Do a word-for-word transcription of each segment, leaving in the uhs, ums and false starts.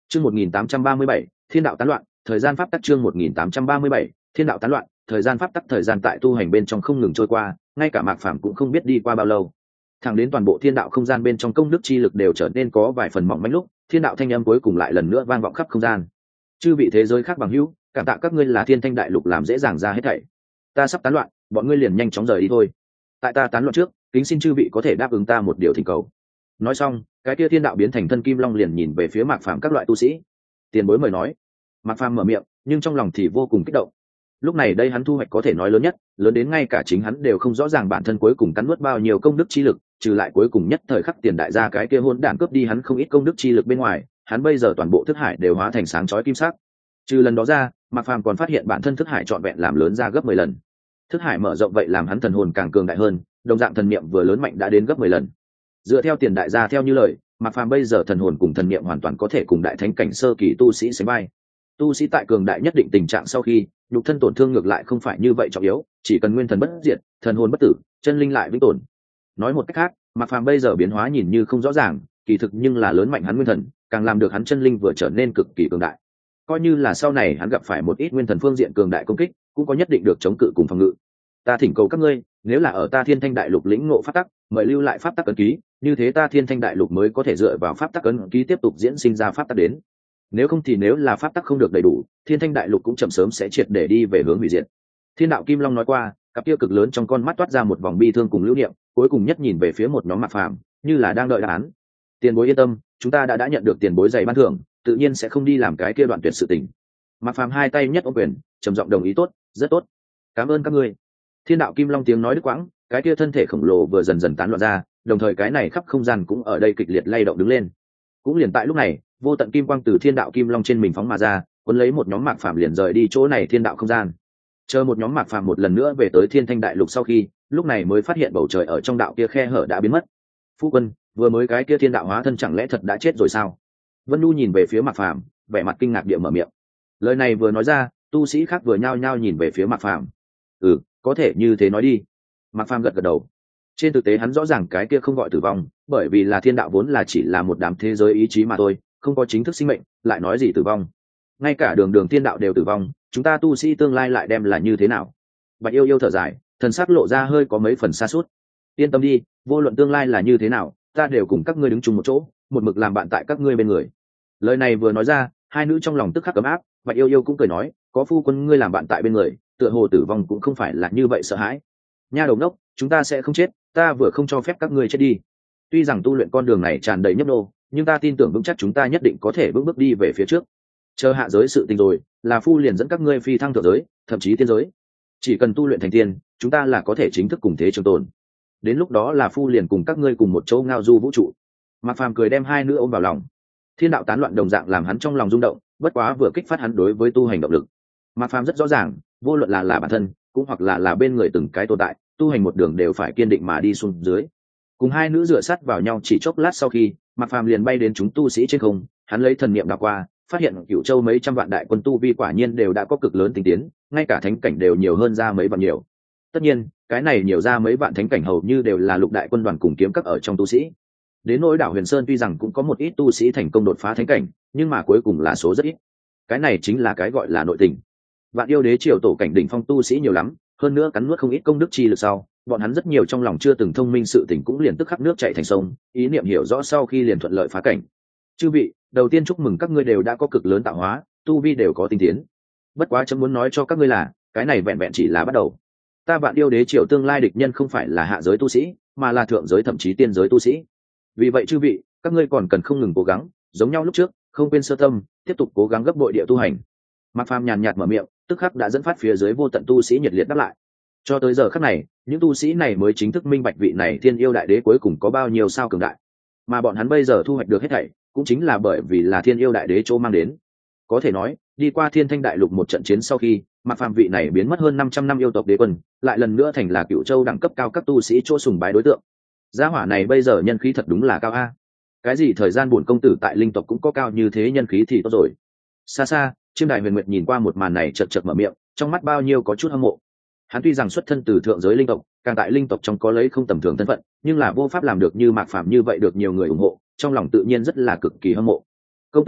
Chương một nghìn tám trăm ba mươi bảy, Thiên đạo tán loạn, thời gian pháp tắc chương một nghìn tám trăm ba mươi bảy, Thiên đạo tán loạn, thời gian pháp tắc thời gian tại tu hành bên trong không ngừng trôi qua, ngay cả Mạc Phàm cũng không biết đi qua bao lâu. Thẳng đến toàn bộ thiên đạo không gian bên trong công đức chi lực đều trở nên có vài phần mỏng manh lúc, thiên đạo thanh âm cuối cùng lại lần nữa vang vọng khắp không gian. Chư vị thế giới khác bằng hữu, cảm tạ các ngươi là Thiên Thanh đại lục làm dễ dàng ra hết thảy. Ta sắp tán loạn, bọn ngươi liền nhanh chóng rời đi thôi. Tại ta tán loạn trước, kính xin chư vị có thể đáp ứng ta một điều thỉnh cầu. Nói xong, cái kia thiên đạo biến thành thân kim long liền nhìn về phía Mạc Phàm các loại tu sĩ. Tiền bối mời nói. Mạc Phàm mở miệng, nhưng trong lòng thì vô cùng kích động. Lúc này đây hắn thu hoạch có thể nói lớn nhất, lớn đến ngay cả chính hắn đều không rõ ràng bản thân cuối cùng cắn nuốt bao nhiêu công đức chi lực, trừ lại cuối cùng nhất thời khắc tiền đại gia cái kia hôn đản cướp đi hắn không ít công đức chi lực bên ngoài, hắn bây giờ toàn bộ thức hải đều hóa thành sáng chói kim sắc. Trừ lần đó ra, Mạc Phàm còn phát hiện bản thân thức hải trọn vẹn làm lớn ra gấp mười lần. Thức hải mở rộng vậy làm hắn thần hồn càng cường đại hơn, đồng dạng thần niệm vừa lớn mạnh đã đến gấp mười lần. Dựa theo tiền đại gia theo như lời, Mạc Phàm bây giờ thần hồn cùng thần niệm hoàn toàn có thể cùng đại thánh cảnh sơ kỳ tu sĩ sánh vai. Tu sĩ tại cường đại nhất định tình trạng sau khi, nhục thân tổn thương ngược lại không phải như vậy trọng yếu, chỉ cần nguyên thần bất diệt, thần hồn bất tử, chân linh lại vĩnh tồn. Nói một cách khác, Mạc Phàm bây giờ biến hóa nhìn như không rõ ràng, kỳ thực nhưng là lớn mạnh hắn nguyên thần, càng làm được hắn chân linh vừa trở nên cực kỳ cường đại. Coi như là sau này hắn gặp phải một ít nguyên thần phương diện cường đại công kích, cũng có nhất định được chống cự cùng phòng ngự. Ta thỉnh cầu các ngươi, nếu là ở ta Thiên Thanh đại lục lĩnh ngộ pháp tắc, mời lưu lại pháp tắc ấn ký, như thế ta Thiên Thanh đại lục mới có thể dựa vào pháp tắc ấn ký tiếp tục diễn sinh ra pháp tắc đến. Nếu không thì nếu là pháp tắc không được đầy đủ, Thiên Thanh đại lục cũng chậm sớm sẽ triệt để đi về hướng hủy diệt. Thiên đạo Kim Long nói qua, cặp kia cực lớn trong con mắt toát ra một vòng bi thương cùng lưu niệm, cuối cùng nhất nhìn về phía một nhóm Mạc Phàm, như là đang đợi đáp án. Tiền bối yên tâm, chúng ta đã đã nhận được tiền bối dày ban thưởng, tự nhiên sẽ không đi làm cái kia đoạn tuyệt sự tình. Mạc Phàm hai tay nhất ôm quyền, trầm giọng đồng ý tốt, rất tốt. Cảm ơn các ngươi. Thiên đạo Kim Long tiếng nói đứt quãng, cái kia thân thể khổng lồ vừa dần dần tán loạn ra, đồng thời cái này khắp không gian cũng ở đây kịch liệt lay động đứng lên. Cũng liền tại lúc này, vô tận kim quang từ Thiên đạo Kim Long trên mình phóng mà ra, cuốn lấy một nhóm Mạc Phàm liền rời đi chỗ này thiên đạo không gian. Chờ một nhóm Mạc Phàm một lần nữa về tới Thiên Thanh đại lục sau khi, lúc này mới phát hiện bầu trời ở trong đạo kia khe hở đã biến mất. Phu quân, vừa mới cái kia thiên đạo hóa thân chẳng lẽ thật đã chết rồi sao? Vân Nhu nhìn về phía Mạc Phàm, vẻ mặt kinh ngạc địa mở miệng. Lời này vừa nói ra, tu sĩ khác vừa nhao nhao nhìn về phía Mạc Phàm. Ừ, có thể như thế nói đi. Mạc Phàm gật gật đầu. Trên thực tế hắn rõ ràng cái kia không gọi tử vong, bởi vì là thiên đạo vốn là chỉ là một đám thế giới ý chí mà thôi, không có chính thức sinh mệnh, lại nói gì tử vong. Ngay cả đường đường thiên đạo đều tử vong, chúng ta tu sĩ tương lai lại đem là như thế nào? Bạch Yêu Yêu thở dài, thần sắc lộ ra hơi có mấy phần xa suốt. Yên tâm đi, vô luận tương lai là như thế nào, ta đều cùng các ngươi đứng chung một chỗ, một mực làm bạn tại các ngươi bên người. Lời này vừa nói ra, hai nữ trong lòng tức khắc ấm áp. Bạch Yêu Yêu cũng cười nói, có phu quân ngươi làm bạn tại bên người, tựa hồ tử vong cũng không phải là như vậy sợ hãi. Nha đầu ngốc, chúng ta sẽ không chết, ta vừa không cho phép các ngươi chết đi. Tuy rằng tu luyện con đường này tràn đầy nhấp nô, nhưng ta tin tưởng vững chắc chúng ta nhất định có thể vững bước đi về phía trước. Chờ hạ giới sự tình rồi, là phu liền dẫn các ngươi phi thăng thượng giới, thậm chí tiên giới. Chỉ cần tu luyện thành tiên, chúng ta là có thể chính thức cùng thế trường tồn. Đến lúc đó là phu liền cùng các ngươi cùng một chỗ ngao du vũ trụ. Mạc Phàm cười đem hai nữ ôm vào lòng. Thiên đạo tán loạn đồng dạng làm hắn trong lòng rung động, bất quá vừa kích phát hắn đối với tu hành động lực. Mạc Phàm rất rõ ràng, vô luận là là bản thân, cũng hoặc là là bên người từng cái tồn tại, tu hành một đường đều phải kiên định mà đi xuống dưới. Cùng hai nữ dựa sát vào nhau chỉ chốc lát sau khi, Mạc Phàm liền bay đến chúng tu sĩ trên không, hắn lấy thần niệm đảo qua, phát hiện Cửu Châu mấy trăm vạn đại quân tu vi quả nhiên đều đã có cực lớn tinh tiến, ngay cả thánh cảnh đều nhiều hơn ra mấy vạn nhiều. Tất nhiên, cái này nhiều ra mấy vạn thánh cảnh hầu như đều là lục đại quân đoàn cùng kiếm các ở trong tu sĩ. Đến nỗi đảo Huyền Sơn tuy rằng cũng có một ít tu sĩ thành công đột phá thánh cảnh, nhưng mà cuối cùng là số rất ít. Cái này chính là cái gọi là nội tình. Vạn Yêu Đế triều tổ cảnh đỉnh phong tu sĩ nhiều lắm, hơn nữa cắn nuốt không ít công đức chi lực sau, bọn hắn rất nhiều trong lòng chưa từng thông minh sự tình cũng liền tức khắc nước chảy thành sông, ý niệm hiểu rõ sau khi liền thuận lợi phá cảnh. Chư vị, đầu tiên chúc mừng các ngươi đều đã có cực lớn tạo hóa, tu vi đều có tinh tiến. Bất quá chấm muốn nói cho các ngươi là, cái này vẹn vẹn chỉ là bắt đầu. Ta Vạn Yêu Đế triều tương lai địch nhân không phải là hạ giới tu sĩ, mà là thượng giới thậm chí tiên giới tu sĩ. Vì vậy chư vị, các ngươi còn cần không ngừng cố gắng, giống nhau lúc trước, không quên sơ tâm, tiếp tục cố gắng gấp bội địa tu hành. Mạc Phàm nhàn nhạt mở miệng, tức khắc đã dẫn phát phía dưới vô tận tu sĩ nhiệt liệt đáp lại. Cho tới giờ khắc này, những tu sĩ này mới chính thức minh bạch vị này Thiên Yêu Đại Đế cuối cùng có bao nhiêu sao cường đại, mà bọn hắn bây giờ thu hoạch được hết thảy, cũng chính là bởi vì là Thiên Yêu Đại Đế chỗ mang đến. Có thể nói, đi qua Thiên Thanh Đại Lục một trận chiến sau khi, Mạc Phàm vị này biến mất hơn năm trăm năm yêu tộc đế quân, lại lần nữa thành là Cửu Châu đẳng cấp cao các tu sĩ chỗ sùng bái đối tượng. Gia hỏa này bây giờ nhân khí thật đúng là cao a. Cái gì thời gian bổn công tử tại linh tộc cũng có cao như thế nhân khí thì tốt rồi. Xa xa, Chiêm Đại Huyền Nguyệt nhìn qua một màn này chật chật mở miệng, trong mắt bao nhiêu có chút hâm mộ. Hắn tuy rằng xuất thân từ thượng giới linh tộc, càng tại linh tộc trong có lấy không tầm thường thân phận, nhưng là vô pháp làm được như Mạc Phàm như vậy được nhiều người ủng hộ, trong lòng tự nhiên rất là cực kỳ hâm mộ. Công tử,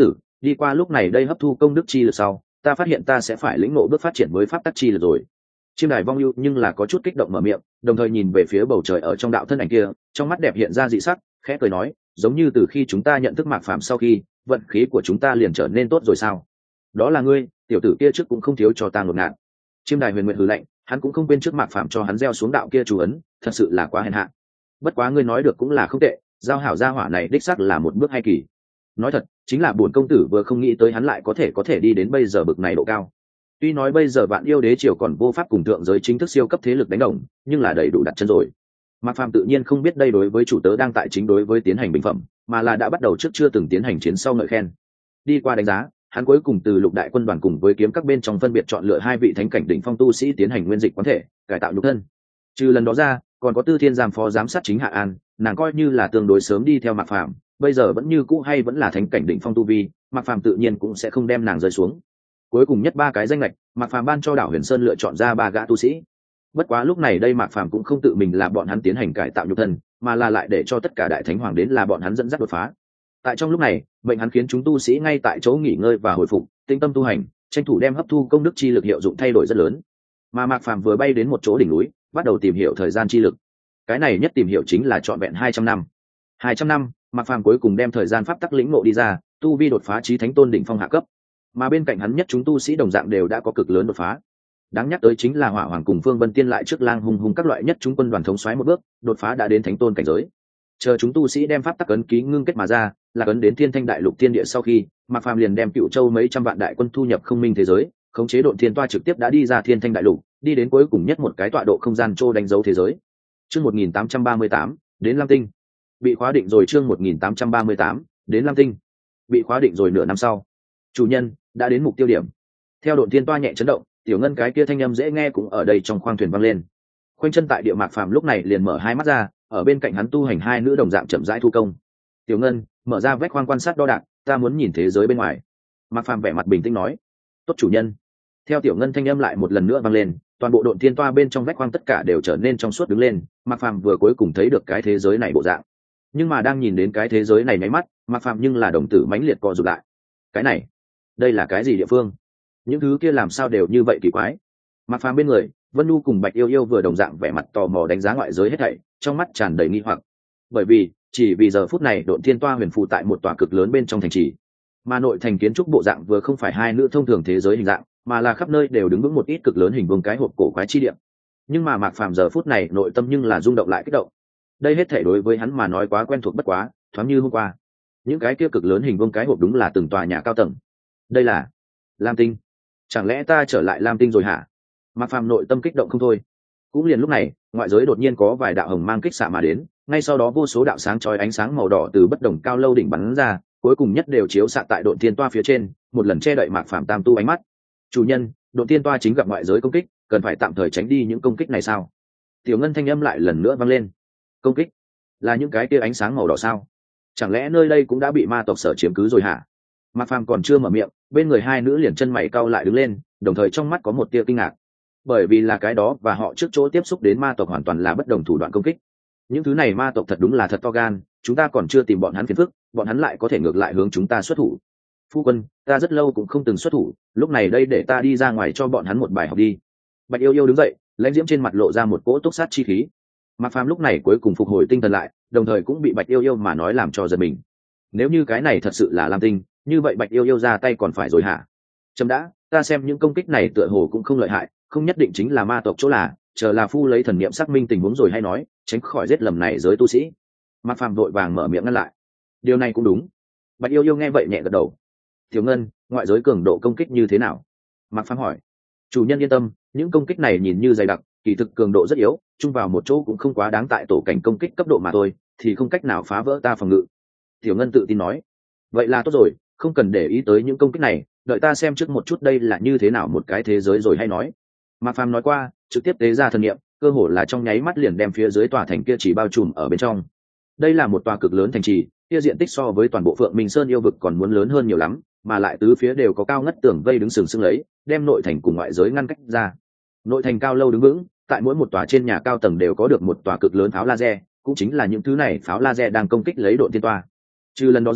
đi qua lúc này đây hấp thu công đức chi lực sau, ta phát hiện ta sẽ phải lĩnh ngộ bước phát triển với pháp tắc chi lực rồi. Chiêm đài vong ưu nhưng là có chút kích động mở miệng, đồng thời nhìn về phía bầu trời ở trong đạo thân ảnh kia, trong mắt đẹp hiện ra dị sắc, khẽ cười nói, giống như từ khi chúng ta nhận thức mạc phàm sau khi, vận khí của chúng ta liền trở nên tốt rồi sao? Đó là ngươi, tiểu tử kia trước cũng không thiếu cho ta ngột ngạt. Chiêm đài huyền nguyện hừ lạnh, hắn cũng không quên trước mạc phàm cho hắn gieo xuống đạo kia chú ấn, thật sự là quá hèn hạ. Bất quá ngươi nói được cũng là không tệ, giao hảo gia hỏa này đích xác là một bước hay kỳ. Nói thật, chính là bổn công tử vừa không nghĩ tới hắn lại có thể có thể đi đến bây giờ bực này độ cao. Tuy nói bây giờ bạn yêu đế triều còn vô pháp cùng thượng giới chính thức siêu cấp thế lực đánh đồng, nhưng là đầy đủ đặt chân rồi. Mạc Phàm tự nhiên không biết đây đối với chủ tớ đang tại chính đối với tiến hành bình phẩm, mà là đã bắt đầu trước chưa từng tiến hành chiến sau ngợi khen. Đi qua đánh giá, hắn cuối cùng từ lục đại quân đoàn cùng với kiếm các bên trong phân biệt chọn lựa hai vị thánh cảnh đỉnh phong tu sĩ tiến hành nguyên dịch quán thể, cải tạo nhục thân. Trừ lần đó ra, còn có Tư Thiên giám phó giám sát chính Hạ An, nàng coi như là tương đối sớm đi theo Mạc Phàm, bây giờ vẫn như cũ hay vẫn là thánh cảnh đỉnh phong tu vi, Mạc Phàm tự nhiên cũng sẽ không đem nàng rơi xuống. Cuối cùng nhất ba cái danh lệch, Mạc Phàm ban cho đảo Huyền Sơn lựa chọn ra ba gã tu sĩ. Bất quá lúc này đây Mạc Phàm cũng không tự mình là bọn hắn tiến hành cải tạo nhục thân, mà là lại để cho tất cả đại thánh hoàng đến là bọn hắn dẫn dắt đột phá. Tại trong lúc này, mệnh hắn khiến chúng tu sĩ ngay tại chỗ nghỉ ngơi và hồi phục, tinh tâm tu hành, tranh thủ đem hấp thu công đức chi lực hiệu dụng thay đổi rất lớn. Mà Mạc Phàm vừa bay đến một chỗ đỉnh núi, bắt đầu tìm hiểu thời gian chi lực. Cái này nhất tìm hiểu chính là trọn vẹn hai trăm năm. hai trăm năm, Mạc Phàm cuối cùng đem thời gian pháp tắc lĩnh ngộ đi ra, tu vi đột phá chí thánh tôn đỉnh phong hạ cấp. Mà bên cạnh hắn nhất chúng tu sĩ đồng dạng đều đã có cực lớn đột phá. Đáng nhắc tới chính là Hỏa Hoàng cùng Phương Vân Tiên lại trước Lang hùng hùng các loại nhất chúng quân đoàn thống soái một bước, đột phá đã đến thánh tôn cảnh giới. Chờ chúng tu sĩ đem pháp tắc ấn ký ngưng kết mà ra, là ấn đến Thiên Thanh Đại Lục Thiên Địa sau khi, Mạc Phàm liền đem Cựu Châu mấy trăm vạn đại quân thu nhập không minh thế giới, khống chế Độn Thiên Toa trực tiếp đã đi ra Thiên Thanh Đại Lục, đi đến cuối cùng nhất một cái tọa độ không gian trô đánh dấu thế giới. Chương một nghìn tám trăm ba mươi tám, đến Lam Tinh. Bị khóa định rồi chương một nghìn tám trăm ba mươi tám, đến Lam Tinh. Bị khóa định rồi nửa năm sau. Chủ nhân đã đến mục tiêu điểm. Theo Độn Thiên Toa nhẹ chấn động, tiểu ngân cái kia thanh âm dễ nghe cũng ở đây trong khoang thuyền vang lên. Khoanh chân tại địa Mạc Phàm lúc này liền mở hai mắt ra, ở bên cạnh hắn tu hành hai nữ đồng dạng chậm rãi thu công. Tiểu ngân, mở ra vách khoang quan sát đo đạc, ta muốn nhìn thế giới bên ngoài. Mạc Phàm vẻ mặt bình tĩnh nói. Tốt chủ nhân. Theo tiểu ngân thanh âm lại một lần nữa vang lên, toàn bộ Độn Thiên Toa bên trong vách khoang tất cả đều trở nên trong suốt đứng lên. Mạc Phàm vừa cuối cùng thấy được cái thế giới này bộ dạng. Nhưng mà đang nhìn đến cái thế giới này nháy mắt, Mạc Phàm nhưng là đồng tử mãnh liệt co rụt lại. Cái này, đây là cái gì địa phương? Những thứ kia làm sao đều như vậy kỳ quái? Mạc Phàm bên người, Vân Nhu cùng Bạch Yêu Yêu vừa đồng dạng vẻ mặt tò mò đánh giá ngoại giới hết thảy, trong mắt tràn đầy nghi hoặc. Bởi vì, chỉ vì giờ phút này Độn Thiên Toa huyền phù tại một tòa cực lớn bên trong thành trì, mà nội thành kiến trúc bộ dạng vừa không phải hai nữ thông thường thế giới hình dạng, mà là khắp nơi đều đứng vững một ít cực lớn hình vuông cái hộp cổ quái chi địa. Nhưng mà Mạc Phàm giờ phút này nội tâm nhưng là rung động lại kích động. Đây hết thảy đối với hắn mà nói quá quen thuộc bất quá, thoáng như hôm qua. Những cái kia cực lớn hình vuông cái hộp đúng là từng tòa nhà cao tầng. Đây là Lam Tinh. Chẳng lẽ ta trở lại Lam Tinh rồi hả? Mạc Phàm nội tâm kích động không thôi. Cũng liền lúc này, ngoại giới đột nhiên có vài đạo hồng mang kích xạ mà đến, ngay sau đó vô số đạo sáng chói ánh sáng màu đỏ từ bất đồng cao lâu đỉnh bắn ra, cuối cùng nhất đều chiếu xạ tại Độn Thiên Toa phía trên, một lần che đậy Mạc Phàm tam tu ánh mắt. Chủ nhân, Độn Thiên Toa chính gặp ngoại giới công kích, cần phải tạm thời tránh đi những công kích này sao? Tiểu Ngân thanh âm lại lần nữa vang lên. Công kích? Là những cái kia ánh sáng màu đỏ sao? Chẳng lẽ nơi đây cũng đã bị ma tộc sở chiếm cứ rồi hả? Mạc Phàm còn chưa mở miệng, bên người hai nữ liền chân mày cau lại đứng lên, đồng thời trong mắt có một tia kinh ngạc. Bởi vì là cái đó và họ trước chỗ tiếp xúc đến ma tộc hoàn toàn là bất đồng thủ đoạn công kích. Những thứ này ma tộc thật đúng là thật to gan, chúng ta còn chưa tìm bọn hắn phiền phức, bọn hắn lại có thể ngược lại hướng chúng ta xuất thủ. Phu quân, ta rất lâu cũng không từng xuất thủ, lúc này đây để ta đi ra ngoài cho bọn hắn một bài học đi. Bạch Yêu Yêu đứng dậy, lãnh diễm trên mặt lộ ra một cỗ túc sát chi khí. Mạc Phàm lúc này cuối cùng phục hồi tinh thần lại, đồng thời cũng bị Bạch Yêu Yêu mà nói làm cho giật mình. Nếu như cái này thật sự là Lam Tinh, như vậy Bạch Yêu Yêu ra tay còn phải rồi hả? Chấm đã, ta xem những công kích này tựa hồ cũng không lợi hại, không nhất định chính là ma tộc chỗ là, chờ là phu lấy thần niệm xác minh tình huống rồi hay nói, tránh khỏi giết lầm này giới tu sĩ. Mạc Phàm vội vàng mở miệng ngăn lại. Điều này cũng đúng. Bạch Yêu Yêu nghe vậy nhẹ gật đầu. Tiểu Ngân, ngoại giới cường độ công kích như thế nào? Mạc Phàm hỏi. Chủ nhân yên tâm, những công kích này nhìn như dày đặc, kỳ thực cường độ rất yếu, chung vào một chỗ cũng không quá đáng tại tổ cảnh công kích cấp độ mà thôi, thì không cách nào phá vỡ ta phòng ngự. Tiểu Ngân tự tin nói. Vậy là tốt rồi, không cần để ý tới những công kích này, đợi ta xem trước một chút đây là như thế nào một cái thế giới rồi hay nói. Mạc Phàm nói qua, trực tiếp tế ra thần niệm, cơ hồ là trong nháy mắt liền đem phía dưới tòa thành kia chỉ bao trùm ở bên trong. Đây là một tòa cực lớn thành trì, kia diện tích so với toàn bộ Phượng Minh Sơn yêu vực còn muốn lớn hơn nhiều lắm, mà lại tứ phía đều có cao ngất tường vây đứng sừng sững lấy, đem nội thành cùng ngoại giới ngăn cách ra. Nội thành cao lâu đứng vững, tại mỗi một tòa trên nhà cao tầng đều có được một tòa cực lớn pháo laser, cũng chính là những thứ này pháo laser đang công kích lấy Độn Thiên Toa. Trừ lần đó ra,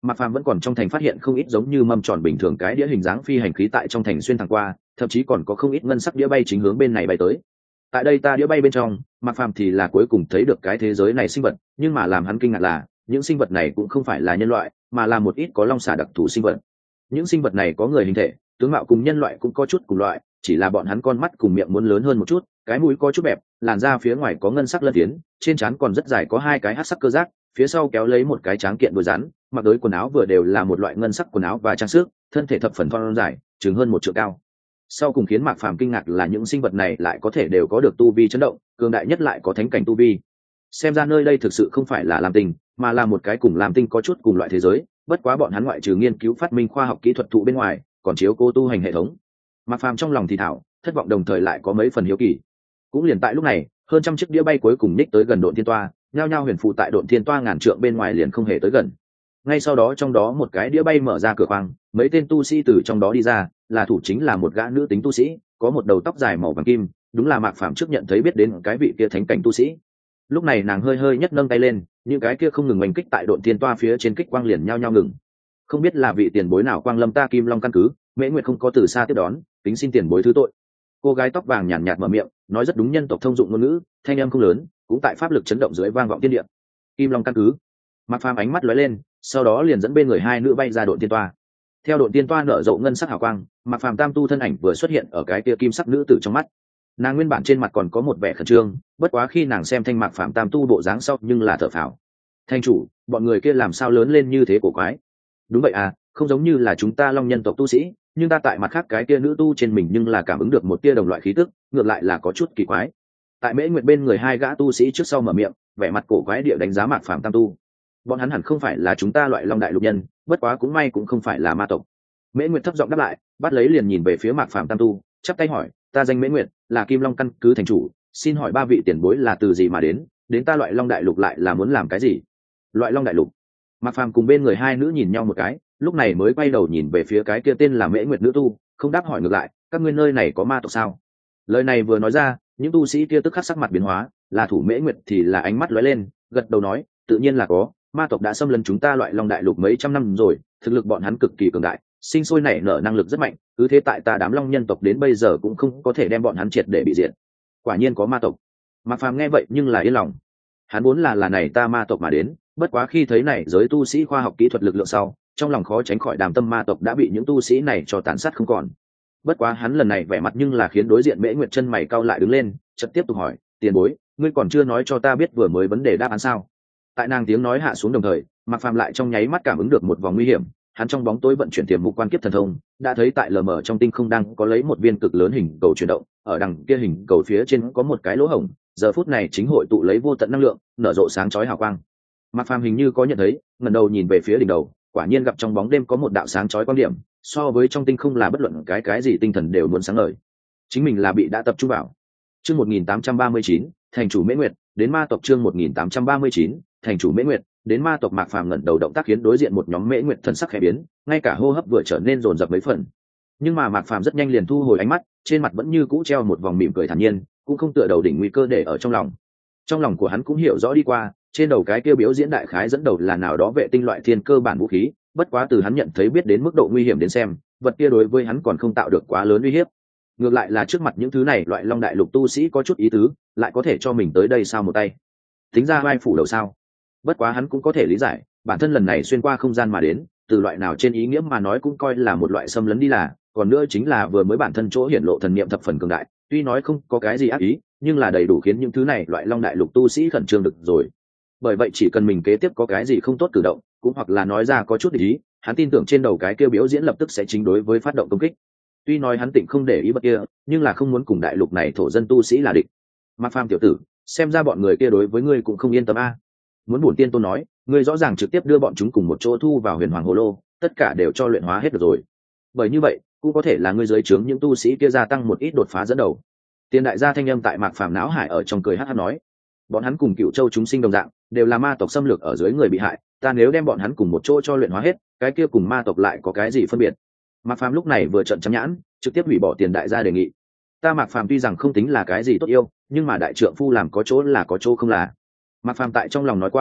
Mạc Phàm vẫn còn trong thành phát hiện không ít giống như mâm tròn bình thường cái đĩa hình dáng phi hành khí tại trong thành xuyên thẳng qua, thậm chí còn có không ít ngân sắc đĩa bay chính hướng bên này bay tới. Tại đây ta đĩa bay bên trong, Mạc Phàm thì là cuối cùng thấy được cái thế giới này sinh vật, nhưng mà làm hắn kinh ngạc là, những sinh vật này cũng không phải là nhân loại, mà là một ít có long xà đặc thù sinh vật. Những sinh vật này có người hình thể, tướng mạo cùng nhân loại cũng có chút cùng loại, chỉ là bọn hắn con mắt cùng miệng muốn lớn hơn một chút, cái mũi có chút bẹp, làn da phía ngoài có ngân sắc lân phiến, trên trán còn rất dài có hai cái hắc sắc cơ giác, phía sau kéo lấy một cái tráng kiện đuôi rắn, mặc đối quần áo vừa đều là một loại ngân sắc quần áo và trang sức, thân thể thập phần thon dài, chừng hơn một trượng cao. Sau cùng khiến Mạc Phàm kinh ngạc là những sinh vật này lại có thể đều có được tu vi chấn động, cường đại nhất lại có thánh cảnh tu vi. Xem ra nơi đây thực sự không phải là Lam Tinh, mà là một cái cùng Lam Tinh có chút cùng loại thế giới, bất quá bọn hắn ngoại trừ nghiên cứu phát minh khoa học kỹ thuật thụ bên ngoài, còn chiếu cố tu hành hệ thống. Mạc Phàm trong lòng thì thảo, thất vọng đồng thời lại có mấy phần hiếu kỳ. Cũng liền tại lúc này, hơn trăm chiếc đĩa bay cuối cùng nhích tới gần Độn Thiên Toa, nhao nhao huyền phụ tại Độn Thiên Toa ngàn trượng bên ngoài liền không hề tới gần. Ngay sau đó trong đó một cái đĩa bay mở ra cửa khoang, mấy tên tu sĩ từ trong đó đi ra, là thủ chính là một gã nữ tính tu sĩ, có một đầu tóc dài màu vàng kim, đúng là Mạc Phàm trước nhận thấy biết đến cái vị kia thánh cảnh tu sĩ. Lúc này nàng hơi hơi nhấc nâng tay lên, những cái kia không ngừng oanh kích tại Độn Thiên Toa phía trên kích quang liền nhao nhao ngừng. Không biết là vị tiền bối nào quang lâm ta Kim Long căn cứ, Mễ Nguyệt không có từ xa tiếp đón, kính xin tiền bối thứ tội. Cô gái tóc vàng nhàn nhạt mở miệng, nói rất đúng nhân tộc thông dụng ngôn ngữ, thanh âm không lớn, cũng tại pháp lực chấn động dưới vang vọng thiên địa. Kim Long căn cứ. Mạc Phàm ánh mắt lóe lên, sau đó liền dẫn bên người hai nữ bay ra Độn Thiên Toa. Theo Độn Thiên Toa nở rộ ngân sắc hào quang, Mạc Phàm tam tu thân ảnh vừa xuất hiện ở cái kia kim sắc nữ tử trong mắt. Nàng nguyên bản trên mặt còn có một vẻ khẩn trương, bất quá khi nàng xem thanh Mạc Phàm tam tu bộ dáng sau nhưng là thở phào. Thanh chủ, bọn người kia làm sao lớn lên như thế cổ quái? Đúng vậy à, không giống như là chúng ta Long nhân tộc tu sĩ, nhưng ta tại mặt khác cái kia nữ tu trên mình nhưng là cảm ứng được một tia đồng loại khí tức, ngược lại là có chút kỳ quái. Tại Mễ Nguyệt bên người hai gã tu sĩ trước sau mở miệng, vẻ mặt cổ quái địa đánh giá Mạc Phàm tam tu. Bọn hắn hẳn không phải là chúng ta loại Long đại lục nhân, bất quá cũng may cũng không phải là ma tộc. Mễ Nguyệt thấp giọng đáp lại, bắt lấy liền nhìn về phía Mạc Phàm tam tu, chắp tay hỏi, ta danh Mễ Nguyệt, là Kim Long căn cứ thành chủ, xin hỏi ba vị tiền bối là từ gì mà đến, đến ta loại Long đại lục lại là muốn làm cái gì? Loại Long đại lục? Mạc Phàm cùng bên người hai nữ nhìn nhau một cái, lúc này mới quay đầu nhìn về phía cái kia tên là Mễ Nguyệt nữ tu, không đáp hỏi ngược lại, các ngươi nơi này có ma tộc sao? Lời này vừa nói ra, những tu sĩ kia tức khắc sắc mặt biến hóa, là thủ Mễ Nguyệt thì là ánh mắt lóe lên, gật đầu nói, tự nhiên là có, ma tộc đã xâm lấn chúng ta loại Long đại lục mấy trăm năm rồi, thực lực bọn hắn cực kỳ cường đại, sinh sôi nảy nở năng lực rất mạnh, cứ thế tại ta đám Long nhân tộc đến bây giờ cũng không có thể đem bọn hắn triệt để bị diệt. Quả nhiên có ma tộc. Mạc Phàm nghe vậy nhưng là yên lòng. Hắn vốn là là này ta ma tộc mà đến, bất quá khi thấy này giới tu sĩ khoa học kỹ thuật lực lượng sau, trong lòng khó tránh khỏi đàm tâm ma tộc đã bị những tu sĩ này cho tàn sát không còn. Bất quá hắn lần này vẻ mặt nhưng là khiến đối diện Mễ Nguyệt chân mày cau lại đứng lên, chợt tiếp tục hỏi, tiền bối, ngươi còn chưa nói cho ta biết vừa mới vấn đề đáp án sao? Tại nàng tiếng nói hạ xuống đồng thời, Mạc Phàm lại trong nháy mắt cảm ứng được một vòng nguy hiểm, hắn trong bóng tối vận chuyển tiềm mục quan kiếp thần thông, đã thấy tại lờ mờ trong tinh không đang có lấy một viên cực lớn hình cầu chuyển động, ở đằng kia hình cầu phía trên có một cái lỗ hổng, giờ phút này chính hội tụ lấy vô tận năng lượng, nở rộ sáng chói hào quang. Mạc Phàm hình như có nhận thấy, ngẩng đầu nhìn về phía đỉnh đầu, quả nhiên gặp trong bóng đêm có một đạo sáng chói quan điểm, so với trong tinh không là bất luận cái cái gì tinh thần đều muốn sáng ngời. Chính mình là bị đã tập trung vào. Chương một nghìn tám trăm ba mươi chín, thành chủ Mễ Nguyệt, đến ma tộc chương một nghìn tám trăm ba mươi chín, thành chủ Mễ Nguyệt, đến ma tộc. Mạc Phàm ngẩng đầu động tác khiến đối diện một nhóm Mễ Nguyệt thần sắc khẽ biến, ngay cả hô hấp vừa trở nên dồn dập mấy phần. Nhưng mà Mạc Phàm rất nhanh liền thu hồi ánh mắt, trên mặt vẫn như cũ treo một vòng mỉm cười thản nhiên, cũng không tựa đầu đỉnh nguy cơ để ở trong lòng. Trong lòng của hắn cũng hiểu rõ đi qua, trên đầu cái kia biểu diễn đại khái dẫn đầu là nào đó vệ tinh loại thiên cơ bản vũ khí, bất quá từ hắn nhận thấy biết đến mức độ nguy hiểm đến xem, vật kia đối với hắn còn không tạo được quá lớn uy hiếp. Ngược lại là trước mặt những thứ này loại Long đại lục tu sĩ có chút ý tứ, lại có thể cho mình tới đây sao một tay. Tính ra vai phủ đầu sao? Bất quá hắn cũng có thể lý giải, bản thân lần này xuyên qua không gian mà đến, từ loại nào trên ý nghĩa mà nói cũng coi là một loại xâm lấn đi là, còn nữa chính là vừa mới bản thân chỗ hiển lộ thần niệm thập phần cường đại, tuy nói không có cái gì ác ý, nhưng là đầy đủ khiến những thứ này loại Long đại lục tu sĩ khẩn trương được rồi. Bởi vậy chỉ cần mình kế tiếp có cái gì không tốt cử động, cũng hoặc là nói ra có chút ý, hắn tin tưởng trên đầu cái kia biểu diễn lập tức sẽ chính đối với phát động công kích. Tuy nói hắn tịnh không để ý bất kia, nhưng là không muốn cùng đại lục này thổ dân tu sĩ là địch. Mạc Phàm tiểu tử, xem ra bọn người kia đối với ngươi cũng không yên tâm a. Muốn bổn tiên tôn nói, ngươi rõ ràng trực tiếp đưa bọn chúng cùng một chỗ thu vào Huyền Hoàng Hồ Lô, tất cả đều cho luyện hóa hết được rồi. Bởi như vậy, cũng có thể là ngươi dưới trướng những tu sĩ kia gia tăng một ít đột phá dẫn đầu. Tiền đại gia thanh âm tại Mạc Phàm não hải ở trong cười hắc hắc nói, bọn hắn cùng Cựu Châu chúng sinh đồng dạng, đều là ma tộc xâm lược ở dưới người bị hại, ta nếu đem bọn hắn cùng một chỗ cho luyện hóa hết, cái kia cùng ma tộc lại có cái gì phân biệt? Mạc Phàm lúc này vừa trợn trắng nhãn, trực tiếp hủy bỏ Tiền đại gia đề nghị. Ta Mạc Phàm tuy rằng không tính là cái gì tốt yêu, nhưng mà đại trượng phu làm có chỗ là có chỗ không là. Mạc Phàm tại trong lòng nói qua,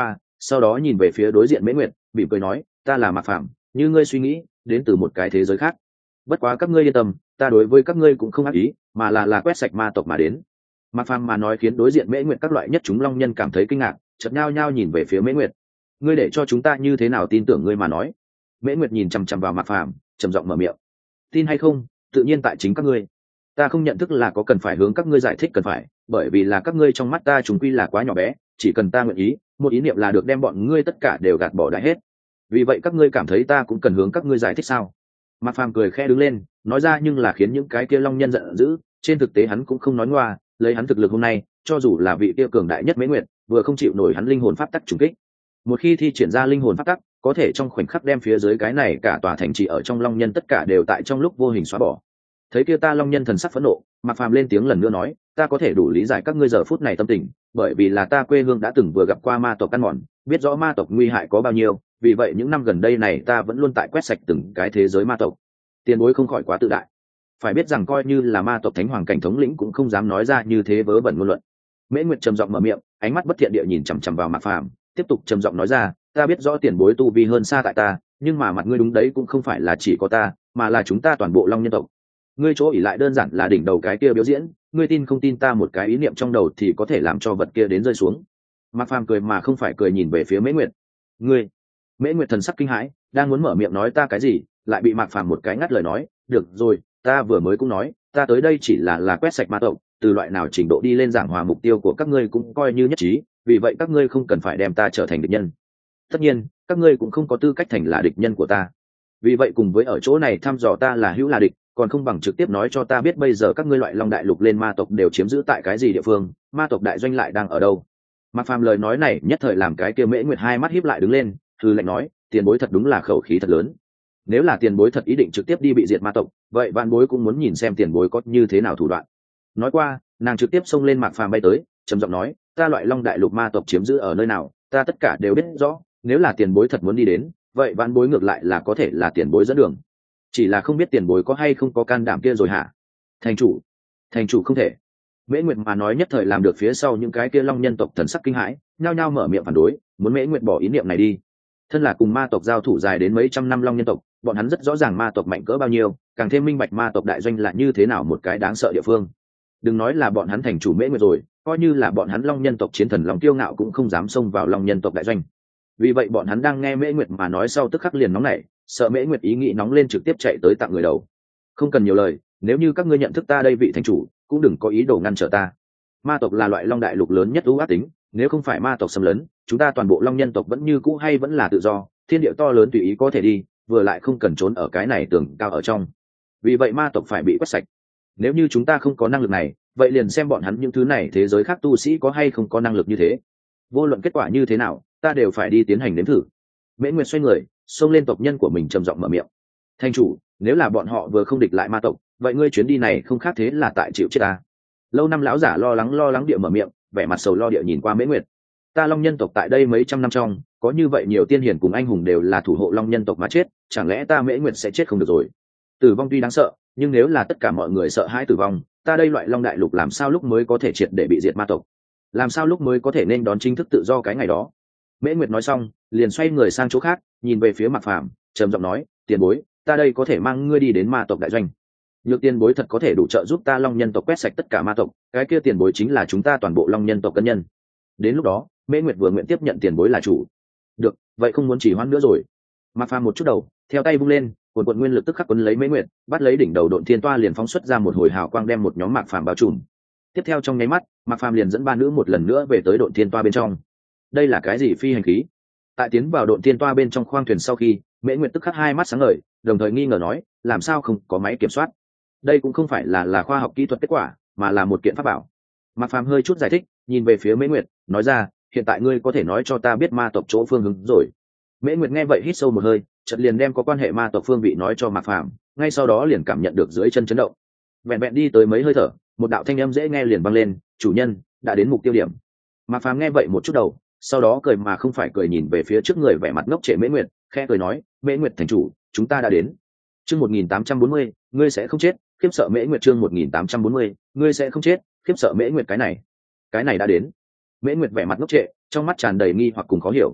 sau đó nhìn về phía đối diện Mễ Nguyệt, mỉm cười nói, ta là Mạc Phàm, như ngươi suy nghĩ, đến từ một cái thế giới khác. Bất quá các ngươi yên tâm, ta đối với các ngươi cũng không ác ý, mà là là quét sạch ma tộc mà đến. Mạc Phàm mà nói khiến đối diện Mễ Nguyệt các loại nhất chúng long nhân cảm thấy kinh ngạc, chợt nhao nhao nhìn về phía Mễ Nguyệt. Ngươi để cho chúng ta như thế nào tin tưởng ngươi mà nói? Mễ Nguyệt nhìn chằm chằm vào Mạc Phàm, trầm giọng mở miệng. Tin hay không, tự nhiên tại chính các ngươi. Ta không nhận thức là có cần phải hướng các ngươi giải thích cần phải, bởi vì là các ngươi trong mắt ta chúng quy là quá nhỏ bé, chỉ cần ta nguyện ý, một ý niệm là được đem bọn ngươi tất cả đều gạt bỏ đã hết. Vì vậy các ngươi cảm thấy ta cũng cần hướng các ngươi giải thích sao? Mạc Phàm cười khẽ đứng lên, nói ra nhưng là khiến những cái kia long nhân giận dữ, trên thực tế hắn cũng không nói ngoa, lấy hắn thực lực hôm nay, cho dù là vị kia cường đại nhất Mễ Nguyệt, vừa không chịu nổi hắn linh hồn pháp tắc trùng kích. Một khi thi triển ra linh hồn pháp tắc, có thể trong khoảnh khắc đem phía dưới cái này cả tòa thành trì ở trong long nhân tất cả đều tại trong lúc vô hình xóa bỏ. Thấy kia ta long nhân thần sắc phẫn nộ, Mạc Phàm lên tiếng lần nữa nói, ta có thể đủ lý giải các ngươi giờ phút này tâm tình, bởi vì là ta quê hương đã từng vừa gặp qua ma tộc ăn mòn, biết rõ ma tộc nguy hại có bao nhiêu, vì vậy những năm gần đây này ta vẫn luôn tại quét sạch từng cái thế giới ma tộc. Tiền bối không khỏi quá tự đại, phải biết rằng coi như là ma tộc thánh hoàng cảnh thống lĩnh cũng không dám nói ra như thế vớ vẩn ngôn luận. Mễ Nguyệt trầm giọng mở miệng, ánh mắt bất thiện địa nhìn chằm chằm vào Mạc Phàm, tiếp tục trầm giọng nói ra, ta biết rõ tiền bối tu vi hơn xa tại ta, nhưng mà mặt ngươi đúng đấy cũng không phải là chỉ có ta, mà là chúng ta toàn bộ long nhân tộc. Ngươi chỗ ỉ lại đơn giản là đỉnh đầu cái kia biểu diễn, ngươi tin không tin ta một cái ý niệm trong đầu thì có thể làm cho vật kia đến rơi xuống. Mạc Phàm cười mà không phải cười nhìn về phía Mễ Nguyệt. Ngươi? Mễ Nguyệt thần sắc kinh hãi, đang muốn mở miệng nói ta cái gì, lại bị Mạc Phàm một cái ngắt lời nói, được rồi, ta vừa mới cũng nói, ta tới đây chỉ là là quét sạch ma tộc, từ loại nào trình độ đi lên giảng hòa mục tiêu của các ngươi cũng coi như nhất trí, vì vậy các ngươi không cần phải đem ta trở thành địch nhân. Tất nhiên, các ngươi cũng không có tư cách thành là địch nhân của ta. Vì vậy cùng với ở chỗ này thăm dò ta là hữu là địch, còn không bằng trực tiếp nói cho ta biết bây giờ các ngươi loại long đại lục lên ma tộc đều chiếm giữ tại cái gì địa phương, ma tộc đại doanh lại đang ở đâu. Mạc Phàm lời nói này nhất thời làm cái kia Mễ Nguyệt hai mắt híp lại đứng lên, hừ lạnh nói, tiền bối thật đúng là khẩu khí thật lớn. Nếu là tiền bối thật ý định trực tiếp đi bị diệt ma tộc, vậy vạn bối cũng muốn nhìn xem tiền bối có như thế nào thủ đoạn. Nói qua, nàng trực tiếp xông lên Mạc Phàm bay tới, trầm giọng nói, ta loại long đại lục ma tộc chiếm giữ ở nơi nào, ta tất cả đều biết rõ, nếu là tiền bối thật muốn đi đến, vậy vạn bối ngược lại là có thể là tiền bối dẫn đường. Chỉ là không biết tiền bối có hay không có can đảm kia rồi hả? Thành chủ, thành chủ không thể. Mễ Nguyệt mà nói nhất thời làm được phía sau những cái kia long nhân tộc thần sắc kinh hãi, nhao nhao mở miệng phản đối, muốn Mễ Nguyệt bỏ ý niệm này đi. Thân là cùng ma tộc giao thủ dài đến mấy trăm năm long nhân tộc, bọn hắn rất rõ ràng ma tộc mạnh cỡ bao nhiêu, càng thêm minh bạch ma tộc đại doanh là như thế nào một cái đáng sợ địa phương. Đừng nói là bọn hắn thành chủ Mễ Nguyệt rồi, coi như là bọn hắn long nhân tộc chiến thần long tiêu ngạo cũng không dám xông vào long nhân tộc đại doanh. Vì vậy bọn hắn đang nghe Mễ Nguyệt mà nói sau tức khắc liền nóng nảy, sợ Mễ Nguyệt ý nghĩ nóng lên trực tiếp chạy tới tặng người đầu. Không cần nhiều lời, nếu như các ngươi nhận thức ta đây vị thành chủ, cũng đừng có ý đồ ngăn trở ta. Ma tộc là loại long đại lục lớn nhất ưu ác tính, nếu không phải ma tộc xâm lấn, chúng ta toàn bộ long nhân tộc vẫn như cũ hay vẫn là tự do, thiên địa to lớn tùy ý có thể đi, vừa lại không cần trốn ở cái này tường cao ở trong. Vì vậy ma tộc phải bị quét sạch. Nếu như chúng ta không có năng lực này, vậy liền xem bọn hắn những thứ này thế giới khác tu sĩ có hay không có năng lực như thế. Vô luận kết quả như thế nào, ta đều phải đi tiến hành nếm thử. Mễ Nguyệt xoay người, xông lên tộc nhân của mình trầm giọng mở miệng. Thành chủ, nếu là bọn họ vừa không địch lại ma tộc, vậy ngươi chuyến đi này không khác thế là tại chịu chết ta. Lâu năm lão giả lo lắng lo lắng địa mở miệng, vẻ mặt sầu lo địa nhìn qua Mễ Nguyệt. Ta long nhân tộc tại đây mấy trăm năm trong, có như vậy nhiều tiên hiền cùng anh hùng đều là thủ hộ long nhân tộc mà chết, chẳng lẽ ta Mễ Nguyệt sẽ chết không được rồi? Tử vong tuy đáng sợ, nhưng nếu là tất cả mọi người sợ hãi tử vong, ta đây loại long đại lục làm sao lúc mới có thể triệt để bị diệt ma tộc? Làm sao lúc mới có thể nên đón chính thức tự do cái ngày đó? Mễ Nguyệt nói xong, liền xoay người sang chỗ khác, nhìn về phía Mạc Phàm, trầm giọng nói, tiền bối, ta đây có thể mang ngươi đi đến ma tộc đại doanh. Nhược tiền bối thật có thể đủ trợ giúp ta long nhân tộc quét sạch tất cả ma tộc, cái kia tiền bối chính là chúng ta toàn bộ long nhân tộc cân nhân. Đến lúc đó, Mễ Nguyệt vừa nguyện tiếp nhận tiền bối là chủ. Được, vậy không muốn chỉ hoãn nữa rồi. Mạc Phàm một chút đầu, theo tay vung lên, cuồn cuộn nguyên lực tức khắc quấn lấy Mễ Nguyệt, bắt lấy đỉnh đầu độn thiên toa liền phóng xuất ra một hồi hào quang đem một nhóm Mạc Phàm bao trùm. Tiếp theo trong nháy mắt, Mạc Phàm liền dẫn ba nữ một lần nữa về tới độn thiên toa bên trong. Đây là cái gì phi hành khí? Tại tiến vào độn thiên toa bên trong khoang thuyền sau khi, Mễ Nguyệt tức khắc hai mắt sáng ngời, đồng thời nghi ngờ nói, làm sao không có máy kiểm soát? Đây cũng không phải là là khoa học kỹ thuật kết quả, mà là một kiện pháp bảo. Mạc Phàm hơi chút giải thích, nhìn về phía Mễ Nguyệt, nói ra, hiện tại ngươi có thể nói cho ta biết ma tộc chỗ phương hướng rồi. Mễ Nguyệt nghe vậy hít sâu một hơi, chợt liền đem có quan hệ ma tộc phương vị nói cho Mạc Phàm, ngay sau đó liền cảm nhận được dưới chân chấn động. Vẹn vẹn đi tới mấy hơi thở, một đạo thanh âm dễ nghe liền vang lên, chủ nhân đã đến mục tiêu điểm. Mạc Phàm nghe vậy một chút đầu, sau đó cười mà không phải cười nhìn về phía trước người vẻ mặt ngốc trệ Mễ Nguyệt, khẽ cười nói, Mễ Nguyệt thành chủ, chúng ta đã đến. Chương một nghìn tám trăm bốn mươi, ngươi sẽ không chết, khiếp sợ Mễ Nguyệt chương một nghìn tám trăm bốn mươi, ngươi sẽ không chết, khiếp sợ Mễ Nguyệt cái này. Cái này đã đến. Mễ Nguyệt vẻ mặt ngốc trệ, trong mắt tràn đầy nghi hoặc cùng khó hiểu.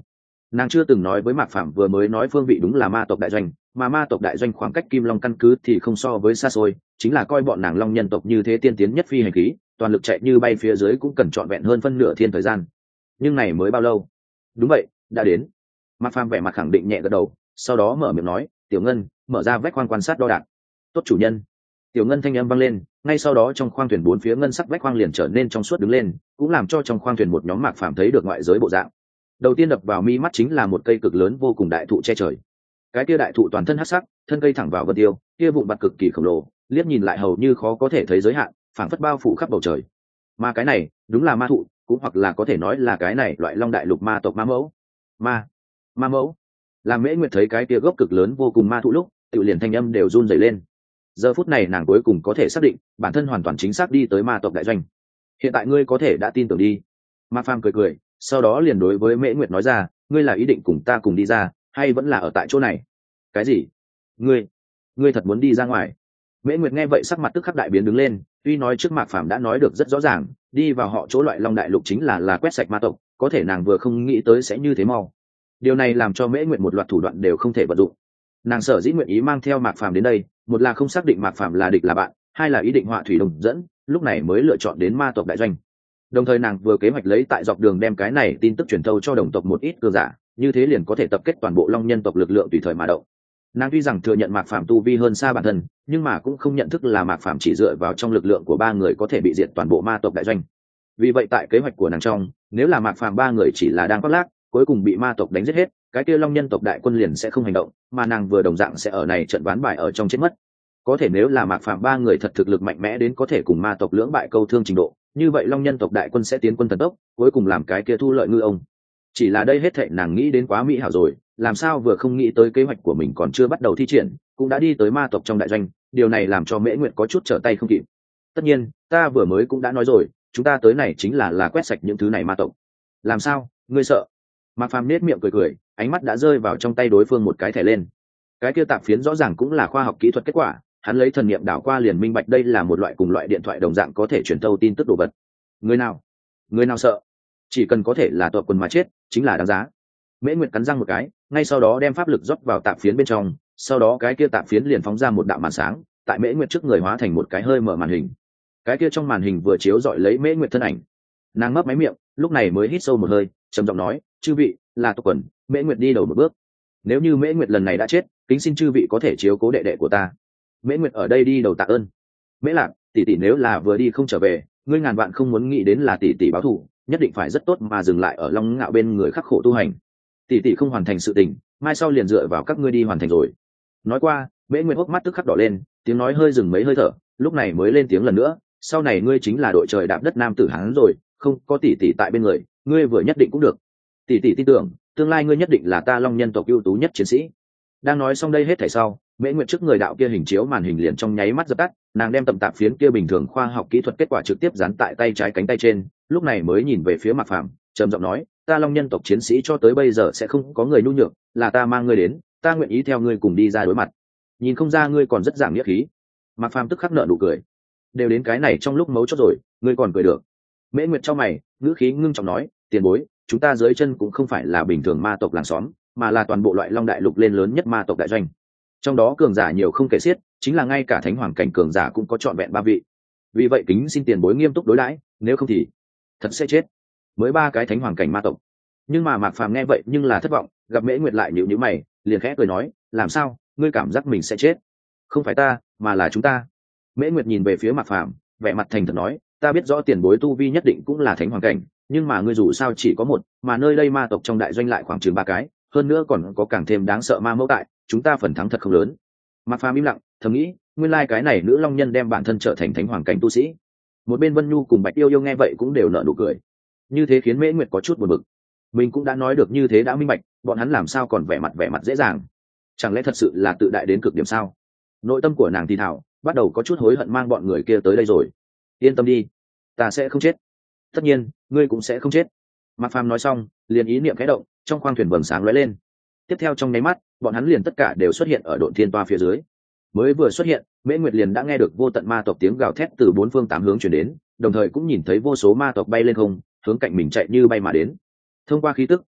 Nàng chưa từng nói với Mạc Phạm vừa mới nói phương vị đúng là ma tộc đại doanh, mà ma tộc đại doanh khoảng cách Kim Long căn cứ thì không so với xa xôi, chính là coi bọn nàng Long nhân tộc như thế tiên tiến nhất phi hành khí, toàn lực chạy như bay phía dưới cũng cần trọn vẹn hơn phân nửa thiên thời gian. Nhưng này mới bao lâu? Đúng vậy, đã đến. Mạc Phàm vẻ mặt khẳng định nhẹ gật đầu, sau đó mở miệng nói, "Tiểu Ngân, mở ra vách khoang quan sát đo đạc." "Tốt chủ nhân." Tiểu Ngân thanh âm vang lên, ngay sau đó trong khoang thuyền bốn phía ngân sắc vách khoang liền trở nên trong suốt đứng lên, cũng làm cho trong khoang thuyền một nhóm Mạc Phàm thấy được ngoại giới bộ dạng. Đầu tiên đập vào mi mắt chính là một cây cực lớn vô cùng đại thụ che trời. Cái kia đại thụ toàn thân hắc sắc, thân cây thẳng vào vân tiêu, kia vụn bạc cực kỳ khổng lồ, liếc nhìn lại hầu như khó có thể thấy giới hạn, phảng phất bao phủ khắp bầu trời. Mà cái này, đúng là ma thụ, cũng hoặc là có thể nói là cái này loại Long đại lục ma tộc ma mẫu. Ma, ma mẫu. Làm Mễ Nguyệt thấy cái kia gốc cực lớn vô cùng ma thụ lúc, tiểu liền thanh âm đều run rẩy lên. Giờ phút này nàng cuối cùng có thể xác định, bản thân hoàn toàn chính xác đi tới ma tộc đại doanh. Hiện tại ngươi có thể đã tin tưởng đi. Ma Phàm cười cười, sau đó liền đối với Mễ Nguyệt nói ra, ngươi là ý định cùng ta cùng đi ra, hay vẫn là ở tại chỗ này? Cái gì? Ngươi, ngươi thật muốn đi ra ngoài? Mễ Nguyệt nghe vậy sắc mặt tức khắc đại biến đứng lên, tuy nói trước Mạc Phàm đã nói được rất rõ ràng, đi vào họ chỗ loại Long đại lục chính là là quét sạch ma tộc, có thể nàng vừa không nghĩ tới sẽ như thế mau. Điều này làm cho Mễ Nguyệt một loạt thủ đoạn đều không thể vận dụng. Nàng sở dĩ nguyện ý mang theo Mạc Phàm đến đây, một là không xác định Mạc Phàm là địch là bạn, hai là ý định họa thủy đồng dẫn, lúc này mới lựa chọn đến ma tộc đại doanh. Đồng thời nàng vừa kế hoạch lấy tại dọc đường đem cái này tin tức truyền thâu cho đồng tộc một ít cường giả, như thế liền có thể tập kết toàn bộ Long nhân tộc lực lượng tùy thời mà động. Nàng tuy rằng thừa nhận Mạc Phàm tu vi hơn xa bản thân, nhưng mà cũng không nhận thức là Mạc Phàm chỉ dựa vào trong lực lượng của ba người có thể bị diệt toàn bộ ma tộc đại doanh. Vì vậy tại kế hoạch của nàng trong, nếu là Mạc Phàm ba người chỉ là đang khoác lác, cuối cùng bị ma tộc đánh giết hết, cái kia Long nhân tộc đại quân liền sẽ không hành động, mà nàng vừa đồng dạng sẽ ở này trận ván bài ở trong chết mất. Có thể nếu là Mạc Phàm ba người thật thực lực mạnh mẽ đến có thể cùng ma tộc lưỡng bại câu thương trình độ, như vậy Long nhân tộc đại quân sẽ tiến quân thần tốc, cuối cùng làm cái kia thu lợi ngư ông. Chỉ là đây hết thệ nàng nghĩ đến quá mỹ hảo rồi, làm sao vừa không nghĩ tới kế hoạch của mình còn chưa bắt đầu thi triển, cũng đã đi tới ma tộc trong đại doanh, điều này làm cho Mễ Nguyệt có chút trở tay không kịp. Tất nhiên, ta vừa mới cũng đã nói rồi, chúng ta tới này chính là là quét sạch những thứ này ma tộc. Làm sao, ngươi sợ? Mạc Phàm nết miệng cười cười, ánh mắt đã rơi vào trong tay đối phương một cái thẻ lên. Cái kia tạp phiến rõ ràng cũng là khoa học kỹ thuật kết quả, hắn lấy thần niệm đảo qua liền minh bạch đây là một loại cùng loại điện thoại đồng dạng có thể truyền thâu tin tức đồ vật. Người nào? Người nào sợ? Chỉ cần có thể là tọa quần mà chết, chính là đáng giá. Mễ Nguyệt cắn răng một cái, ngay sau đó đem pháp lực rót vào tạp phiến bên trong, sau đó cái kia tạp phiến liền phóng ra một đạo màn sáng, tại Mễ Nguyệt trước người hóa thành một cái hơi mở màn hình. Cái kia trong màn hình vừa chiếu dọi lấy Mễ Nguyệt thân ảnh. Nàng mấp máy miệng, lúc này mới hít sâu một hơi, trầm giọng nói, chư vị, là tộc quần, Mễ Nguyệt đi đầu một bước. Nếu như Mễ Nguyệt lần này đã chết, kính xin chư vị có thể chiếu cố đệ đệ của ta. Mễ Nguyệt ở đây đi đầu tạ ơn. Mễ Lạc, tỷ tỷ nếu là vừa đi không trở về, ngươi ngàn vạn không muốn nghĩ đến là tỷ tỷ báo thù, nhất định phải rất tốt mà dừng lại ở Long Ngạo bên người khắc khổ tu hành. Tỷ tỷ không hoàn thành sự tình, mai sau liền dựa vào các ngươi đi hoàn thành rồi. Nói qua, Mễ Nguyệt hốc mắt tức khắc đỏ lên, tiếng nói hơi dừng mấy hơi thở, lúc này mới lên tiếng lần nữa, sau này ngươi chính là đội trời đạp đất nam tử hán rồi, không có tỷ tỷ tại bên người, ngươi vừa nhất định cũng được. Tỷ tỷ tin tưởng, tương lai ngươi nhất định là ta Long nhân tộc ưu tú nhất chiến sĩ. Đang nói xong đây hết thảy sau, Mễ Nguyệt trước người đạo kia hình chiếu màn hình liền trong nháy mắt dập tắt, nàng đem tầm tạp phiến kia bình thường khoa học kỹ thuật kết quả trực tiếp dán tại tay trái cánh tay trên, lúc này mới nhìn về phía Mạc Phàm, trầm giọng nói, ta Long nhân tộc chiến sĩ cho tới bây giờ sẽ không có người nhu nhược, là ta mang ngươi đến, ta nguyện ý theo ngươi cùng đi ra đối mặt. Nhìn không ra ngươi còn rất giảng nghĩa khí. Mạc Phàm tức khắc nở nụ cười. Đều đến cái này trong lúc mấu chốt rồi, ngươi còn cười được? Mễ Nguyệt trong mày, ngữ khí ngưng trọng nói, tiền bối, chúng ta dưới chân cũng không phải là bình thường ma tộc làng xóm, mà là toàn bộ loại Long đại lục lên lớn nhất ma tộc đại doanh. Trong đó cường giả nhiều không kể xiết, chính là ngay cả thánh hoàng cảnh cường giả cũng có trọn vẹn ba vị. Vì vậy kính xin tiền bối nghiêm túc đối đãi, nếu không thì thật sẽ chết. Mới ba cái thánh hoàng cảnh ma tộc. Nhưng mà Mạc Phàm nghe vậy nhưng là thất vọng, gặp Mễ Nguyệt lại nhíu nhíu mày, liền khẽ cười nói, làm sao, ngươi cảm giác mình sẽ chết? Không phải ta, mà là chúng ta. Mễ Nguyệt nhìn về phía Mạc Phàm, vẻ mặt thành thật nói, ta biết rõ tiền bối tu vi nhất định cũng là thánh hoàng cảnh, nhưng mà ngươi dù sao chỉ có một, mà nơi đây ma tộc trong đại doanh lại khoảng chừng ba cái, hơn nữa còn có càng thêm đáng sợ ma mẫu tại, chúng ta phần thắng thật không lớn. Mạc Phàm im lặng, thầm nghĩ, nguyên lai cái này nữ long nhân đem bản thân trở thành thánh hoàng cảnh tu sĩ. Một bên Vân Nhu cùng Bạch Yêu Yêu nghe vậy cũng đều nở nụ cười. Như thế khiến Mễ Nguyệt có chút buồn bực. Mình cũng đã nói được như thế đã minh bạch, bọn hắn làm sao còn vẻ mặt vẻ mặt dễ dàng? Chẳng lẽ thật sự là tự đại đến cực điểm sao? Nội tâm của nàng thì thào, bắt đầu có chút hối hận mang bọn người kia tới đây rồi. Yên tâm đi, ta sẽ không chết. Tất nhiên, ngươi cũng sẽ không chết. Mạc Phàm nói xong, liền ý niệm khẽ động, trong khoang thuyền vầng sáng lóe lên. Tiếp theo trong nháy mắt, bọn hắn liền tất cả đều xuất hiện ở độn thiên toa phía dưới. Mới vừa xuất hiện, Mễ Nguyệt liền đã nghe được vô tận ma tộc tiếng gào thét từ bốn phương tám hướng truyền đến, đồng thời cũng nhìn thấy vô số ma tộc bay lên không, hướng cạnh mình chạy như bay mà đến. Thông qua khí tức,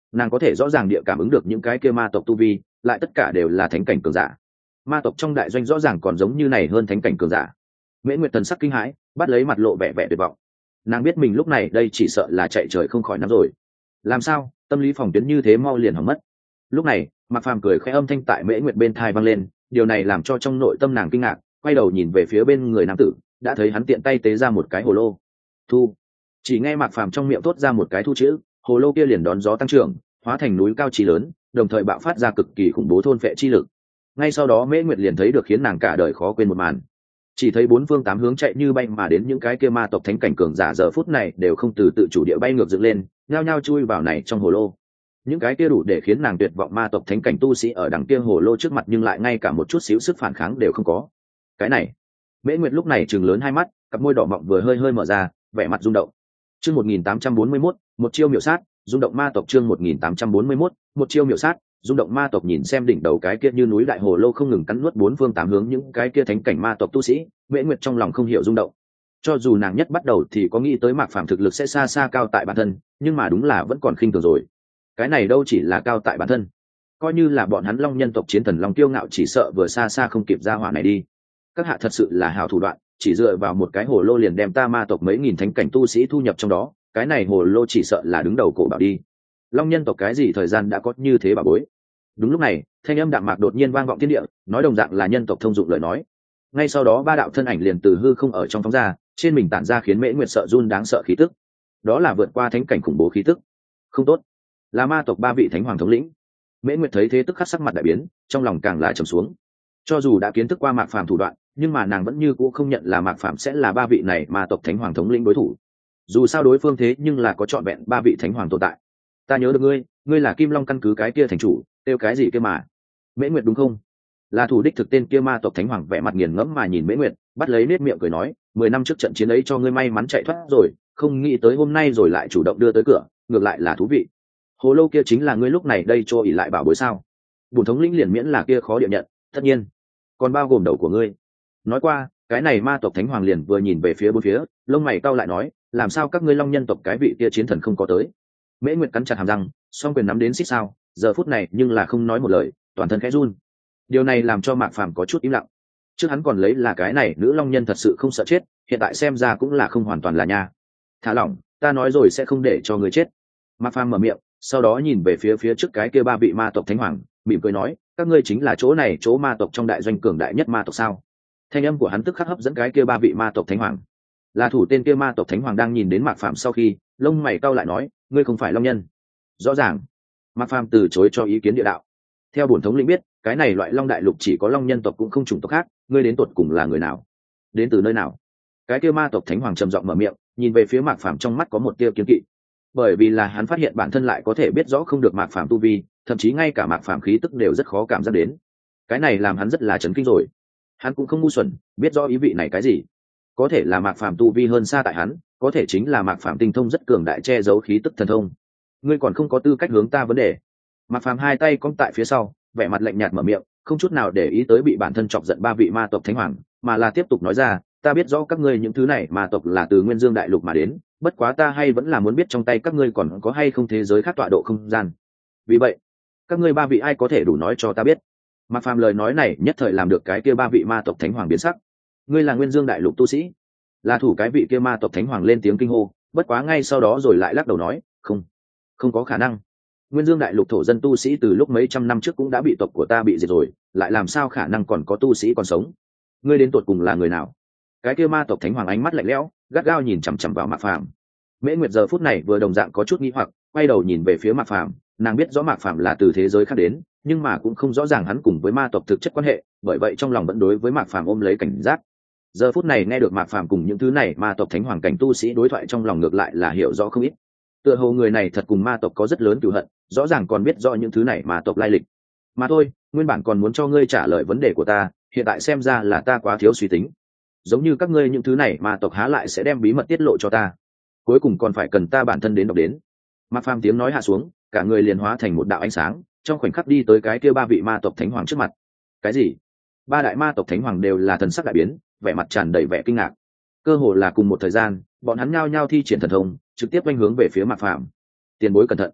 nàng có thể rõ ràng địa cảm ứng được những cái kia ma tộc tu vi lại tất cả đều là thánh cảnh cường giả. Ma tộc trong đại doanh rõ ràng còn giống như này hơn thánh cảnh cường giả. Mễ Nguyệt thần sắc kinh hãi, bắt lấy mặt lộ vẻ vẻ tuyệt vọng. Nàng biết mình lúc này đây chỉ sợ là chạy trời không khỏi nắm rồi. Làm sao tâm lý phòng tuyến như thế mau liền hỏng mất. Lúc này Mạc Phàm cười khẽ, âm thanh tại Mễ Nguyệt bên tai vang lên, điều này làm cho trong nội tâm nàng kinh ngạc, quay đầu nhìn về phía bên người nam tử, đã thấy hắn tiện tay tế ra một cái hồ lô. Thu. Chỉ nghe Mạc Phàm trong miệng thốt ra một cái thu chữ, hồ lô kia liền đón gió tăng trưởng, hóa thành núi cao trí lớn, đồng thời bạo phát ra cực kỳ khủng bố thôn phệ chi lực. Ngay sau đó Mễ Nguyệt liền thấy được khiến nàng cả đời khó quên một màn. Chỉ thấy bốn phương tám hướng chạy như bay mà đến những cái kia ma tộc thánh cảnh cường giả giờ phút này đều không từ tự chủ địa bay ngược dựng lên, nhao nhao chui vào này trong hồ lô. Những cái kia đủ để khiến nàng tuyệt vọng ma tộc thánh cảnh tu sĩ ở đằng kia hồ lô trước mặt nhưng lại ngay cả một chút xíu sức phản kháng đều không có. Cái này, Mễ Nguyệt lúc này trừng lớn hai mắt, cặp môi đỏ mọng vừa hơi hơi mở ra, vẻ mặt rung động. Chương một nghìn tám trăm bốn mươi mốt, một chiêu miểu sát, rung động ma tộc. Chương một nghìn tám trăm bốn mươi mốt, một chiêu miểu sát, rung động ma tộc. Nhìn xem đỉnh đầu cái kia như núi đại hồ lô không ngừng cắn nuốt bốn phương tám hướng những cái kia thánh cảnh ma tộc tu sĩ, Mễ Nguyệt trong lòng không hiểu rung động. Cho dù nàng nhất bắt đầu thì có nghĩ tới Mạc Phàm thực lực sẽ xa xa cao tại bản thân, nhưng mà đúng là vẫn còn khinh thường rồi. Cái này đâu chỉ là cao tại bản thân, coi như là bọn hắn Long nhân tộc chiến thần Long kiêu ngạo chỉ sợ vừa xa xa không kịp ra hỏa này đi. Các hạ thật sự là hào thủ đoạn, chỉ dựa vào một cái hồ lô liền đem ta ma tộc mấy nghìn thánh cảnh tu sĩ thu nhập trong đó, cái này hồ lô chỉ sợ là đứng đầu cổ bảo đi. Long nhân tộc cái gì thời gian đã có như thế bà bối. Đúng lúc này thanh âm đạm mạc đột nhiên vang vọng thiên địa, nói đồng dạng là nhân tộc thông dụng lời nói. Ngay sau đó ba đạo thân ảnh liền từ hư không ở trong phóng ra, trên mình tản ra khiến Mễ Nguyệt sợ run đáng sợ khí tức. Đó là vượt qua thánh cảnh khủng bố khí tức. Không tốt, là ma tộc ba vị thánh hoàng thống lĩnh. Mễ Nguyệt thấy thế tức khắc sắc mặt đại biến, trong lòng càng là trầm xuống. Cho dù đã kiến thức qua Mạc Phàm thủ đoạn, nhưng mà nàng vẫn như cũ không nhận là Mạc Phàm sẽ là ba vị này ma tộc thánh hoàng thống lĩnh đối thủ. Dù sao đối phương thế nhưng là có trọn vẹn ba vị thánh hoàng tồn tại. Ta nhớ được ngươi, ngươi là Kim Long căn cứ cái kia thành chủ, tiêu cái gì kia mà? Mễ Nguyệt đúng không? Là thủ đích thực tên kia ma tộc thánh hoàng vẻ mặt nghiền ngẫm mà nhìn Mễ Nguyệt, bắt lấy nết miệng cười nói, mười năm trước trận chiến ấy cho ngươi may mắn chạy thoát rồi, không nghĩ tới hôm nay rồi lại chủ động đưa tới cửa, ngược lại là thú vị. Hồ lô kia chính là ngươi lúc này đây cho ỉ lại bảo bối sao? Bổn thống lĩnh liền miễn là kia khó địa nhận, tất nhiên còn bao gồm đầu của ngươi. Nói qua, cái này ma tộc thánh hoàng liền vừa nhìn về phía bốn phía, lông mày cau lại nói, làm sao các ngươi Long nhân tộc cái vị kia chiến thần không có tới? Mễ Nguyệt cắn chặt hàm răng, song quyền nắm đến xích sao, giờ phút này nhưng là không nói một lời, toàn thân khẽ run. Điều này làm cho Mạc Phàm có chút im lặng. Trước hắn còn lấy là cái này nữ long nhân thật sự không sợ chết, hiện tại xem ra cũng là không hoàn toàn là nha. Thả lỏng, ta nói rồi sẽ không để cho người chết. Mạc Phàm mở miệng, sau đó nhìn về phía phía trước cái kia ba vị ma tộc thánh hoàng, mỉm cười nói, các ngươi chính là chỗ này chỗ ma tộc trong đại doanh cường đại nhất ma tộc sao? Thanh âm của hắn tức khắc hấp dẫn cái kia ba vị ma tộc thánh hoàng. Là thủ tên kia ma tộc thánh hoàng đang nhìn đến Mạc Phàm sau khi, lông mày cau lại nói, ngươi không phải long nhân. Rõ ràng. Mạc Phàm từ chối cho ý kiến địa đạo. Theo bổn thống lĩnh biết, cái này loại long đại lục chỉ có long nhân tộc cũng không chủng tộc khác, ngươi đến tột cùng là người nào? Đến từ nơi nào? Cái kia ma tộc thánh hoàng trầm giọng mở miệng, nhìn về phía Mạc Phàm trong mắt có một tia kiên kỵ. Bởi vì là hắn phát hiện bản thân lại có thể biết rõ không được Mạc Phàm tu vi, thậm chí ngay cả Mạc Phàm khí tức đều rất khó cảm giác đến. Cái này làm hắn rất là chấn kinh rồi. Hắn cũng không ngu xuẩn, biết rõ ý vị này cái gì. Có thể là Mạc Phàm tu vi hơn xa tại hắn, có thể chính là Mạc Phàm tinh thông rất cường đại che giấu khí tức thần thông. Ngươi còn không có tư cách hướng ta vấn đề. Mạc Phàm hai tay cong tại phía sau, vẻ mặt lạnh nhạt mở miệng, không chút nào để ý tới bị bản thân chọc giận ba vị ma tộc thánh hoàng, mà là tiếp tục nói ra, ta biết rõ các ngươi những thứ này ma tộc là từ Nguyên Dương đại lục mà đến, bất quá ta hay vẫn là muốn biết trong tay các ngươi còn có hay không thế giới khác tọa độ không gian. Vì vậy, các ngươi ba vị ai có thể đủ nói cho ta biết? Mạc Phàm lời nói này nhất thời làm được cái kia ba vị ma tộc thánh hoàng biến sắc. Ngươi là Nguyên Dương đại lục tu sĩ? Là thủ cái vị kia ma tộc thánh hoàng lên tiếng kinh hô, bất quá ngay sau đó rồi lại lắc đầu nói, không, không có khả năng. Nguyên Dương đại lục thổ dân tu sĩ từ lúc mấy trăm năm trước cũng đã bị tộc của ta bị diệt rồi, lại làm sao khả năng còn có tu sĩ còn sống? Ngươi đến tột cùng là người nào? Cái kia ma tộc thánh hoàng ánh mắt lạnh lẽo, gắt gao nhìn chằm chằm vào Mạc Phàm. Mễ Nguyệt giờ phút này vừa đồng dạng có chút nghi hoặc, quay đầu nhìn về phía Mạc Phàm, nàng biết rõ Mạc Phàm là từ thế giới khác đến, nhưng mà cũng không rõ ràng hắn cùng với ma tộc thực chất quan hệ, bởi vậy trong lòng vẫn đối với Mạc Phàm ôm lấy cảnh giác. Giờ phút này nghe được Mạc Phàm cùng những thứ này ma tộc thánh hoàng cảnh tu sĩ đối thoại, trong lòng ngược lại là hiểu rõ không ít. Tựa hồ người này thật cùng ma tộc có rất lớn cừu hận, rõ ràng còn biết rõ những thứ này ma tộc lai lịch. Mà thôi, nguyên bản còn muốn cho ngươi trả lời vấn đề của ta, hiện tại xem ra là ta quá thiếu suy tính. Giống như các ngươi những thứ này ma tộc há lại sẽ đem bí mật tiết lộ cho ta, cuối cùng còn phải cần ta bản thân đến đọc đến. Mạc Phàm tiếng nói hạ xuống, cả người liền hóa thành một đạo ánh sáng, trong khoảnh khắc đi tới cái kia ba vị ma tộc thánh hoàng trước mặt. Cái gì? Ba đại ma tộc thánh hoàng đều là thần sắc đại biến, vẻ mặt tràn đầy vẻ kinh ngạc. Cơ hồ là cùng một thời gian, bọn hắn nhao nhao thi triển thần thông, trực tiếp quanh hướng về phía Mạc Phàm. Tiền bối cẩn thận.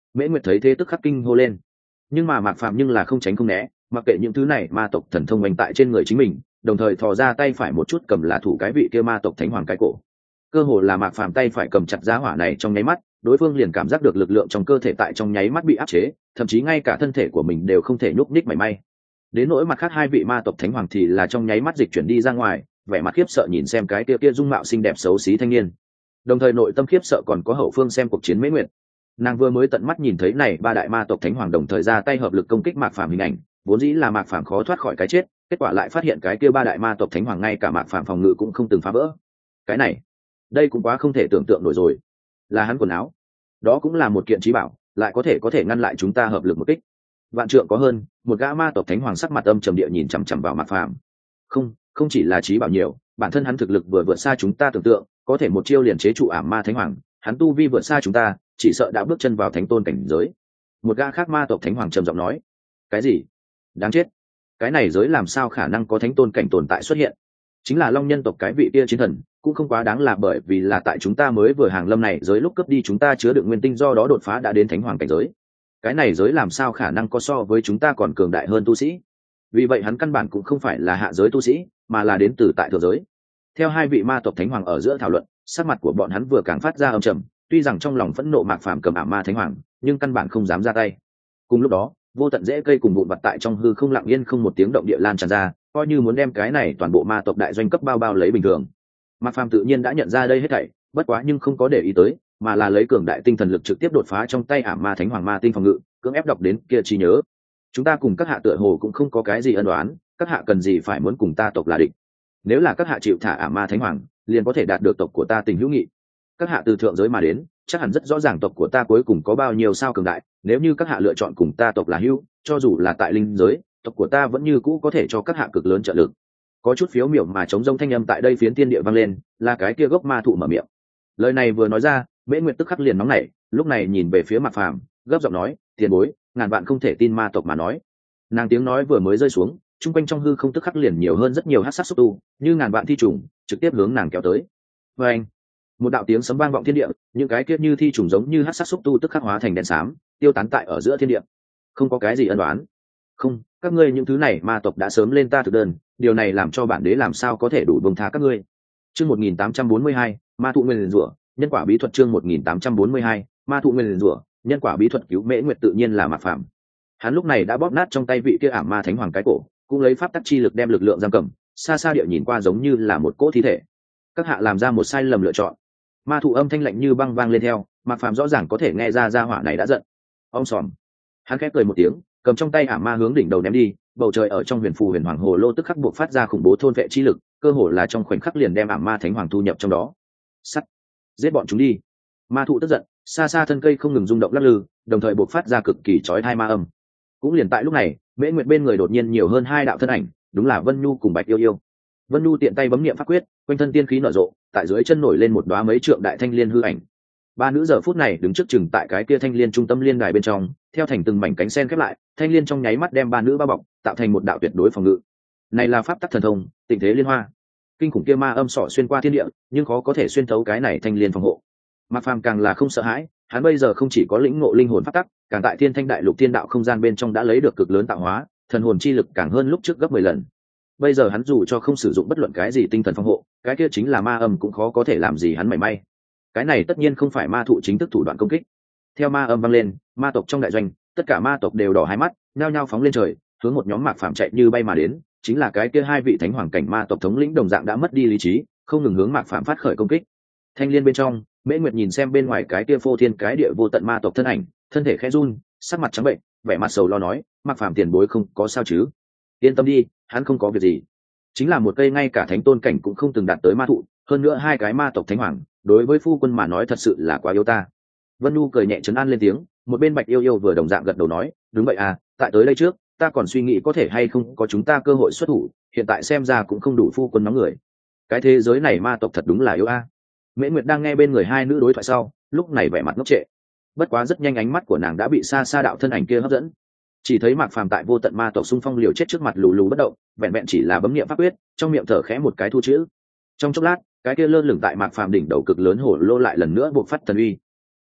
Mễ Nguyệt thấy thế tức khắc kinh hô lên, nhưng mà Mạc Phàm nhưng là không tránh không né, mặc kệ những thứ này ma tộc thần thông oanh tại trên người chính mình, đồng thời thò ra tay phải một chút cầm là thủ cái vị kia ma tộc thánh hoàng cái cổ. Cơ hồ là Mạc Phàm tay phải cầm chặt giá hỏa này trong nháy mắt, đối phương liền cảm giác được lực lượng trong cơ thể tại trong nháy mắt bị áp chế, thậm chí ngay cả thân thể của mình đều không thể nhúc nhích mảy may. Đến nỗi mặt khác hai vị ma tộc thánh hoàng thì là trong nháy mắt dịch chuyển đi ra ngoài, vẻ mặt khiếp sợ nhìn xem cái kia kia dung mạo xinh đẹp xấu xí thanh niên, đồng thời nội tâm khiếp sợ còn có hậu phương xem cuộc chiến Mễ Nguyệt. Nàng vừa mới tận mắt nhìn thấy này ba đại ma tộc thánh hoàng đồng thời ra tay hợp lực công kích Mạc Phàm hình ảnh, vốn dĩ là Mạc Phàm khó thoát khỏi cái chết, kết quả lại phát hiện cái kia ba đại ma tộc thánh hoàng ngay cả Mạc Phàm phòng ngự cũng không từng phá vỡ. Cái này, đây cũng quá không thể tưởng tượng nổi rồi. Là hắn quần áo, đó cũng là một kiện trí bảo, lại có thể có thể ngăn lại chúng ta hợp lực một kích. Vạn trượng có hơn, một gã ma tộc thánh hoàng sắc mặt âm trầm địa nhìn chằm chằm vào Mạc Phàm. Không, không chỉ là trí bảo nhiều, bản thân hắn thực lực vừa vượt xa chúng ta tưởng tượng, có thể một chiêu liền chế trụ ảm ma thánh hoàng, hắn tu vi vượt xa chúng ta, chỉ sợ đã bước chân vào thánh tôn cảnh giới. Một gã khác ma tộc thánh hoàng trầm giọng nói. Cái gì? Đáng chết, cái này giới làm sao khả năng có thánh tôn cảnh tồn tại xuất hiện? Chính là long nhân tộc cái vị kia chiến thần, cũng không quá đáng là bởi vì là tại chúng ta mới vừa hàng lâm này giới lúc cướp đi chúng ta chứa đựng nguyên tinh, do đó đột phá đã đến thánh hoàng cảnh giới. Cái này giới làm sao khả năng có so với chúng ta còn cường đại hơn tu sĩ? Vì vậy hắn căn bản cũng không phải là hạ giới tu sĩ, mà là đến từ tại thượng giới. Theo hai vị ma tộc thánh hoàng ở giữa thảo luận, sắc mặt của bọn hắn vừa càng phát ra âm trầm, tuy rằng trong lòng phẫn nộ Mạc Phàm cầm ảm ma thánh hoàng, nhưng căn bản không dám ra tay. Cùng lúc đó, vô tận rễ cây cùng vụn vặt tại trong hư không lặng yên không một tiếng động địa lan tràn ra, coi như muốn đem cái này toàn bộ ma tộc đại doanh cấp bao bao lấy bình thường. Mạc Phàm tự nhiên đã nhận ra đây hết thảy, bất quá nhưng không có để ý tới, mà là lấy cường đại tinh thần lực trực tiếp đột phá trong tay ảm ma thánh hoàng ma tinh phòng ngự, cưỡng ép đọc đến kia trí nhớ. Chúng ta cùng các hạ tựa hồ cũng không có cái gì ân oán, các hạ cần gì phải muốn cùng ta tộc là địch? Nếu là các hạ chịu thả ảm ma thánh hoàng, liền có thể đạt được tộc của ta tình hữu nghị. Các hạ từ thượng giới mà đến, chắc hẳn rất rõ ràng tộc của ta cuối cùng có bao nhiêu sao cường đại, nếu như các hạ lựa chọn cùng ta tộc là hữu, cho dù là tại linh giới, tộc của ta vẫn như cũ có thể cho các hạ cực lớn trợ lực. Có chút phiếu miểu mà chống rông thanh âm tại đây phiến tiên địa vang lên, là cái kia gốc ma thụ mở miệng. Lời này vừa nói ra, Mễ Nguyệt tức khắc liền nóng nảy, lúc này nhìn về phía Mạc Phàm, gấp giọng nói, tiền bối, ngàn vạn không thể tin ma tộc mà nói. Nàng tiếng nói vừa mới rơi xuống, trung quanh trong hư không tức khắc liền nhiều hơn rất nhiều hắc sát xúc tu, như ngàn vạn thi trùng, trực tiếp hướng nàng kéo tới. Và anh, một đạo tiếng sấm vang vọng thiên địa, những cái kia như thi trùng giống như hắc sát xúc tu tức khắc hóa thành đèn xám, tiêu tán tại ở giữa thiên địa. Không có cái gì ân oán. Không, các ngươi những thứ này ma tộc đã sớm lên ta thực đơn, điều này làm cho bản đế làm sao có thể đủ buông tha các ngươi. Chương một nghìn tám trăm bốn mươi hai, ma thụ nguyên rủa, nhân quả bí thuật. Chương một nghìn tám trăm bốn mươi hai, ma thụ nguyên rủa, nhân quả bí thuật. Cứu Mễ Nguyệt tự nhiên là Mạc Phàm. Hắn lúc này đã bóp nát trong tay vị kia ảm ma thánh hoàng cái cổ, cũng lấy pháp tắc chi lực đem lực lượng giam cầm, xa xa địa nhìn qua giống như là một cỗ thi thể. Các hạ làm ra một sai lầm lựa chọn. Ma thụ âm thanh lạnh như băng vang lên theo, Mạc Phàm rõ ràng có thể nghe ra gia hỏa này đã giận. Ông sòm. Hắn khẽ cười một tiếng, cầm trong tay ảm ma hướng đỉnh đầu ném đi, bầu trời ở trong huyền phù huyền hoàng hồ lô tức khắc buộc phát ra khủng bố thôn vệ chi lực, cơ hồ là trong khoảnh khắc liền đem ảm ma thánh hoàng thu nhập trong đó. Sắt, giết bọn chúng đi. Ma thụ tức giận, xa xa thân cây không ngừng rung động lắc lư, đồng thời buộc phát ra cực kỳ chói tai ma âm. Cũng liền tại lúc này, Mễ Nguyệt bên người đột nhiên nhiều hơn hai đạo thân ảnh, đúng là Vân Nhu cùng Bạch Yêu Yêu. Vân Nhu tiện tay bấm niệm pháp quyết, quanh thân tiên khí nở rộ, tại dưới chân nổi lên một đóa mấy trượng đại thanh liên hư ảnh. Ba nữ giờ phút này đứng trước chừng tại cái kia thanh liên trung tâm liên đài bên trong, theo thành từng mảnh cánh sen khép lại, thanh liên trong nháy mắt đem ba nữ bao bọc, tạo thành một đạo tuyệt đối phòng ngự. Này là pháp tắc thần thông, tình thế liên hoa. Kinh khủng kia ma âm sọ xuyên qua thiên địa, nhưng khó có thể xuyên thấu cái này thanh liên phòng hộ. Mạc Phàm càng là không sợ hãi, hắn bây giờ không chỉ có lĩnh ngộ linh hồn pháp tắc, càng tại thiên thanh đại lục thiên đạo không gian bên trong đã lấy được cực lớn tạo hóa, thần hồn chi lực càng hơn lúc trước gấp mười lần. Bây giờ hắn dù cho không sử dụng bất luận cái gì tinh thần phòng hộ, cái kia chính là ma âm cũng khó có thể làm gì hắn mảy may. Cái này tất nhiên không phải ma thụ chính thức thủ đoạn công kích. Theo ma âm vang lên, ma tộc trong đại doanh, tất cả ma tộc đều đỏ hai mắt, nhao nhao phóng lên trời, hướng một nhóm Mạc Phàm chạy như bay mà đến, chính là cái kia hai vị thánh hoàng cảnh ma tộc thống lĩnh đồng dạng đã mất đi lý trí, không ngừng hướng Mạc Phàm phát khởi công kích. Thanh liên bên trong, Mễ Nguyệt nhìn xem bên ngoài cái kia phô thiên cái địa vô tận ma tộc thân ảnh, thân thể khẽ run, sắc mặt trắng bệnh, vẻ mặt sầu lo nói, Mạc Phàm tiền bối không có sao chứ? Yên tâm đi, hắn không có việc gì. Chính là một cây ngay cả thánh tôn cảnh cũng không từng đạt tới ma thụ, hơn nữa hai cái ma tộc thánh hoàng, đối với phu quân mà nói thật sự là quá yêu ta. Vân Nhu cười nhẹ trấn an lên tiếng, một bên Bạch Yêu Yêu vừa đồng dạng gật đầu nói, đúng vậy à, tại tới đây trước, ta còn suy nghĩ có thể hay không có chúng ta cơ hội xuất thủ, hiện tại xem ra cũng không đủ phu quân nóng người. Cái thế giới này ma tộc thật đúng là yêu a. Mễ Nguyệt đang nghe bên người hai nữ đối thoại sau, lúc này vẻ mặt ngốc trệ. Bất quá rất nhanh ánh mắt của nàng đã bị xa xa đạo thân ảnh kia hấp dẫn. Chỉ thấy Mạc Phàm tại vô tận ma tộc xung phong liều chết trước mặt lù lù bất động, vẹn vẹn chỉ là bấm niệm pháp quyết, trong miệng thở khẽ một cái thu chữ. Trong chốc lát, cái kia lơ lửng tại Mạc Phàm đỉnh đầu cực lớn hổ lô lại lần nữa bộc phát thần uy.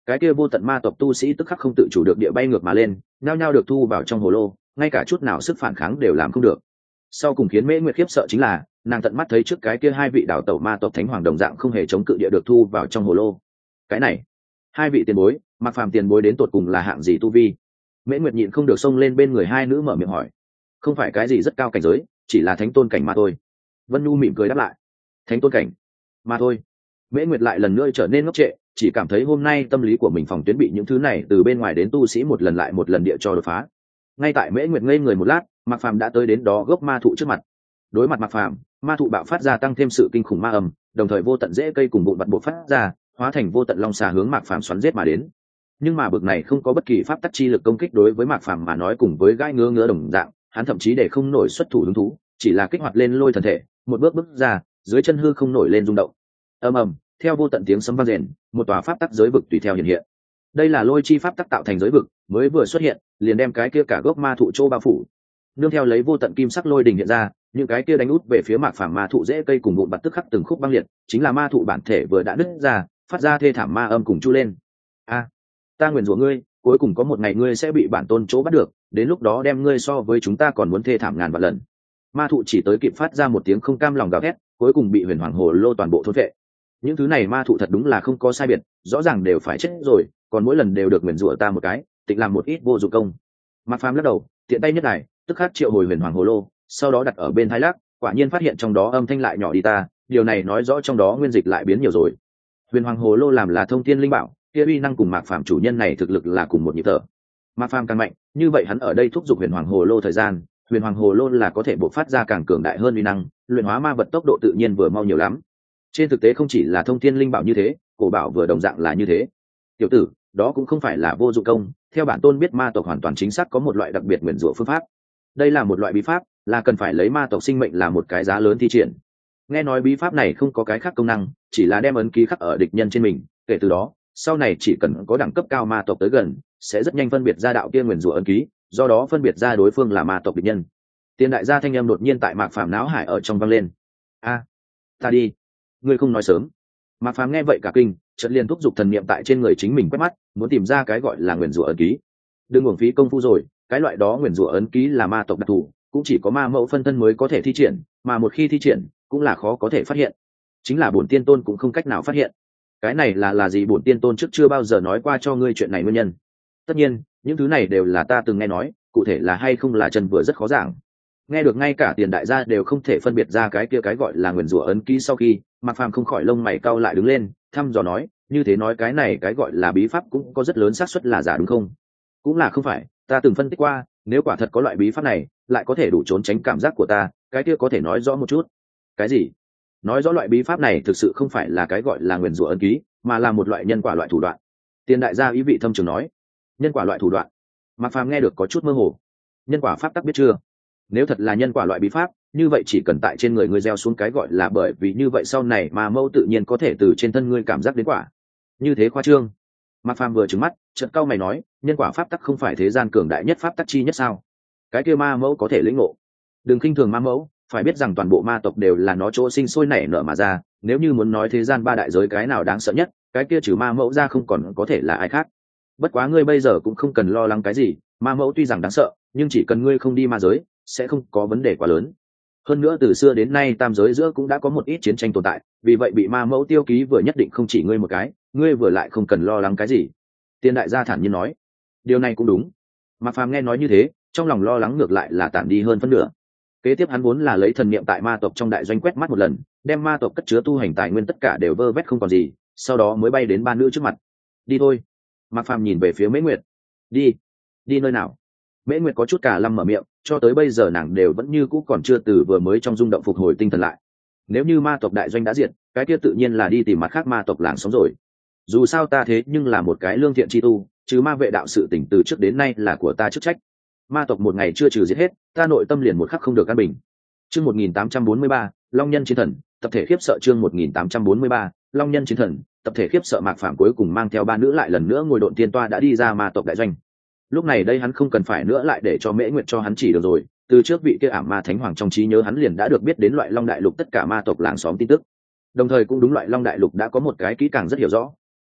cái kia vô tận ma tộc tu sĩ tức khắc không tự chủ được địa bay ngược mà lên, nhao nhao được thu vào trong hồ lô, ngay cả chút nào sức phản kháng đều làm không được. Sau cùng khiến Mễ Nguyệt khiếp sợ chính là nàng tận mắt thấy trước cái kia hai vị đảo tẩu ma tộc thánh hoàng đồng dạng không hề chống cự địa được thu vào trong hồ lô. Cái này, hai vị tiền bối, Mạc Phàm tiền bối đến tột cùng là hạng gì tu vi? Mễ Nguyệt nhịn không được xông lên bên người hai nữ mở miệng hỏi. Không phải cái gì rất cao cảnh giới, chỉ là thánh tôn cảnh mà thôi. Vân Nhu mỉm cười đáp lại. Thánh tôn cảnh mà thôi. Mễ Nguyệt lại lần nữa trở nên ngốc trệ, chỉ cảm thấy hôm nay tâm lý của mình phòng tuyến bị những thứ này từ bên ngoài đến tu sĩ một lần lại một lần địa cho đột phá. Ngay tại Mễ Nguyệt ngây người một lát, Mạc Phàm đã tới đến đó gốc ma thụ trước mặt. Đối mặt Mạc Phàm, ma thụ bạo phát ra tăng thêm sự kinh khủng ma âm, đồng thời vô tận rễ cây cùng bụi bặm bộc phát ra, hóa thành vô tận long xà hướng Mạc Phàm xoắn giết mà đến. Nhưng mà bực này không có bất kỳ pháp tắc chi lực công kích đối với Mạc Phàm mà nói cùng với gai ngứa ngứa đồng dạng, hắn thậm chí để không nổi xuất thủ hứng thú, chỉ là kích hoạt lên lôi thần thể, một bước bước ra, dưới chân hư không nổi lên rung động. Ầm ầm, theo vô tận tiếng sấm vang rền, một tòa pháp tắc giới vực tùy theo hiện hiện. Đây là lôi chi pháp tắc tạo thành giới vực, mới vừa xuất hiện, liền đem cái kia cả gốc ma thụ chỗ bao phủ. Nương theo lấy vô tận kim sắc lôi đỉnh hiện ra, những cái kia đánh út về phía Mạc Phàm ma thụ rễ cây cùng bụi bặm tức khắc từng khúc băng liệt, chính là ma thụ bản thể vừa đã nứt ra, phát ra thê thảm ma âm cùng chu lên. A, ta nguyền rủa ngươi, cuối cùng có một ngày ngươi sẽ bị bản tôn chỗ bắt được, đến lúc đó đem ngươi so với chúng ta còn muốn thê thảm ngàn vạn lần. Ma thụ chỉ tới kịp phát ra một tiếng không cam lòng gào thét, cuối cùng bị huyền hoàng hồ lô toàn bộ thôn vệ. Những thứ này ma thụ thật đúng là không có sai biệt, rõ ràng đều phải chết rồi, còn mỗi lần đều được nguyền rủa ta một cái, tịnh làm một ít vô dụng công. Mạc Phàm lắc đầu, tiện tay nhất này, tức khắc triệu hồi huyền hoàng hồ lô, sau đó đặt ở bên thái lắc, quả nhiên phát hiện trong đó âm thanh lại nhỏ đi ta, điều này nói rõ trong đó nguyên dịch lại biến nhiều rồi. Huyền hoàng hồ lô làm là thông thiên linh bảo, kia uy năng cùng Mạc Phàm chủ nhân này thực lực là cùng một nhịp thở. Mạc Phàm càng mạnh, như vậy hắn ở đây thúc giục huyền hoàng hồ lô thời gian, huyền hoàng hồ lô là có thể bộc phát ra càng cường đại hơn uy năng, luyện hóa ma vật tốc độ tự nhiên vừa mau nhiều lắm. Trên thực tế không chỉ là thông thiên linh bảo như thế, cổ bảo vừa đồng dạng là như thế. Tiểu tử, đó cũng không phải là vô dụng công, theo bản tôn biết ma tộc hoàn toàn chính xác có một loại đặc biệt nguyền rủa phương pháp. Đây là một loại bí pháp, là cần phải lấy ma tộc sinh mệnh là một cái giá lớn thi triển. Nghe nói bí pháp này không có cái khác công năng, chỉ là đem ấn ký khắc ở địch nhân trên mình, kể từ đó, sau này chỉ cần có đẳng cấp cao ma tộc tới gần, sẽ rất nhanh phân biệt ra đạo kia nguyền rủa ấn ký, do đó phân biệt ra đối phương là ma tộc địch nhân. Tiền đại gia thanh âm đột nhiên tại Mạc Phàm não hải ở trong vang lên. A, ta đi, ngươi không nói sớm. Mạc Phàm nghe vậy cả kinh, chợt liền thúc giục thần niệm tại trên người chính mình quét mắt, muốn tìm ra cái gọi là nguyền rủa ấn ký. Đừng uổng phí công phu rồi, cái loại đó nguyền rủa ấn ký là ma tộc đặc thù, cũng chỉ có ma mẫu phân thân mới có thể thi triển, mà một khi thi triển, cũng là khó có thể phát hiện. Chính là bổn tiên tôn cũng không cách nào phát hiện. Cái này là là gì bổn tiên tôn trước chưa bao giờ nói qua cho ngươi chuyện này nguyên nhân. Tất nhiên, những thứ này đều là ta từng nghe nói, cụ thể là hay không là chân vừa rất khó giảng. Nghe được ngay cả tiền đại gia đều không thể phân biệt ra cái kia cái gọi là nguyền rủa ấn ký sau khi, Mạc Phàm không khỏi lông mày cau lại đứng lên, thăm dò nói, như thế nói cái này cái gọi là bí pháp cũng có rất lớn xác suất là giả đúng không? Cũng là không phải, ta từng phân tích qua, nếu quả thật có loại bí pháp này, lại có thể đủ trốn tránh cảm giác của ta, cái kia có thể nói rõ một chút. Cái gì? Nói rõ loại bí pháp này thực sự không phải là cái gọi là nguyền rủa ấn ký, mà là một loại nhân quả loại thủ đoạn. Tiền đại gia ý vị thâm trường nói, nhân quả loại thủ đoạn. Mạc Phàm nghe được có chút mơ hồ. Nhân quả pháp tắc biết chưa? Nếu thật là nhân quả loại bí pháp, như vậy chỉ cần tại trên người ngươi gieo xuống cái gọi là bởi vì như vậy sau này mà mâu tự nhiên có thể từ trên thân ngươi cảm giác đến quả. Như thế khoa trương. Mạc Phàm vừa trừng mắt, chợt cau mày nói, nhân quả pháp tắc không phải thế gian cường đại nhất pháp tắc chi nhất sao? Cái kia ma mẫu có thể lĩnh ngộ. Đừng khinh thường ma mẫu, phải biết rằng toàn bộ ma tộc đều là nó chỗ sinh sôi nảy nở mà ra, nếu như muốn nói thế gian ba đại giới cái nào đáng sợ nhất, cái kia trừ ma mẫu ra không còn có thể là ai khác. Bất quá ngươi bây giờ cũng không cần lo lắng cái gì, ma mẫu tuy rằng đáng sợ, nhưng chỉ cần ngươi không đi ma giới, sẽ không có vấn đề quá lớn. Hơn nữa từ xưa đến nay tam giới giữa cũng đã có một ít chiến tranh tồn tại, vì vậy bị ma mẫu tiêu ký vừa nhất định không chỉ ngươi một cái, ngươi vừa lại không cần lo lắng cái gì. Tiên đại gia thản nhiên nói, điều này cũng đúng. Mạc Phàm nghe nói như thế, trong lòng lo lắng ngược lại là tản đi hơn phân nửa. Kế tiếp hắn vốn là lấy thần niệm tại ma tộc trong đại doanh quét mắt một lần, đem ma tộc cất chứa tu hành tài nguyên tất cả đều vơ vét không còn gì, sau đó mới bay đến ba nữ trước mặt. Đi thôi. Mạc Phàm nhìn về phía Mễ Nguyệt. Đi? Đi nơi nào? Mễ Nguyệt có chút cả lâm mở miệng, cho tới bây giờ nàng đều vẫn như cũ còn chưa từ vừa mới trong rung động phục hồi tinh thần lại. Nếu như ma tộc đại doanh đã diệt, cái kia tự nhiên là đi tìm mặt khác ma tộc làng sống rồi. Dù sao ta thế nhưng là một cái lương thiện chi tu, chứ ma vệ đạo sự tỉnh từ trước đến nay là của ta chức trách. Ma tộc một ngày chưa trừ giết hết, ta nội tâm liền một khắc không được an bình. Chương một nghìn tám trăm bốn mươi ba, Long Nhân Chiến Thần, tập thể khiếp sợ chương một nghìn tám trăm bốn mươi ba, Long Nhân Chiến Thần, tập thể khiếp sợ. Mạc Phàm cuối cùng mang theo ba nữ lại lần nữa ngồi độn tiên toa đã đi ra ma tộc đại doanh. Lúc này đây hắn không cần phải nữa lại để cho Mễ Nguyệt cho hắn chỉ được rồi, từ trước vị kia ảm ma thánh hoàng trong trí nhớ hắn liền đã được biết đến loại Long Đại Lục tất cả ma tộc làng xóm tin tức. Đồng thời cũng đúng loại Long Đại Lục đã có một cái kỹ càng rất hiểu rõ.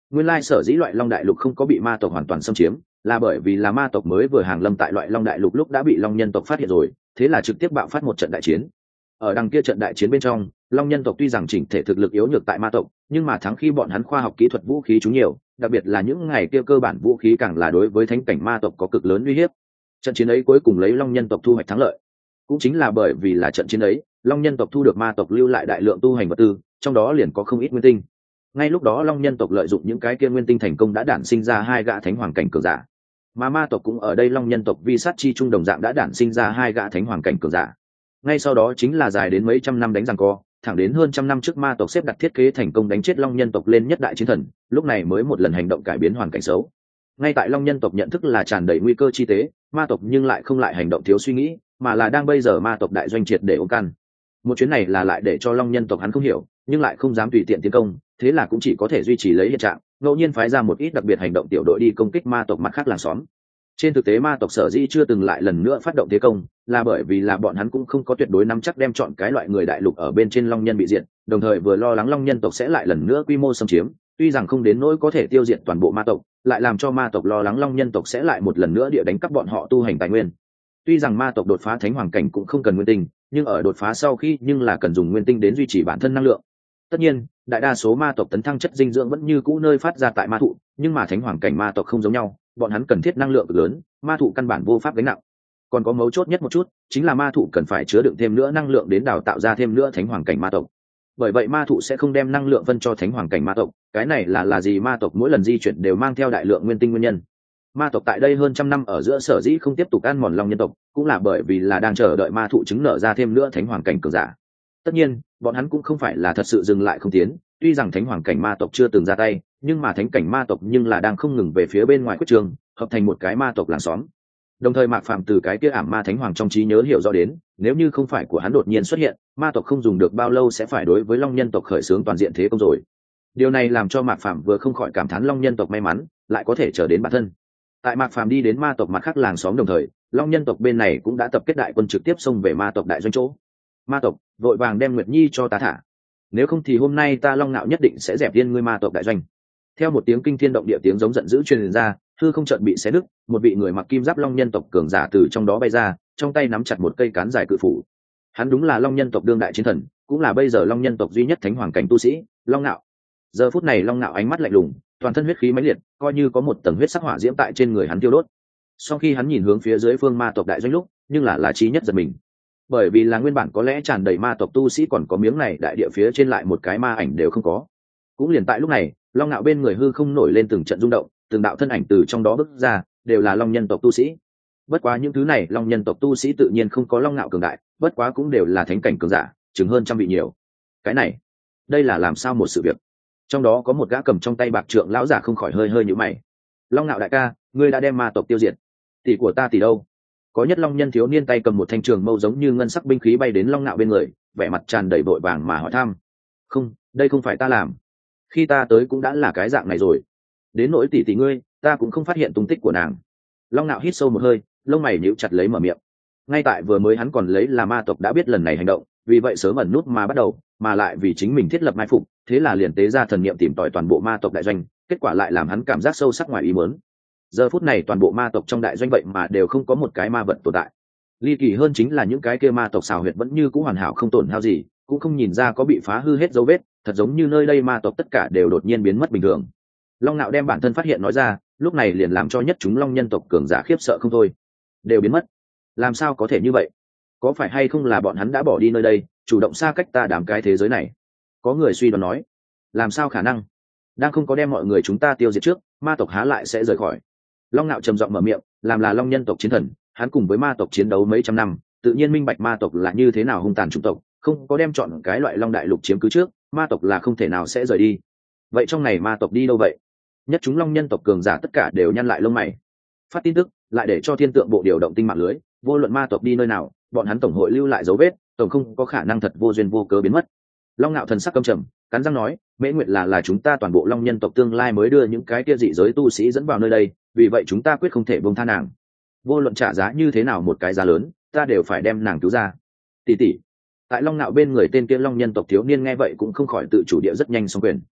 Nguyên lai sở dĩ loại long đại lục không có bị ma tộc hoàn toàn xâm chiếm là bởi vì là ma tộc mới vừa hàng lâm tại loại long đại lục lúc đã bị long nhân tộc phát hiện rồi, thế là trực tiếp bạo phát một trận đại chiến. Ở đằng kia trận đại chiến bên trong, long nhân tộc tuy rằng chỉnh thể thực lực yếu nhược tại ma tộc, nhưng mà thắng khi bọn hắn khoa học kỹ thuật vũ khí chúng nhiều, đặc biệt là những ngày kia cơ bản vũ khí càng là đối với thánh cảnh ma tộc có cực lớn uy hiếp. Trận chiến ấy cuối cùng lấy long nhân tộc thu hoạch thắng lợi. Cũng chính là bởi vì là trận chiến ấy, long nhân tộc thu được ma tộc lưu lại đại lượng tu hành vật tư, trong đó liền có không ít nguyên tinh. Ngay lúc đó long nhân tộc lợi dụng những cái kia nguyên tinh thành công đã đản sinh ra hai gã thánh hoàng cảnh cường giả, mà ma tộc cũng ở đây long nhân tộc vi sát chi trung đồng dạng đã đản sinh ra hai gã thánh hoàng cảnh cường giả. Ngay sau đó chính là dài đến mấy trăm năm đánh giằng co, thẳng đến hơn trăm năm trước ma tộc xếp đặt thiết kế thành công đánh chết long nhân tộc lên nhất đại chiến thần, lúc này mới một lần hành động cải biến hoàn cảnh xấu. Ngay tại long nhân tộc nhận thức là tràn đầy nguy cơ chi tế, ma tộc nhưng lại không lại hành động thiếu suy nghĩ, mà là đang bây giờ ma tộc đại doanh triệt để ôm căn. Một chuyến này là lại để cho long nhân tộc hắn không hiểu, nhưng lại không dám tùy tiện tiến công, thế là cũng chỉ có thể duy trì lấy hiện trạng, ngẫu nhiên phái ra một ít đặc biệt hành động tiểu đội đi công kích ma tộc mặt khác làng xóm. Trên thực tế ma tộc sở dĩ chưa từng lại lần nữa phát động thế công, là bởi vì là bọn hắn cũng không có tuyệt đối nắm chắc đem chọn cái loại người đại lục ở bên trên long nhân bị diệt, đồng thời vừa lo lắng long nhân tộc sẽ lại lần nữa quy mô xâm chiếm, tuy rằng không đến nỗi có thể tiêu diệt toàn bộ ma tộc, lại làm cho ma tộc lo lắng long nhân tộc sẽ lại một lần nữa địa đánh cắp bọn họ tu hành tài nguyên. Tuy rằng ma tộc đột phá thánh hoàng cảnh cũng không cần nguyên tinh, nhưng ở đột phá sau khi nhưng là cần dùng nguyên tinh đến duy trì bản thân năng lượng. Tất nhiên, đại đa số ma tộc tấn thăng chất dinh dưỡng vẫn như cũ nơi phát ra tại ma thụ, nhưng mà thánh hoàng cảnh ma tộc không giống nhau, bọn hắn cần thiết năng lượng lớn, ma thụ căn bản vô pháp gánh nặng. Còn có mấu chốt nhất một chút, chính là ma thụ cần phải chứa đựng thêm nữa năng lượng đến đào tạo ra thêm nữa thánh hoàng cảnh ma tộc. Bởi vậy ma thụ sẽ không đem năng lượng phân cho thánh hoàng cảnh ma tộc, cái này là là gì ma tộc mỗi lần di chuyển đều mang theo đại lượng nguyên tinh nguyên nhân. Ma tộc tại đây hơn trăm năm ở giữa sở dĩ không tiếp tục ăn mòn long nhân tộc, cũng là bởi vì là đang chờ đợi ma thụ chứng nở ra thêm nữa thánh hoàng cảnh cường giả. Tất nhiên, bọn hắn cũng không phải là thật sự dừng lại không tiến, tuy rằng thánh hoàng cảnh ma tộc chưa từng ra tay, nhưng mà thánh cảnh ma tộc nhưng là đang không ngừng về phía bên ngoài quyết trường, hợp thành một cái ma tộc làng xóm. Đồng thời Mạc Phàm từ cái kia ảm ma thánh hoàng trong trí nhớ hiểu rõ đến, nếu như không phải của hắn đột nhiên xuất hiện, ma tộc không dùng được bao lâu sẽ phải đối với long nhân tộc khởi xướng toàn diện thế công rồi. Điều này làm cho Mạc Phàm vừa không khỏi cảm thán long nhân tộc may mắn, lại có thể chờ đến bản thân. Tại Mạc Phàm đi đến ma tộc mặt khác làng xóm đồng thời, long nhân tộc bên này cũng đã tập kết đại quân trực tiếp xông về ma tộc đại doanh chỗ. Ma tộc, vội vàng đem Nguyệt Nhi cho ta thả, nếu không thì hôm nay ta long nạo nhất định sẽ dẹp điên ngươi ma tộc đại doanh. Theo một tiếng kinh thiên động địa tiếng giống giận dữ truyền ra, hư không chợt bị xé nứt, một vị người mặc kim giáp long nhân tộc cường giả từ trong đó bay ra, trong tay nắm chặt một cây cán dài cự phủ. Hắn đúng là long nhân tộc đương đại chiến thần, cũng là bây giờ long nhân tộc duy nhất thánh hoàng cảnh tu sĩ, Long Nạo. Giờ phút này Long Nạo ánh mắt lạnh lùng, toàn thân huyết khí mãnh liệt, coi như có một tầng huyết sắc hỏa diễm tại trên người hắn tiêu đốt. Sau khi hắn nhìn hướng phía dưới phương ma tộc đại doanh lúc, nhưng là lá trí nhất giật mình. Bởi vì là nguyên bản có lẽ tràn đầy ma tộc tu sĩ còn có miếng này đại địa phía trên lại một cái ma ảnh đều không có. Cũng liền tại lúc này, Long Nạo bên người hư không nổi lên từng trận rung động, từng đạo thân ảnh từ trong đó bước ra, đều là long nhân tộc tu sĩ. Bất quá những thứ này long nhân tộc tu sĩ tự nhiên không có Long Nạo cường đại, bất quá cũng đều là thánh cảnh cường giả, chừng hơn trăm vị nhiều. Cái này, đây là làm sao một sự việc? Trong đó có một gã cầm trong tay bạc trượng lão giả không khỏi hơi hơi nhíu mày. Long Nạo đại ca, ngươi đã đem ma tộc tiêu diệt. Tỷ của ta tỷ đâu? Có nhất long nhân thiếu niên tay cầm một thanh trường mâu giống như ngân sắc binh khí bay đến Long Nạo bên người, vẻ mặt tràn đầy vội vàng mà hỏi thăm. Không, đây không phải ta làm. Khi ta tới cũng đã là cái dạng này rồi. Đến nỗi tỷ tỷ ngươi, ta cũng không phát hiện tung tích của nàng. Long Nạo hít sâu một hơi, lông mày nhíu chặt lấy mở miệng. Ngay tại vừa mới hắn còn lấy là ma tộc đã biết lần này hành động, vì vậy sớm ẩn nút mà bắt đầu, mà lại vì chính mình thiết lập mai phục, thế là liền tế ra thần niệm tìm tòi toàn bộ ma tộc đại doanh, kết quả lại làm hắn cảm giác sâu sắc ngoài ý muốn. Giờ phút này toàn bộ ma tộc trong đại doanh vậy mà đều không có một cái ma vật tồn tại. Ly kỳ hơn chính là những cái kia ma tộc xào huyệt vẫn như cũ hoàn hảo không tổn hao gì, cũng không nhìn ra có bị phá hư hết dấu vết, thật giống như nơi đây ma tộc tất cả đều đột nhiên biến mất bình thường. Long Nạo đem bản thân phát hiện nói ra, lúc này liền làm cho nhất chúng long nhân tộc cường giả khiếp sợ không thôi. Đều biến mất? Làm sao có thể như vậy? Có phải hay không là bọn hắn đã bỏ đi nơi đây, chủ động xa cách ta đám cái thế giới này? Có người suy đoán nói. Làm sao khả năng? Đang không có đem mọi người chúng ta tiêu diệt trước, ma tộc há lại sẽ rời khỏi? Long Nạo trầm giọng mở miệng, làm là long nhân tộc chiến thần, hắn cùng với ma tộc chiến đấu mấy trăm năm, tự nhiên minh bạch ma tộc là như thế nào hung tàn chủng tộc, không có đem chọn cái loại long đại lục chiếm cứ trước, ma tộc là không thể nào sẽ rời đi. Vậy trong này ma tộc đi đâu vậy? Nhất chúng long nhân tộc cường giả tất cả đều nhăn lại lông mày. Phát tin tức lại để cho thiên tượng bộ điều động tinh mạng lưới, vô luận ma tộc đi nơi nào, bọn hắn tổng hội lưu lại dấu vết, tổng không có khả năng thật vô duyên vô cớ biến mất. Long Nạo thần sắc căm trầm, cắn răng nói, Mễ Nguyệt là là chúng ta toàn bộ long nhân tộc tương lai mới đưa những cái kia dị giới tu sĩ dẫn vào nơi đây, vì vậy chúng ta quyết không thể buông tha nàng. Vô luận trả giá như thế nào một cái giá lớn, ta đều phải đem nàng cứu ra. Tỷ tỷ. Tại Long Nạo bên người tên kia long nhân tộc thiếu niên nghe vậy cũng không khỏi tự chủ địa rất nhanh xong quyền.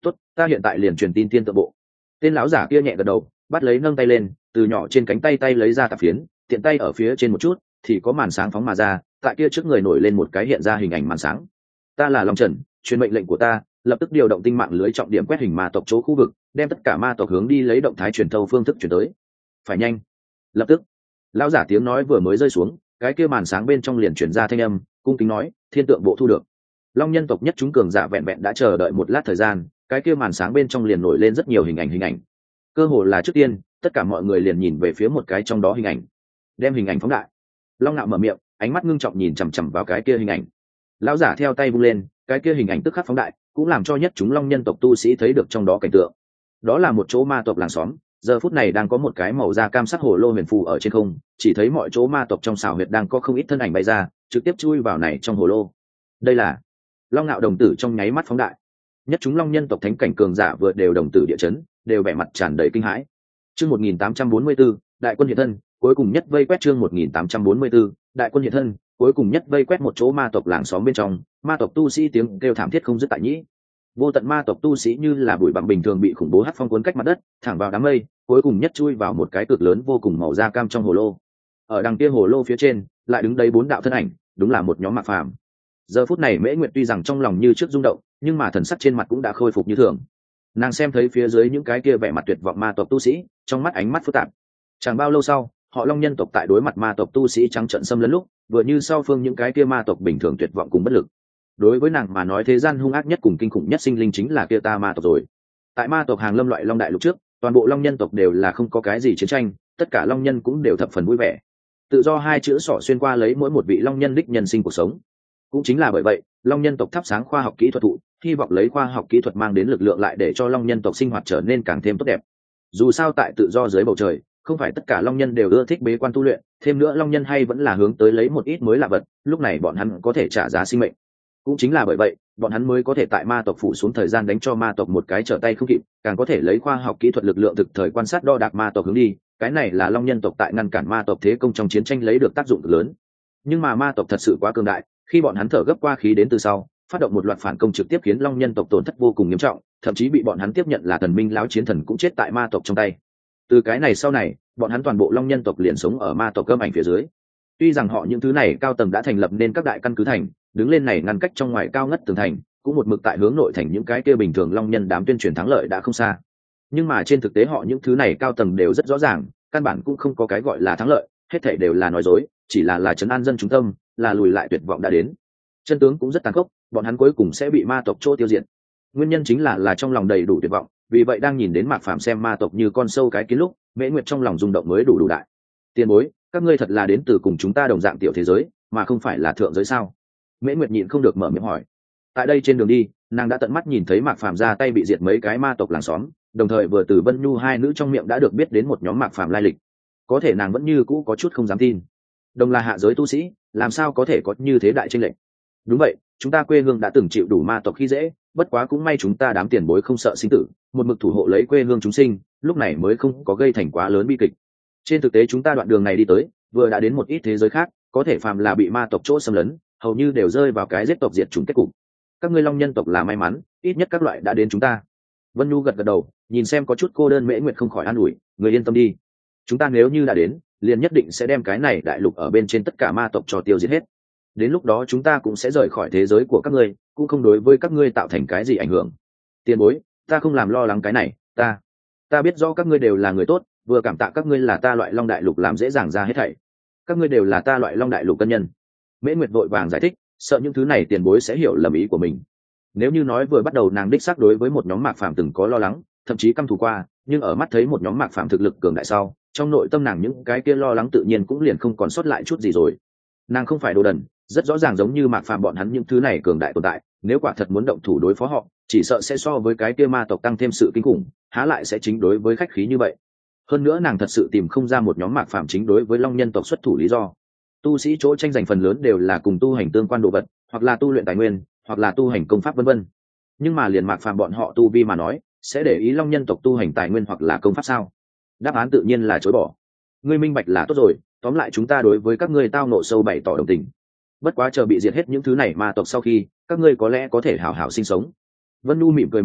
tốt, ta hiện tại liền truyền tin thiên tượng bộ. Tên lão giả kia nhẹ gật đầu, bắt lấy nâng tay lên, từ nhỏ trên cánh tay tay lấy ra tạp phiến, tiện tay ở phía trên một chút thì có màn sáng phóng mà ra, tại kia trước người nổi lên một cái hiện ra hình ảnh màn sáng. Ta là Long Trần, truyền mệnh lệnh của ta, lập tức điều động tinh mạng lưới trọng điểm quét hình ma tộc chỗ khu vực, đem tất cả ma tộc hướng đi lấy động thái truyền thâu phương thức chuyển tới. Phải nhanh. Lập tức. Lão giả tiếng nói vừa mới rơi xuống, cái kia màn sáng bên trong liền chuyển ra thanh âm, cung kính nói, thiên tượng bộ thu được. Long nhân tộc nhất chúng cường giả vẹn vẹn đã chờ đợi một lát thời gian, cái kia màn sáng bên trong liền nổi lên rất nhiều hình ảnh hình ảnh. Cơ hồ là trước tiên, tất cả mọi người liền nhìn về phía một cái trong đó hình ảnh. Đem hình ảnh phóng đại. Long Nạo mở miệng, ánh mắt ngưng trọng nhìn chằm chằm vào cái kia hình ảnh. Lão giả theo tay vung lên, cái kia hình ảnh tức khắc phóng đại, cũng làm cho nhất chúng Long nhân tộc tu sĩ thấy được trong đó cảnh tượng. Đó là một chỗ ma tộc làng xóm, giờ phút này đang có một cái màu da cam sắc hồ lô huyền phù ở trên không, chỉ thấy mọi chỗ ma tộc trong xào huyệt đang có không ít thân ảnh bay ra, trực tiếp chui vào này trong hồ lô. Đây là Long Nạo đồng tử trong nháy mắt phóng đại. Nhất chúng Long nhân tộc thánh cảnh cường giả vừa đều đồng tử địa chấn, đều vẻ mặt tràn đầy kinh hãi. Chương một nghìn tám trăm bốn mươi tư, đại quân hiện thân, cuối cùng nhất vây quét chương một nghìn tám trăm bốn mươi tư, đại quân hiện thân, cuối cùng nhất vây quét một chỗ ma tộc làng xóm bên trong, ma tộc tu sĩ tiếng kêu thảm thiết không dứt tại nhĩ. Vô tận ma tộc tu sĩ như là bụi bặm bình thường bị khủng bố hắc phong cuốn cách mặt đất, thẳng vào đám mây, cuối cùng nhất chui vào một cái cực lớn vô cùng màu da cam trong hồ lô. Ở đằng kia hồ lô phía trên, lại đứng đây bốn đạo thân ảnh, đúng là một nhóm mạc phàm. Giờ phút này Mễ Nguyệt tuy rằng trong lòng như trước rung động, nhưng mà thần sắc trên mặt cũng đã khôi phục như thường. Nàng xem thấy phía dưới những cái kia vẻ mặt tuyệt vọng ma tộc tu sĩ, trong mắt ánh mắt phức tạp. Chẳng bao lâu sau, họ Long nhân tộc tại đối mặt ma tộc tu sĩ trắng trợn xâm lấn lúc, vừa như sau phương những cái kia ma tộc bình thường tuyệt vọng cùng bất lực. Đối với nàng mà nói thế gian hung ác nhất cùng kinh khủng nhất sinh linh chính là kia ta ma tộc rồi. Tại ma tộc hàng lâm loại Long đại lục trước, toàn bộ Long nhân tộc đều là không có cái gì chiến tranh, tất cả Long nhân cũng đều thập phần vui vẻ. Tự do hai chữ sỏ xuyên qua lấy mỗi một vị Long nhân đích nhân sinh cuộc sống. Cũng chính là bởi vậy, Long nhân tộc thắp sáng khoa học kỹ thuật thụ, hy vọng lấy khoa học kỹ thuật mang đến lực lượng lại để cho Long nhân tộc sinh hoạt trở nên càng thêm tốt đẹp. Dù sao tại tự do dưới bầu trời, không phải tất cả Long nhân đều ưa thích bế quan tu luyện, thêm nữa Long nhân hay vẫn là hướng tới lấy một ít mới lạ vật, lúc này bọn hắn có thể trả giá sinh mệnh. Cũng chính là bởi vậy, bọn hắn mới có thể tại ma tộc phủ xuống thời gian đánh cho ma tộc một cái trở tay không kịp, càng có thể lấy khoa học kỹ thuật lực lượng thực thời quan sát đo đạc ma tộc hướng đi, cái này là Long nhân tộc tại ngăn cản ma tộc thế công trong chiến tranh lấy được tác dụng cực lớn. Nhưng mà ma tộc thật sự quá cường đại, khi bọn hắn thở gấp qua khí đến từ sau, phát động một loạt phản công trực tiếp khiến Long nhân tộc tổn thất vô cùng nghiêm trọng, thậm chí bị bọn hắn tiếp nhận là thần minh lão chiến thần cũng chết tại ma tộc trong tay. Từ cái này sau này, bọn hắn toàn bộ Long nhân tộc liền sống ở ma tộc cơm ảnh phía dưới. Tuy rằng họ những thứ này cao tầng đã thành lập nên các đại căn cứ thành, đứng lên này ngăn cách trong ngoài cao ngất tường thành, cũng một mực tại hướng nội thành những cái kia bình thường Long nhân đám tuyên truyền thắng lợi đã không xa. Nhưng mà trên thực tế họ những thứ này cao tầng đều rất rõ ràng, căn bản cũng không có cái gọi là thắng lợi, hết thảy đều là nói dối, chỉ là là trấn an dân chúng tâm, là lùi lại tuyệt vọng đã đến. Chân tướng cũng rất tàn khốc, bọn hắn cuối cùng sẽ bị ma tộc chỗ tiêu diệt. Nguyên nhân chính là là trong lòng đầy đủ tuyệt vọng, vì vậy đang nhìn đến Mạc Phàm xem ma tộc như con sâu cái kiến lúc, Mễ Nguyệt trong lòng rung động mới đủ đủ đại. Tiền bối, các ngươi thật là đến từ cùng chúng ta đồng dạng tiểu thế giới, mà không phải là thượng giới sao? Mễ Nguyệt nhịn không được mở miệng hỏi. Tại đây trên đường đi, nàng đã tận mắt nhìn thấy Mạc Phàm ra tay bị diệt mấy cái ma tộc làng xóm, đồng thời vừa từ Vân Nhu hai nữ trong miệng đã được biết đến một nhóm Mạc Phàm lai lịch. Có thể nàng vẫn như cũ có chút không dám tin. Đồng là hạ giới tu sĩ, làm sao có thể có như thế đại chênh lệch? Đúng vậy, chúng ta quê hương đã từng chịu đủ ma tộc khi dễ, bất quá cũng may chúng ta đám tiền bối không sợ sinh tử, một mực thủ hộ lấy quê hương chúng sinh, lúc này mới không có gây thành quá lớn bi kịch. Trên thực tế chúng ta đoạn đường này đi tới, vừa đã đến một ít thế giới khác, có thể phàm là bị ma tộc chỗ xâm lấn, hầu như đều rơi vào cái giết tộc diệt chủng kết cục. Các ngươi Long nhân tộc là may mắn, ít nhất các loại đã đến chúng ta. Vân Nhu gật gật đầu, nhìn xem có chút cô đơn Mễ Nguyệt không khỏi an ủi, người yên tâm đi, chúng ta nếu như đã đến, liền nhất định sẽ đem cái này đại lục ở bên trên tất cả ma tộc cho tiêu diệt hết. Đến lúc đó chúng ta cũng sẽ rời khỏi thế giới của các ngươi, cũng không đối với các ngươi tạo thành cái gì ảnh hưởng. Tiền bối, ta không làm lo lắng cái này, ta ta biết rõ các ngươi đều là người tốt, vừa cảm tạ các ngươi là ta loại Long đại lục làm dễ dàng ra hết thảy. Các ngươi đều là ta loại Long đại lục cân nhân. Mễ Nguyệt vội vàng giải thích, sợ những thứ này tiền bối sẽ hiểu lầm ý của mình. Nếu như nói vừa bắt đầu nàng đích xác đối với một nhóm Mạc Phàm từng có lo lắng, thậm chí căm thù qua, nhưng ở mắt thấy một nhóm Mạc Phàm thực lực cường đại sau, trong nội tâm nàng những cái kia lo lắng tự nhiên cũng liền không còn sót lại chút gì rồi. Nàng không phải đồ đần, rất rõ ràng giống như Mạc Phàm bọn hắn những thứ này cường đại tồn tại, nếu quả thật muốn động thủ đối phó họ, chỉ sợ sẽ so với cái kia ma tộc tăng thêm sự kinh khủng, há lại sẽ chính đối với khách khí như vậy. Hơn nữa nàng thật sự tìm không ra một nhóm Mạc Phàm chính đối với Long nhân tộc xuất thủ lý do. Tu sĩ chỗ tranh giành phần lớn đều là cùng tu hành tương quan đồ vật, hoặc là tu luyện tài nguyên, hoặc là tu hành công pháp vân vân. Nhưng mà liền Mạc Phàm bọn họ tu vi mà nói, sẽ để ý Long nhân tộc tu hành tài nguyên hoặc là công pháp sao? Đáp án tự nhiên là chối bỏ. Ngươi minh bạch là tốt rồi, tóm lại chúng ta đối với các ngươi tao nộ sâu bày tỏ đồng tình. Bất quá chờ bị diệt hết những thứ này ma tộc sau khi, các ngươi có lẽ có thể hảo hảo sinh sống. Vân Nhu mỉm cười mở miệng,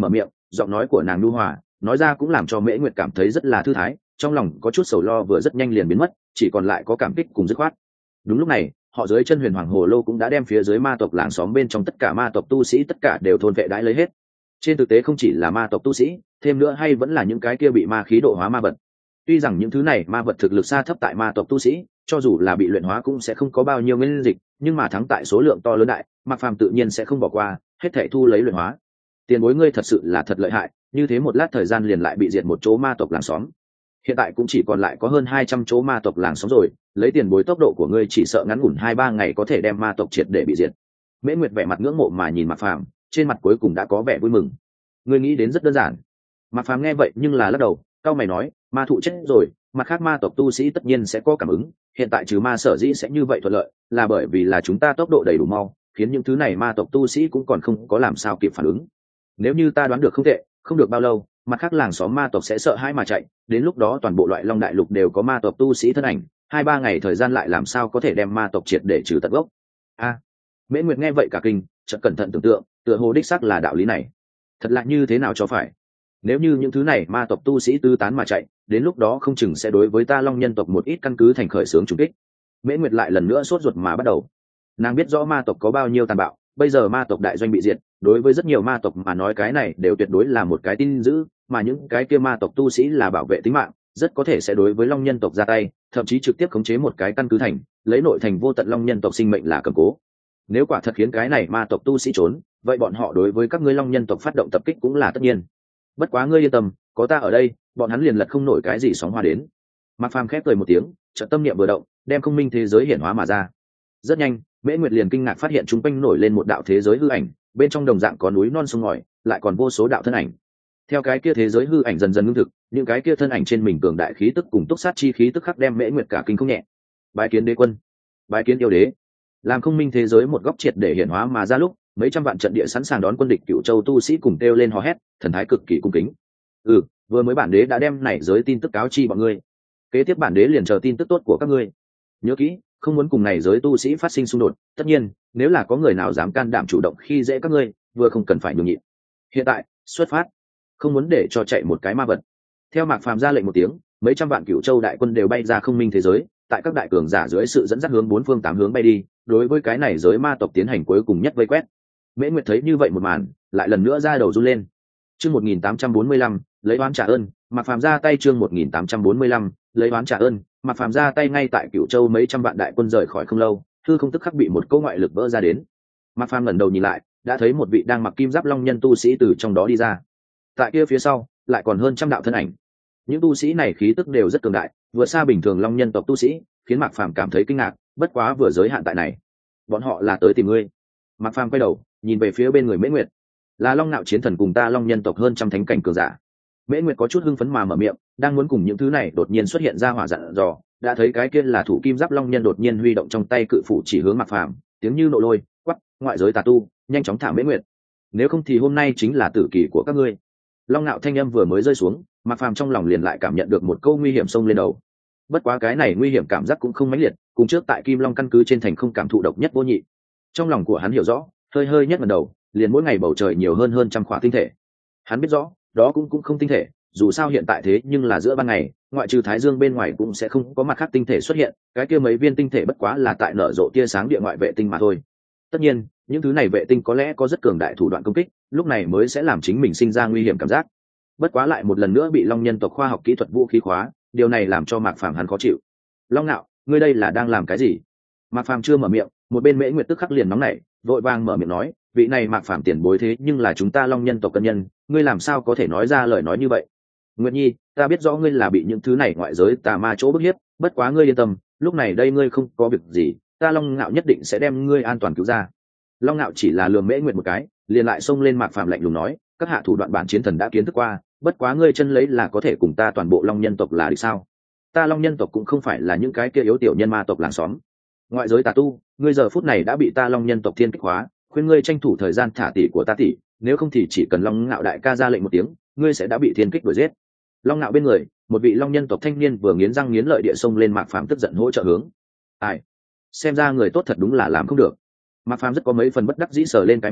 giọng nói của nàng nhu hòa nói ra cũng làm cho Mễ Nguyệt cảm thấy rất là thư thái, trong lòng có chút sầu lo vừa rất nhanh liền biến mất, chỉ còn lại có cảm kích cùng dứt khoát. Đúng lúc này, họ dưới chân Huyền Hoàng Hồ Lô cũng đã đem phía dưới ma tộc làng xóm bên trong tất cả ma tộc tu sĩ tất cả đều thôn vệ đãi lấy hết. Trên thực tế không chỉ là ma tộc tu sĩ, thêm nữa hay vẫn là những cái kia bị ma khí độ hóa ma vật. Tuy rằng những thứ này ma vật thực lực xa thấp tại ma tộc tu sĩ, cho dù là bị luyện hóa cũng sẽ không có bao nhiêu nguyên dịch, nhưng mà thắng tại số lượng to lớn đại, Mạc Phàm tự nhiên sẽ không bỏ qua, hết thảy thu lấy luyện hóa. Tiền bối ngươi thật sự là thật lợi hại, như thế một lát thời gian liền lại bị diệt một chỗ ma tộc làng xóm. Hiện tại cũng chỉ còn lại có hơn hai trăm chỗ ma tộc làng xóm rồi, lấy tiền bối tốc độ của ngươi chỉ sợ ngắn ngủn hai ba ngày có thể đem ma tộc triệt để bị diệt. Mễ Nguyệt vẻ mặt ngưỡng mộ mà nhìn Mạc Phàm, trên mặt cuối cùng đã có vẻ vui mừng. Ngươi nghĩ đến rất đơn giản. Mạc Phàm nghe vậy nhưng là lắc đầu, cao mày nói, ma thụ chết rồi, mặt khác ma tộc tu sĩ tất nhiên sẽ có cảm ứng, hiện tại trừ ma sở dĩ sẽ như vậy thuận lợi, là bởi vì là chúng ta tốc độ đầy đủ mau, khiến những thứ này ma tộc tu sĩ cũng còn không có làm sao kịp phản ứng. Nếu như ta đoán được không tệ, không được bao lâu, mặt khác làng xóm ma tộc sẽ sợ hãi mà chạy, đến lúc đó toàn bộ loại Long Đại Lục đều có ma tộc tu sĩ thân ảnh, hai ba ngày thời gian lại làm sao có thể đem ma tộc triệt để trừ tận gốc. A, à, Mễ Nguyệt nghe vậy cả kinh, chợt cẩn thận tưởng tượng, tựa hồ đích xác là đạo lý này. Thật là như thế nào cho phải? Nếu như những thứ này ma tộc tu sĩ tứ tán mà chạy, đến lúc đó không chừng sẽ đối với ta Long nhân tộc một ít căn cứ thành khởi xướng trùng kích. Mễ Nguyệt lại lần nữa sốt ruột mà bắt đầu. Nàng biết rõ ma tộc có bao nhiêu tàn bạo, bây giờ ma tộc đại doanh bị diệt, đối với rất nhiều ma tộc mà nói cái này đều tuyệt đối là một cái tin dữ, mà những cái kia ma tộc tu sĩ là bảo vệ tính mạng, rất có thể sẽ đối với Long nhân tộc ra tay, thậm chí trực tiếp khống chế một cái căn cứ thành, lấy nội thành vô tận Long nhân tộc sinh mệnh là cầm cố. Nếu quả thật khiến cái này ma tộc tu sĩ trốn, vậy bọn họ đối với các ngươi Long nhân tộc phát động tập kích cũng là tất nhiên. Bất quá ngươi yên tâm, có ta ở đây, bọn hắn liền lật không nổi cái gì sóng hoa đến. Mạc Phàm khép cười một tiếng, chợt tâm niệm vừa động, đem không minh thế giới hiển hóa mà ra. Rất nhanh, Mễ Nguyệt liền kinh ngạc phát hiện chúng quanh nổi lên một đạo thế giới hư ảnh, bên trong đồng dạng có núi non sông ngòi, lại còn vô số đạo thân ảnh. Theo cái kia thế giới hư ảnh dần dần ngưng thực, những cái kia thân ảnh trên mình cường đại khí tức cùng túc sát chi khí tức khắc đem Mễ Nguyệt cả kinh không nhẹ. Bái kiến đế quân, bái kiến yêu đế. Làm không minh thế giới một góc triệt để hiển hóa mà ra lúc, mấy trăm vạn trận địa sẵn sàng đón quân địch Cựu Châu tu sĩ cùng kêu lên hò hét, thần thái cực kỳ cung kính. Ừ, vừa mới bản đế đã đem này giới tin tức cáo chi bọn ngươi. Kế tiếp bản đế liền chờ tin tức tốt của các ngươi. Nhớ kỹ, không muốn cùng này giới tu sĩ phát sinh xung đột, tất nhiên, nếu là có người nào dám can đảm chủ động khi dễ các ngươi, vừa không cần phải nhường nhịn. Hiện tại, xuất phát. Không muốn để cho chạy một cái ma vật. Theo Mạc Phàm ra lệnh một tiếng, mấy trăm vạn Cựu Châu đại quân đều bay ra không minh thế giới, tại các đại cường giả dưới sự dẫn dắt hướng bốn phương tám hướng bay đi, đối với cái này giới ma tộc tiến hành cuối cùng nhất vây quét. Mễ Nguyệt thấy như vậy một màn, lại lần nữa ra đầu run lên. Chương một nghìn tám trăm bốn mươi lăm, lấy oán trả ơn, Mạc Phàm ra tay chương một nghìn tám trăm bốn mươi lăm, lấy oán trả ơn, Mạc Phàm ra tay ngay tại Cựu Châu mấy trăm vạn đại quân rời khỏi không lâu, hư không tức khắc bị một câu ngoại lực vỡ ra đến. Mạc Phàm ngẩng đầu nhìn lại, đã thấy một vị đang mặc kim giáp long nhân tu sĩ từ trong đó đi ra. Tại kia phía sau, lại còn hơn trăm đạo thân ảnh. Những tu sĩ này khí tức đều rất cường đại, vượt xa bình thường long nhân tộc tu sĩ, khiến Mạc Phàm cảm thấy kinh ngạc, bất quá vừa giới hạn tại này. Bọn họ là tới tìm ngươi. Mạc Phàm quay đầu, nhìn về phía bên người Mễ Nguyệt. Là Long Nạo chiến thần cùng ta Long nhân tộc hơn trăm thánh cảnh cường giả. Mễ Nguyệt có chút hưng phấn mà mở miệng, đang muốn cùng những thứ này đột nhiên xuất hiện ra hỏa dặn dò, đã thấy cái kia là thủ kim giáp long nhân đột nhiên huy động trong tay cự phủ chỉ hướng Mạc Phàm, tiếng như nộ lôi, quắc, ngoại giới tà tu, nhanh chóng thả Mễ Nguyệt. Nếu không thì hôm nay chính là tử kỳ của các ngươi. Long Nạo thanh âm vừa mới rơi xuống, Mạc Phàm trong lòng liền lại cảm nhận được một câu nguy hiểm xông lên đầu. Bất quá cái này nguy hiểm cảm giác cũng không mãnh liệt, cùng trước tại Kim Long căn cứ trên thành không cảm thụ độc nhất vô nhị. Trong lòng của hắn hiểu rõ, hơi hơi nhất lần đầu, liền mỗi ngày bầu trời nhiều hơn hơn trăm khỏa tinh thể. Hắn biết rõ, đó cũng cũng không tinh thể, dù sao hiện tại thế nhưng là giữa ban ngày, ngoại trừ Thái Dương bên ngoài cũng sẽ không có mặt khác tinh thể xuất hiện, cái kia mấy viên tinh thể bất quá là tại nở rộ tia sáng địa ngoại vệ tinh mà thôi. Tất nhiên, những thứ này vệ tinh có lẽ có rất cường đại thủ đoạn công kích, lúc này mới sẽ làm chính mình sinh ra nguy hiểm cảm giác. Bất quá lại một lần nữa bị Long nhân tộc khoa học kỹ thuật vũ khí khóa, điều này làm cho Mạc Phàm hắn khó chịu. Long Nạo, ngươi đây là đang làm cái gì? Mạc Phàm chưa mở miệng, một bên Mễ Nguyệt tức khắc liền nóng nảy, vội vàng mở miệng nói, vị này Mạc Phàm tiền bối thế nhưng là chúng ta Long nhân tộc cân nhân, ngươi làm sao có thể nói ra lời nói như vậy? Nguyệt Nhi, ta biết rõ ngươi là bị những thứ này ngoại giới tà ma chỗ bức hiếp, bất quá ngươi yên tâm, lúc này đây ngươi không có việc gì, ta Long Nạo nhất định sẽ đem ngươi an toàn cứu ra. Long Nạo chỉ là lườm Mễ Nguyệt một cái, liền lại xông lên Mạc Phàm lạnh lùng nói, các hạ thủ đoạn bản chiến thần đã kiến thức qua, bất quá ngươi chân lấy là có thể cùng ta toàn bộ Long nhân tộc là được sao? Ta Long nhân tộc cũng không phải là những cái kia yếu tiểu nhân ma tộc làng xóm. Ngoại giới tà tu, ngươi giờ phút này đã bị ta Long nhân tộc thiên kích hóa, khuyên ngươi tranh thủ thời gian thả tỷ của ta tỷ, nếu không thì chỉ cần Long Ngạo đại ca ra lệnh một tiếng, ngươi sẽ đã bị thiên kích đuổi giết. Long Ngạo bên người, một vị Long nhân tộc thanh niên vừa nghiến răng nghiến lợi địa xông lên Mạc Phàm tức giận hỗ trợ hướng. Ai? Xem ra người tốt thật đúng là làm không được. Mạc Phàm rất có mấy phần bất đắc dĩ sờ lên cái mũi,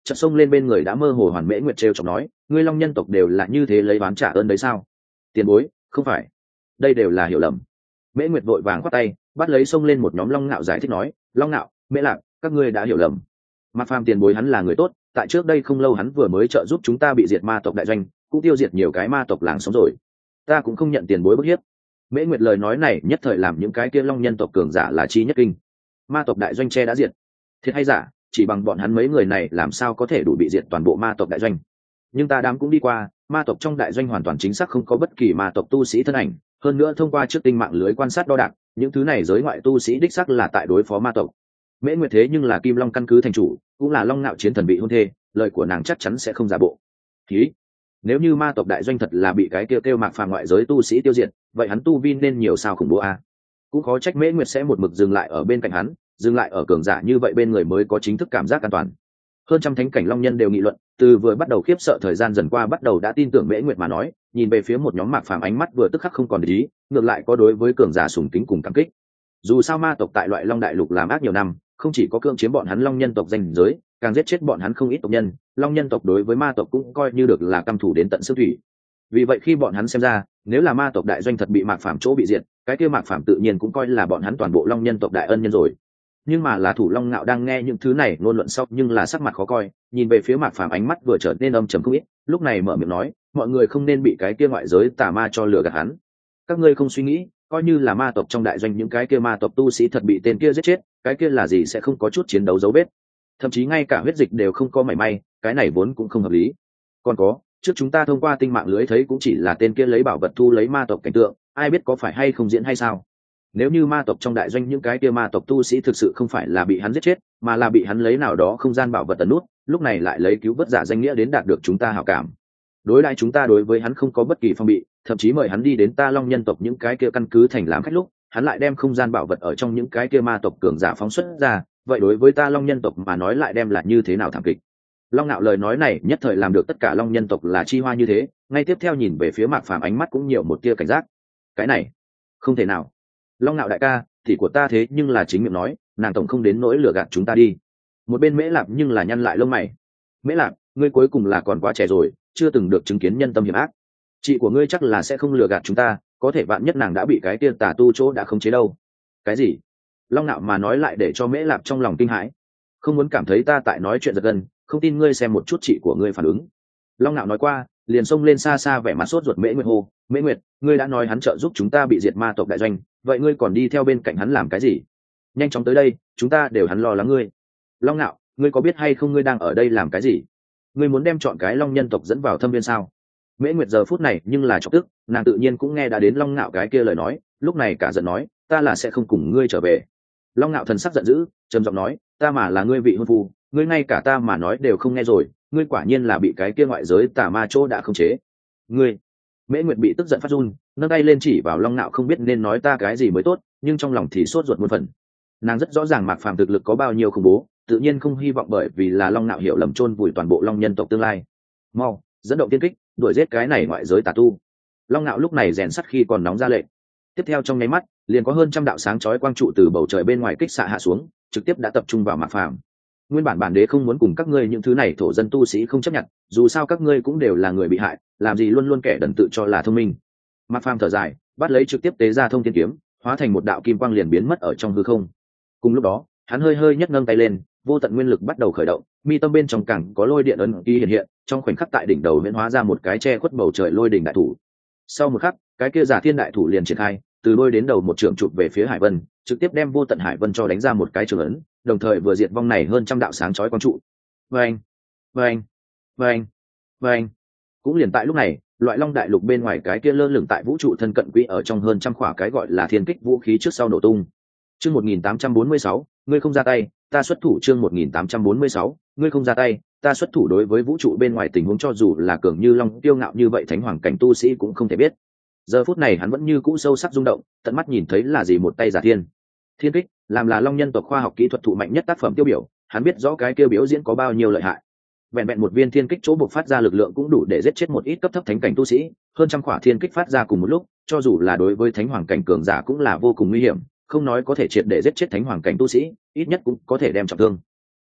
chợt xông lên bên người đã mơ hồ Hoàn Mễ Nguyệt trêu chọc nói, ngươi Long nhân tộc đều là như thế lấy oán trả ơn đấy sao? Tiền bối, không phải, đây đều là hiểu lầm. Mễ Nguyệt vội vàng khoát tay, bắt lấy xông lên một nhóm Long Nạo giải thích nói, Long Nạo, Mễ Lạc, các ngươi đã hiểu lầm. Mạc Phàm tiền bối hắn là người tốt, tại trước đây không lâu hắn vừa mới trợ giúp chúng ta bị diệt ma tộc đại doanh, cũng tiêu diệt nhiều cái ma tộc làng sống rồi. Ta cũng không nhận tiền bối bức hiếp. Mễ Nguyệt lời nói này nhất thời làm những cái kia Long nhân tộc cường giả là chi nhất kinh. Ma tộc đại doanh che đã diệt, thiệt hay giả, chỉ bằng bọn hắn mấy người này làm sao có thể đủ bị diệt toàn bộ ma tộc đại doanh. Nhưng ta đám cũng đi qua, ma tộc trong đại doanh hoàn toàn chính xác không có bất kỳ ma tộc tu sĩ thân ảnh, hơn nữa thông qua trước tinh mạng lưới quan sát đo đạc, những thứ này giới ngoại tu sĩ đích xác là tại đối phó ma tộc. Mễ Nguyệt thế nhưng là Kim Long căn cứ thành chủ, cũng là Long Nạo chiến thần bị hôn thê, lời của nàng chắc chắn sẽ không giả bộ. Khí, nếu như ma tộc đại doanh thật là bị cái kêu kêu Mạc Phàm ngoại giới tu sĩ tiêu diệt, vậy hắn tu vi nên nhiều sao khủng bố a. Cũng khó trách Mễ Nguyệt sẽ một mực dừng lại ở bên cạnh hắn, dừng lại ở cường giả như vậy bên người mới có chính thức cảm giác an toàn. Hơn trăm thánh cảnh long nhân đều nghị luận, từ vừa bắt đầu khiếp sợ thời gian dần qua bắt đầu đã tin tưởng Mễ Nguyệt mà nói, nhìn về phía một nhóm Mạc Phàm ánh mắt vừa tức khắc không còn để ý, ngược lại có đối với cường giả sùng kính cùng cảm kích. Dù sao ma tộc tại loại Long đại lục làm ác nhiều năm, không chỉ có cưỡng chiếm bọn hắn Long nhân tộc danh giới, càng giết chết bọn hắn không ít tộc nhân, Long nhân tộc đối với ma tộc cũng coi như được là căm thù đến tận xương thủy. Vì vậy khi bọn hắn xem ra, nếu là ma tộc đại doanh thật bị Mạc Phàm chỗ bị diệt, cái kia Mạc Phàm tự nhiên cũng coi là bọn hắn toàn bộ Long nhân tộc đại ân nhân rồi. Nhưng mà là thủ Long Ngạo đang nghe những thứ này ngôn luận sau nhưng là sắc mặt khó coi, nhìn về phía Mạc Phàm ánh mắt vừa trở nên âm trầm không ít, lúc này mở miệng nói, mọi người không nên bị cái kia ngoại giới tà ma cho lừa gạt hắn. Các ngươi không suy nghĩ, coi như là ma tộc trong đại doanh những cái kia ma tộc tu sĩ thật bị tên kia giết chết, cái kia là gì sẽ không có chút chiến đấu dấu vết, thậm chí ngay cả huyết dịch đều không có mảy may, cái này vốn cũng không hợp lý. Còn có, trước chúng ta thông qua tinh mạng lưới thấy cũng chỉ là tên kia lấy bảo vật thu lấy ma tộc cảnh tượng, ai biết có phải hay không diễn hay sao. Nếu như ma tộc trong đại doanh những cái kia ma tộc tu sĩ thực sự không phải là bị hắn giết chết, mà là bị hắn lấy nào đó không gian bảo vật tấn nút, lúc này lại lấy cứu vớt giả danh nghĩa đến đạt được chúng ta hảo cảm. Đối đãi chúng ta đối với hắn không có bất kỳ phong bị, thậm chí mời hắn đi đến ta Long nhân tộc những cái kia căn cứ thành làm khách lúc, hắn lại đem không gian bảo vật ở trong những cái kia ma tộc cường giả phóng xuất ra, vậy đối với ta Long nhân tộc mà nói lại đem là như thế nào thảm kịch. Long Nạo lời nói này nhất thời làm được tất cả Long nhân tộc là chi hoa như thế, ngay tiếp theo nhìn về phía Mạc Phàm ánh mắt cũng nhiều một tia cảnh giác. Cái này, không thể nào. Long Nạo đại ca, thì của ta thế nhưng là chính miệng nói, nàng tổng không đến nỗi lừa gạt chúng ta đi. Một bên Mễ Lạp nhưng là nhăn lại lông mày. Mễ Lạp, ngươi cuối cùng là còn quá trẻ rồi, chưa từng được chứng kiến nhân tâm hiểm ác. Chị của ngươi chắc là sẽ không lừa gạt chúng ta, có thể vạn nhất nàng đã bị cái tiên tà tu chỗ đã không chế đâu. Cái gì? Long Nạo mà nói lại để cho Mễ Lạp trong lòng kinh hãi. Không muốn cảm thấy ta tại nói chuyện giật gân, không tin ngươi xem một chút chị của ngươi phản ứng. Long Nạo nói qua, liền xông lên xa xa vẻ mặt sốt ruột Mễ Nguyệt hô, Mễ Nguyệt, ngươi đã nói hắn trợ giúp chúng ta bị diệt ma tộc đại doanh, vậy ngươi còn đi theo bên cạnh hắn làm cái gì? Nhanh chóng tới đây, chúng ta đều hắn lo lắng ngươi. Long Nạo, ngươi có biết hay không ngươi đang ở đây làm cái gì? Ngươi muốn đem chọn cái Long nhân tộc dẫn vào thâm viên sao? Mễ Nguyệt giờ phút này nhưng là chọc tức, nàng tự nhiên cũng nghe đã đến Long Nạo cái kia lời nói, lúc này cả giận nói, ta là sẽ không cùng ngươi trở về. Long Nạo thần sắc giận dữ, trầm giọng nói, ta mà là ngươi vị hôn phu, ngươi ngay cả ta mà nói đều không nghe rồi, ngươi quả nhiên là bị cái kia ngoại giới tà ma chỗ đã khống chế. Ngươi. Mễ Nguyệt bị tức giận phát run, nâng tay lên chỉ vào Long Nạo không biết nên nói ta cái gì mới tốt, nhưng trong lòng thì sốt ruột muôn phần. Nàng rất rõ ràng Mạc Phàm thực lực có bao nhiêu khủng bố, tự nhiên không hy vọng bởi vì là Long Nạo hiểu lầm chôn vùi toàn bộ Long nhân tộc tương lai. Mau, dẫn động tiên kích, đuổi giết cái này ngoại giới tà tu. Long Nạo lúc này rèn sắt khi còn nóng ra lệnh. Tiếp theo trong nháy mắt, liền có hơn trăm đạo sáng chói quang trụ từ bầu trời bên ngoài kích xạ hạ xuống, trực tiếp đã tập trung vào Mạc Phàm. Nguyên bản bản đế không muốn cùng các ngươi những thứ này thổ dân tu sĩ không chấp nhận, dù sao các ngươi cũng đều là người bị hại, làm gì luôn luôn kẻ đần tự cho là thông minh. Mạc Phàm thở dài, bắt lấy trực tiếp tế ra thông thiên kiếm, hóa thành một đạo kim quang liền biến mất ở trong hư không. Cùng lúc đó, hắn hơi hơi nhấc nâng tay lên, vô tận nguyên lực bắt đầu khởi động, mi tâm bên trong cẳng có lôi điện ấn ký hiện hiện, trong khoảnh khắc tại đỉnh đầu biến hóa ra một cái che khuất bầu trời lôi đỉnh đại thủ. Sau một khắc, cái kia giả thiên đại thủ liền triển khai, từ đôi đến đầu một trường chụp về phía Hải Vân, trực tiếp đem vô tận Hải Vân cho đánh ra một cái trường ấn, đồng thời vừa diệt vong này hơn trăm đạo sáng chói quang trụ. Vâng, vâng, vâng, vâng. Cũng liền tại lúc này, loại Long đại lục bên ngoài cái kia lơ lửng tại vũ trụ thân cận quỹ ở trong hơn trăm khỏa cái gọi là thiên kích vũ khí trước sau nổ tung. Chương một nghìn tám trăm bốn mươi sáu, ngươi không ra tay, ta xuất thủ. Chương một nghìn tám trăm bốn mươi sáu, ngươi không ra tay, ta xuất thủ. Đối với vũ trụ bên ngoài tình huống cho dù là cường như Long tiêu ngạo như vậy thánh hoàng cảnh tu sĩ cũng không thể biết. Giờ phút này hắn vẫn như cũ sâu sắc rung động, tận mắt nhìn thấy là gì một tay giả thiên. Thiên kích, làm là Long nhân tộc khoa học kỹ thuật thụ mạnh nhất tác phẩm tiêu biểu, hắn biết rõ cái tiêu biểu diễn có bao nhiêu lợi hại. Vẹn vẹn một viên thiên kích chỗ buộc phát ra lực lượng cũng đủ để giết chết một ít cấp thấp thánh cảnh tu sĩ, hơn trăm quả thiên kích phát ra cùng một lúc, cho dù là đối với thánh hoàng cảnh cường giả cũng là vô cùng nguy hiểm, không nói có thể triệt để giết chết thánh hoàng cảnh tu sĩ, ít nhất cũng có thể đem trọng thương.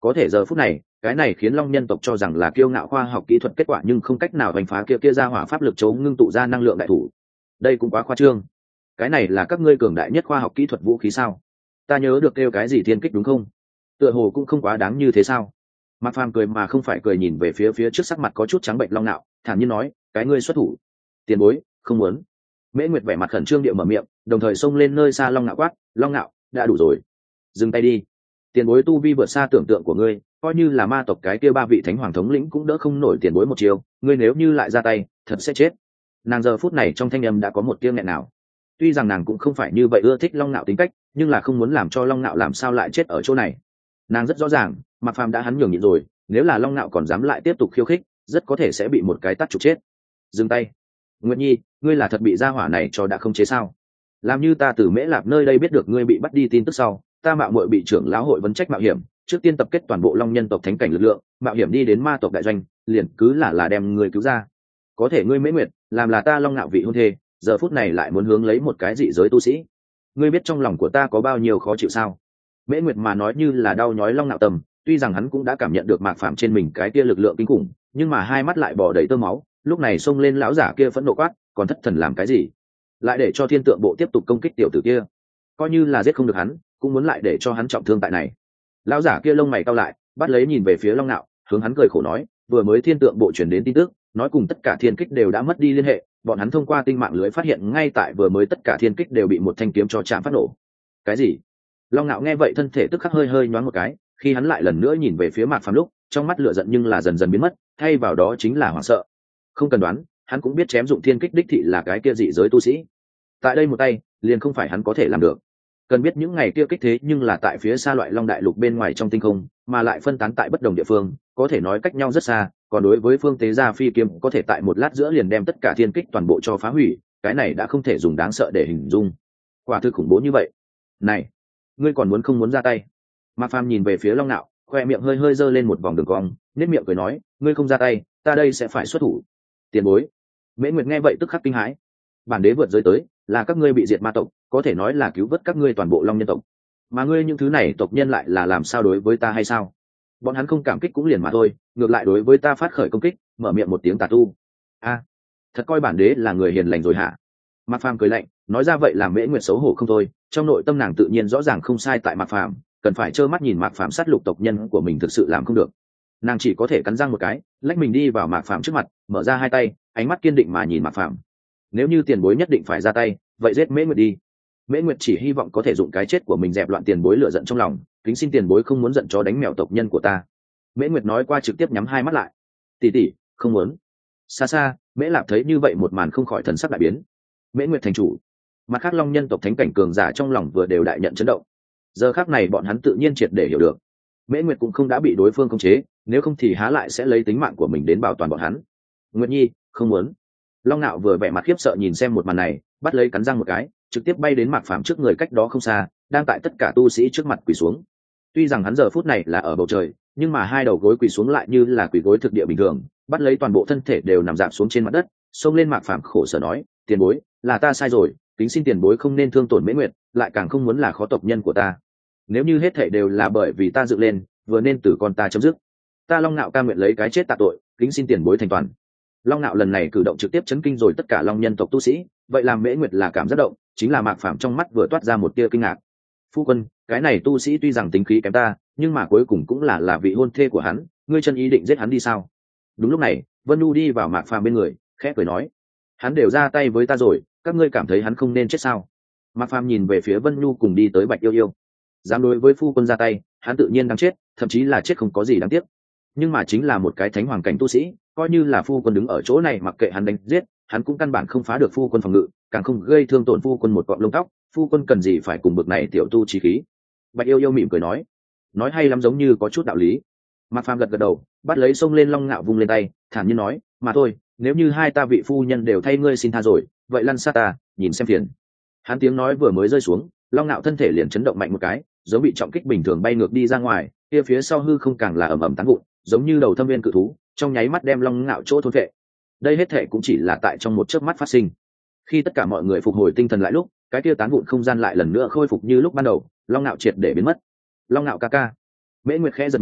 có thể giờ phút này cái này khiến long nhân tộc cho rằng là kiêu ngạo khoa học kỹ thuật kết quả, nhưng không cách nào đánh phá kia kia ra hỏa pháp lực chống ngưng tụ ra năng lượng đại thủ. Đây cũng quá khoa trương. Cái này là các ngươi cường đại nhất khoa học kỹ thuật vũ khí sao? Ta nhớ được kêu cái gì thiên kích đúng không? Tựa hồ cũng không quá đáng như thế sao? Mạc Phàm cười mà không phải cười, nhìn về phía phía trước sắc mặt có chút trắng bệnh Long Nạo, thản nhiên nói, cái ngươi xuất thủ. Tiền bối, không muốn. Mễ Nguyệt vẻ mặt khẩn trương địa mở miệng, đồng thời xông lên nơi xa Long Nạo quát, Long Nạo, đã đủ rồi, dừng tay đi. Tiền bối tu vi vượt xa tưởng tượng của ngươi, coi như là ma tộc cái kia ba vị thánh hoàng thống lĩnh cũng đỡ không nổi tiền bối một chiều, ngươi nếu như lại ra tay, thật sẽ chết. Nàng giờ phút này trong thanh âm đã có một tia nghẹn nào. Tuy rằng nàng cũng không phải như vậy ưa thích Long Nạo tính cách, nhưng là không muốn làm cho Long Nạo làm sao lại chết ở chỗ này. Nàng rất rõ ràng, Mạc Phàm đã hắn nhường nhịn rồi, nếu là Long Nạo còn dám lại tiếp tục khiêu khích, rất có thể sẽ bị một cái tát trục chết. Dừng tay. Nguyệt Nhi, ngươi là thật bị gia hỏa này cho đã không chế sao? Làm như ta từ Mễ Lạp nơi đây biết được ngươi bị bắt đi tin tức sau, ta mạo muội bị trưởng lão hội vấn trách mạo hiểm, trước tiên tập kết toàn bộ Long nhân tộc thánh cảnh lực lượng, mạo hiểm đi đến ma tộc đại doanh, liền cứ là là đem ngươi cứu ra. Có thể ngươi Mễ Nguyệt, làm là ta Long Nạo vị hôn thê, giờ phút này lại muốn hướng lấy một cái dị giới tu sĩ. Ngươi biết trong lòng của ta có bao nhiêu khó chịu sao? Mễ Nguyệt mà nói như là đau nhói Long Nạo tầm, tuy rằng hắn cũng đã cảm nhận được Mạc Phàm trên mình cái kia lực lượng kinh khủng, nhưng mà hai mắt lại bỏ đầy tơ máu, lúc này xông lên lão giả kia phẫn nộ quát, còn thất thần làm cái gì? Lại để cho thiên tượng bộ tiếp tục công kích tiểu tử kia, coi như là giết không được hắn, cũng muốn lại để cho hắn trọng thương tại này. Lão giả kia lông mày cau lại, bắt lấy nhìn về phía Long Nạo, hướng hắn cười khổ nói, vừa mới thiên tượng bộ truyền đến tin tức, nói cùng tất cả thiên kích đều đã mất đi liên hệ, bọn hắn thông qua tinh mạng lưới phát hiện ngay tại vừa mới tất cả thiên kích đều bị một thanh kiếm cho chạm phát nổ. Cái gì? Long Nạo nghe vậy thân thể tức khắc hơi hơi nhoáng một cái, khi hắn lại lần nữa nhìn về phía Mạc Phàm lúc, trong mắt lửa giận nhưng là dần dần biến mất, thay vào đó chính là hoảng sợ. Không cần đoán, hắn cũng biết chém dụng thiên kích đích thị là cái kia dị giới tu sĩ. Tại đây một tay, liền không phải hắn có thể làm được. Cần biết những ngày kia kích thế nhưng là tại phía xa loại Long đại lục bên ngoài trong tinh không, mà lại phân tán tại bất đồng địa phương, có thể nói cách nhau rất xa, còn đối với phương tế gia phi kiếm có thể tại một lát giữa liền đem tất cả thiên kích toàn bộ cho phá hủy, cái này đã không thể dùng đáng sợ để hình dung. Quả thực khủng bố như vậy. Này, ngươi còn muốn không muốn ra tay? Mạc Phàm nhìn về phía Long Nạo, khoe miệng hơi hơi giơ lên một vòng đường cong, nét miệng cười nói, ngươi không ra tay, ta đây sẽ phải xuất thủ. Tiền bối. Mễ Nguyệt nghe vậy tức khắc kinh hãi. Bản đế vượt giới tới, là các ngươi bị diệt ma tộc, có thể nói là cứu vớt các ngươi toàn bộ Long nhân tộc. Mà ngươi những thứ này tộc nhân lại là làm sao đối với ta hay sao? Bọn hắn không cảm kích cũng liền mà thôi, ngược lại đối với ta phát khởi công kích, mở miệng một tiếng tà tu. A, thật coi bản đế là người hiền lành rồi hả? Mạc Phàm cười lạnh, nói ra vậy làm Mễ Nguyệt xấu hổ không thôi, trong nội tâm nàng tự nhiên rõ ràng không sai tại Mạc Phàm, cần phải trơ mắt nhìn Mạc Phàm sát lục tộc nhân của mình thực sự làm không được. Nàng chỉ có thể cắn răng một cái, lách mình đi vào Mạc Phàm trước mặt, mở ra hai tay, ánh mắt kiên định mà nhìn Mạc Phàm. Nếu như tiền bối nhất định phải ra tay, vậy giết Mễ Nguyệt đi. Mễ Nguyệt chỉ hy vọng có thể dụng cái chết của mình dẹp loạn tiền bối lửa giận trong lòng, kính xin tiền bối không muốn giận chó đánh mèo tộc nhân của ta. Mễ Nguyệt nói qua trực tiếp nhắm hai mắt lại. Tỷ tỷ, không muốn. Xa xa, Mễ Lạp thấy như vậy một màn không khỏi thần sắc đại biến. Mễ Nguyệt thành chủ, mặt khác Long nhân tộc thánh cảnh cường giả trong lòng vừa đều đại nhận chấn động. Giờ khắc này bọn hắn tự nhiên triệt để hiểu được, Mễ Nguyệt cũng không đã bị đối phương khống chế, nếu không thì há lại sẽ lấy tính mạng của mình đến bảo toàn bọn hắn. Nguyệt Nhi, không muốn. Long Nạo vừa vẻ mặt khiếp sợ nhìn xem một màn này, bắt lấy cắn răng một cái, trực tiếp bay đến Mạc Phàm trước người cách đó không xa, đang tại tất cả tu sĩ trước mặt quỳ xuống. Tuy rằng hắn giờ phút này là ở bầu trời, nhưng mà hai đầu gối quỳ xuống lại như là quỳ gối thực địa bình thường, bắt lấy toàn bộ thân thể đều nằm dạp xuống trên mặt đất, xông lên Mạc Phàm khổ sở nói, tiền bối, là ta sai rồi, kính xin tiền bối không nên thương tổn Mễ Nguyệt, lại càng không muốn là khó tộc nhân của ta. Nếu như hết thảy đều là bởi vì ta dựng lên, vừa nên từ con ta chấm dứt. Ta Long Nạo ca nguyện lấy cái chết tạ tội, kính xin tiền bối thành toàn. Long Nạo lần này cử động trực tiếp chấn kinh rồi tất cả Long nhân tộc tu sĩ, vậy làm Mễ Nguyệt là cảm giác động, chính là Mạc Phàm trong mắt vừa toát ra một tia kinh ngạc. Phu quân, cái này tu sĩ tuy rằng tính khí kém ta, nhưng mà cuối cùng cũng là là vị hôn thê của hắn, ngươi chân ý định giết hắn đi sao? Đúng lúc này, Vân Nhu đi vào Mạc Phàm bên người, khẽ cười nói, hắn đều ra tay với ta rồi, các ngươi cảm thấy hắn không nên chết sao? Mạc Phàm nhìn về phía Vân Nhu cùng đi tới Bạch Yêu Yêu, dám đối với phu quân ra tay, hắn tự nhiên đáng chết, thậm chí là chết không có gì đáng tiếc. Nhưng mà chính là một cái thánh hoàng cảnh tu sĩ, coi như là phu quân đứng ở chỗ này mặc kệ hắn đánh giết, hắn cũng căn bản không phá được phu quân phòng ngự, càng không gây thương tổn phu quân một cọng lông tóc, phu quân cần gì phải cùng bực này tiểu tu chí khí. Bạch Yêu Yêu mỉm cười nói, nói hay lắm, giống như có chút đạo lý. Mạc Phàm gật gật đầu, bắt lấy xông lên Long Ngạo vung lên tay, thản nhiên nói, mà thôi, nếu như hai ta vị phu nhân đều thay ngươi xin tha rồi, vậy lăn xa ta, nhìn xem phiền. Hắn tiếng nói vừa mới rơi xuống, Long Ngạo thân thể liền chấn động mạnh một cái, giống bị trọng kích bình thường bay ngược đi ra ngoài, kia phía sau hư không càng là ầm ầm tán vụn, giống như đầu thâm viên cự thú, trong nháy mắt đem Long Ngạo chỗ thôn vệ. Đây hết thể cũng chỉ là tại trong một chớp mắt phát sinh. Khi tất cả mọi người phục hồi tinh thần lại lúc, cái kia tán vụn không gian lại lần nữa khôi phục như lúc ban đầu, Long Ngạo triệt để biến mất. Long Ngạo ca ca. Mễ Nguyệt khẽ giật mình,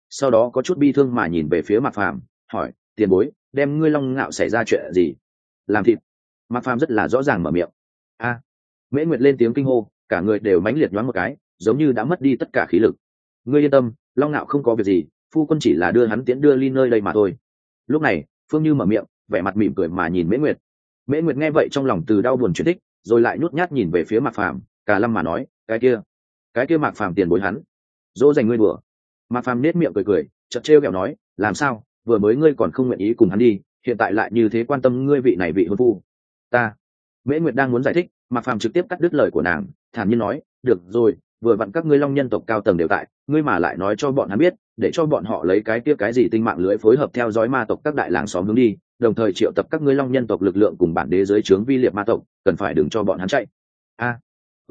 sau đó có chút bi thương mà nhìn về phía Mạc Phàm hỏi tiền bối đem ngươi Long Ngạo xảy ra chuyện gì làm thịt. Mạc Phàm rất là rõ ràng mở miệng. A. Mễ Nguyệt lên tiếng kinh hô, cả người đều mãnh liệt nhoáng một cái, giống như đã mất đi tất cả khí lực. Ngươi yên tâm, Long Ngạo không có việc gì, phu quân chỉ là đưa hắn tiễn đưa ly nơi đây mà thôi. Lúc này Phương Như mở miệng, vẻ mặt mỉm cười mà nhìn Mễ Nguyệt. Mễ Nguyệt nghe vậy trong lòng từ đau buồn chuyển thích, rồi lại nhút nhát nhìn về phía Mạc Phàm, cả lâm mà nói cái kia cái kia Mạc Phàm tiền bối hắn dỗ dành ngươi đùa. Mạc Phàm nết miệng cười cười, chợt trêu ghẹo nói làm sao vừa mới ngươi còn không nguyện ý cùng hắn đi, hiện tại lại như thế quan tâm ngươi vị này vị hôn phu. Ta. Mễ Nguyệt đang muốn giải thích, Mạc Phàm trực tiếp cắt đứt lời của nàng, thản nhiên nói được rồi, vừa vặn các ngươi Long nhân tộc cao tầng đều tại, ngươi mà lại nói cho bọn hắn biết, để cho bọn họ lấy cái kia cái gì tinh mạng lưới phối hợp theo dõi ma tộc các đại làng xóm hướng đi, đồng thời triệu tập các ngươi Long nhân tộc lực lượng cùng bản đế dưới trướng vi liệt ma tộc, cần phải đừng cho bọn hắn chạy. A. À,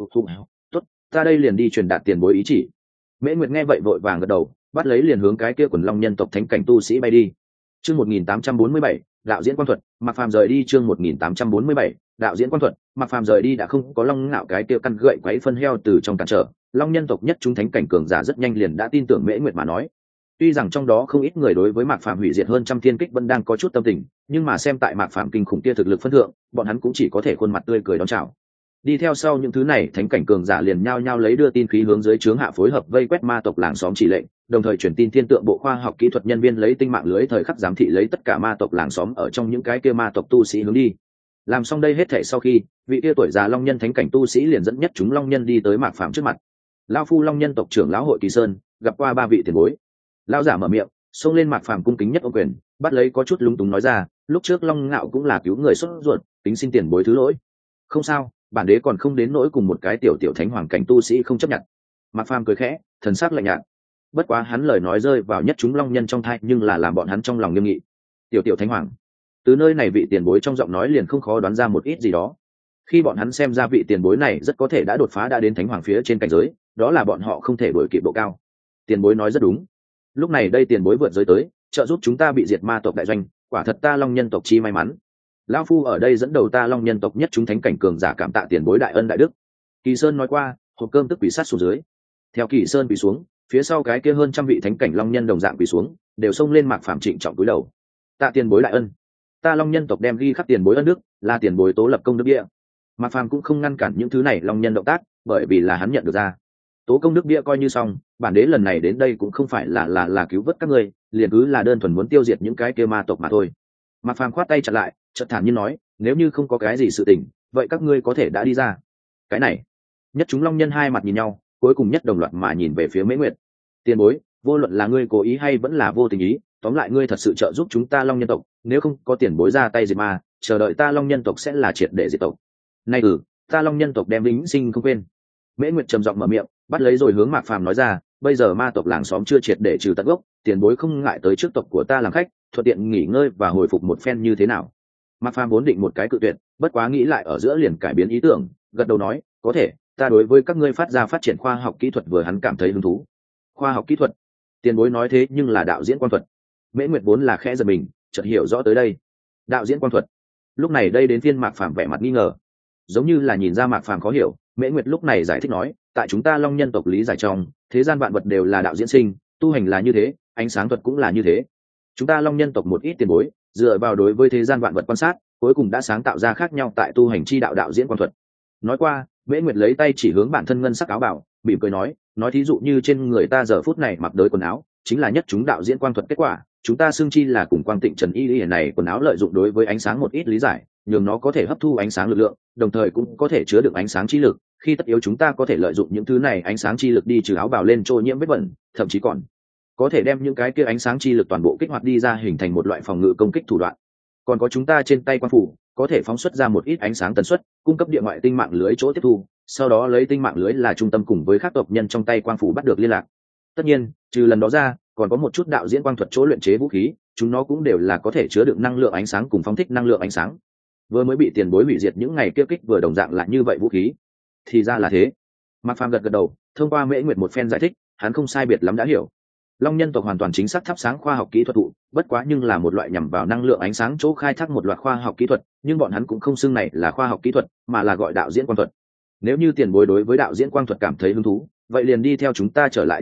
tốt, ta đây liền đi truyền đạt tiền bối ý chỉ. Mễ Nguyệt nghe vậy vội vàng gật đầu, bắt lấy liền hướng cái kia quần Long nhân tộc thánh cảnh tu sĩ bay đi. Chương một nghìn tám trăm bốn mươi bảy, đạo diễn quan thuật. Mạc Phàm rời đi. Chương một nghìn tám trăm bốn mươi bảy, đạo diễn quan thuật. Mạc Phàm rời đi đã không có Long Ngạo cái kia căn gậy quấy phân heo từ trong cản trở, Long nhân tộc nhất chúng thánh cảnh cường giả rất nhanh liền đã tin tưởng Mễ Nguyệt mà nói. Tuy rằng trong đó không ít người đối với Mạc Phàm hủy diệt hơn trăm thiên kích vẫn đang có chút tâm tình, nhưng mà xem tại Mạc Phàm kinh khủng kia thực lực phân thượng, bọn hắn cũng chỉ có thể khuôn mặt tươi cười đón chào. Đi theo sau những thứ này thánh cảnh cường giả liền nhao nhao lấy đưa tin khí hướng dưới trướng hạ phối hợp vây quét ma tộc làng xóm chỉ lệnh, đồng thời truyền tin thiên tượng bộ khoa học kỹ thuật nhân viên lấy tinh mạng lưới thời khắc giám thị lấy tất cả ma tộc làng xóm ở trong những cái kia ma tộc tu sĩ hướng đi. Làm xong đây hết thảy sau khi, vị kia tuổi già Long nhân thánh cảnh tu sĩ liền dẫn nhất chúng Long nhân đi tới Mạc Phàm trước mặt. Lão phu Long nhân tộc trưởng lão hội Kỳ Sơn, gặp qua ba vị tiền bối. Lão giả mở miệng, xông lên Mạc Phàm cung kính nhất ô quyền, bắt lấy có chút lúng túng nói ra, lúc trước Long Ngạo cũng là cứu người xuất ruột, tính xin tiền bối thứ lỗi. Không sao, bản đế còn không đến nỗi cùng một cái tiểu tiểu thánh hoàng cảnh tu sĩ không chấp nhận. Mạc Phàm cười khẽ, thần sắc lạnh nhạt. Bất quá hắn lời nói rơi vào nhất chúng Long nhân trong tai, nhưng là làm bọn hắn trong lòng nghiêm nghị. Tiểu tiểu thánh hoàng, từ nơi này vị tiền bối trong giọng nói liền không khó đoán ra một ít gì đó. Khi bọn hắn xem ra vị tiền bối này rất có thể đã đột phá đã đến thánh hoàng phía trên cảnh giới, đó là bọn họ không thể đuổi kịp độ cao. Tiền bối nói rất đúng. Lúc này đây tiền bối vượt giới tới, trợ giúp chúng ta bị diệt ma tộc đại doanh, quả thật ta Long nhân tộc chi may mắn. Lão phu ở đây dẫn đầu ta Long nhân tộc nhất chúng thánh cảnh cường giả cảm tạ tiền bối đại ân đại đức. Kỳ Sơn nói qua, hộp cơm tức quỷ sát xuống dưới. Theo Kỳ Sơn quỳ xuống, phía sau cái kia hơn trăm vị thánh cảnh Long nhân đồng dạng quỳ xuống, đều xông lên Mạc Phàm trịnh trọng cúi đầu. Tạ tiền bối đại ân. Ta Long nhân tộc đem ghi khắc tiền bối ân đức, là tiền bối tố lập công đức địa. Mạc Phàm cũng không ngăn cản những thứ này Long nhân động tác, bởi vì là hắn nhận được ra. Tố công đức địa coi như xong, bản đế lần này đến đây cũng không phải là là là cứu vớt các ngươi, liền cứ là đơn thuần muốn tiêu diệt những cái kia ma tộc mà thôi. Mạc Phàm khoát tay chặn lại, chợt thản nhiên nói, nếu như không có cái gì sự tình, vậy các ngươi có thể đã đi ra. Cái này, nhất chúng Long nhân hai mặt nhìn nhau, cuối cùng nhất đồng loạt mà nhìn về phía Mễ Nguyệt. Tiền bối, vô luận là ngươi cố ý hay vẫn là vô tình ý, tóm lại ngươi thật sự trợ giúp chúng ta Long nhân tộc, nếu không có tiền bối ra tay diệt ma, chờ đợi ta Long nhân tộc sẽ là triệt để diệt tộc. Nay ừ, ta Long nhân tộc đem vĩnh sinh không quên. Mễ Nguyệt trầm giọng mở miệng, bắt lấy rồi hướng Mạc Phàm nói ra, bây giờ ma tộc làng xóm chưa triệt để trừ tận gốc, tiền bối không ngại tới trước tộc của ta làm khách, thuận tiện nghỉ ngơi và hồi phục một phen như thế nào? Mạc Phàm vốn định một cái cự tuyệt, bất quá nghĩ lại ở giữa liền cải biến ý tưởng, gật đầu nói, có thể, ta đối với các ngươi phát ra phát triển khoa học kỹ thuật vừa hắn cảm thấy hứng thú. Khoa học kỹ thuật? Tiền bối nói thế nhưng là đạo diễn quan thuật. Mễ Nguyệt vốn là khẽ giật mình, chợt hiểu rõ tới đây. Đạo diễn quan thuật. Lúc này đây đến phiên Mạc Phàm vẻ mặt nghi ngờ, giống như là nhìn ra Mạc Phàm khó hiểu, Mễ Nguyệt lúc này giải thích nói, tại chúng ta Long nhân tộc lý giải trong, thế gian vạn vật đều là đạo diễn sinh, tu hành là như thế, ánh sáng thuật cũng là như thế. Chúng ta Long nhân tộc một ít tiền bối, dựa vào đối với thế gian vạn vật quan sát, cuối cùng đã sáng tạo ra khác nhau tại tu hành chi đạo đạo diễn quan thuật. Nói qua, Mễ Nguyệt lấy tay chỉ hướng bản thân ngân sắc áo bào, mỉm cười nói, nói thí dụ như trên người ta giờ phút này mặc đới quần áo, chính là nhất chúng đạo diễn quan thuật kết quả, chúng ta xương chi là cùng Quang Tịnh Trần Y Y này quần áo lợi dụng đối với ánh sáng một ít lý giải, nhường nó có thể hấp thu ánh sáng lực lượng, đồng thời cũng có thể chứa đựng ánh sáng chi lực, khi tất yếu chúng ta có thể lợi dụng những thứ này ánh sáng chi lực đi trừ áo bào lên trôi nhiễm vết bẩn, thậm chí còn có thể đem những cái kia ánh sáng chi lực toàn bộ kích hoạt đi ra hình thành một loại phòng ngự công kích thủ đoạn. Còn có chúng ta trên tay quan phủ có thể phóng xuất ra một ít ánh sáng tần suất, cung cấp địa ngoại tinh mạng lưới chỗ tiếp thu, sau đó lấy tinh mạng lưới là trung tâm cùng với các tộc nhân trong tay quang phủ bắt được liên lạc. Tất nhiên, trừ lần đó ra, còn có một chút đạo diễn quang thuật chỗ luyện chế vũ khí, chúng nó cũng đều là có thể chứa đựng năng lượng ánh sáng cùng phóng thích năng lượng ánh sáng. Vừa mới bị tiền bối hủy diệt những ngày kia kích vừa đồng dạng là như vậy vũ khí. Thì ra là thế. Mạc Phàm gật gật đầu, thông qua Mễ Nguyệt một phen giải thích, hắn không sai biệt lắm đã hiểu. Long nhân tộc hoàn toàn chính xác thắp sáng khoa học kỹ thuật thụ, bất quá nhưng là một loại nhằm vào năng lượng ánh sáng chỗ khai thác một loạt khoa học kỹ thuật, nhưng bọn hắn cũng không xưng này là khoa học kỹ thuật, mà là gọi đạo diễn quang thuật. Nếu như tiền bối đối với đạo diễn quang thuật cảm thấy hứng thú, vậy liền đi theo chúng ta trở lại trong tộc,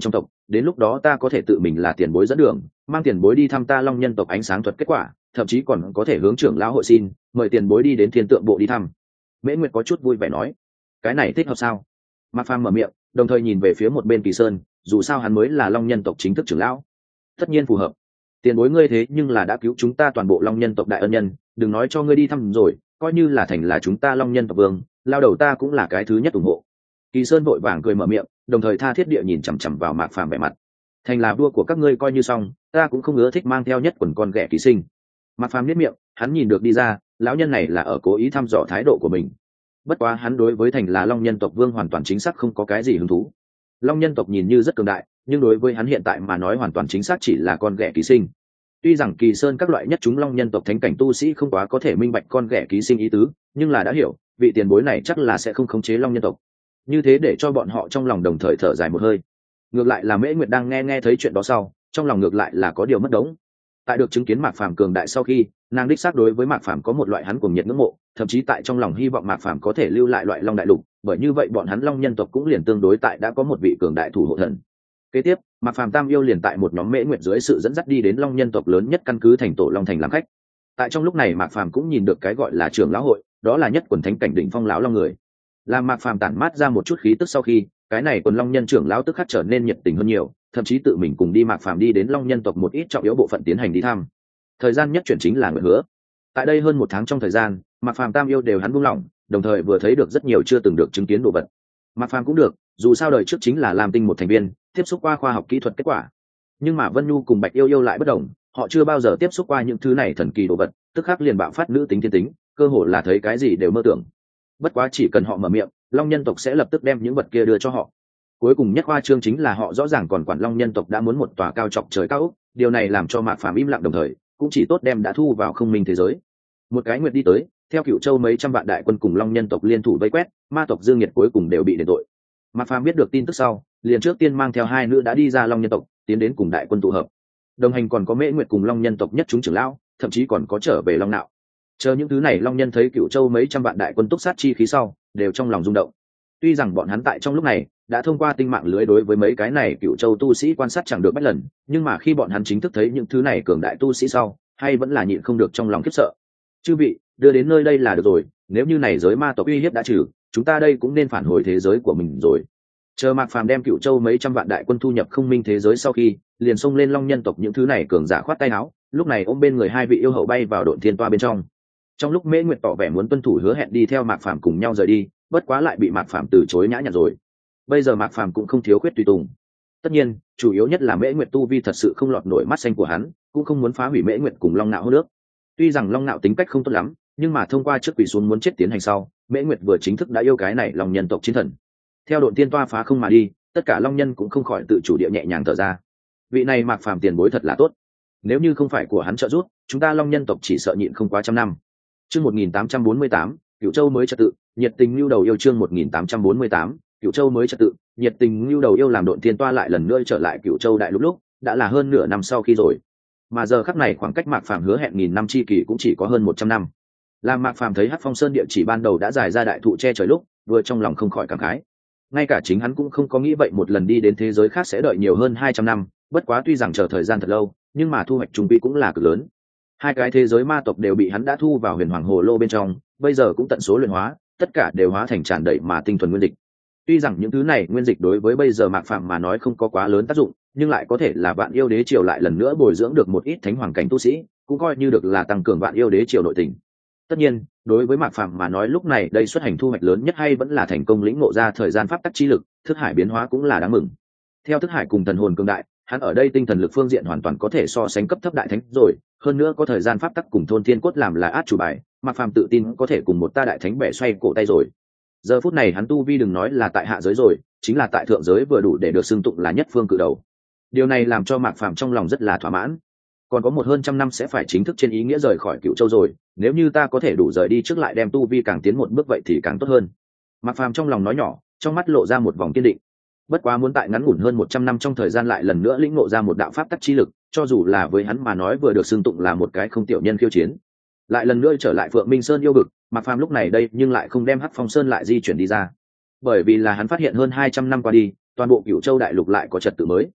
đến lúc đó ta có thể tự mình là tiền bối dẫn đường, mang tiền bối đi thăm ta long nhân tộc ánh sáng thuật kết quả, thậm chí còn có thể hướng trưởng lão hội xin mời tiền bối đi đến thiên tượng bộ đi thăm. Mễ Nguyệt có chút vui vẻ nói, cái này thích hợp sao? Mạc Phàm mở miệng, đồng thời nhìn về phía một bên Kỳ Sơn, dù sao hắn mới là long nhân tộc chính thức trưởng lão. Tất nhiên phù hợp. Tiền bối ngươi thế nhưng là đã cứu chúng ta toàn bộ long nhân tộc đại ân nhân, đừng nói cho ngươi đi thăm rồi, coi như là thành là chúng ta long nhân tộc vương, lao đầu ta cũng là cái thứ nhất ủng hộ. Kỳ Sơn vội vàng cười mở miệng, đồng thời tha thiết địa nhìn chằm chằm vào Mạc Phàm vẻ mặt. Thành là vua của các ngươi coi như xong, ta cũng không ưa thích mang theo nhất quần con ghẻ ký sinh. Mạc Phàm nhếch miệng, hắn nhìn được đi ra, lão nhân này là ở cố ý thăm dò thái độ của mình. Bất quá hắn đối với thành là long nhân tộc vương hoàn toàn chính xác không có cái gì hứng thú. Long nhân tộc nhìn như rất cường đại, nhưng đối với hắn hiện tại mà nói hoàn toàn chính xác chỉ là con ghẻ ký sinh. Tuy rằng Kỳ Sơn các loại nhất chúng long nhân tộc thánh cảnh tu sĩ không quá có thể minh bạch con ghẻ ký sinh ý tứ, nhưng là đã hiểu, vị tiền bối này chắc là sẽ không khống chế long nhân tộc. Như thế để cho bọn họ trong lòng đồng thời thở dài một hơi. Ngược lại là Mễ Nguyệt đang nghe nghe thấy chuyện đó sau, trong lòng ngược lại là có điều mất đống. Tại được chứng kiến Mạc Phàm cường đại sau khi, nàng đích xác đối với Mạc Phàm có một loại hắn cuồng nhiệt ngưỡng mộ, thậm chí tại trong lòng hy vọng Mạc Phàm có thể lưu lại loại long đại lục, bởi như vậy bọn hắn long nhân tộc cũng liền tương đối tại đã có một vị cường đại thủ hộ thần. Kế tiếp, Mạc Phàm tam yêu liền tại một nhóm Mễ Nguyệt dưới sự dẫn dắt đi đến long nhân tộc lớn nhất căn cứ thành Tổ Long thành làm khách. Tại trong lúc này Mạc Phàm cũng nhìn được cái gọi là trưởng lão hội, đó là nhất quần thánh cảnh đỉnh phong lão long người. Làm Mạc Phàm tản mát ra một chút khí tức sau khi, cái này quần long nhân trưởng lão tức khắc trở nên nhiệt tình hơn nhiều, thậm chí tự mình cùng đi Mạc Phàm đi đến long nhân tộc một ít trọng yếu bộ phận tiến hành đi thăm. Thời gian nhất chuyển chính là nguyện hứa. Tại đây hơn một tháng trong thời gian, Mạc Phàm tam yêu đều hắn buông lỏng, đồng thời vừa thấy được rất nhiều chưa từng được chứng kiến đồ vật. Mạc Phàm cũng được, dù sao đời trước chính là làm tinh một thành viên, tiếp xúc qua khoa học kỹ thuật kết quả. Nhưng mà Vân Nhu cùng Bạch Yêu Yêu lại bất đồng, họ chưa bao giờ tiếp xúc qua những thứ này thần kỳ đồ vật, tức khắc liền bạo phát nữ tính thiên tính, cơ hồ là thấy cái gì đều mơ tưởng. Bất quá chỉ cần họ mở miệng, long nhân tộc sẽ lập tức đem những vật kia đưa cho họ. Cuối cùng nhất khoa trương chính là họ rõ ràng còn quản long nhân tộc đã muốn một tòa cao chọc trời cao ốc, điều này làm cho Mạc Phàm im lặng, đồng thời cũng chỉ tốt đem đã thu vào không minh thế giới. Một cái nguyệt đi tới, theo Cửu Châu mấy trăm vạn đại quân cùng long nhân tộc liên thủ vây quét, ma tộc Dương Nhiệt cuối cùng đều bị đền tội. Mạc Phàm biết được tin tức sau, liền trước tiên mang theo hai nữ đã đi ra long nhân tộc, tiến đến cùng đại quân tụ hợp. Đồng hành còn có Mễ Nguyệt cùng long nhân tộc nhất chúng trưởng lão, thậm chí còn có trở về long nạo. Chờ những thứ này long nhân thấy Cửu Châu mấy trăm vạn đại quân túc sát chi khí sau, đều trong lòng rung động. Tuy rằng bọn hắn tại trong lúc này đã thông qua tinh mạng lưới đối với mấy cái này Cửu Châu tu sĩ quan sát chẳng được mấy lần, nhưng mà khi bọn hắn chính thức thấy những thứ này cường đại tu sĩ sau, hay vẫn là nhịn không được trong lòng khiếp sợ. Chư vị, đưa đến nơi đây là được rồi, nếu như này giới ma tộc uy hiếp đã trừ, chúng ta đây cũng nên phản hồi thế giới của mình rồi. Chờ Mạc Phàm đem Cửu Châu mấy trăm vạn đại quân thu nhập không minh thế giới sau khi, liền xông lên long nhân tộc những thứ này cường giả khoát tay áo, lúc này ôm bên người hai vị yêu hậu bay vào độn thiên toa bên trong. Trong lúc Mễ Nguyệt tỏ vẻ muốn tuân thủ hứa hẹn đi theo Mạc Phàm cùng nhau rời đi, bất quá lại bị Mạc Phàm từ chối nhã nhặn rồi. Bây giờ Mạc Phàm cũng không thiếu khuyết tùy tùng. Tất nhiên, chủ yếu nhất là Mễ Nguyệt tu vi thật sự không lọt nổi mắt xanh của hắn, cũng không muốn phá hủy Mễ Nguyệt cùng Long Nạo hô nước. Tuy rằng Long Nạo tính cách không tốt lắm, nhưng mà thông qua trước quỷ xuống muốn chết tiến hành sau, Mễ Nguyệt vừa chính thức đã yêu cái này Long nhân tộc chiến thần. Theo độn tiên toa phá không mà đi, tất cả long nhân cũng không khỏi tự chủ địa nhẹ nhàng thở ra. Vị này Mạc Phàm tiền bối thật là tốt. Nếu như không phải của hắn trợ giúp, chúng ta long nhân tộc chỉ sợ nhịn không quá trăm năm. Chương một nghìn tám trăm bốn mươi tám, Cửu Châu mới trật tự, nhiệt tình lưu đầu yêu chương một nghìn tám trăm bốn mươi tám, Cửu Châu mới trật tự, nhiệt tình lưu đầu yêu làm độn tiên toa lại lần nữa trở lại Cửu Châu đại lúc lúc, đã là hơn nửa năm sau khi rồi. Mà giờ khắc này khoảng cách Mạc Phàm hứa hẹn nghìn năm chi kỳ cũng chỉ có hơn một trăm năm. Làm Mạc Phàm thấy Hắc Phong Sơn địa chỉ ban đầu đã dài ra đại thụ che trời lúc, vừa trong lòng không khỏi cảm khái. Ngay cả chính hắn cũng không có nghĩ vậy một lần đi đến thế giới khác sẽ đợi nhiều hơn hai trăm năm, bất quá tuy rằng chờ thời gian thật lâu, nhưng mà thu hoạch trung quy cũng là cực lớn. Hai cái thế giới ma tộc đều bị hắn đã thu vào Huyền Hoàng Hồ Lô bên trong, bây giờ cũng tận số luyện hóa, tất cả đều hóa thành tràn đầy mà tinh thuần nguyên dịch. Tuy rằng những thứ này nguyên dịch đối với bây giờ Mạc Phàm mà nói không có quá lớn tác dụng, nhưng lại có thể là Vạn Yêu Đế triều lại lần nữa bồi dưỡng được một ít thánh hoàng cảnh tu sĩ, cũng coi như được là tăng cường Vạn Yêu Đế triều nội tình. Tất nhiên, đối với Mạc Phàm mà nói lúc này đây xuất hành thu hoạch lớn nhất hay vẫn là thành công lĩnh ngộ ra thời gian pháp tắc chi lực, thức hải biến hóa cũng là đáng mừng. Theo thức hải cùng thần hồn cường đại, hắn ở đây tinh thần lực phương diện hoàn toàn có thể so sánh cấp thấp đại thánh rồi, hơn nữa có thời gian pháp tắc cùng thôn thiên cốt làm là át chủ bài, Mạc Phàm tự tin có thể cùng một ta đại thánh bẻ xoay cổ tay rồi. Giờ phút này hắn tu vi đừng nói là tại hạ giới rồi, chính là tại thượng giới vừa đủ để được xưng tụng là nhất phương cự đầu. Điều này làm cho Mạc Phàm trong lòng rất là thỏa mãn. Còn có một hơn trăm năm sẽ phải chính thức trên ý nghĩa rời khỏi Cửu Châu rồi, nếu như ta có thể đủ rời đi trước lại đem tu vi càng tiến một bước vậy thì càng tốt hơn. Mạc Phàm trong lòng nói nhỏ, trong mắt lộ ra một vòng kiên định. Bất quá muốn tại ngắn ngủn hơn một trăm năm trong thời gian lại lần nữa lĩnh ngộ ra một đạo pháp tắc chi lực, cho dù là với hắn mà nói vừa được xưng tụng là một cái không tiểu nhân khiêu chiến. Lại lần nữa trở lại Phượng Minh Sơn yêu vực, Mạc Phàm lúc này đây nhưng lại không đem Hắc Phong Sơn lại di chuyển đi ra. Bởi vì là hắn phát hiện hơn hai trăm năm qua đi, toàn bộ Cửu Châu đại lục lại có trật tự mới.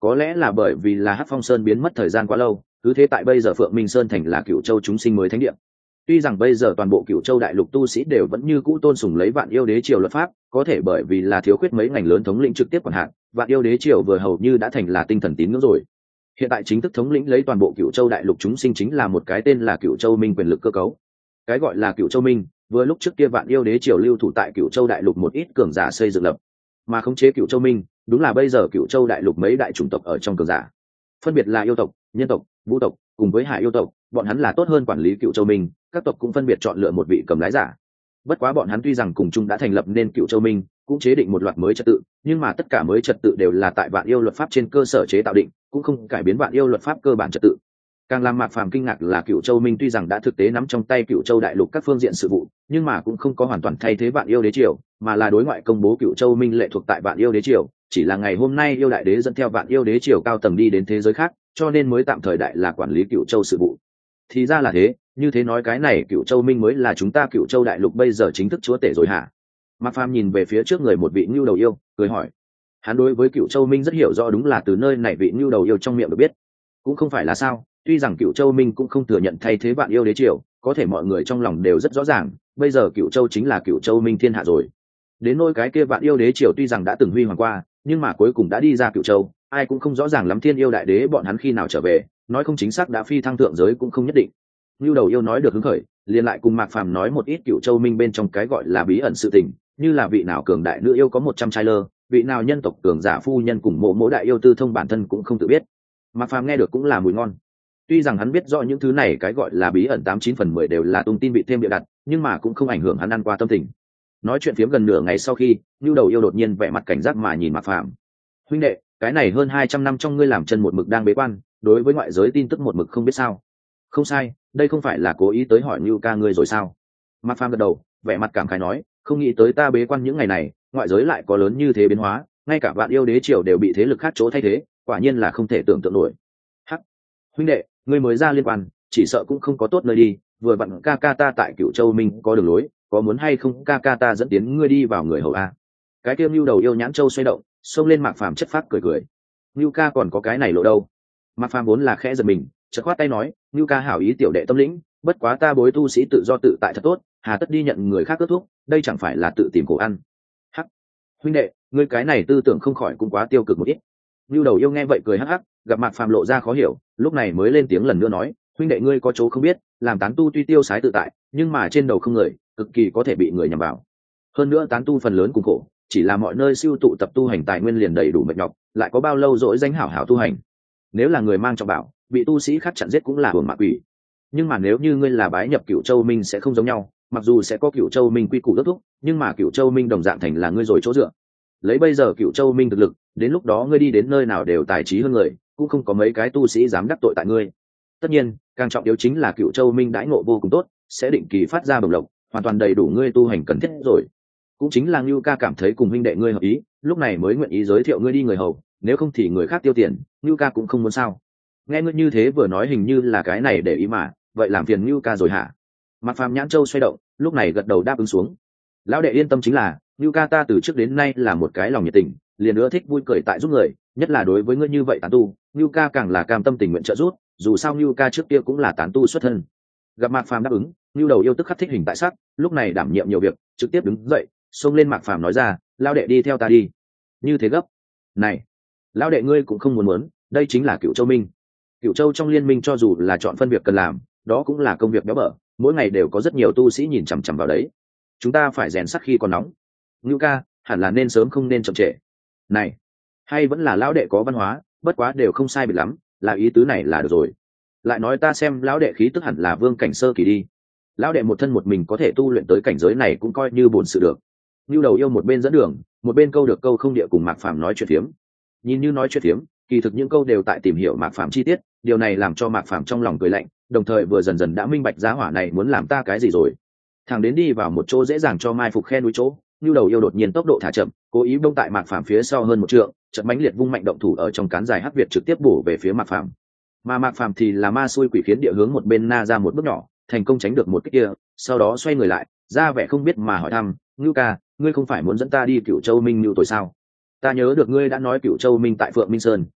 có lẽ là bởi vì là Hắc Phong Sơn biến mất thời gian quá lâu, cứ thế tại bây giờ Phượng Minh Sơn thành là Cửu Châu chúng sinh mới thánh địa. Tuy rằng bây giờ toàn bộ Cửu Châu đại lục tu sĩ đều vẫn như cũ tôn sùng lấy Vạn Yêu Đế triều luật pháp, có thể bởi vì là thiếu khuyết mấy ngành lớn thống lĩnh trực tiếp quản hạt, Vạn Yêu Đế triều vừa hầu như đã thành là tinh thần tín ngưỡng rồi. Hiện tại chính thức thống lĩnh lấy toàn bộ Cửu Châu đại lục chúng sinh chính là một cái tên là Cửu Châu Minh quyền lực cơ cấu. Cái gọi là Cửu Châu Minh, vừa lúc trước kia Vạn Yêu Đế triều lưu thủ tại Cửu Châu đại lục một ít cường giả xây dựng lập, mà khống chế Cửu Châu Minh, đúng là bây giờ Cửu Châu đại lục mấy đại chủng tộc ở trong cường giả, phân biệt là yêu tộc, nhân tộc, vũ tộc, cùng với hải yêu tộc, bọn hắn là tốt hơn quản lý Cửu Châu Minh, các tộc cũng phân biệt chọn lựa một vị cầm lái giả. Bất quá bọn hắn tuy rằng cùng chung đã thành lập nên Cửu Châu Minh, cũng chế định một loạt mới trật tự, nhưng mà tất cả mới trật tự đều là tại Vạn Yêu luật pháp trên cơ sở chế tạo định, cũng không cải biến Vạn Yêu luật pháp cơ bản trật tự. Càng làm Mạc Phàm kinh ngạc là Cửu Châu Minh tuy rằng đã thực tế nắm trong tay Cửu Châu đại lục các phương diện sự vụ, nhưng mà cũng không có hoàn toàn thay thế Vạn Yêu Đế triều, mà là đối ngoại công bố Cửu Châu Minh lệ thuộc tại Vạn Yêu Đế triều, chỉ là ngày hôm nay Yêu Đại Đế dẫn theo Vạn Yêu Đế triều cao tầng đi đến thế giới khác, cho nên mới tạm thời đại là quản lý Cửu Châu sự vụ. Thì ra là thế, như thế nói cái này Cửu Châu Minh mới là chúng ta Cửu Châu đại lục bây giờ chính thức chúa tể rồi hả? Mạc Phàm nhìn về phía trước người một vị Nưu Đầu Yêu, cười hỏi. Hắn đối với Cửu Châu Minh rất hiểu rõ, đúng là từ nơi này vị Nưu Đầu Yêu trong miệng được biết. Cũng không phải là sao, tuy rằng Cửu Châu Minh cũng không thừa nhận thay thế Vạn Yêu Đế triều, có thể mọi người trong lòng đều rất rõ ràng, bây giờ Cửu Châu chính là Cửu Châu Minh thiên hạ rồi. Đến nỗi cái kia Vạn Yêu Đế triều tuy rằng đã từng huy hoàng qua, nhưng mà cuối cùng đã đi ra Cửu Châu, ai cũng không rõ ràng lắm Thiên Yêu Đại Đế bọn hắn khi nào trở về, nói không chính xác đã phi thăng thượng giới cũng không nhất định. Nưu Đầu Yêu nói được hứng khởi, liền lại cùng Mạc Phàm nói một ít Cửu Châu Minh bên trong cái gọi là bí ẩn sự tình, như là vị nào cường đại nữ yêu có một trăm trai lơ, vị nào nhân tộc cường giả phu nhân cùng mộ mỗ đại yêu tư thông bản thân cũng không tự biết. Mạc Phàm nghe được cũng là mùi ngon. Tuy rằng hắn biết rõ những thứ này cái gọi là bí ẩn tám chín phần mười đều là tung tin bị thêm bịa đặt, nhưng mà cũng không ảnh hưởng hắn ăn qua tâm tình. Nói chuyện phiếm gần nửa ngày sau khi, Nưu Đầu Yêu đột nhiên vẻ mặt cảnh giác mà nhìn Mạc Phàm. Huynh đệ, cái này hơn hai trăm năm trong ngươi làm chân một mực đang bế quan, đối với ngoại giới tin tức một mực không biết sao? Không sai, đây không phải là cố ý tới hỏi Nưu ca ngươi rồi sao? Mạc Phàm gật đầu, vẻ mặt cảm khái nói, không nghĩ tới ta bế quan những ngày này, ngoại giới lại có lớn như thế biến hóa, ngay cả Vạn Yêu Đế triều đều bị thế lực khác chỗ thay thế, quả nhiên là không thể tưởng tượng nổi. Hắc, huynh đệ, ngươi mới ra liên quan, chỉ sợ cũng không có tốt nơi đi, vừa vặn ca ca ta tại Cửu Châu Minh có đường lối, có muốn hay không ca ca ta dẫn tiến ngươi đi vào người hầu a? Cái kia Nưu Đầu Yêu nhãn châu xoay động, xông lên Mạc Phàm chất phác cười cười. Nưu ca còn có cái này lộ đâu? Mạc Phàm vốn là khẽ giật mình, chợt khoát tay nói, Nưu ca hảo ý tiểu đệ tâm lĩnh, bất quá ta bối tu sĩ tự do tự tại thật tốt, hà tất đi nhận người khác cướp thuốc, đây chẳng phải là tự tìm khổ ăn. Hắc, huynh đệ, ngươi cái này tư tưởng không khỏi cũng quá tiêu cực một ít. Nưu Đầu Yêu nghe vậy cười hắc hắc, gặp Mạc Phàm lộ ra khó hiểu, lúc này mới lên tiếng lần nữa nói, huynh đệ ngươi có chỗ không biết, làm tán tu tuy tiêu sái tự tại, nhưng mà trên đầu không người, cực kỳ có thể bị người nhầm vào. Hơn nữa tán tu phần lớn cùng khổ, chỉ là mọi nơi siêu tụ tập tu hành tài nguyên liền đầy đủ mệt nhọc, lại có bao lâu dỗi danh hảo hảo tu hành. Nếu là người mang trọng bảo, bị tu sĩ khác chặn giết cũng là hưởng mạc quỷ. Nhưng mà nếu như ngươi là bái nhập Cửu Châu Minh sẽ không giống nhau, mặc dù sẽ có Cửu Châu Minh quy củ đốc thúc, nhưng mà Cửu Châu Minh đồng dạng thành là ngươi rồi chỗ dựa. Lấy bây giờ Cửu Châu Minh thực lực, đến lúc đó ngươi đi đến nơi nào đều tài trí hơn người, cũng không có mấy cái tu sĩ dám đắc tội tại ngươi. Tất nhiên, càng trọng yếu chính là Cửu Châu Minh đãi ngộ vô cùng tốt, sẽ định kỳ phát ra bổng lộc, hoàn toàn đầy đủ ngươi tu hành cần thiết rồi. Cũng chính là Nưu ca cảm thấy cùng huynh đệ ngươi hợp ý, lúc này mới nguyện ý giới thiệu ngươi đi người hầu, nếu không thì người khác tiêu tiền, Nưu ca cũng không muốn sao. Nghe ngươi như thế vừa nói hình như là cái này để ý mà, vậy làm phiền Nưu ca rồi hả? Mạc Phàm nhãn châu xoay động, lúc này gật đầu đáp ứng xuống. Lão đệ yên tâm, chính là Nưu ca ta từ trước đến nay là một cái lòng nhiệt tình, liền nữa thích vui cười tại giúp người, nhất là đối với ngươi như vậy tán tu, Nưu ca càng là cam tâm tình nguyện trợ giúp, dù sao Nưu ca trước kia cũng là tán tu xuất thân. Gặp Mạc Phàm đáp ứng, Nưu Đầu Yêu tức khắc thích hình tại sắc, lúc này đảm nhiệm nhiều việc, trực tiếp đứng dậy, xông lên Mạc Phàm nói ra, lão đệ đi theo ta đi. Như thế gấp? Này, lão đệ ngươi cũng không muốn muốn, đây chính là Cửu Châu Minh. Cửu Châu trong liên minh cho dù là chọn phân việc cần làm, đó cũng là công việc béo bở, mỗi ngày đều có rất nhiều tu sĩ nhìn chằm chằm vào đấy. Chúng ta phải rèn sắt khi còn nóng. Nưu ca, hẳn là nên sớm không nên chậm trễ. Này, hay vẫn là lão đệ có văn hóa, bất quá đều không sai biệt lắm, là ý tứ này là được rồi. Lại nói ta xem lão đệ khí tức hẳn là vương cảnh sơ kỳ đi. Lão đệ một thân một mình có thể tu luyện tới cảnh giới này cũng coi như bổn sự được. Nưu Đầu Yêu một bên dẫn đường, một bên câu được câu không địa cùng Mạc Phàm nói chuyện phiếm. Nhìn như nói chuyện phiếm, kỳ thực những câu đều tại tìm hiểu Mạc Phàm chi tiết, điều này làm cho Mạc Phàm trong lòng cười lạnh, đồng thời vừa dần dần đã minh bạch giá hỏa này muốn làm ta cái gì rồi. Thằng đến đi vào một chỗ dễ dàng cho mai phục khe núi chỗ, Nưu Đầu Yêu đột nhiên tốc độ thả chậm, cố ý bông tại Mạc Phàm phía sau hơn một trượng, chợt mãnh liệt vung mạnh động thủ ở trong cán dài hắc việt trực tiếp bổ về phía Mạc Phàm. Mà Mạc Phàm thì là ma xui quỷ khiến địa hướng một bên na ra một bước nhỏ, thành công tránh được một cái kia, sau đó xoay người lại, ra vẻ không biết mà hỏi thăm, Ngưu ca, ngươi không phải muốn dẫn ta đi Cửu Châu Minh Nưu tối sao? Ta nhớ được ngươi đã nói Cửu Châu Minh tại Phượng Minh Sơn,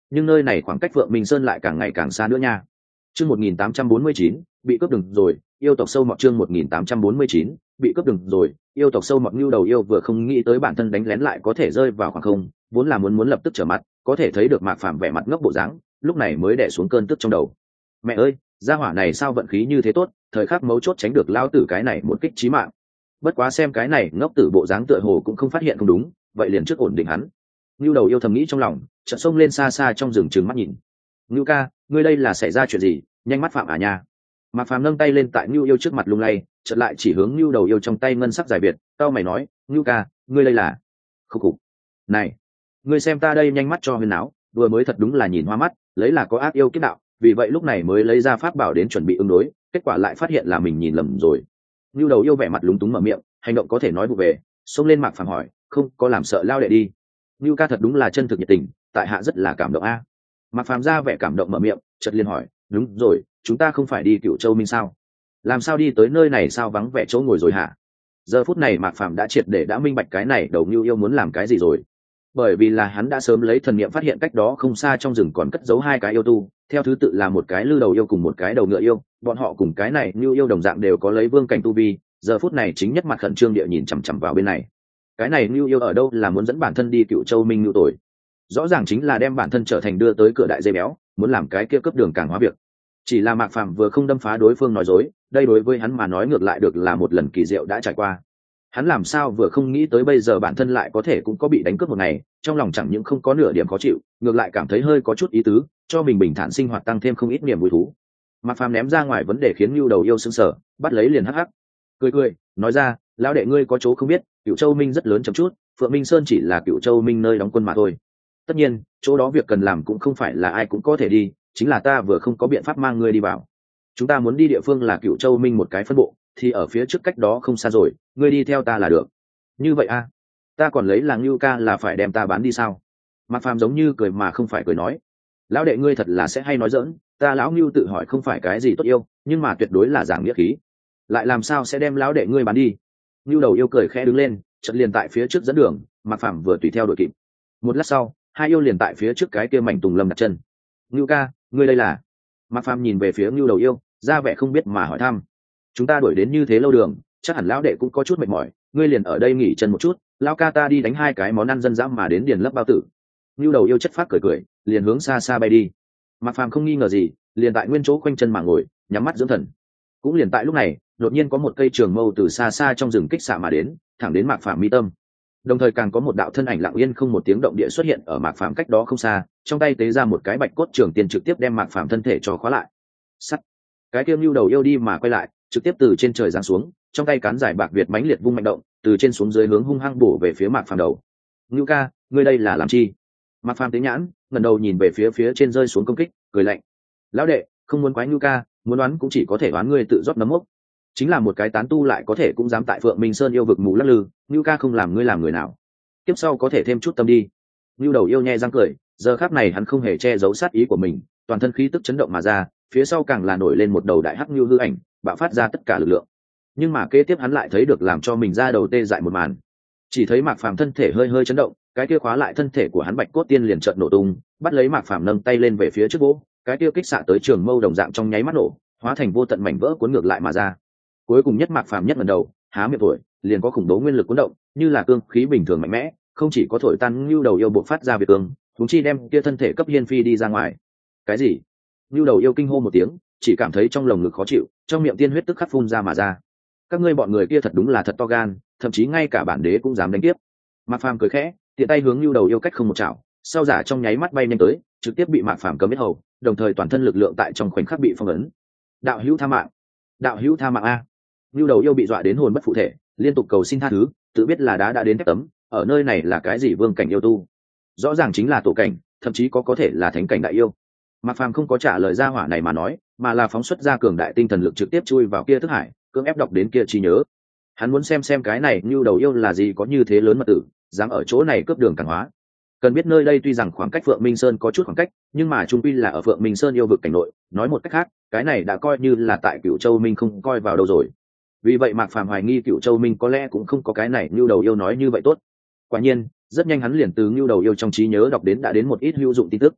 nhưng nơi này khoảng cách Phượng Minh Sơn lại càng ngày càng xa nữa nha. Chương một nghìn tám trăm bốn mươi chín, bị cướp đường rồi, yêu tộc sâu mọt. Chương một nghìn tám trăm bốn mươi chín, bị cướp đường rồi, yêu tộc sâu mọt. Nưu đầu yêu vừa không nghĩ tới bản thân đánh lén lại có thể rơi vào khoảng không, vốn là muốn muốn lập tức trở mặt, có thể thấy được Mạc Phàm vẻ mặt ngốc bộ dáng, lúc này mới đè xuống cơn tức trong đầu. Mẹ ơi, gia hỏa này sao vận khí như thế tốt, thời khắc mấu chốt tránh được lao tử cái này một kích chí mạng. Bất quá xem cái này ngốc tử bộ dáng tựa hồ cũng không phát hiện không đúng, vậy liền trước ổn định hắn. Nưu đầu yêu thầm nghĩ trong lòng, chợt xông lên xa xa trong rừng trừng mắt nhìn. Nưu ca, ngươi đây là xảy ra chuyện gì, nhanh mắt phạm à nha. Mạc Phàm nâng tay lên tại Nưu yêu trước mặt lung lay, chợt lại chỉ hướng Nưu đầu yêu trong tay ngân sắc dài biệt, tao mày nói, Nưu ca, ngươi đây là... Khúc khục. Này, ngươi xem ta đây nhanh mắt cho huyền áo, vừa mới thật đúng là nhìn hoa mắt, lấy là có ác yêu kiếp đạo, vì vậy lúc này mới lấy ra pháp bảo đến chuẩn bị ứng đối, kết quả lại phát hiện là mình nhìn lầm rồi. Nưu đầu yêu vẻ mặt lúng túng mở miệng, hành động có thể nói vụ về, xông lên Mạc Phàm hỏi, không có làm sợ lao đệ đi. Nưu ca thật đúng là chân thực nhiệt tình, tại hạ rất là cảm động a. Mạc Phàm ra vẻ cảm động mở miệng, chợt liền hỏi, đúng rồi, chúng ta không phải đi Cửu Châu Minh sao? Làm sao đi tới nơi này sao vắng vẻ chỗ ngồi rồi hả? Giờ phút này Mạc Phàm đã triệt để đã minh bạch cái này đầu Nưu yêu muốn làm cái gì rồi. Bởi vì là hắn đã sớm lấy thần niệm phát hiện cách đó không xa trong rừng còn cất giấu hai cái yêu tu, theo thứ tự là một cái lư đầu yêu cùng một cái đầu ngựa yêu, bọn họ cùng cái này Nưu yêu đồng dạng đều có lấy vương cảnh tu vi, giờ phút này chính nhất mặt khẩn trương địa nhìn chằm chằm vào bên này. Cái này Nưu yêu ở đâu là muốn dẫn bản thân đi Cửu Châu Minh Nưu tội, rõ ràng chính là đem bản thân trở thành đưa tới cửa đại dây béo, muốn làm cái kia cấp đường càng hóa việc. Chỉ là Mạc Phàm vừa không đâm phá đối phương nói dối, đây đối với hắn mà nói ngược lại được là một lần kỳ diệu đã trải qua. Hắn làm sao vừa không nghĩ tới bây giờ bản thân lại có thể cũng có bị đánh cướp một ngày, trong lòng chẳng những không có nửa điểm khó chịu, ngược lại cảm thấy hơi có chút ý tứ, cho mình bình thản sinh hoạt tăng thêm không ít niềm vui thú. Mạc Phàm ném ra ngoài vấn đề khiến Nưu đầu yêu sững sờ, bắt lấy liền hắc hắc cười cười, nói ra, lão đệ ngươi có chỗ không biết, Cửu Châu Minh rất lớn chậm chút, Phượng Minh Sơn chỉ là Cửu Châu Minh nơi đóng quân mà thôi. Tất nhiên, chỗ đó việc cần làm cũng không phải là ai cũng có thể đi, chính là ta vừa không có biện pháp mang ngươi đi vào. Chúng ta muốn đi địa phương là Cửu Châu Minh một cái phân bộ, thì ở phía trước cách đó không xa rồi, ngươi đi theo ta là được. Như vậy a, à? Ta còn lấy là Ngưu ca là phải đem ta bán đi sao? Mạc Phàm giống như cười mà không phải cười nói, lão đệ ngươi thật là sẽ hay nói dỡn, ta lão Ngưu tự hỏi không phải cái gì tốt yêu, nhưng mà tuyệt đối là giảng nghĩa khí, lại làm sao sẽ đem lão đệ ngươi bán đi? Ngưu đầu yêu cười khẽ đứng lên, chợt liền tại phía trước dẫn đường, Mạc Phàm vừa tùy theo đội kịp. Một lát sau, hai yêu liền tại phía trước cái kia mảnh tùng lâm đặt chân. Ngưu ca, ngươi đây là? Mạc Phàm nhìn về phía Ngưu đầu yêu, ra vẻ không biết mà hỏi thăm. Chúng ta đuổi đến như thế lâu đường, chắc hẳn lão đệ cũng có chút mệt mỏi, ngươi liền ở đây nghỉ chân một chút, lão ca ta đi đánh hai cái món ăn dân dã mà đến điền lấp bao tử. Ngưu đầu yêu chất phát cười cười, liền hướng xa xa bay đi. Mạc Phàm không nghi ngờ gì, liền tại nguyên chỗ quanh chân mà ngồi, nhắm mắt dưỡng thần. Cũng liền tại lúc này, đột nhiên có một cây trường mâu từ xa xa trong rừng kích xạ mà đến, thẳng đến Mạc Phàm mi tâm. Đồng thời càng có một đạo thân ảnh lặng yên không một tiếng động địa xuất hiện ở Mạc Phàm cách đó không xa, trong tay tế ra một cái bạch cốt trường tiên trực tiếp đem Mạc Phàm thân thể cho khóa lại. Sắt. Cái kiêm lưu đầu yêu đi mà quay lại, trực tiếp từ trên trời giáng xuống, trong tay cán giải bạc việt mãnh liệt vung mạnh động, từ trên xuống dưới hướng hung hăng bổ về phía Mạc Phàm đầu. Ngưu ca, ngươi đây là làm chi? Mạc Phàm tế nhãn, ngẩng đầu nhìn về phía phía trên rơi xuống công kích, cười lạnh. Lão đệ, không muốn quái Ngưu ca, muốn đoán cũng chỉ có thể đoán ngươi tự rót nấm mốc. Chính là một cái tán tu lại có thể cũng dám tại Phượng Minh Sơn yêu vực mù lắc lư, Ngưu ca không làm ngươi làm người nào. Tiếp sau có thể thêm chút tâm đi. Ngưu đầu yêu nhe răng cười, giờ khắc này hắn không hề che giấu sát ý của mình, toàn thân khí tức chấn động mà ra, phía sau càng là nổi lên một đầu đại hắc ngưu hư ảnh, bạo phát ra tất cả lực lượng. Nhưng mà kế tiếp hắn lại thấy được làm cho mình ra đầu tê dại một màn. Chỉ thấy Mạc Phàm thân thể hơi hơi chấn động, cái kia khóa lại thân thể của hắn bạch cốt tiên liền chợt nổ tung, bắt lấy Mạc Phàm nâng tay lên về phía trước vỗ, cái kia kích xạ tới trường mâu đồng dạng trong nháy mắt nổ, hóa thành vô tận mảnh vỡ cuốn ngược lại mà ra. Cuối cùng nhất Mạc Phàm nhất lần đầu há miệng thổi, liền có khủng bố nguyên lực cuốn động, như là cương khí bình thường mạnh mẽ, không chỉ có thổi tan ngưu đầu yêu bộc phát ra việt cương, chúng chi đem kia thân thể cấp hiên phi đi ra ngoài. Cái gì? Ngưu đầu yêu kinh hô một tiếng, chỉ cảm thấy trong lồng ngực khó chịu, trong miệng tiên huyết tức khắc phun ra mà ra. Các ngươi bọn người kia thật đúng là thật to gan, thậm chí ngay cả bản đế cũng dám đánh tiếp. Mạc Phàm cười khẽ, tiện tay hướng Ngưu đầu yêu cách không một chảo, sau giả trong nháy mắt bay nhanh tới, trực tiếp bị Mạc Phàm cấm biết hầu, đồng thời toàn thân lực lượng tại trong khoảnh khắc bị phong ấn. Đạo hữu tha mạng, đạo hữu tha mạng a! Ngưu đầu yêu bị dọa đến hồn bất phụ thể, liên tục cầu xin tha thứ, tự biết là đá đã đến thép tấm, ở nơi này là cái gì vương cảnh yêu tu, rõ ràng chính là tổ cảnh, thậm chí có có thể là thánh cảnh đại yêu. Mạc Phàm không có trả lời ra hỏa này mà nói, mà là phóng xuất ra cường đại tinh thần lực trực tiếp chui vào kia thức hải, cưỡng ép đọc đến kia trí nhớ. Hắn muốn xem xem cái này Ngưu đầu yêu là gì có như thế lớn mật tử, dám ở chỗ này cướp đường càn hóa. Cần biết nơi đây tuy rằng khoảng cách Phượng Minh Sơn có chút khoảng cách, nhưng mà trung quy là ở Phượng Minh Sơn yêu vực cảnh nội, nói một cách khác, cái này đã coi như là tại Cửu Châu Minh không coi vào đâu rồi. Vì vậy Mạc Phàm hoài nghi Cửu Châu Minh có lẽ cũng không có cái này Ngưu đầu yêu nói như vậy tốt. Quả nhiên, rất nhanh hắn liền từ Ngưu đầu yêu trong trí nhớ đọc đến đã đến một ít hữu dụng tin tức.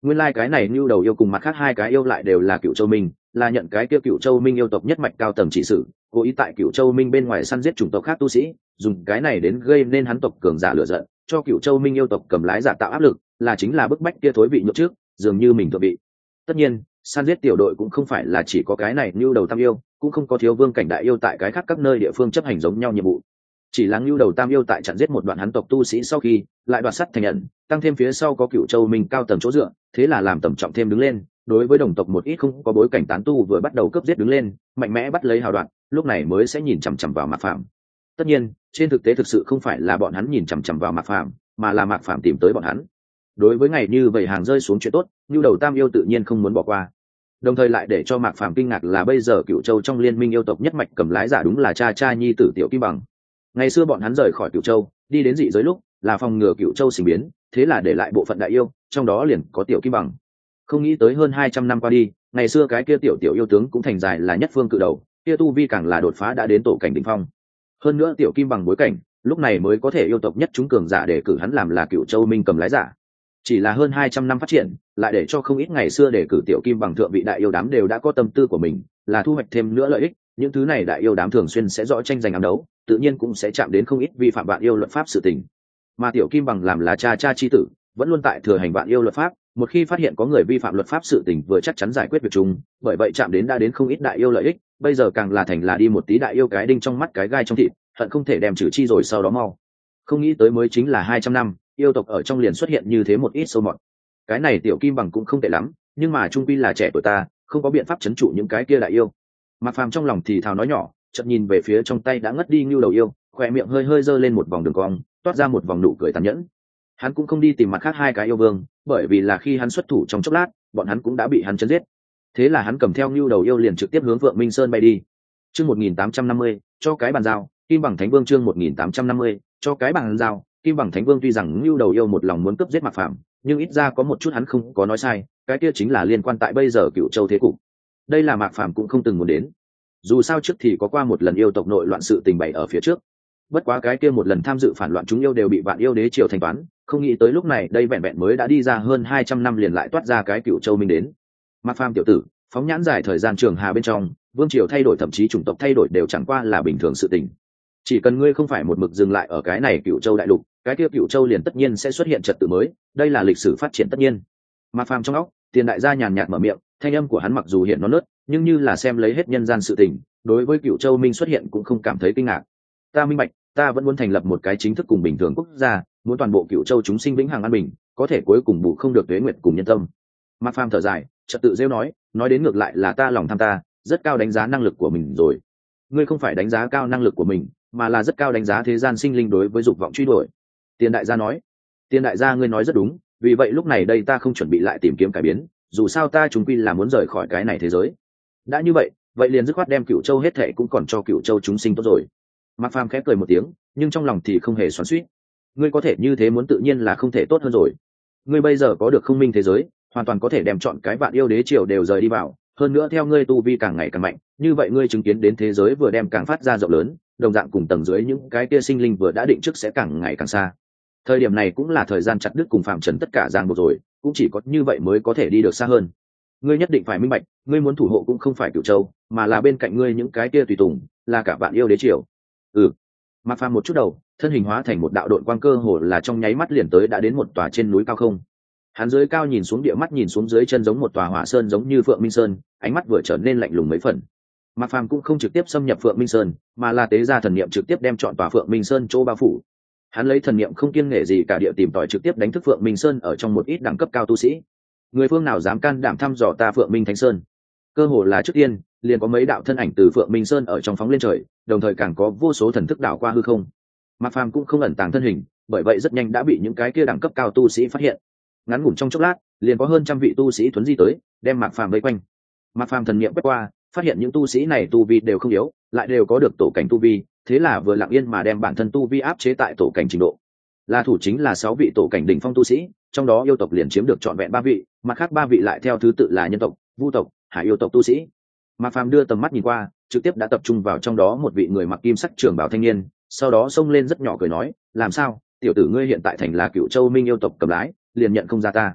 Nguyên lai like cái này Nưu Đầu yêu cùng mặt khác hai cái yêu lại đều là Cựu Châu Minh, là nhận cái kia Cựu Châu Minh yêu tộc nhất mạch cao tầng chỉ sự, cố ý tại Cựu Châu Minh bên ngoài săn giết chủng tộc khác tu sĩ, dùng cái này đến gây nên hắn tộc cường giả lửa giận, cho Cựu Châu Minh yêu tộc cầm lái giả tạo áp lực, là chính là bức bách kia thối vị nhượng trước, dường như mình thượng vị. Tất nhiên, săn giết tiểu đội cũng không phải là chỉ có cái này Nưu Đầu Tam yêu, cũng không có thiếu vương cảnh đại yêu tại cái khác các nơi địa phương chấp hành giống nhau nhiệm vụ. Chỉ là Nưu Đầu Tam yêu tại chặn giết một đoạn hắn tộc tu sĩ sau khi lại đoạt sắt thành nhận, tăng thêm phía sau có Cựu Châu Minh cao tầng chỗ dựa, thế là làm tầm trọng thêm đứng lên, đối với đồng tộc một ít không có bối cảnh tán tu vừa bắt đầu cướp giết đứng lên, mạnh mẽ bắt lấy hào đoạn, lúc này mới sẽ nhìn chằm chằm vào Mạc Phàm. Tất nhiên, trên thực tế thực sự không phải là bọn hắn nhìn chằm chằm vào Mạc Phàm, mà là Mạc Phàm tìm tới bọn hắn. Đối với ngày như vậy hàng rơi xuống chuyện tốt, Nưu Đầu Tam yêu tự nhiên không muốn bỏ qua. Đồng thời lại để cho Mạc Phàm kinh ngạc là bây giờ Cựu Châu trong liên minh yêu tộc nhất mạch cầm lái giả đúng là cha cha nhi tử Tiểu Kim Bằng. Ngày xưa bọn hắn rời khỏi Cựu Châu, đi đến dị giới lúc, là phòng ngừa Cựu Châu sinh biến, thế là để lại bộ phận đại yêu, trong đó liền có Tiểu Kim Bằng. Không nghĩ tới hơn hai trăm năm qua đi, ngày xưa cái kia tiểu tiểu yêu tướng cũng thành dài là nhất phương cự đầu, kia tu vi càng là đột phá đã đến tổ cảnh đỉnh phong. Hơn nữa Tiểu Kim Bằng bối cảnh, lúc này mới có thể yêu tộc nhất chúng cường giả để cử hắn làm là Cựu Châu Minh cầm lái giả. Chỉ là hơn hai trăm năm phát triển, lại để cho không ít ngày xưa để cử Tiểu Kim Bằng thượng vị đại yêu đám đều đã có tâm tư của mình, là thu hoạch thêm nữa lợi ích, những thứ này đại yêu đám thường xuyên sẽ rõ tranh giành ám đấu, tự nhiên cũng sẽ chạm đến không ít vi phạm vạn yêu luật pháp sự tình. Mà Tiểu Kim Bằng làm là cha cha chi tử, vẫn luôn tại thừa hành vạn yêu luật pháp, một khi phát hiện có người vi phạm luật pháp sự tình vừa chắc chắn giải quyết việc chung, bởi vậy chạm đến đã đến không ít đại yêu lợi ích, bây giờ càng là thành là đi một tí đại yêu cái đinh trong mắt cái gai trong thịt, hận không thể đem trừ chi rồi sau đó mau. Không nghĩ tới mới chính là hai trăm năm, yêu tộc ở trong liền xuất hiện như thế một ít sâu mọt. Cái này Tiểu Kim Bằng cũng không tệ lắm, nhưng mà trung quy là trẻ tuổi ta, không có biện pháp trấn trụ những cái kia đại yêu. Mạc Phàm trong lòng thì thào nói nhỏ, chợt nhìn về phía trong tay đã ngất đi Nưu Đầu yêu, khóe miệng hơi hơi giơ lên một vòng đường cong, toát ra một vòng nụ cười tàn nhẫn. Hắn cũng không đi tìm mặt khác hai cái yêu vương, bởi vì là khi hắn xuất thủ trong chốc lát, bọn hắn cũng đã bị hắn chấn giết. Thế là hắn cầm theo Nưu Đầu yêu liền trực tiếp hướng Vượng Minh Sơn bay đi. Chương một nghìn tám trăm năm mươi, cho cái bàn giao, Kim Bằng Thánh Vương chương một nghìn tám trăm năm mươi, cho cái bàn giao, Kim Bằng Thánh Vương tuy rằng Nưu Đầu yêu một lòng muốn cướp giết Mạc Phàm, nhưng ít ra có một chút hắn không có nói sai, cái kia chính là liên quan tại bây giờ Cựu Châu thế cục. Đây là Mạc Phàm cũng không từng muốn đến. Dù sao trước thì có qua một lần yêu tộc nội loạn sự tình bày ở phía trước, bất quá cái kia một lần tham dự phản loạn chúng yêu đều bị Vạn Yêu Đế triều thanh toán, không nghĩ tới lúc này đây vẹn vẹn mới đã đi ra hơn hai trăm năm liền lại toát ra cái Cựu Châu Minh đến. Mạc Phàm tiểu tử, phóng nhãn dài thời gian trường hà bên trong, vương triều thay đổi thậm chí chủng tộc thay đổi đều chẳng qua là bình thường sự tình. Chỉ cần ngươi không phải một mực dừng lại ở cái này Cựu Châu đại lục, cái kia Cựu Châu liền tất nhiên sẽ xuất hiện trật tự mới, đây là lịch sử phát triển tất nhiên. Mạc Phàm trong óc, Tiền đại gia nhàn nhạt mở miệng, thanh âm của hắn mặc dù hiện non nớt, nhưng như là xem lấy hết nhân gian sự tình, đối với Cựu Châu Minh xuất hiện cũng không cảm thấy kinh ngạc. Ta minh bạch, ta vẫn muốn thành lập một cái chính thức cùng bình thường quốc gia, muốn toàn bộ Cựu Châu chúng sinh vĩnh hằng an bình, có thể cuối cùng bù không được tuế nguyệt cùng nhân tâm. Mạc Phàm thở dài, chợt tự rêu nói, nói đến ngược lại là ta lòng tham ta, rất cao đánh giá năng lực của mình rồi. Ngươi không phải đánh giá cao năng lực của mình, mà là rất cao đánh giá thế gian sinh linh đối với dục vọng truy đuổi. Tiền đại gia nói, Tiền đại gia ngươi nói rất đúng, vì vậy lúc này đây ta không chuẩn bị lại tìm kiếm cải biến, dù sao ta chúng quy là muốn rời khỏi cái này thế giới. Đã như vậy, vậy liền dứt khoát đem Cựu Châu hết thệ cũng còn cho Cựu Châu chúng sinh tốt rồi. Mạc Phàm khẽ cười một tiếng, nhưng trong lòng thì không hề xoắn xuýt. Ngươi có thể như thế muốn tự nhiên là không thể tốt hơn rồi. Ngươi bây giờ có được không minh thế giới, hoàn toàn có thể đem chọn cái Vạn Yêu Đế triều đều rời đi vào, hơn nữa theo ngươi tu vi càng ngày càng mạnh, như vậy ngươi chứng kiến đến thế giới vừa đem càng phát ra rộng lớn, đồng dạng cùng tầng dưới những cái kia sinh linh vừa đã định trước sẽ càng ngày càng xa. Thời điểm này cũng là thời gian chặt đứt cùng phạm trần tất cả ràng buộc rồi, cũng chỉ có như vậy mới có thể đi được xa hơn. Ngươi nhất định phải minh bạch, ngươi muốn thủ hộ cũng không phải Cựu Châu, mà là bên cạnh ngươi những cái kia tùy tùng, là cả Vạn Yêu Đế triều. Ừ. Mạc Phàm một chút đầu, thân hình hóa thành một đạo đội quang cơ hồ là trong nháy mắt liền tới đã đến một tòa trên núi cao không. Hắn dưới cao nhìn xuống địa mắt nhìn xuống dưới chân giống một tòa hỏa sơn giống như Phượng Minh Sơn, ánh mắt vừa trở nên lạnh lùng mấy phần. Mạc Phàm cũng không trực tiếp xâm nhập Phượng Minh Sơn, mà là tế ra thần niệm trực tiếp đem chọn tòa Phượng Minh Sơn chỗ bao phủ. Hắn lấy thần niệm không kiêng nể gì cả địa tìm tòi trực tiếp đánh thức Phượng Minh Sơn ở trong một ít đẳng cấp cao tu sĩ. Người phương nào dám can đảm thăm dò ta Phượng Minh Thánh Sơn? Cơ hồ là trước tiên, liền có mấy đạo thân ảnh từ Phượng Minh Sơn ở trong phóng lên trời, đồng thời càng có vô số thần thức đảo qua hư không. Mạc Phàm cũng không ẩn tàng thân hình, bởi vậy rất nhanh đã bị những cái kia đẳng cấp cao tu sĩ phát hiện. Ngắn ngủn trong chốc lát, liền có hơn trăm vị tu sĩ thuấn di tới, đem Mạc Phàm vây quanh. Mạc Phàm thần niệm quét qua, phát hiện những tu sĩ này tu vi đều không yếu, lại đều có được tổ cảnh tu vi, thế là vừa lặng yên mà đem bản thân tu vi áp chế tại tổ cảnh trình độ. Là thủ chính là sáu vị tổ cảnh đỉnh phong tu sĩ, trong đó yêu tộc liền chiếm được trọn vẹn ba vị, mặt khác ba vị lại theo thứ tự là nhân tộc, vu tộc, hải yêu tộc tu sĩ. Mạc Phàm đưa tầm mắt nhìn qua, trực tiếp đã tập trung vào trong đó một vị người mặc kim sắc trường bào thanh niên, sau đó xông lên rất nhỏ cười nói, làm sao, tiểu tử ngươi hiện tại thành là Cựu Châu Minh yêu tộc cầm lái, liền nhận không ra ta.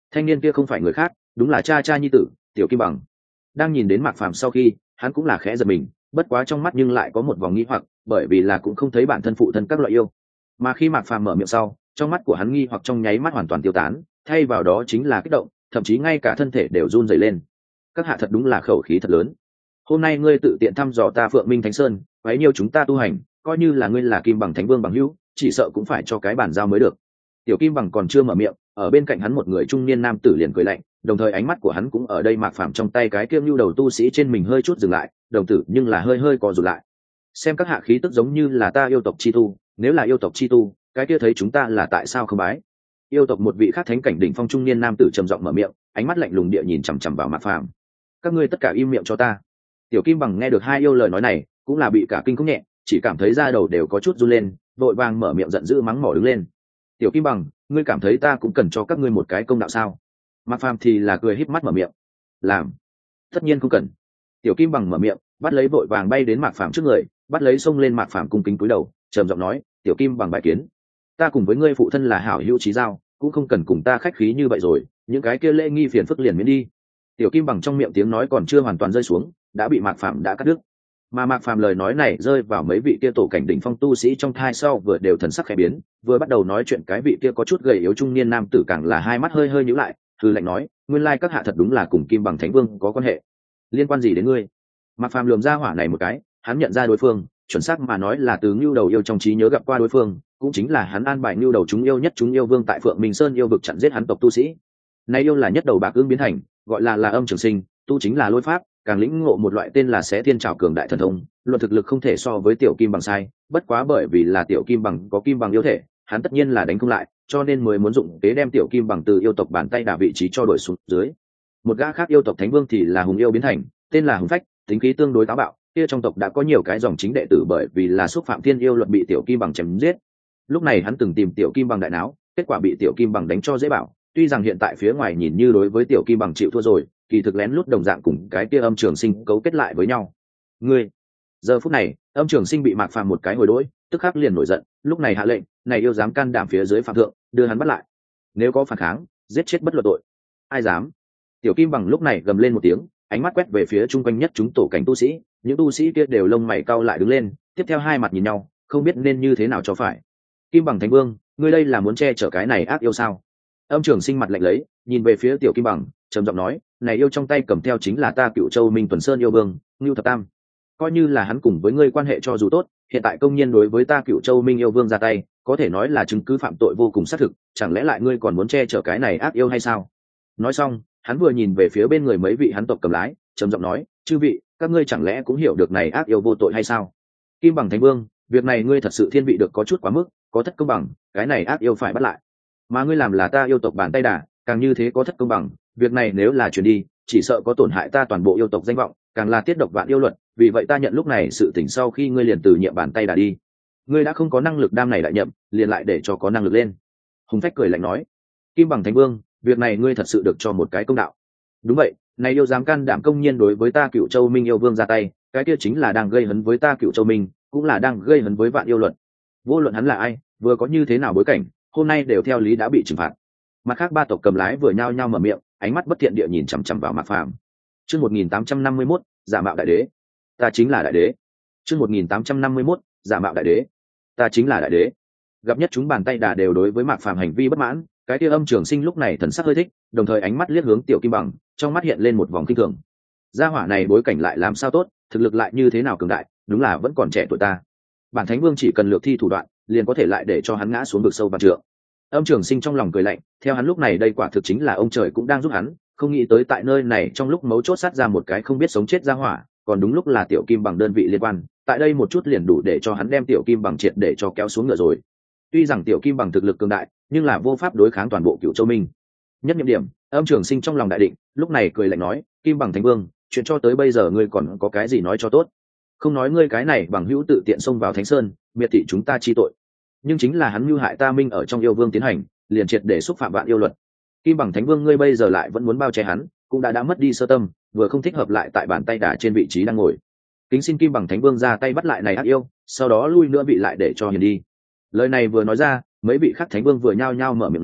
thanh niên kia không phải người khác, đúng là cha cha nhi tử Tiểu Kim Bằng. Đang nhìn đến Mạc Phàm sau khi, hắn cũng là khẽ giật mình, bất quá trong mắt nhưng lại có một vòng nghi hoặc, bởi vì là cũng không thấy bản thân phụ thân các loại yêu. Mà khi Mạc Phàm mở miệng sau, trong mắt của hắn nghi hoặc trong nháy mắt hoàn toàn tiêu tán, thay vào đó chính là kích động, thậm chí ngay cả thân thể đều run rẩy lên. Các hạ thật đúng là khẩu khí thật lớn. Hôm nay ngươi tự tiện thăm dò ta Phượng Minh Thánh Sơn, quấy nhiêu chúng ta tu hành, coi như là ngươi là Kim Bằng Thánh Vương bằng hữu, chỉ sợ cũng phải cho cái bản giao mới được. Tiểu Kim Bằng còn chưa mở miệng, ở bên cạnh hắn một người trung niên nam tử liền cười lạnh, đồng thời ánh mắt của hắn cũng ở đây Mạc Phàm trong tay cái kiêm lưu đầu tu sĩ trên mình hơi chút dừng lại, đồng tử nhưng là hơi hơi co rụt lại. Xem các hạ khí tức giống như là ta yêu tộc chi tu, nếu là yêu tộc chi tu, cái kia thấy chúng ta là tại sao không bái? Yêu tộc một vị khác thánh cảnh đỉnh phong trung niên nam tử trầm giọng mở miệng, ánh mắt lạnh lùng địa nhìn chằm chằm vào Mạc Phàm. Các ngươi tất cả im miệng cho ta. Tiểu Kim Bằng nghe được hai yêu lời nói này, cũng là bị cả kinh cũng nhẹ, chỉ cảm thấy da đầu đều có chút run lên, vội vàng mở miệng giận dữ mắng mỏ đứng lên. Tiểu Kim Bằng, ngươi cảm thấy ta cũng cần cho các ngươi một cái công đạo sao? Mạc Phàm thì là cười híp mắt mở miệng. Làm. Tất nhiên không cần. Tiểu Kim Bằng mở miệng, bắt lấy vội vàng bay đến Mạc Phàm trước người, bắt lấy xông lên Mạc Phàm cung kính cúi đầu, trầm giọng nói, Tiểu Kim Bằng bài kiến. Ta cùng với ngươi phụ thân là hảo hữu chí giao, cũng không cần cùng ta khách khí như vậy rồi, những cái kia lễ nghi phiền phức liền miễn đi. Tiểu Kim Bằng trong miệng tiếng nói còn chưa hoàn toàn rơi xuống, đã bị Mạc Phàm đã cắt đứt. Mà Mạc Phàm lời nói này rơi vào mấy vị kia tổ cảnh đỉnh phong tu sĩ trong thai sau vừa đều thần sắc khẽ biến, vừa bắt đầu nói chuyện cái vị kia có chút gầy yếu trung niên nam tử càng là hai mắt hơi hơi nhíu lại, hừ lạnh nói, nguyên lai các hạ thật đúng là cùng Kim Bằng Thánh Vương có quan hệ. Liên quan gì đến ngươi? Mạc Phàm lườm ra hỏa này một cái, hắn nhận ra đối phương, chuẩn xác mà nói là từ Nưu Đầu yêu trong trí nhớ gặp qua đối phương, cũng chính là hắn an bài Nưu Đầu chúng yêu nhất chúng yêu vương tại Phượng Minh Sơn yêu vực chặn giết hắn tộc tu sĩ. Này yêu là nhất đầu bạc ương biến thành, gọi là là âm trường sinh, tu chính là lôi pháp, càng lĩnh ngộ một loại tên là Xé Thiên Trảo cường đại thần thông, luận thực lực không thể so với Tiểu Kim Bằng sai, bất quá bởi vì là Tiểu Kim Bằng có Kim Bằng yêu thể, hắn tất nhiên là đánh không lại, cho nên mới muốn dụng kế đem Tiểu Kim Bằng từ yêu tộc bàn tay đả vị trí cho đổi xuống dưới. Một gã khác yêu tộc Thánh Vương thì là Hùng yêu biến thành, tên là Hùng Phách, tính khí tương đối táo bạo, kia trong tộc đã có nhiều cái dòng chính đệ tử bởi vì là xúc phạm thiên yêu luật bị Tiểu Kim Bằng chém giết. Lúc này hắn từng tìm Tiểu Kim Bằng đại náo, kết quả bị Tiểu Kim Bằng đánh cho dễ bảo, tuy rằng hiện tại phía ngoài nhìn như đối với Tiểu Kim Bằng chịu thua rồi, kỳ thực lén lút đồng dạng cùng cái kia âm trường sinh cấu kết lại với nhau. Ngươi, giờ phút này, âm trường sinh bị Mạc Phàm một cái hồi đỗi, tức khắc liền nổi giận, lúc này hạ lệnh, này yêu dám can đảm phía dưới phạm thượng, đưa hắn bắt lại. Nếu có phản kháng, giết chết bất luận tội. Ai dám? Tiểu Kim Bằng lúc này gầm lên một tiếng, ánh mắt quét về phía chung quanh nhất chúng tổ cảnh tu sĩ, những tu sĩ kia đều lông mày cau lại đứng lên, tiếp theo hai mặt nhìn nhau, không biết nên như thế nào cho phải. Kim Bằng Thánh Vương, ngươi đây là muốn che chở cái này ác yêu sao? Âm trường sinh mặt lạnh lấy, nhìn về phía Tiểu Kim Bằng, trầm giọng nói, này yêu trong tay cầm theo chính là ta Cựu Châu Minh Tuần Sơn yêu vương, Ngưu Thập Tam. Coi như là hắn cùng với ngươi quan hệ cho dù tốt, hiện tại công nhiên đối với ta Cựu Châu Minh yêu vương ra tay, có thể nói là chứng cứ phạm tội vô cùng xác thực, chẳng lẽ lại ngươi còn muốn che chở cái này ác yêu hay sao? Nói xong, hắn vừa nhìn về phía bên người mấy vị hắn tộc cầm lái, trầm giọng nói, chư vị, các ngươi chẳng lẽ cũng hiểu được này ác yêu vô tội hay sao? Kim Bằng Thánh Vương, việc này ngươi thật sự thiên vị được có chút quá mức, có thất công bằng, cái này ác yêu phải bắt lại. Mà ngươi làm là ta yêu tộc bàn tay đà, càng như thế có thất công bằng, việc này nếu là chuyển đi, chỉ sợ có tổn hại ta toàn bộ yêu tộc danh vọng, càng là tiết độc vạn yêu luật, vì vậy ta nhận lúc này sự tỉnh sau khi ngươi liền từ nhiệm bàn tay đà đi. Ngươi đã không có năng lực đam này lại nhậm, liền lại để cho có năng lực lên. Hùng Phách cười lạnh nói, Kim Bằng Thánh Vương, việc này ngươi thật sự được cho một cái công đạo. Đúng vậy, này yêu dám can đảm công nhiên đối với ta Cựu Châu Minh yêu vương ra tay, cái kia chính là đang gây hấn với ta Cựu Châu Minh, cũng là đang gây hấn với vạn yêu luật. Vô luận hắn là ai, vừa có như thế nào bối cảnh, hôm nay đều theo lý đã bị trừng phạt. Mặt khác ba tộc cầm lái vừa nhao nhao mở miệng, ánh mắt bất thiện địa nhìn chằm chằm vào Mạc Phàm. Chương một nghìn tám trăm năm mươi mốt, giả mạo đại đế. Ta chính là đại đế. Chương một nghìn tám trăm năm mươi mốt, giả mạo đại đế. Ta chính là đại đế. Gặp nhất chúng bàn tay đà đều đối với Mạc Phàm hành vi bất mãn, cái kia âm trường sinh lúc này thần sắc hơi thích, đồng thời ánh mắt liếc hướng Tiểu Kim Bằng, trong mắt hiện lên một vòng kinh thường. Gia hỏa này bối cảnh lại làm sao tốt, thực lực lại như thế nào cường đại, đúng là vẫn còn trẻ tuổi ta. Bản Thánh Vương chỉ cần lược thi thủ đoạn, liền có thể lại để cho hắn ngã xuống vực sâu vạn trượng. Âm trường sinh trong lòng cười lạnh, theo hắn lúc này đây quả thực chính là ông trời cũng đang giúp hắn, không nghĩ tới tại nơi này trong lúc mấu chốt sát ra một cái không biết sống chết ra hỏa, còn đúng lúc là Tiểu Kim Bằng đơn vị liên quan, tại đây một chút liền đủ để cho hắn đem Tiểu Kim Bằng triệt để cho kéo xuống ngựa rồi. Tuy rằng Tiểu Kim Bằng thực lực cường đại, nhưng là vô pháp đối kháng toàn bộ Cựu Châu Minh. Nhất nhiệm điểm, âm trường sinh trong lòng đại định, lúc này cười lạnh nói, Kim Bằng Thánh Vương, chuyện cho tới bây giờ ngươi còn có cái gì nói cho tốt? Không nói ngươi cái này bằng hữu tự tiện xông vào Thánh Sơn, miệt thị chúng ta chi tội, nhưng chính là hắn mưu hại ta Minh ở trong yêu vương tiến hành, liền triệt để xúc phạm vạn yêu luật. Kim Bằng Thánh Vương ngươi bây giờ lại vẫn muốn bao che hắn, cũng đã đã mất đi sơ tâm, vừa không thích hợp lại tại bàn tay đả trên vị trí đang ngồi. Kính xin Kim Bằng Thánh Vương ra tay bắt lại này ác yêu, sau đó lui nữa vị lại để cho hiền đi. Lời này vừa nói ra, mấy vị khác Thánh Vương vừa nhao nhao mở miệng nói,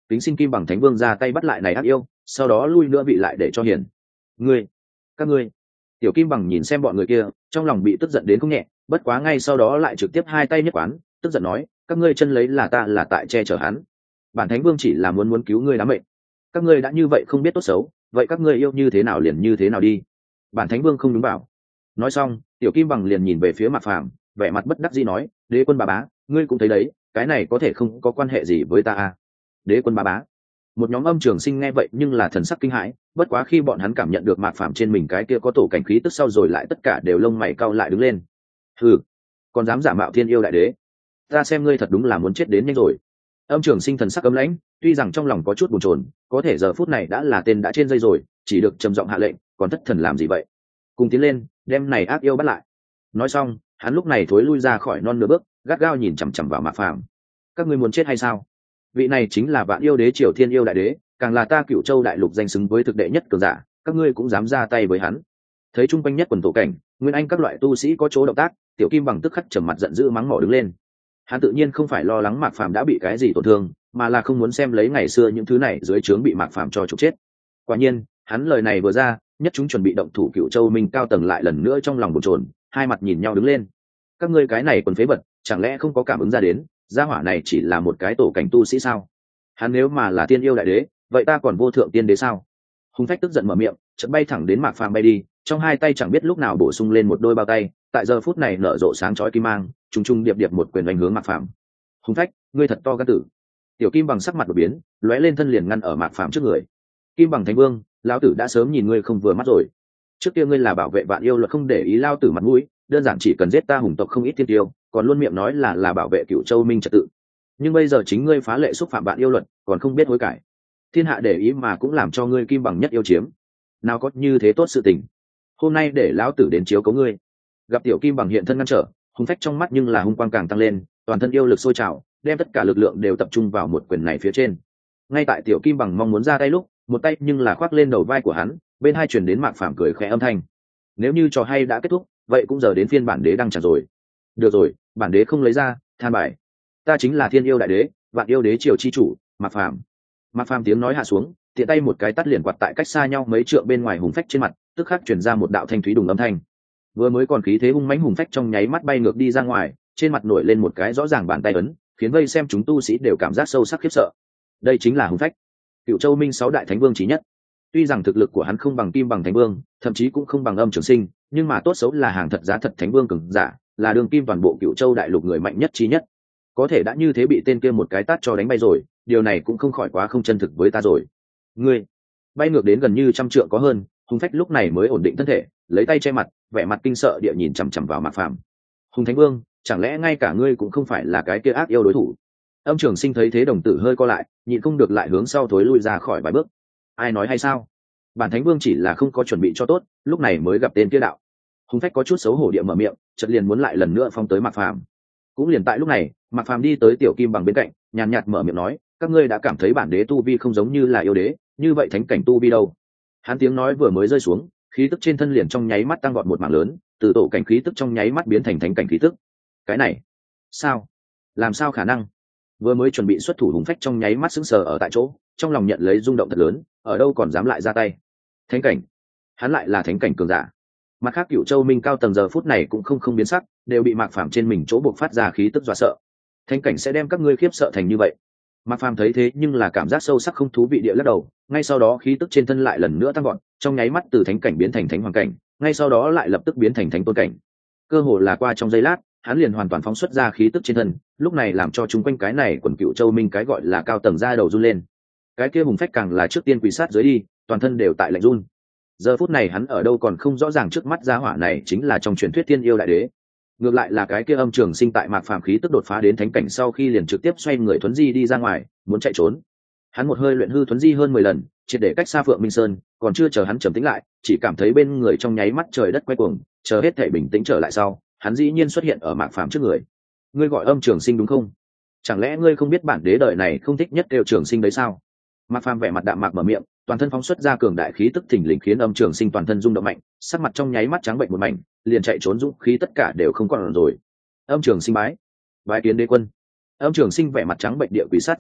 kính xin Kim Bằng Thánh Vương ra tay bắt lại này ác yêu, sau đó lui nữa vị lại để cho hiền. Ngươi, các ngươi. Tiểu Kim Bằng nhìn xem bọn người kia, trong lòng bị tức giận đến không nhẹ, bất quá ngay sau đó lại trực tiếp hai tay nhất quán, tức giận nói, các ngươi chân lấy là ta là tại che chở hắn. Bản Thánh Vương chỉ là muốn muốn cứu ngươi đám mệnh. Các ngươi đã như vậy không biết tốt xấu, vậy các ngươi yêu như thế nào liền như thế nào đi. Bản Thánh Vương không đúng bảo. Nói xong, Tiểu Kim Bằng liền nhìn về phía Mạc Phàm, vẻ mặt bất đắc dĩ nói, Đế quân bà bá, ngươi cũng thấy đấy, cái này có thể không có quan hệ gì với ta à. Đế quân bà bá. Một nhóm âm trường sinh nghe vậy nhưng là thần sắc kinh hãi, bất quá khi bọn hắn cảm nhận được Mạc Phàm trên mình cái kia có tổ cảnh khí tức sau rồi lại tất cả đều lông mày cau lại đứng lên. Hừ, còn dám giả mạo thiên yêu đại đế, ta xem ngươi thật đúng là muốn chết đến nhanh rồi. Âm trường sinh thần sắc cấm lãnh, tuy rằng trong lòng có chút bồn chồn, có thể giờ phút này đã là tên đã trên dây rồi, chỉ được trầm giọng hạ lệnh, còn thất thần làm gì vậy? Cùng tiến lên, đem này ác yêu bắt lại. Nói xong, hắn lúc này thối lui ra khỏi non nửa bước, gắt gao nhìn chằm chằm vào Mạc Phàm. Các ngươi muốn chết hay sao? Vị này chính là Vạn Yêu Đế Triều Thiên Yêu Đại Đế, càng là ta Cửu Châu đại lục danh xứng với thực đệ nhất cường giả, các ngươi cũng dám ra tay với hắn. Thấy trung quanh nhất quần tổ cảnh, nguyên anh các loại tu sĩ có chỗ động tác, Tiểu Kim Bằng tức khắc trầm mặt giận dữ mắng mỏ đứng lên. Hắn tự nhiên không phải lo lắng Mạc Phàm đã bị cái gì tổn thương, mà là không muốn xem lấy ngày xưa những thứ này dưới trướng bị Mạc Phàm cho trục chết. Quả nhiên, hắn lời này vừa ra, nhất chúng chuẩn bị động thủ Cửu Châu Minh cao tầng lại lần nữa trong lòng bồn chồn, hai mặt nhìn nhau đứng lên. Các ngươi cái này quần phế vật, chẳng lẽ không có cảm ứng ra đến, gia hỏa này chỉ là một cái tổ cảnh tu sĩ sao? Hắn nếu mà là tiên yêu đại đế, vậy ta còn vô thượng tiên đế sao? Hùng Phách tức giận mở miệng, chợt bay thẳng đến Mạc Phàm bay đi, trong hai tay chẳng biết lúc nào bổ sung lên một đôi bao tay, tại giờ phút này nở rộ sáng chói kim mang, trùng trùng điệp điệp một quyền đánh hướng Mạc Phàm. Hùng Phách, ngươi thật to gan tử. Tiểu Kim Bằng sắc mặt đột biến, lóe lên thân liền ngăn ở Mạc Phàm trước người. Kim Bằng Thánh Vương, lão tử đã sớm nhìn ngươi không vừa mắt rồi. Trước kia ngươi là bảo vệ vạn yêu luật không để ý lao tử mặt mũi, đơn giản chỉ cần giết ta hùng tộc không ít thiên tiêu, còn luôn miệng nói là là bảo vệ Cửu Châu Minh trật tự. Nhưng bây giờ chính ngươi phá lệ xúc phạm vạn yêu luật, còn không biết hối cải. Thiên hạ để ý mà cũng làm cho ngươi Kim Bằng nhất yêu chiếm. Nào có như thế tốt sự tình. Hôm nay để lão tử đến chiếu cố ngươi. Gặp Tiểu Kim Bằng hiện thân ngăn trở, Hùng Phách trong mắt nhưng là hung quang càng tăng lên, toàn thân yêu lực sôi trào, đem tất cả lực lượng đều tập trung vào một quyền này phía trên. Ngay tại Tiểu Kim Bằng mong muốn ra tay lúc, một tay nhưng là khoác lên đầu vai của hắn, bên hai truyền đến Mạc Phàm cười khẽ âm thanh. Nếu như trò hay đã kết thúc, vậy cũng giờ đến phiên bản đế đăng tràng rồi. Được rồi, bản đế không lấy ra, than bài. Ta chính là Thiên Yêu Đại Đế, Vạn Yêu Đế Triều chi chủ, Mạc Phàm. Mạc Phàm tiếng nói hạ xuống, tiện tay một cái tát liền quạt tại cách xa nhau mấy trượng bên ngoài Hùng Phách trên mặt, tức khắc truyền ra một đạo thanh thúy đùng âm thanh. Vừa mới còn khí thế hung mãnh Hùng Phách trong nháy mắt bay ngược đi ra ngoài, trên mặt nổi lên một cái rõ ràng bàn tay ấn, khiến vây xem chúng tu sĩ đều cảm giác sâu sắc khiếp sợ. Đây chính là Hùng Phách, Cửu Châu Minh sáu đại thánh vương chí nhất. Tuy rằng thực lực của hắn không bằng Kim Bằng Thánh Vương, thậm chí cũng không bằng Âm Trường Sinh, nhưng mà tốt xấu là hàng thật giá thật thánh vương cường giả, là đường kim toàn bộ Cửu Châu đại lục người mạnh nhất chí nhất. Có thể đã như thế bị tên kia một cái tát cho đánh bay rồi, điều này cũng không khỏi quá không chân thực với ta rồi. Ngươi bay ngược đến gần như trăm trượng có hơn, Hùng Phách lúc này mới ổn định thân thể, lấy tay che mặt, vẻ mặt kinh sợ địa nhìn chằm chằm vào Mạc Phàm. Hùng Thánh Vương, chẳng lẽ ngay cả ngươi cũng không phải là cái kia ác yêu đối thủ? Âm Trường Sinh thấy thế đồng tử hơi co lại, nhịn không được lại hướng sau thối lui ra khỏi vài bước. Ai nói hay sao? Bản Thánh Vương chỉ là không có chuẩn bị cho tốt, lúc này mới gặp tên kia đạo. Hùng Phách có chút xấu hổ địa mở miệng, chợt liền muốn lại lần nữa phong tới Mạc Phàm. Cũng liền tại lúc này, Mạc Phàm đi tới Tiểu Kim Bằng bên cạnh, nhàn nhạt mở miệng nói, các ngươi đã cảm thấy bản đế tu vi không giống như là yêu đế, như vậy thánh cảnh tu vi đâu? Hắn tiếng nói vừa mới rơi xuống, khí tức trên thân liền trong nháy mắt tăng vọt một mảng lớn, từ tổ cảnh khí tức trong nháy mắt biến thành thánh cảnh khí tức. Cái này, sao? Làm sao khả năng? Vừa mới chuẩn bị xuất thủ Hùng Phách trong nháy mắt sững sờ ở tại chỗ, trong lòng nhận lấy rung động thật lớn, ở đâu còn dám lại ra tay. Thánh cảnh, hắn lại là thánh cảnh cường giả. Mặt khác Cửu Châu Minh cao tầng giờ phút này cũng không không biến sắc, đều bị Mạc Phàm trên mình chỗ buộc phát ra khí tức dọa sợ. Thánh cảnh sẽ đem các ngươi khiếp sợ thành như vậy? Mạc Phàm thấy thế nhưng là cảm giác sâu sắc không thú vị địa lắc đầu, ngay sau đó khí tức trên thân lại lần nữa tăng vọt, trong nháy mắt từ thánh cảnh biến thành thánh hoàng cảnh, ngay sau đó lại lập tức biến thành thánh tôn cảnh. Cơ hồ là qua trong giây lát, hắn liền hoàn toàn phóng xuất ra khí tức trên thân, lúc này làm cho chúng quanh cái này quần Cửu Châu Minh cái gọi là cao tầng ra đầu run lên. Cái kia Hùng Phách càng là trước tiên quỳ sát dưới đi, toàn thân đều tại lạnh run. Giờ phút này hắn ở đâu còn không rõ ràng trước mắt gia hỏa này chính là trong truyền thuyết Thiên Yêu Đại Đế. Ngược lại là cái kia Âm Trường Sinh tại Mạc Phàm khí tức đột phá đến thánh cảnh sau khi liền trực tiếp xoay người thuấn di đi ra ngoài, muốn chạy trốn. Hắn một hơi luyện hư thuấn di hơn mười lần, triệt để cách xa Phượng Minh Sơn, còn chưa chờ hắn trầm tĩnh lại, chỉ cảm thấy bên người trong nháy mắt trời đất quay cuồng, chờ hết thể bình tĩnh trở lại sau, hắn dĩ nhiên xuất hiện ở Mạc Phàm trước người. Ngươi gọi Âm Trường Sinh đúng không? Chẳng lẽ ngươi không biết bản đế đời này không thích nhất kêu Trường Sinh đấy sao? Mạc Phàm vẻ mặt đạm mạc mở miệng, toàn thân phóng xuất ra cường đại khí tức thình lình khiến Âm Trường Sinh toàn thân rung động mạnh, sắc mặt trong nháy mắt trắng bệnh một mảnh, liền chạy trốn dũng khí tất cả đều không còn rồi. Âm Trường Sinh bái, bái kiến đế quân. Âm Trường Sinh vẻ mặt trắng bệnh địa quỷ sát dưới đi,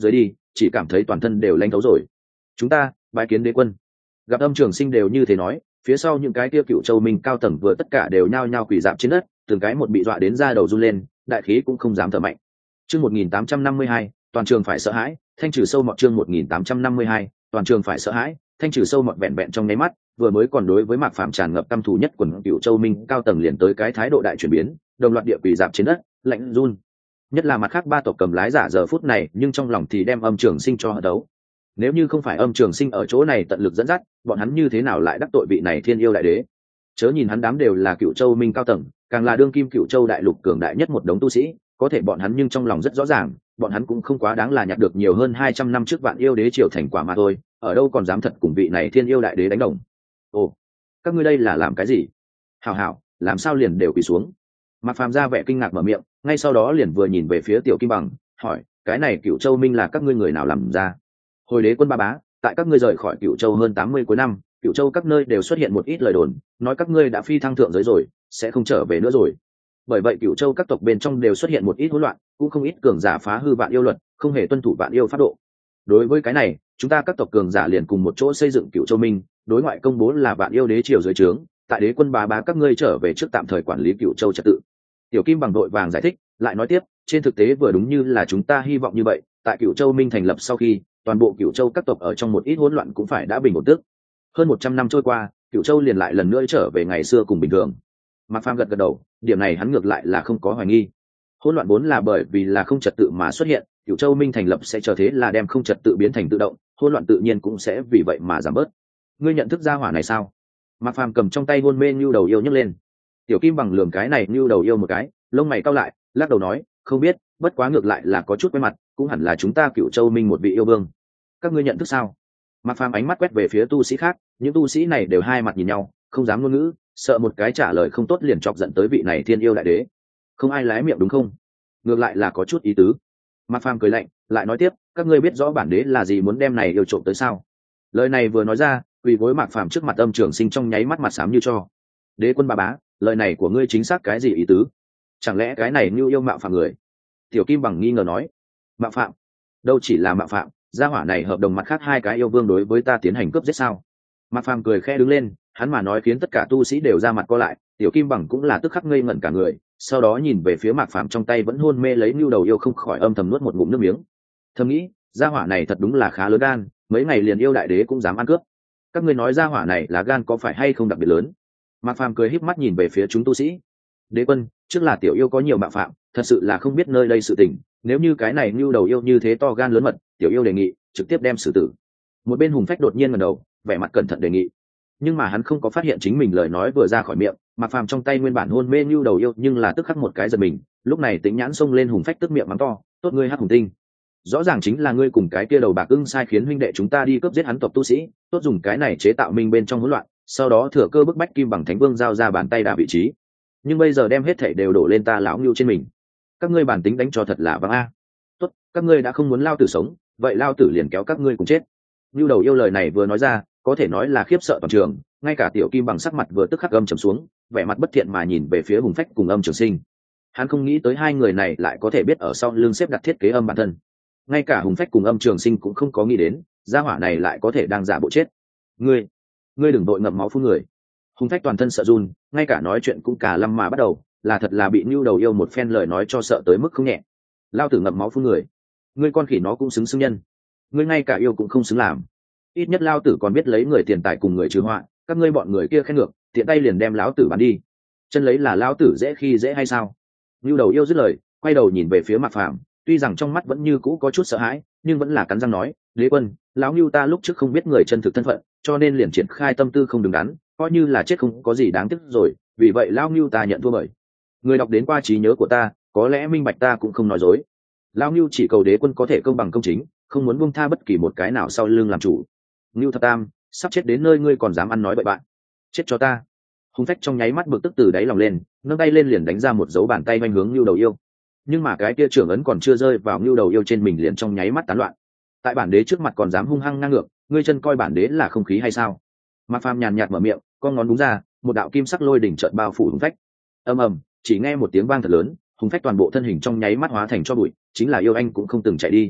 chỉ cảm thấy toàn thân đều lanh thấu rồi. Chúng ta bái kiến đế quân. Gặp Âm Trường Sinh đều như thế nói, phía sau những cái kia Cựu Châu Minh cao tầng vừa tất cả đều nhao nhao quỳ rạp trên đất, từng cái một bị dọa đến da đầu run lên, đại khí cũng không dám thở mạnh. Chương một nghìn tám trăm năm mươi hai, toàn trường phải sợ hãi, thanh trừ sâu mọt. Chương một nghìn tám trăm năm mươi hai, toàn trường phải sợ hãi, thanh trừ sâu mọt. Vẹn vẹn trong nháy mắt, vừa mới còn đối với Mạc Phàm tràn ngập căm thù nhất quần Cựu Châu Minh cao tầng liền tới cái thái độ đại chuyển biến, đồng loạt địa quỳ rạp trên đất, lạnh run. Nhất là mặt khác ba tộc cầm lái giả giờ phút này, nhưng trong lòng thì đem Âm Trường Sinh cho hận đấu. Nếu như không phải Âm Trường Sinh ở chỗ này tận lực dẫn dắt, bọn hắn như thế nào lại đắc tội vị này Thiên Yêu Đại Đế? Chớ nhìn hắn đám đều là Cựu Châu Minh cao tầng, càng là đương kim Cựu Châu đại lục cường đại nhất một đống tu sĩ, có thể bọn hắn nhưng trong lòng rất rõ ràng, bọn hắn cũng không quá đáng là nhặt được nhiều hơn hai trăm năm trước Vạn Yêu Đế triều thành quả mà thôi, ở đâu còn dám thật cùng vị này Thiên Yêu Đại Đế đánh đồng. Ồ, các ngươi đây là làm cái gì? Hảo hảo, làm sao liền đều quỳ xuống? Mạc Phàm ra vẻ kinh ngạc mở miệng, ngay sau đó liền vừa nhìn về phía Tiểu Kim Bằng, hỏi, cái này Cựu Châu Minh là các ngươi người nào làm ra? Hồi đế quân ba bá, tại các ngươi rời khỏi Cựu Châu hơn tám mươi cuối năm, Cựu Châu các nơi đều xuất hiện một ít lời đồn, nói các ngươi đã phi thăng thượng giới rồi, sẽ không trở về nữa rồi. Bởi vậy Cựu Châu các tộc bên trong đều xuất hiện một ít hỗn loạn, cũng không ít cường giả phá hư Vạn Yêu luật, không hề tuân thủ Vạn Yêu pháp độ. Đối với cái này, chúng ta các tộc cường giả liền cùng một chỗ xây dựng Cựu Châu Minh, đối ngoại công bố là Vạn Yêu Đế triều dưới trướng, tại đế quân bá bá các ngươi trở về trước tạm thời quản lý Cựu Châu trật tự. Tiểu Kim Bằng đội vàng giải thích, lại nói tiếp, trên thực tế vừa đúng như là chúng ta hy vọng như vậy, tại Cựu Châu Minh thành lập sau khi, toàn bộ Cựu Châu các tộc ở trong một ít hỗn loạn cũng phải đã bình ổn tức. Hơn một trăm năm trôi qua, Cựu Châu liền lại lần nữa trở về ngày xưa cùng bình thường. Mạc Phàm gật gật đầu, điểm này hắn ngược lại là không có hoài nghi. Hỗn loạn vốn là bởi vì là không trật tự mà xuất hiện, Cựu Châu Minh thành lập sẽ chờ thế là đem không trật tự biến thành tự động, hỗn loạn tự nhiên cũng sẽ vì vậy mà giảm bớt. Ngươi nhận thức ra hỏa này sao? Mạc Phàm cầm trong tay hôn mê Nưu Đầu Yêu nhấc lên. Tiểu Kim Bằng lườm cái này Nưu Đầu Yêu một cái, lông mày cau lại, lắc đầu nói, không biết, bất quá ngược lại là có chút quen mặt, cũng hẳn là chúng ta Cựu Châu Minh một vị yêu vương. Các ngươi nhận thức sao? Mạc Phàm ánh mắt quét về phía tu sĩ khác, những tu sĩ này đều hai mặt nhìn nhau, không dám ngôn ngữ, sợ một cái trả lời không tốt liền chọc giận tới vị này Thiên Yêu Đại Đế. Không ai lái miệng đúng không? Ngược lại là có chút ý tứ. Mạc Phàm cười lạnh, lại nói tiếp, các ngươi biết rõ bản đế là gì muốn đem này yêu trộm tới sao? Lời này vừa nói ra, quỳ gối Mạc Phàm trước mặt Âm Trường Sinh trong nháy mắt mặt xám như cho. Đế quân ba bá, lời này của ngươi chính xác cái gì ý tứ? Chẳng lẽ cái này như yêu mạo phạm người? Tiểu Kim Bằng nghi ngờ nói. Mạo phạm? Đâu chỉ là mạo phạm, gia hỏa này hợp đồng mặt khác hai cái yêu vương đối với ta tiến hành cướp giết sao? Mạc Phàm cười khẽ đứng lên, hắn mà nói khiến tất cả tu sĩ đều ra mặt co lại, Tiểu Kim Bằng cũng là tức khắc ngây ngẩn cả người, sau đó nhìn về phía Mạc Phàm trong tay vẫn hôn mê lấy Nưu Đầu Yêu không khỏi âm thầm nuốt một ngụm nước miếng. Thầm nghĩ, gia hỏa này thật đúng là khá lớn gan, mấy ngày liền yêu đại đế cũng dám ăn cướp. Các ngươi nói gia hỏa này là gan có phải hay không đặc biệt lớn? Mạc Phàm cười híp mắt nhìn về phía chúng tu sĩ. Đế quân, trước là tiểu yêu có nhiều mạo phạm, thật sự là không biết nơi đây sự tình, nếu như cái này Nưu Đầu Yêu như thế to gan lớn mật, tiểu yêu đề nghị trực tiếp đem xử tử. Một bên Hùng Phách đột nhiên ngẩng đầu, vẻ mặt cẩn thận đề nghị. Nhưng mà hắn không có phát hiện chính mình lời nói vừa ra khỏi miệng, Mạc Phàm trong tay nguyên bản hôn mê Nưu Đầu Yêu nhưng là tức khắc một cái giật mình, lúc này Tĩnh Nhãn xông lên Hùng Phách tức miệng mắng to, tốt ngươi Hắc Hùng Tinh, rõ ràng chính là ngươi cùng cái kia đầu bạc ưng sai khiến huynh đệ chúng ta đi cướp giết hắn tộc tu sĩ, tốt dùng cái này chế tạo minh bên trong hỗn loạn, sau đó thừa cơ bức bách Kim Bằng Thánh Vương giao ra bàn tay đả vị trí, nhưng bây giờ đem hết thảy đều đổ lên ta lão Nưu trên mình. Các ngươi bản tính đánh cho thật là vắng a. Tốt, các ngươi đã không muốn lao tử sống, vậy lao tử liền kéo các ngươi cùng chết. Nưu Đầu Yêu lời này vừa nói ra, có thể nói là khiếp sợ toàn trường, ngay cả Tiểu Kim Bằng sắc mặt vừa tức khắc gầm trầm xuống, vẻ mặt bất thiện mà nhìn về phía Hùng Phách cùng Âm Trường Sinh. Hắn không nghĩ tới hai người này lại có thể biết ở sau lưng xếp đặt thiết kế âm bản thân. Ngay cả Hùng Phách cùng Âm Trường Sinh cũng không có nghĩ đến, gia hỏa này lại có thể đang giả bộ chết. Ngươi, ngươi đừng đội ngậm máu phun người. Hùng Phách toàn thân sợ run, ngay cả nói chuyện cũng cả lâm mà bắt đầu, là thật là bị Nưu Đầu Yêu một phen lời nói cho sợ tới mức không nhẹ. Lao tử ngậm máu phun người, ngươi con khỉ nó cũng xứng xứng nhân, ngươi ngay cả yêu cũng không xứng làm. Ít nhất lao tử còn biết lấy người tiền tài cùng người trừ họa, các ngươi bọn người kia khen ngược, tiện tay liền đem lão tử bán đi, chân lấy là lão tử dễ khi dễ hay sao? Nưu Đầu Yêu dứt lời, quay đầu nhìn về phía Mạc Phàm, tuy rằng trong mắt vẫn như cũ có chút sợ hãi, nhưng vẫn là cắn răng nói, đế quân, lão Nưu ta lúc trước không biết người chân thực thân phận, cho nên liền triển khai tâm tư không đứng đắn, coi như là chết không có gì đáng tiếc rồi, vì vậy lão Nưu ta nhận thua bởi. Người đọc đến qua trí nhớ của ta, có lẽ minh bạch ta cũng không nói dối. Lão Nưu chỉ cầu đế quân có thể công bằng công chính, không muốn buông tha bất kỳ một cái nào sau lưng làm chủ. Nưu Thập Tam, sắp chết đến nơi ngươi còn dám ăn nói bậy bạn, chết cho ta. Hùng Phách trong nháy mắt bực tức từ đáy lòng lên, nâng tay lên liền đánh ra một dấu bàn tay quanh hướng Nưu Đầu Yêu. Nhưng mà cái kia trưởng ấn còn chưa rơi vào Nưu Đầu Yêu trên mình liền trong nháy mắt tán loạn. Tại bản đế trước mặt còn dám hung hăng ngang ngược, ngươi chân coi bản đế là không khí hay sao? Mạc Phàm nhàn nhạt mở miệng, con ngón đúng ra, một đạo kim sắc lôi đỉnh chợt bao phủ Hùng Phách. Ầm ầm, chỉ nghe một tiếng vang thật lớn, Hùng Phách toàn bộ thân hình trong nháy mắt hóa thành tro bụi, chính là yêu anh cũng không từng chạy đi.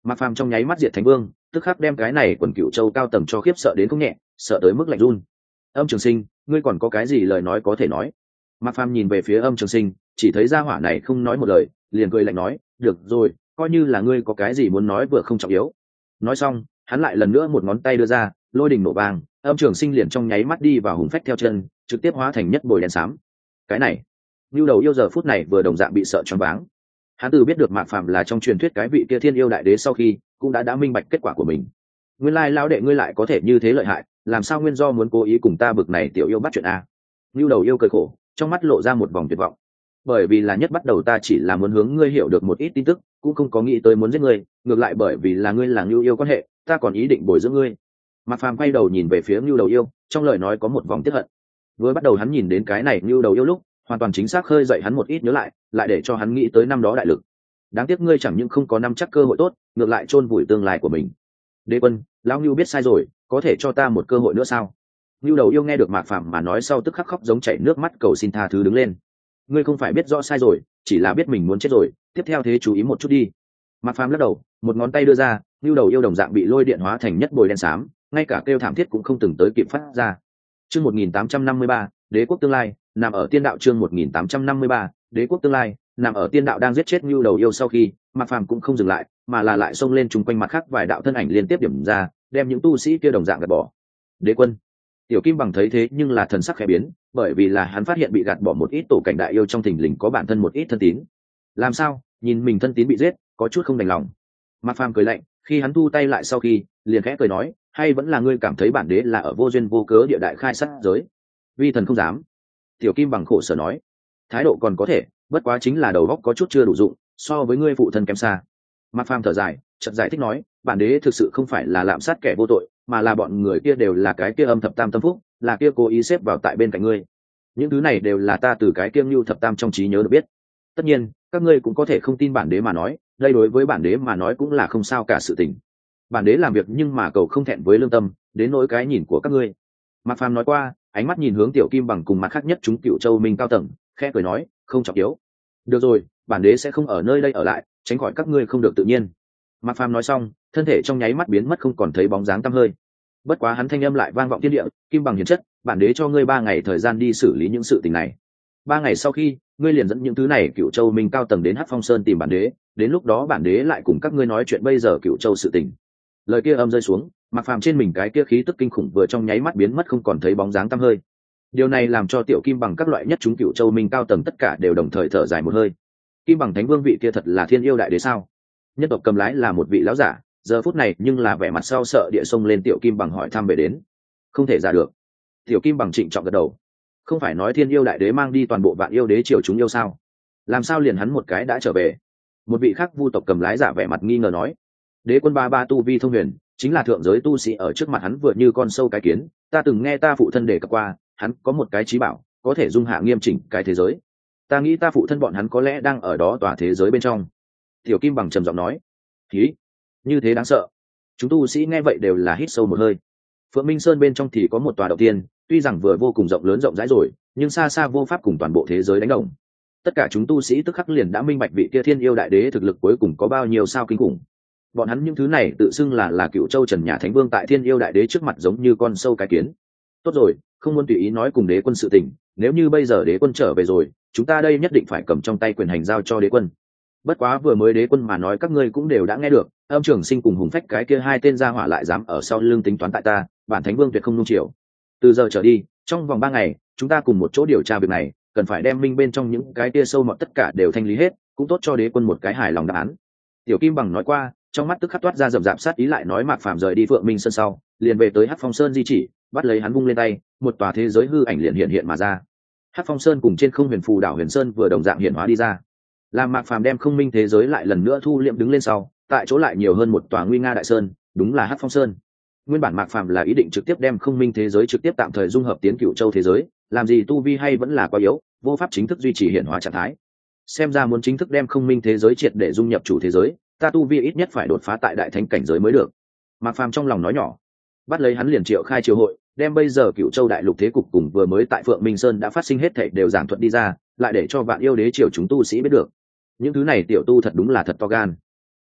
Mạc Phàm trong nháy mắt diệt thánh vương, tức khắc đem cái này quần cựu châu cao tầng cho khiếp sợ đến không nhẹ, sợ tới mức lạnh run. Âm Trường Sinh, ngươi còn có cái gì lời nói có thể nói? Mạc Phàm nhìn về phía Âm Trường Sinh, chỉ thấy gia hỏa này không nói một lời, liền cười lạnh nói, được rồi, coi như là ngươi có cái gì muốn nói vừa không trọng yếu. Nói xong, hắn lại lần nữa một ngón tay đưa ra, lôi đình nổ vang, Âm Trường Sinh liền trong nháy mắt đi vào hùng phách theo chân, trực tiếp hóa thành nhất bồi đen xám. Cái này, Nưu Đầu Yêu giờ phút này vừa đồng dạng bị sợ choáng váng. Hắn từ biết được Mạc Phàm là trong truyền thuyết cái vị kia Thiên Yêu Đại Đế sau khi, cũng đã đã minh bạch kết quả của mình. Nguyên lai lão đệ ngươi lại có thể như thế lợi hại, làm sao nguyên do muốn cố ý cùng ta bực này tiểu yêu bắt chuyện a? Nưu Đầu Yêu cười khổ, trong mắt lộ ra một vòng tuyệt vọng. Bởi vì là nhất bắt đầu ta chỉ là muốn hướng ngươi hiểu được một ít tin tức, cũng không có nghĩ tới muốn giết ngươi, ngược lại bởi vì là ngươi là Nưu Yêu quan hệ, ta còn ý định bồi dưỡng ngươi. Mạc Phàm quay đầu nhìn về phía Nưu Đầu Yêu, trong lời nói có một vòng tiếc hận. Vừa bắt đầu hắn nhìn đến cái này Nưu Đầu Yêu lúc, hoàn toàn chính xác khơi dậy hắn một ít nhớ lại, lại để cho hắn nghĩ tới năm đó đại lực. Đáng tiếc ngươi chẳng những không có năm chắc cơ hội tốt, ngược lại chôn vùi tương lai của mình. Đế quân, lão Nưu biết sai rồi, có thể cho ta một cơ hội nữa sao? Nưu Đầu Yêu nghe được Mạc Phàm mà nói sau tức khắc khóc giống chảy nước mắt cầu xin tha thứ đứng lên. Ngươi không phải biết rõ sai rồi, chỉ là biết mình muốn chết rồi, tiếp theo thế chú ý một chút đi. Mạc Phàm lắc đầu, một ngón tay đưa ra, Nưu Đầu Yêu đồng dạng bị lôi điện hóa thành nhất bồi đen xám, ngay cả kêu thảm thiết cũng không từng tới kịp phát ra. Chương một nghìn tám trăm năm mươi ba, Đế quốc tương lai, nằm ở tiên đạo. Chương một nghìn tám trăm năm mươi ba, Đế quốc tương lai, nằm ở tiên đạo. Đang giết chết Nưu Đầu Yêu sau khi, Mạc Phàm cũng không dừng lại, mà là lại xông lên chung quanh mặt khác vài đạo thân ảnh liên tiếp điểm ra, đem những tu sĩ kia đồng dạng gạt bỏ. Đế quân. Tiểu Kim Bằng thấy thế nhưng là thần sắc khẽ biến, bởi vì là hắn phát hiện bị gạt bỏ một ít tổ cảnh đại yêu trong thình lình có bản thân một ít thân tín. Làm sao? Nhìn mình thân tín bị giết, có chút không đành lòng. Mạc Phàm cười lạnh, khi hắn thu tay lại sau khi, liền khẽ cười nói, hay vẫn là ngươi cảm thấy bản đế là ở vô duyên vô cớ địa đại khai sát giới? Vi thần không dám. Tiểu Kim Bằng khổ sở nói, thái độ còn có thể, bất quá chính là đầu óc có chút chưa đủ dụng, so với ngươi phụ thân kém xa. Mạc Phàm thở dài, chợt giải thích nói, bản đế thực sự không phải là lạm sát kẻ vô tội, mà là bọn người kia đều là cái kia âm thập tam tâm phúc, là kia cố ý xếp vào tại bên cạnh ngươi. Những thứ này đều là ta từ cái kiêng lưu thập tam trong trí nhớ được biết. Tất nhiên, các ngươi cũng có thể không tin bản đế mà nói, đây đối với bản đế mà nói cũng là không sao cả sự tình. Bản đế làm việc nhưng mà cầu không thẹn với lương tâm, đến nỗi cái nhìn của các ngươi. Mạc Phàm nói qua, ánh mắt nhìn hướng Tiểu Kim Bằng cùng mặt khác nhất chúng Cựu Châu Minh cao tầng, khẽ cười nói, không trọng yếu. Được rồi, bản đế sẽ không ở nơi đây ở lại, tránh khỏi các ngươi không được tự nhiên. Mạc Phàm nói xong, thân thể trong nháy mắt biến mất không còn thấy bóng dáng tăm hơi. Bất quá hắn thanh âm lại vang vọng thiên địa, Kim Bằng hiền chất, bản đế cho ngươi ba ngày thời gian đi xử lý những sự tình này. Ba ngày sau khi, ngươi liền dẫn những thứ này Cựu Châu Minh cao tầng đến Hắc Phong Sơn tìm bản đế, đến lúc đó bản đế lại cùng các ngươi nói chuyện bây giờ Cựu Châu sự tình. Lời kia âm rơi xuống, Mạc Phàm trên mình cái kia khí tức kinh khủng vừa trong nháy mắt biến mất không còn thấy bóng dáng tăm hơi. Điều này làm cho Tiểu Kim Bằng các loại nhất chúng Cựu Châu Minh cao tầng tất cả đều đồng thời thở dài một hơi. Kim Bằng Thánh Vương vị kia thật là Thiên Yêu Đại Đế sao? Nhân tộc cầm lái là một vị lão giả, giờ phút này nhưng là vẻ mặt sau sợ địa sông lên Tiểu Kim Bằng hỏi thăm về đến. Không thể giả được. Tiểu Kim Bằng trịnh trọng gật đầu. Không phải nói Thiên Yêu Đại Đế mang đi toàn bộ vạn yêu đế triều chúng yêu sao? Làm sao liền hắn một cái đã trở về? Một vị khác vu tộc cầm lái giả vẻ mặt nghi ngờ nói. Đế quân ba ba tu vi thông huyền, chính là thượng giới tu sĩ ở trước mặt hắn vừa như con sâu cái kiến. Ta từng nghe ta phụ thân đề cập qua, hắn có một cái trí bảo, có thể dung hạ nghiêm chỉnh cái thế giới. Ta nghĩ ta phụ thân bọn hắn có lẽ đang ở đó tòa thế giới bên trong. Tiểu Kim Bằng trầm giọng nói. Khí, như thế đáng sợ. Chúng tu sĩ nghe vậy đều là hít sâu một hơi. Phượng Minh Sơn bên trong thì có một tòa động tiên, tuy rằng vừa vô cùng rộng lớn rộng rãi rồi, nhưng xa xa vô pháp cùng toàn bộ thế giới đánh đồng. Tất cả chúng tu sĩ tức khắc liền đã minh bạch vị kia Thiên Yêu Đại Đế thực lực cuối cùng có bao nhiêu sao kinh khủng. Bọn hắn những thứ này tự xưng là là Cựu Châu Trần Nhà Thánh Vương tại Thiên Yêu Đại Đế trước mặt giống như con sâu cái kiến. Tốt rồi, không muốn tùy ý nói cùng đế quân sự tình, nếu như bây giờ đế quân trở về rồi, chúng ta đây nhất định phải cầm trong tay quyền hành giao cho đế quân. Bất quá vừa mới đế quân mà nói các ngươi cũng đều đã nghe được, Âm Trường Sinh cùng Hùng Phách cái kia hai tên gia hỏa lại dám ở sau lưng tính toán tại ta, bản Thánh Vương tuyệt không nung chiều. Từ giờ trở đi, trong vòng ba ngày, chúng ta cùng một chỗ điều tra việc này, cần phải đem minh bên trong những cái kia sâu mọt tất cả đều thanh lý hết, cũng tốt cho đế quân một cái hài lòng đáp án. Tiểu Kim Bằng nói qua, trong mắt tức khắc toát ra rậm rạp sát ý, lại nói Mạc Phàm rời đi Phượng Minh Sơn sau, liền về tới Hắc Phong Sơn di chỉ, bắt lấy hắn vung lên tay, một tòa thế giới hư ảnh liền hiện hiện mà ra. Hắc Phong Sơn cùng trên không huyền phù đảo Huyền Sơn vừa đồng dạng hiện hóa đi ra. Làm Mạc Phàm đem không minh thế giới lại lần nữa thu liệm đứng lên sau, tại chỗ lại nhiều hơn một tòa nguy nga đại sơn, đúng là Hắc Phong Sơn. Nguyên bản Mạc Phàm là ý định trực tiếp đem không minh thế giới trực tiếp tạm thời dung hợp tiến Cựu Châu thế giới, làm gì tu vi hay vẫn là quá yếu, vô pháp chính thức duy trì hiện hóa trạng thái. Xem ra muốn chính thức đem không minh thế giới triệt để dung nhập chủ thế giới, ta tu vi ít nhất phải đột phá tại đại thánh cảnh giới mới được. Mạc Phàm trong lòng nói nhỏ, bắt lấy hắn liền triệu khai triều hội, đem bây giờ Cựu Châu đại lục thế cục cùng vừa mới tại Phượng Minh Sơn đã phát sinh hết thảy đều giảng thuật đi ra, lại để cho vạn yêu đế triều chúng tu sĩ biết được. Những thứ này tiểu tu thật đúng là thật to gan.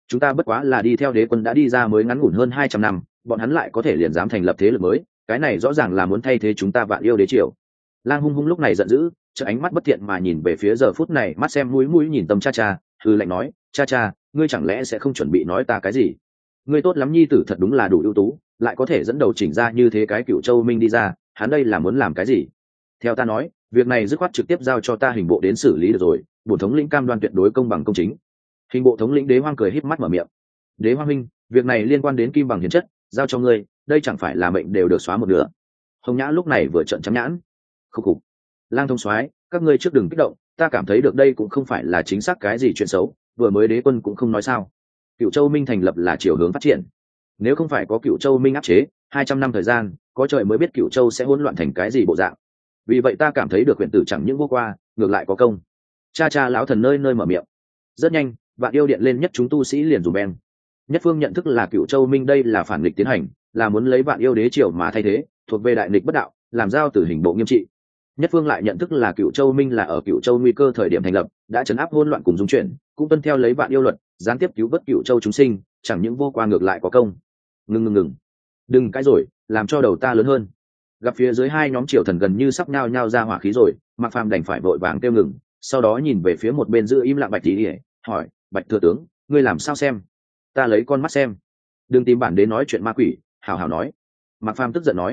chúng ta bất quá là đi theo đế quân đã đi ra mới ngắn ngủn hơn hai trăm năm, bọn hắn lại có thể liền dám thành lập thế lực mới, cái này rõ ràng là muốn thay thế chúng ta Vạn Yêu Đế triều. Lang Hung Hung lúc này giận dữ, chợ ánh mắt bất thiện mà nhìn về phía giờ phút này mắt xem mũi mũi nhìn Tâm cha cha, hừ lạnh nói, cha cha, ngươi chẳng lẽ sẽ không chuẩn bị nói ta cái gì? Ngươi tốt lắm nhi tử thật đúng là đủ ưu tú, lại có thể dẫn đầu chỉnh ra như thế cái Cựu Châu Minh đi ra, hắn đây là muốn làm cái gì? Theo ta nói, việc này dứt khoát trực tiếp giao cho ta hình bộ đến xử lý được rồi, bổn thống lĩnh cam đoan tuyệt đối công bằng công chính. Hình bộ thống lĩnh Đế Hoang cười híp mắt mở miệng. Đế Hoang huynh, việc này liên quan đến kim bằng hiền chất, giao cho ngươi, đây chẳng phải là mệnh đều được xóa một nửa. Hồng Nhã lúc này vừa trợn trắng nhãn. Khúc khục. Lang thông soái, các ngươi trước đừng kích động, ta cảm thấy được đây cũng không phải là chính xác cái gì chuyện xấu, vừa mới đế quân cũng không nói sao. Cựu Châu Minh thành lập là chiều hướng phát triển, nếu không phải có Cựu Châu Minh áp chế, hai trăm năm thời gian, có trời mới biết Cựu Châu sẽ hỗn loạn thành cái gì bộ dạng. Vì vậy ta cảm thấy được huyện tử chẳng những vô qua, ngược lại có công. Cha cha lão thần nơi nơi mở miệng. Rất nhanh, Vạn Yêu điện lên nhất chúng tu sĩ liền dùng beng. Nhất phương nhận thức là Cựu Châu Minh đây là phản nghịch tiến hành, là muốn lấy Vạn Yêu đế triều mà thay thế, thuộc về đại nghịch bất đạo, làm giao tử hình bộ nghiêm trị. Nhất phương lại nhận thức là Cựu Châu Minh là ở Cựu Châu nguy cơ thời điểm thành lập, đã chấn áp hỗn loạn cùng dung chuyển, cũng tuân theo lấy Vạn Yêu luật, gián tiếp cứu vớt Cựu Châu chúng sinh, chẳng những vô qua ngược lại có công. Ngừng ngừng ngừng, đừng cãi rồi, làm cho đầu ta lớn hơn. Gặp phía dưới hai nhóm triều thần gần như sắp nhao nhao ra hỏa khí rồi, Mạc Phàm đành phải vội vàng kêu ngừng, sau đó nhìn về phía một bên giữ im lặng Bạch Tỷ Ỉa, hỏi, Bạch thừa tướng, ngươi làm sao xem? Ta lấy con mắt xem. Đừng tìm bản đế nói chuyện ma quỷ, hào hào nói. Mạc Phàm tức giận nói,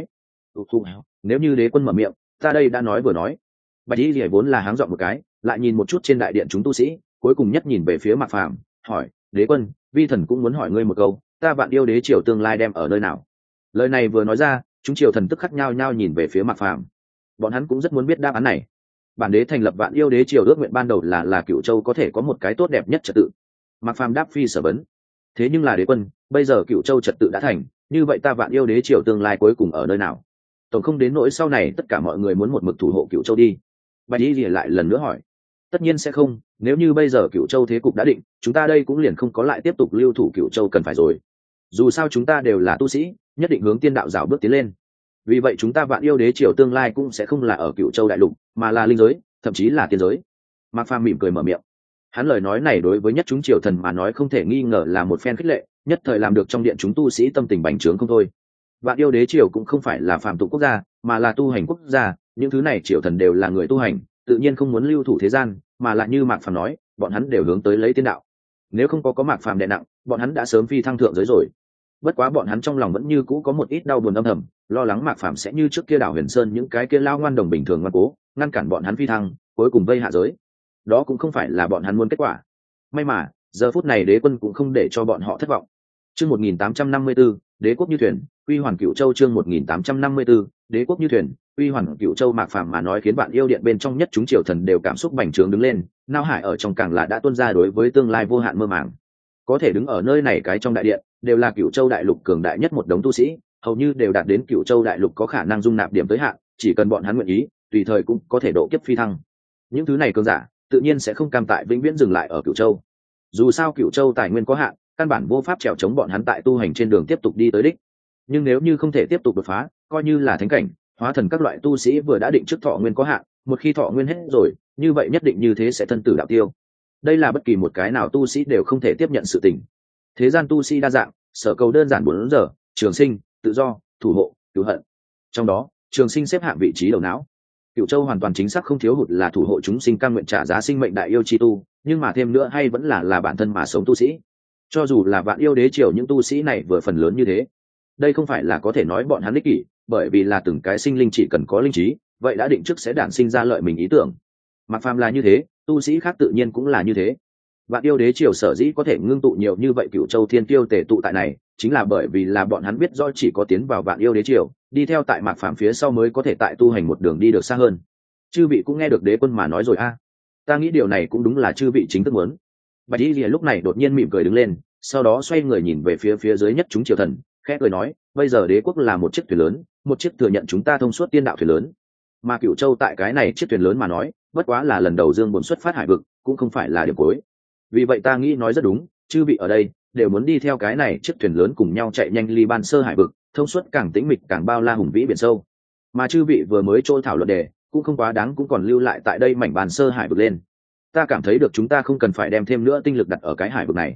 nếu như đế quân mở miệng, ta đây đã nói vừa nói. Bạch Tỷ Ỉa vốn là háng dọn một cái, lại nhìn một chút trên đại điện chúng tu sĩ, cuối cùng nhất nhìn về phía Mạc Phàm, hỏi, đế quân, vi thần cũng muốn hỏi ngươi một câu, ta Vạn Yêu đế triều tương lai đem ở nơi nào? Lời này vừa nói ra, chúng triều thần tức khắc nhao nhao nhìn về phía Mạc Phàm, bọn hắn cũng rất muốn biết đáp án này. Bản đế thành lập Vạn Yêu đế triều ước nguyện ban đầu là là Cựu Châu có thể có một cái tốt đẹp nhất trật tự. Mạc Phàm đáp phi sở vấn. Thế nhưng là đế quân, bây giờ Cựu Châu trật tự đã thành, như vậy ta Vạn Yêu đế triều tương lai cuối cùng ở nơi nào? Tổng không đến nỗi sau này tất cả mọi người muốn một mực thủ hộ Cựu Châu đi. Bạch Y Lìa lại lần nữa hỏi. Tất nhiên sẽ không, nếu như bây giờ Cựu Châu thế cục đã định, chúng ta đây cũng liền không có lại tiếp tục lưu thủ Cựu Châu cần phải rồi. Dù sao chúng ta đều là tu sĩ, nhất định hướng tiên đạo rào bước tiến lên. Vì vậy chúng ta Vạn Yêu đế triều tương lai cũng sẽ không là ở Cựu Châu đại lục, mà là linh giới, thậm chí là tiên giới. Mạc Phàm mỉm cười mở miệng. Hắn lời nói này đối với nhất chúng triều thần mà nói không thể nghi ngờ là một phen khích lệ, nhất thời làm được trong điện chúng tu sĩ tâm tình bành trướng không thôi. Vạn Yêu đế triều cũng không phải là phàm tục quốc gia, mà là tu hành quốc gia, những thứ này triều thần đều là người tu hành, tự nhiên không muốn lưu thủ thế gian, mà lại như Mạc Phàm nói, bọn hắn đều hướng tới lấy tiên đạo. Nếu không có có Mạc Phàm đè nặng, bọn hắn đã sớm phi thăng thượng giới rồi. Bất quá bọn hắn trong lòng vẫn như cũ có một ít đau buồn âm thầm, lo lắng Mạc Phàm sẽ như trước kia đảo Huyền Sơn những cái kia lao ngoan đồng bình thường ngoan cố, ngăn cản bọn hắn phi thăng, cuối cùng vây hạ giới. Đó cũng không phải là bọn hắn muốn kết quả. May mà, giờ phút này đế quân cũng không để cho bọn họ thất vọng. Chương một nghìn tám trăm năm mươi tư, Đế quốc như thuyền, uy hoàn Cựu Châu chương một nghìn tám trăm năm mươi tư, Đế quốc như thuyền, uy hoàn Cựu Châu Mạc Phàm mà nói khiến Vạn Yêu điện bên trong nhất chúng triều thần đều cảm xúc bành trướng đứng lên, nao hải ở trong càng là đã tuôn ra đối với tương lai vô hạn mơ màng. Có thể đứng ở nơi này cái trong đại điện, đều là Cựu Châu đại lục cường đại nhất một đống tu sĩ, hầu như đều đạt đến Cựu Châu đại lục có khả năng dung nạp điểm tới hạn, chỉ cần bọn hắn nguyện ý, tùy thời cũng có thể độ kiếp phi thăng. Những thứ này cường giả, tự nhiên sẽ không cam tại vĩnh viễn dừng lại ở Cựu Châu. Dù sao Cựu Châu tài nguyên có hạn, căn bản vô pháp trèo chống bọn hắn tại tu hành trên đường tiếp tục đi tới đích. Nhưng nếu như không thể tiếp tục đột phá, coi như là thánh cảnh, hóa thần các loại tu sĩ vừa đã định trước thọ nguyên có hạn, một khi thọ nguyên hết rồi, như vậy nhất định như thế sẽ thân tử đạo tiêu. Đây là bất kỳ một cái nào tu sĩ đều không thể tiếp nhận sự tình. Thế gian tu sĩ đa dạng, sở cầu đơn giản bốn giờ, trường sinh, tự do, thủ hộ, cứu hận. Trong đó, trường sinh xếp hạng vị trí đầu não. Cựu Châu hoàn toàn chính xác không thiếu hụt là thủ hộ chúng sinh cam nguyện trả giá sinh mệnh đại yêu chi tu, nhưng mà thêm nữa hay vẫn là là bản thân mà sống tu sĩ. Cho dù là Vạn Yêu đế triều những tu sĩ này vừa phần lớn như thế, đây không phải là có thể nói bọn hắn ích kỷ, bởi vì là từng cái sinh linh chỉ cần có linh trí, vậy đã định trước sẽ đản sinh ra lợi mình ý tưởng. Mạc Phàm là như thế, tu sĩ khác tự nhiên cũng là như thế. Vạn Yêu đế triều sở dĩ có thể ngưng tụ nhiều như vậy Cựu Châu thiên tiêu tề tụ tại này, chính là bởi vì là bọn hắn biết rõ chỉ có tiến vào Vạn Yêu đế triều, đi theo tại Mạc Phàm phía sau mới có thể tại tu hành một đường đi được xa hơn. Chư vị cũng nghe được đế quân mà nói rồi a, à. Ta nghĩ điều này cũng đúng là chư vị chính thức muốn. Bạch Y Lìa lúc này đột nhiên mỉm cười đứng lên, sau đó xoay người nhìn về phía phía dưới nhất chúng triều thần, khẽ cười nói, bây giờ đế quốc là một chiếc thuyền lớn, một chiếc thừa nhận chúng ta thông suốt tiên đạo thuyền lớn, mà Cựu Châu tại cái này chiếc thuyền lớn mà nói, bất quá là lần đầu dương buồn xuất phát hải vực, cũng không phải là điểm cuối. Vì vậy ta nghĩ nói rất đúng, chư vị ở đây đều muốn đi theo cái này chiếc thuyền lớn cùng nhau chạy nhanh ly ban sơ hải vực, thông suốt càng tĩnh mịch càng bao la hùng vĩ biển sâu. Mà chư vị vừa mới trôi thảo luận đề, cũng không quá đáng cũng còn lưu lại tại đây mảnh bàn sơ hải vực lên. Ta cảm thấy được chúng ta không cần phải đem thêm nữa tinh lực đặt ở cái hải vực này.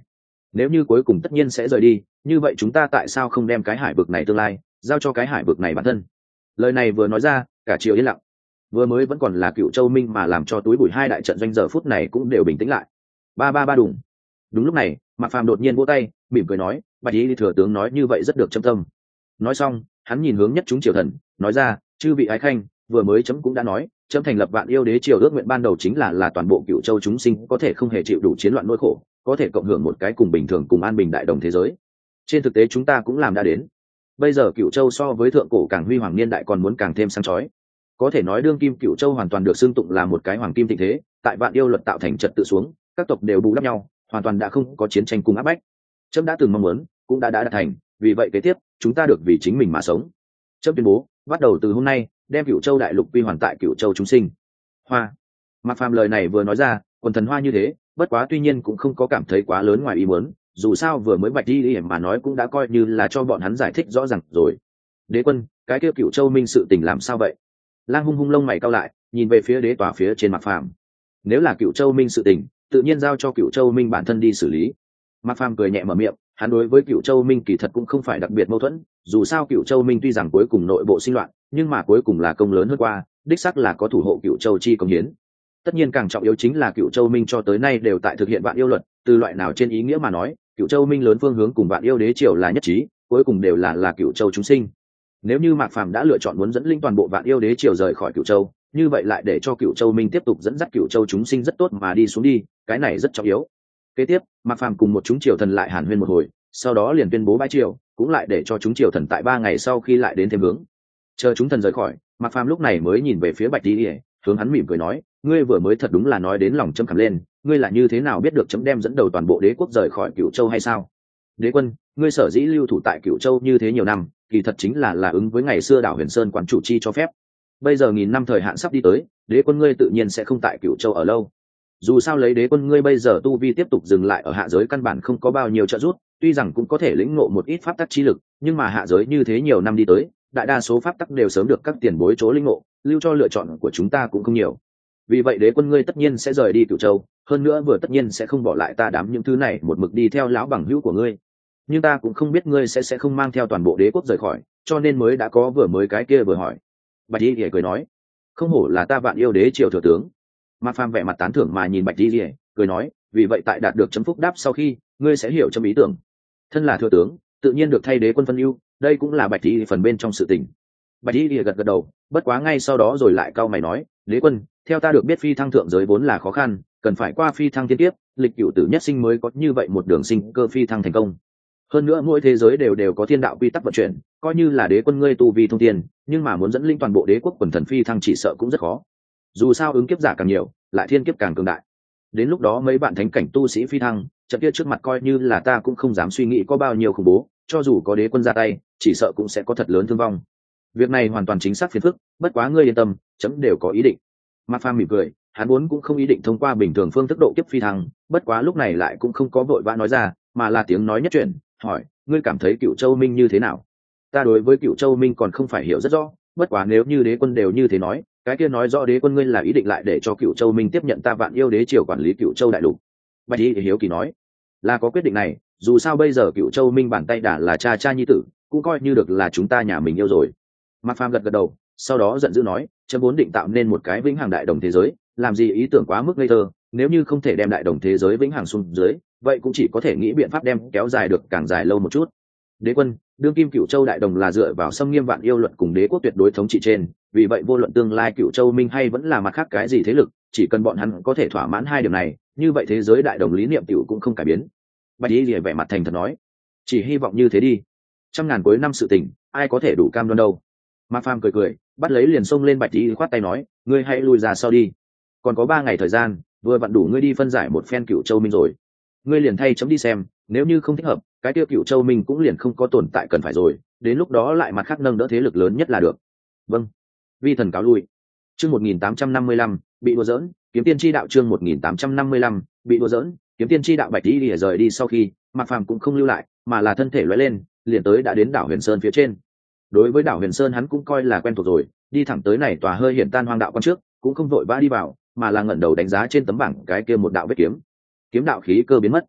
nếu như cuối cùng tất nhiên sẽ rời đi, như vậy chúng ta tại sao không đem cái hải vực này tương lai giao cho cái hải vực này bản thân? Lời này vừa nói ra, cả triều yên lặng. Vừa mới vẫn còn là Cựu Châu Minh mà làm cho túi bụi hai đại trận doanh giờ phút này cũng đều bình tĩnh lại. Ba ba ba đùng. Đúng lúc này, Mạc Phàm đột nhiên vỗ tay, mỉm cười nói, Bạch Y thừa tướng nói như vậy rất được châm tâm. Nói xong, hắn nhìn hướng nhất chúng triều thần, nói ra, chư vị ái khanh, vừa mới chấm cũng đã nói, chấm thành lập Vạn Yêu Đế triều ước nguyện ban đầu chính là là toàn bộ Cựu Châu chúng sinh có thể không hề chịu đủ chiến loạn nỗi khổ, có thể cộng hưởng một cái cùng bình thường cùng an bình đại đồng thế giới. Trên thực tế chúng ta cũng làm đã đến. Bây giờ Cựu Châu so với thượng cổ càng huy hoàng niên đại còn muốn càng thêm sáng chói. Có thể nói đương kim Cựu Châu hoàn toàn được xưng tụng là một cái hoàng kim thịnh thế, tại Vạn Yêu luật tạo thành trật tự xuống, các tộc đều bù đắp nhau, hoàn toàn đã không có chiến tranh cùng áp bách. Trẫm đã từng mong muốn, cũng đã đã đạt thành, vì vậy kế tiếp, chúng ta được vì chính mình mà sống. Trẫm tuyên bố, bắt đầu từ hôm nay, đem Cựu Châu đại lục quy hoàn tại Cựu Châu chúng sinh. Hoa. Mạc Phàm lời này vừa nói ra, quần thần hoa như thế, bất quá tuy nhiên cũng không có cảm thấy quá lớn ngoài ý muốn, dù sao vừa mới Bạch Y mà nói cũng đã coi như là cho bọn hắn giải thích rõ ràng rồi. Đế quân, cái kia Cựu Châu Minh sự tình làm sao vậy? Lang Hung Hung lông mày cau lại, nhìn về phía đế tòa phía trên Mạc Phàm. Nếu là Cựu Châu Minh sự tình, tự nhiên giao cho Cựu Châu Minh bản thân đi xử lý. Mạc Phàm cười nhẹ mở miệng, hắn đối với Cựu Châu Minh kỳ thật cũng không phải đặc biệt mâu thuẫn, dù sao Cựu Châu Minh tuy rằng cuối cùng nội bộ sinh loạn, nhưng mà cuối cùng là công lớn hơn qua, đích xác là có thủ hộ Cựu Châu chi công hiến. Tất nhiên càng trọng yếu chính là Cựu Châu Minh cho tới nay đều tại thực hiện Vạn Yêu luật, từ loại nào trên ý nghĩa mà nói, Cựu Châu Minh lớn phương hướng cùng Vạn Yêu Đế triều là nhất trí, cuối cùng đều là là Cựu Châu chúng sinh. Nếu như Mạc Phàm đã lựa chọn muốn dẫn linh toàn bộ Vạn Yêu Đế triều rời khỏi Cựu Châu, như vậy lại để cho Cựu Châu Minh tiếp tục dẫn dắt Cựu Châu chúng sinh rất tốt mà đi xuống đi, cái này rất trọng yếu. Kế tiếp, Mạc Phàm cùng một chúng triều thần lại hàn huyên một hồi, sau đó liền tuyên bố bãi triều, cũng lại để cho chúng triều thần tại ba ngày sau khi lại đến thêm hướng. Chờ chúng thần rời khỏi, Mạc Phàm lúc này mới nhìn về phía Bạch Y, hướng hắn mỉm cười nói, ngươi vừa mới thật đúng là nói đến lòng chấm cảm lên, ngươi là như thế nào biết được chấm đem dẫn đầu toàn bộ đế quốc rời khỏi Cựu Châu hay sao? Đế quân, ngươi sở dĩ lưu thủ tại Cựu Châu như thế nhiều năm, kỳ thật chính là là ứng với ngày xưa đảo Huyền Sơn quản chủ chi cho phép. Bây giờ nghìn năm thời hạn sắp đi tới, đế quân ngươi tự nhiên sẽ không tại Cựu Châu ở lâu. Dù sao lấy đế quân ngươi bây giờ tu vi tiếp tục dừng lại ở hạ giới căn bản không có bao nhiêu trợ giúp, tuy rằng cũng có thể lĩnh ngộ một ít pháp tắc chi lực, nhưng mà hạ giới như thế nhiều năm đi tới, đại đa số pháp tắc đều sớm được các tiền bối chỗ lĩnh ngộ, lưu cho lựa chọn của chúng ta cũng không nhiều. Vì vậy đế quân ngươi tất nhiên sẽ rời đi Cựu Châu, hơn nữa vừa tất nhiên sẽ không bỏ lại ta đám những thứ này một mực đi theo lão bằng hữu của ngươi. Nhưng ta cũng không biết ngươi sẽ sẽ không mang theo toàn bộ đế quốc rời khỏi, cho nên mới đã có vừa mới cái kia vừa hỏi. Bạch Y cười nói, không hổ là ta Vạn Yêu Đế triều thừa tướng. Mạc Phàm vẻ mặt tán thưởng mà nhìn Bạch Y cười nói, vì vậy tại đạt được chấm phúc đáp sau khi, ngươi sẽ hiểu chấm ý tưởng. Thân là thừa tướng, tự nhiên được thay đế quân phân ưu, đây cũng là Bạch Y phần bên trong sự tình. Bạch Y gật gật đầu, bất quá ngay sau đó rồi lại cau mày nói, đế quân, theo ta được biết phi thăng thượng giới vốn là khó khăn, cần phải qua phi thăng thiên kiếp, lịch cửu tử nhất sinh mới có như vậy một đường sinh cơ phi thăng thành công. Hơn nữa mỗi thế giới đều đều có thiên đạo quy tắc vận chuyển, coi như là đế quân ngươi tu vi thông thiên, nhưng mà muốn dẫn linh toàn bộ đế quốc quần thần phi thăng chỉ sợ cũng rất khó. Dù sao ứng kiếp giả càng nhiều, lại thiên kiếp càng cường đại. Đến lúc đó mấy bạn thánh cảnh tu sĩ phi thăng, trận kia trước mặt coi như là ta cũng không dám suy nghĩ có bao nhiêu khủng bố, cho dù có đế quân ra tay, chỉ sợ cũng sẽ có thật lớn thương vong. Việc này hoàn toàn chính xác phiền phức, bất quá ngươi yên tâm, chấm đều có ý định. Mạc Phàm mỉm cười, hắn muốn cũng không ý định thông qua bình thường phương thức độ kiếp phi thăng, bất quá lúc này lại cũng không có vội vã nói ra, mà là tiếng nói nhất chuyển, hỏi, ngươi cảm thấy Cựu Châu Minh như thế nào? Ta đối với Cựu Châu Minh còn không phải hiểu rất rõ, bất quá nếu như đế quân đều như thế nói, cái kia nói rõ đế quân ngươi là ý định lại để cho Cựu Châu Minh tiếp nhận ta Vạn Yêu Đế triều quản lý Cựu Châu đại lục. Bạch Y hiếu kỳ nói, là có quyết định này, dù sao bây giờ Cựu Châu Minh bàn tay đã là cha cha nhi tử, cũng coi như được là chúng ta nhà mình yêu rồi. Mạc Phàm gật gật đầu, sau đó giận dữ nói, chấm vốn định tạo nên một cái vĩnh hằng đại đồng thế giới, làm gì ý tưởng quá mức ngây thơ, nếu như không thể đem đại đồng thế giới vĩnh hằng xuống dưới, vậy cũng chỉ có thể nghĩ biện pháp đem kéo dài được càng dài lâu một chút. Đế quân, đương kim Cựu Châu đại đồng là dựa vào xâm nghiêm Vạn Yêu luật cùng đế quốc tuyệt đối thống trị trên, vì vậy vô luận tương lai Cựu Châu Minh hay vẫn là mặt khác cái gì thế lực, chỉ cần bọn hắn có thể thỏa mãn hai điểm này, như vậy thế giới đại đồng lý niệm tiểu cũng không cải biến. Bạch Y vẻ mặt thành thật nói, chỉ hy vọng như thế đi. Trăm ngàn cuối năm sự tình, ai có thể đủ cam đoan đâu. Mạc Phàm cười cười, bắt lấy liền xông lên Bạch Y khoát tay nói, ngươi hãy lùi ra sau đi. Còn có ba ngày thời gian, vừa vặn đủ ngươi đi phân giải một phen Cựu Châu Minh rồi. Ngươi liền thay chấm đi xem, nếu như không thích hợp, cái tiêu Cựu Châu Minh cũng liền không có tồn tại cần phải rồi, đến lúc đó lại mặt khác nâng đỡ thế lực lớn nhất là được. Vâng. Vi thần cáo lui. Chương một nghìn tám trăm năm mươi lăm, bị đùa giỡn, kiếm tiên chi đạo chương một nghìn tám trăm năm mươi lăm, bị đùa giỡn, kiếm tiên chi đạo. Bạch Y lìa rời đi sau khi, Mạc Phàm cũng không lưu lại, mà là thân thể lóe lên, liền tới đã đến đảo Huyền Sơn phía trên. Đối với đảo Huyền Sơn hắn cũng coi là quen thuộc rồi, đi thẳng tới này tòa hơi hiện tan hoang đạo quan trước, cũng không vội vã đi vào, mà là ngẩng đầu đánh giá trên tấm bảng cái kia một đạo vết kiếm. Kiếm đạo khí cơ biến mất.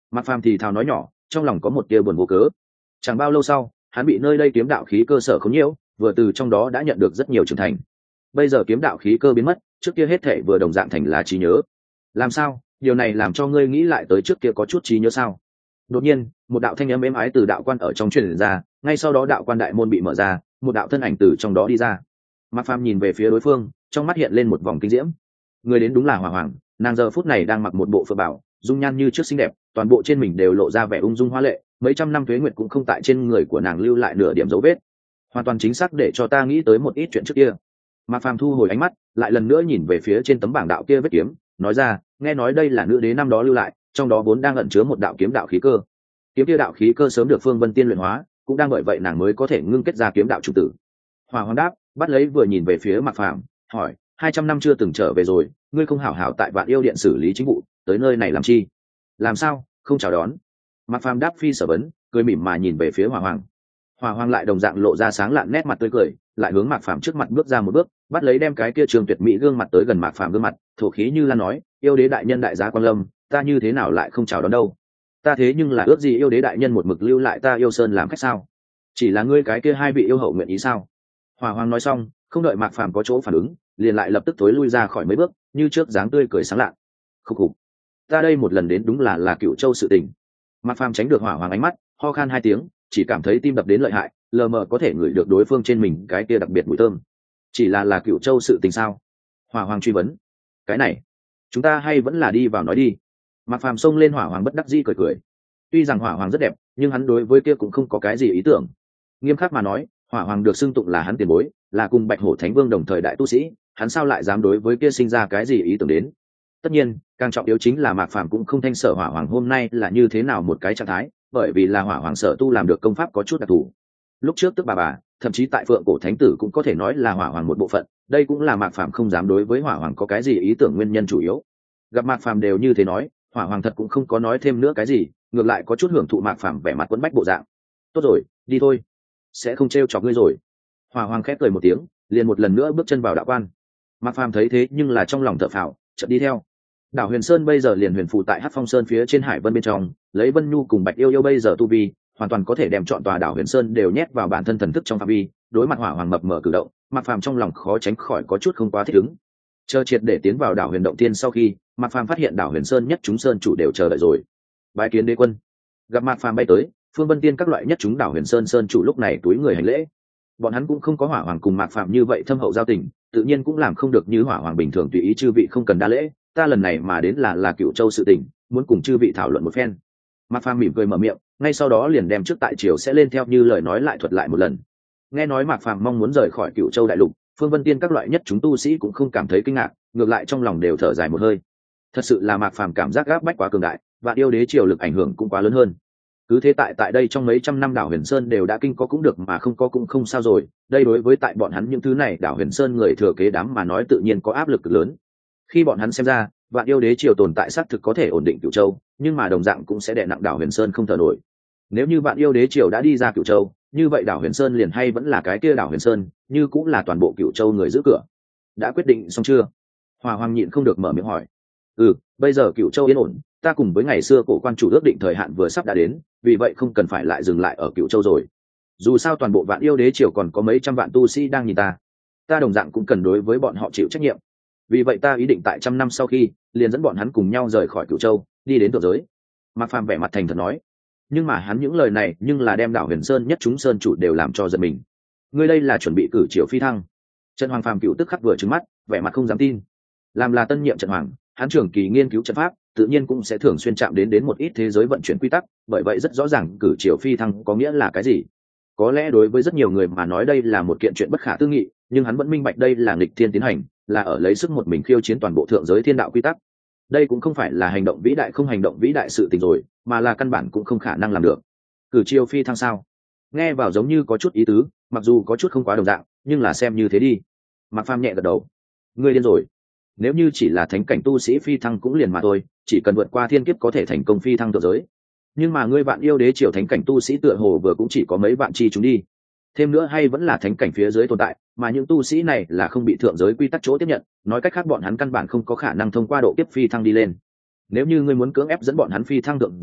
Mạc Phàm thì thào nói nhỏ, trong lòng có một tia buồn vô cớ. Chẳng bao lâu sau, hắn bị nơi đây kiếm đạo khí cơ sở không nhiễu, vừa từ trong đó đã nhận được rất nhiều trưởng thành. Bây giờ kiếm đạo khí cơ biến mất, trước kia hết thảy vừa đồng dạng thành là trí nhớ. Làm sao? Điều này làm cho ngươi nghĩ lại tới trước kia có chút trí nhớ sao? Đột nhiên, một đạo thanh âm êm ái từ đạo quan ở trong truyền ra, ngay sau đó đạo quan đại môn bị mở ra, một đạo thân ảnh từ trong đó đi ra. Mạc Phàm nhìn về phía đối phương, trong mắt hiện lên một vòng kinh diễm. Người đến đúng là Hỏa Hoàng, nàng giờ phút này đang mặc một bộ phượng bảo, dung nhan như trước xinh đẹp, toàn bộ trên mình đều lộ ra vẻ ung dung hoa lệ, mấy trăm năm tuế nguyệt cũng không tại trên người của nàng lưu lại nửa điểm dấu vết. Hoàn toàn chính xác để cho ta nghĩ tới một ít chuyện trước kia. Mạc Phàm thu hồi ánh mắt, lại lần nữa nhìn về phía trên tấm bảng đạo kia vết kiếm, nói ra, nghe nói đây là nữ đế năm đó lưu lại, trong đó vốn đang ẩn chứa một đạo kiếm đạo khí cơ. Kiếm kia đạo khí cơ sớm được Phương Vân Tiên luyện hóa, cũng đang bởi vậy nàng mới có thể ngưng kết ra kiếm đạo chủ tử. Hỏa Hoàng đáp, bắt lấy vừa nhìn về phía Mạc Phàm, hỏi, hai trăm năm chưa từng trở về rồi, ngươi không hảo hảo tại Vạn Yêu Điện xử lý chính vụ, tới nơi này làm chi? Làm sao, không chào đón? Mạc Phàm đáp phi sở vấn, cười mỉm mà nhìn về phía Hỏa Hoàng. Hỏa Hoàng lại đồng dạng lộ ra sáng lạn nét mặt tươi cười, lại hướng Mạc Phàm trước mặt bước ra một bước, bắt lấy đem cái kia trường tuyệt mỹ gương mặt tới gần Mạc Phàm gương mặt, thổ khí như lan nói, yêu đế đại nhân đại giá quang lâm, ta như thế nào lại không chào đón đâu? Ta thế nhưng là ước gì yêu đế đại nhân một mực lưu lại ta Yêu Sơn làm khách sao? Chỉ là ngươi cái kia hai vị yêu hậu nguyện ý sao? Hỏa Hoàng nói xong, không đợi Mạc Phàm có chỗ phản ứng, liền lại lập tức tối lui ra khỏi mấy bước, như trước dáng tươi cười sáng lạ. Khục khục, ta đây một lần đến đúng là là Cựu Châu sự tình. Mạc Phàm tránh được Hỏa Hoàng ánh mắt, ho khan hai tiếng, chỉ cảm thấy tim đập đến lợi hại, lờ mờ có thể ngửi được đối phương trên mình cái kia đặc biệt mùi thơm. Chỉ là là Cựu Châu sự tình sao? Hỏa Hoàng truy vấn. Cái này, chúng ta hay vẫn là đi vào nói đi. Mạc Phàm xông lên Hỏa Hoàng bất đắc dĩ cười cười. Tuy rằng Hỏa Hoàng rất đẹp, nhưng hắn đối với kia cũng không có cái gì ý tưởng. Nghiêm khắc mà nói, Hỏa Hoàng được xưng tụng là hắn tiền bối, là cùng Bạch Hổ Thánh Vương đồng thời đại tu sĩ, hắn sao lại dám đối với kia sinh ra cái gì ý tưởng đến? Tất nhiên, càng trọng yếu chính là Mạc Phàm cũng không thanh sở Hỏa Hoàng hôm nay là như thế nào một cái trạng thái, bởi vì là Hỏa Hoàng sở tu làm được công pháp có chút đặc thù. Lúc trước tức bà bà, thậm chí tại Phượng Cổ Thánh Tử cũng có thể nói là Hỏa Hoàng một bộ phận, đây cũng là Mạc Phàm không dám đối với Hỏa Hoàng có cái gì ý tưởng nguyên nhân chủ yếu. Gặp Mạc Phàm đều như thế nói, Hỏa Hoàng thật cũng không có nói thêm nữa cái gì, ngược lại có chút hưởng thụ Mạc Phàm vẻ mặt quấn bách bộ dạng. Tốt rồi, đi thôi, sẽ không trêu chọc ngươi rồi. Hỏa Hoàng khép cười một tiếng, liền một lần nữa bước chân vào đạo quan. Mạc Phàm thấy thế nhưng là trong lòng thở phào, chợt đi theo. Đảo Huyền Sơn bây giờ liền huyền phù tại Hắc Phong Sơn phía trên Hải Vân bên trong, lấy Vân Nhu cùng Bạch Yêu Yêu bây giờ tu vi, hoàn toàn có thể đem trọn tòa đảo Huyền Sơn đều nhét vào bản thân thần thức trong phạm vi. Đối mặt Hỏa Hoàng mập mờ cử động, Mạc Phàm trong lòng khó tránh khỏi có chút không quá thích ứng. Chờ triệt để tiến vào đảo Huyền Động Tiên sau khi, Mạc Phàm phát hiện đảo Huyền Sơn nhất chúng sơn chủ đều chờ đợi rồi. Bái kiến đế quân. Gặp Mạc Phàm bay tới, Phương Vân Tiên các loại nhất chúng đảo Huyền Sơn sơn chủ lúc này túi người hành lễ. Bọn hắn cũng không có Hỏa Hoàng cùng Mạc Phàm như vậy thâm hậu giao tình, tự nhiên cũng làm không được như Hỏa Hoàng bình thường tùy ý chư vị không cần đa lễ, ta lần này mà đến là là Cựu Châu sự tình, muốn cùng chư vị thảo luận một phen. Mạc Phàm mỉm cười mở miệng, ngay sau đó liền đem trước tại triều sẽ lên theo như lời nói lại thuật lại một lần. Nghe nói Mạc Phàm mong muốn rời khỏi Cựu Châu đại lục, Phương Vân Tiên các loại nhất chúng tu sĩ cũng không cảm thấy kinh ngạc, ngược lại trong lòng đều thở dài một hơi. Thật sự là Mạc Phàm cảm giác gáp bách quá cường đại, và yêu đế triều lực ảnh hưởng cũng quá lớn hơn. Cứ thế tại tại đây trong mấy trăm năm đảo Huyền Sơn đều đã kinh có cũng được mà không có cũng không sao rồi, đây đối với tại bọn hắn những thứ này đảo Huyền Sơn người thừa kế đám mà nói tự nhiên có áp lực cực lớn. Khi bọn hắn xem ra, vạn yêu đế triều tồn tại xác thực có thể ổn định Cửu Châu, nhưng mà đồng dạng cũng sẽ đè nặng đảo Huyền Sơn không thở nổi. Nếu như vạn yêu đế triều đã đi ra Cửu Châu, như vậy đảo Huyền Sơn liền hay vẫn là cái kia đảo Huyền Sơn, như cũng là toàn bộ Cửu Châu người giữ cửa. Đã quyết định xong chưa? Hỏa Hoàng nhịn không được mở miệng hỏi. Ừ, bây giờ Cửu Châu yên ổn, ta cùng với ngày xưa cổ quan chủ ước định thời hạn vừa sắp đã đến, vì vậy không cần phải lại dừng lại ở Cửu Châu rồi. Dù sao toàn bộ vạn yêu đế triều còn có mấy trăm vạn tu sĩ đang nhìn ta, ta đồng dạng cũng cần đối với bọn họ chịu trách nhiệm. Vì vậy ta ý định tại trăm năm sau khi liền dẫn bọn hắn cùng nhau rời khỏi Cửu Châu, đi đến thượng giới. Mạc Phàm vẻ mặt thành thật nói. Nhưng mà hắn những lời này nhưng là đem đảo Huyền Sơn nhất chúng sơn chủ đều làm cho giật mình. Ngươi đây là chuẩn bị cử triều phi thăng? Trận Hoàng Phàm cựu tức khắc vừa trừng mắt, vẻ mặt không dám tin. Làm là tân nhiệm trận hoàng, hắn trưởng kỳ nghiên cứu trận pháp, tự nhiên cũng sẽ thường xuyên chạm đến đến một ít thế giới vận chuyển quy tắc, bởi vậy rất rõ ràng cử triều phi thăng có nghĩa là cái gì. Có lẽ đối với rất nhiều người mà nói đây là một kiện chuyện bất khả tư nghị, nhưng hắn vẫn minh bạch đây là nghịch thiên tiến hành, là ở lấy sức một mình khiêu chiến toàn bộ thượng giới thiên đạo quy tắc. Đây cũng không phải là hành động vĩ đại không hành động vĩ đại sự tình rồi, mà là căn bản cũng không khả năng làm được. Cử triều phi thăng sao? Nghe vào giống như có chút ý tứ, mặc dù có chút không quá đồng dạng, nhưng là xem như thế đi. Mạc Phàm nhẹ gật đầu. Ngươi điên rồi. Nếu như chỉ là thánh cảnh tu sĩ phi thăng cũng liền mà thôi, chỉ cần vượt qua thiên kiếp có thể thành công phi thăng thượng giới. Nhưng mà ngươi vạn yêu đế triều thánh cảnh tu sĩ tựa hồ vừa cũng chỉ có mấy vạn chi chúng đi. Thêm nữa hay vẫn là thánh cảnh phía dưới tồn tại, mà những tu sĩ này là không bị thượng giới quy tắc chỗ tiếp nhận, nói cách khác bọn hắn căn bản không có khả năng thông qua độ kiếp phi thăng đi lên. Nếu như ngươi muốn cưỡng ép dẫn bọn hắn phi thăng thượng giới,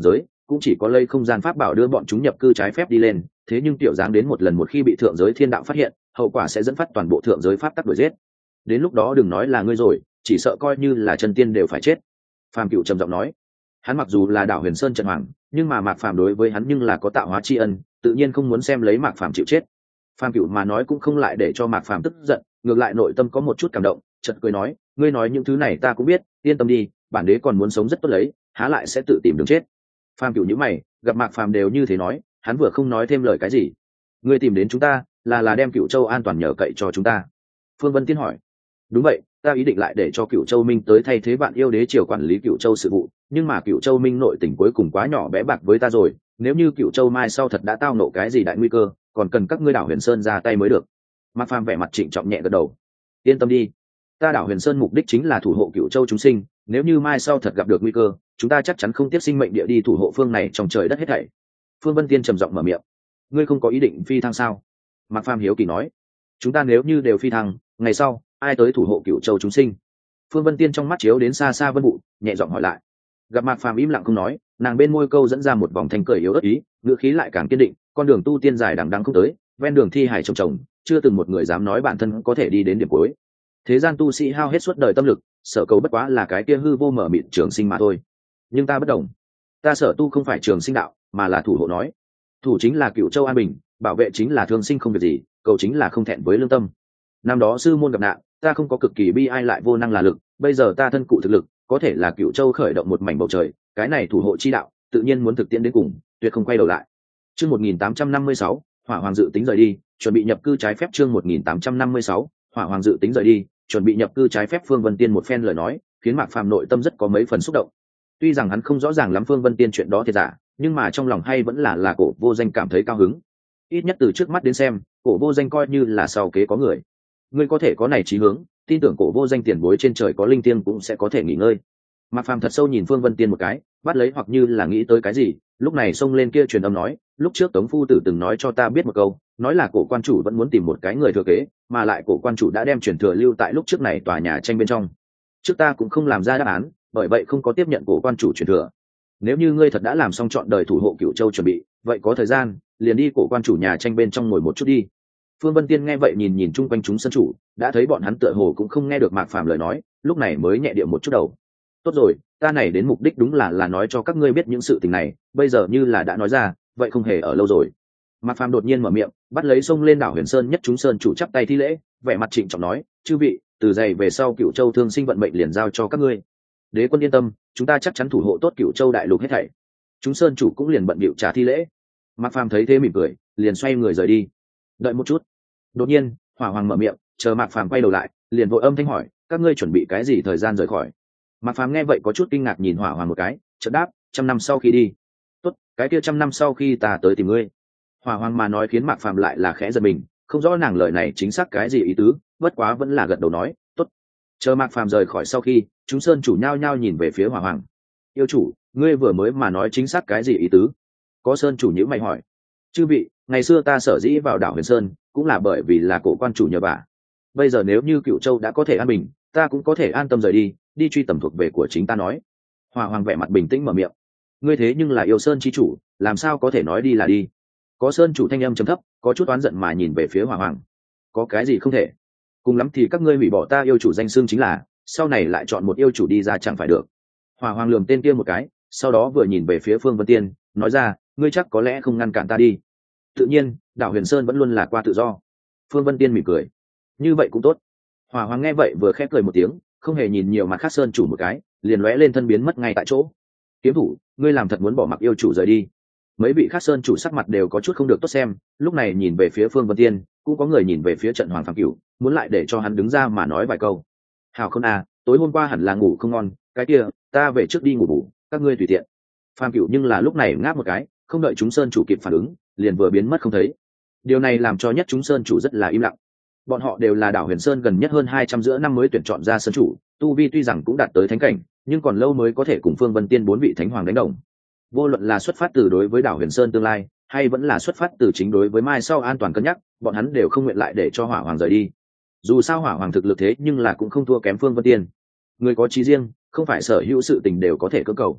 cũng chỉ có lây không gian pháp bảo đưa bọn chúng nhập cư trái phép đi lên, thế nhưng tiểu dáng đến một lần một khi bị thượng giới thiên đạo phát hiện, hậu quả sẽ dẫn phát toàn bộ thượng giới pháp tắc đuổi giết. Đến lúc đó đừng nói là ngươi rồi, chỉ sợ coi như là chân tiên đều phải chết. Phàm Cửu trầm giọng nói. Hắn mặc dù là đảo Huyền Sơn trận hoàng, nhưng mà Mạc Phàm đối với hắn nhưng là có tạo hóa tri ân, tự nhiên không muốn xem lấy Mạc Phàm chịu chết. Phàm Cửu mà nói cũng không lại để cho Mạc Phàm tức giận, ngược lại nội tâm có một chút cảm động, chợt cười nói, ngươi nói những thứ này ta cũng biết, yên tâm đi, bản đế còn muốn sống rất tốt lấy, há lại sẽ tự tìm đường chết. Phàm Cửu nhíu mày, gặp Mạc Phàm đều như thế nói, hắn vừa không nói thêm lời cái gì. Ngươi tìm đến chúng ta, là là đem Cửu Châu an toàn nhờ cậy cho chúng ta. Phương Vân Tiên hỏi. Đúng vậy, ta ý định lại để cho Cửu Châu Minh tới thay thế Vạn Yêu Đế triều quản lý Cửu Châu sự vụ, nhưng mà Cửu Châu Minh nội tình cuối cùng quá nhỏ bé bạc với ta rồi, nếu như Cửu Châu mai sau thật đã tao nộ cái gì đại nguy cơ, còn cần các ngươi đảo Huyền Sơn ra tay mới được. Mạc Phàm vẻ mặt trịnh trọng nhẹ gật đầu. Yên tâm đi, ta đảo Huyền Sơn mục đích chính là thủ hộ Cửu Châu chúng sinh, nếu như mai sau thật gặp được nguy cơ, chúng ta chắc chắn không tiếc sinh mệnh địa đi thủ hộ phương này trong trời đất hết thảy. Phương Vân Tiên trầm giọng mở miệng. Ngươi không có ý định phi thăng sao? Mạc Phàm hiếu kỳ nói. Chúng ta nếu như đều phi thăng, ngày sau ai tới thủ hộ Cửu Châu chúng sinh? Phương Vân Tiên trong mắt chiếu đến xa xa Vân Vũ, nhẹ giọng hỏi lại. Gặp Mạc Phàm im lặng không nói, nàng bên môi câu dẫn ra một vòng thanh cười yếu ớt ý, ngữ khí lại càng kiên định, con đường tu tiên dài đằng đẵng không tới, ven đường thi hải trồng trồng, chưa từng một người dám nói bản thân có thể đi đến điểm cuối. Thế gian tu sĩ hao hết suốt đời tâm lực, sở cầu bất quá là cái kia hư vô mở mịt trường sinh mà thôi. Nhưng ta bất đồng, ta sở tu không phải trường sinh đạo, mà là thủ hộ nói. Thủ chính là Cửu Châu an bình, bảo vệ chính là thương sinh không việc gì, cầu chính là không thẹn với lương tâm. Năm đó sư môn gặp nạn, ta không có cực kỳ bi ai lại vô năng là lực, bây giờ ta thân cụ thực lực, có thể là Cửu Châu khởi động một mảnh bầu trời, cái này thủ hộ chi đạo, tự nhiên muốn thực tiễn đến cùng, tuyệt không quay đầu lại. Chương một nghìn tám trăm năm mươi sáu, Hỏa Hoàng dự tính rời đi, chuẩn bị nhập cư trái phép. Chương một nghìn tám trăm năm mươi sáu, Hỏa Hoàng dự tính rời đi, chuẩn bị nhập cư trái phép. Phương Vân Tiên một phen lời nói, khiến Mạc Phàm nội tâm rất có mấy phần xúc động. Tuy rằng hắn không rõ ràng lắm Phương Vân Tiên chuyện đó thiệt giả, nhưng mà trong lòng hay vẫn là là Cổ Vô Danh cảm thấy cao hứng. Ít nhất từ trước mắt đến xem, Cổ Vô Danh coi như là sau kế có người. Ngươi có thể có này chí hướng, tin tưởng Cổ Vô Danh tiền bối trên trời có linh tiên cũng sẽ có thể nghỉ ngơi. Mạc Phàm thật sâu nhìn Phương Vân Tiên một cái, bắt lấy hoặc như là nghĩ tới cái gì, lúc này xông lên kia truyền âm nói, lúc trước Tống phu tử từng nói cho ta biết một câu, nói là Cổ quan chủ vẫn muốn tìm một cái người thừa kế, mà lại Cổ quan chủ đã đem truyền thừa lưu tại lúc trước này tòa nhà tranh bên trong. Trước ta cũng không làm ra đáp án, bởi vậy không có tiếp nhận Cổ quan chủ truyền thừa. Nếu như ngươi thật đã làm xong chọn đời thủ hộ Cửu Châu chuẩn bị, vậy có thời gian, liền đi Cổ quan chủ nhà tranh bên trong ngồi một chút đi. Phương Vân Tiên nghe vậy nhìn nhìn chung quanh chúng sân chủ, đã thấy bọn hắn tựa hồ cũng không nghe được Mạc Phàm lời nói, lúc này mới nhẹ điệu một chút đầu. Tốt rồi, ta này đến mục đích đúng là là nói cho các ngươi biết những sự tình này, bây giờ như là đã nói ra, vậy không hề ở lâu rồi. Mạc Phàm đột nhiên mở miệng, bắt lấy xông lên đảo Huyền Sơn nhất chúng sơn chủ chắp tay thi lễ, vẻ mặt trịnh trọng nói, chư vị, từ giày về sau Cửu Châu thương sinh vận mệnh liền giao cho các ngươi. Đế quân yên tâm, chúng ta chắc chắn thủ hộ tốt Cửu Châu đại lục hết thảy. Chúng sơn chủ cũng liền bận bịu trả thi lễ. Mạc Phàm thấy thế mỉm cười, liền xoay người rời đi. Đợi một chút. Đột nhiên, Hỏa Hoàng mở miệng, chờ Mạc Phàm quay đầu lại, liền vội âm thanh hỏi, các ngươi chuẩn bị cái gì thời gian rời khỏi? Mạc Phàm nghe vậy có chút kinh ngạc nhìn Hỏa Hoàng một cái, chợt đáp, trăm năm sau khi đi. Tốt, cái kia trăm năm sau khi ta tới tìm ngươi. Hỏa Hoàng mà nói khiến Mạc Phàm lại là khẽ giật mình, không rõ nàng lời này chính xác cái gì ý tứ, bất quá vẫn là gật đầu nói, tốt. Chờ Mạc Phàm rời khỏi sau khi, chúng sơn chủ nhao nhao nhìn về phía Hỏa Hoàng. Yêu chủ, ngươi vừa mới mà nói chính xác cái gì ý tứ? Có sơn chủ nhíu mày hỏi. Chư vị, ngày xưa ta sở dĩ vào đảo Huyền Sơn, cũng là bởi vì là Cổ quan chủ nhờ vả. Bây giờ nếu như Cửu Châu đã có thể an bình, ta cũng có thể an tâm rời đi, đi truy tầm thuộc về của chính ta nói. Hỏa Hoàng vẻ mặt bình tĩnh mở miệng. Ngươi thế nhưng là yêu sơn chi chủ, làm sao có thể nói đi là đi? Có sơn chủ thanh âm trầm thấp, có chút oán giận mà nhìn về phía Hỏa Hoàng. Có cái gì không thể? Cùng lắm thì các ngươi hủy bỏ ta yêu chủ danh xưng chính là, sau này lại chọn một yêu chủ đi ra chẳng phải được. Hỏa Hoàng lườm tên kia một cái, sau đó vừa nhìn về phía Phương Vân Tiên, nói ra, ngươi chắc có lẽ không ngăn cản ta đi. Tự nhiên, đảo Huyền Sơn vẫn luôn là qua tự do. Phương Vân Tiên mỉm cười. Như vậy cũng tốt. Hỏa Hoàng nghe vậy vừa khép cười một tiếng, không hề nhìn nhiều mặt khác sơn chủ một cái, liền lóe lên thân biến mất ngay tại chỗ. Kiếm thủ, ngươi làm thật muốn bỏ mặc yêu chủ rời đi? Mấy vị khác sơn chủ sắc mặt đều có chút không được tốt xem, lúc này nhìn về phía Phương Vân Tiên, cũng có người nhìn về phía trận Hoàng Phàm Cửu, muốn lại để cho hắn đứng ra mà nói vài câu. Hảo không à, tối hôm qua hẳn là ngủ không ngon, cái kia, ta về trước đi ngủ bù, các ngươi tùy tiện. Phàm Cửu nhưng là lúc này ngáp một cái, không đợi chúng sơn chủ kịp phản ứng, liền vừa biến mất không thấy. Điều này làm cho nhất chúng sơn chủ rất là im lặng. Bọn họ đều là đảo Huyền Sơn gần nhất hơn hai trăm giữa năm mới tuyển chọn ra sơn chủ, tu vi tuy rằng cũng đạt tới thánh cảnh, nhưng còn lâu mới có thể cùng Phương Vân Tiên bốn vị thánh hoàng đánh đồng. Vô luận là xuất phát từ đối với đảo Huyền Sơn tương lai, hay vẫn là xuất phát từ chính đối với mai sau an toàn cân nhắc, bọn hắn đều không nguyện lại để cho Hỏa Hoàng rời đi. Dù sao Hỏa Hoàng thực lực thế nhưng là cũng không thua kém Phương Vân Tiên. Người có chí riêng, không phải sở hữu sự tình đều có thể cưỡng cầu.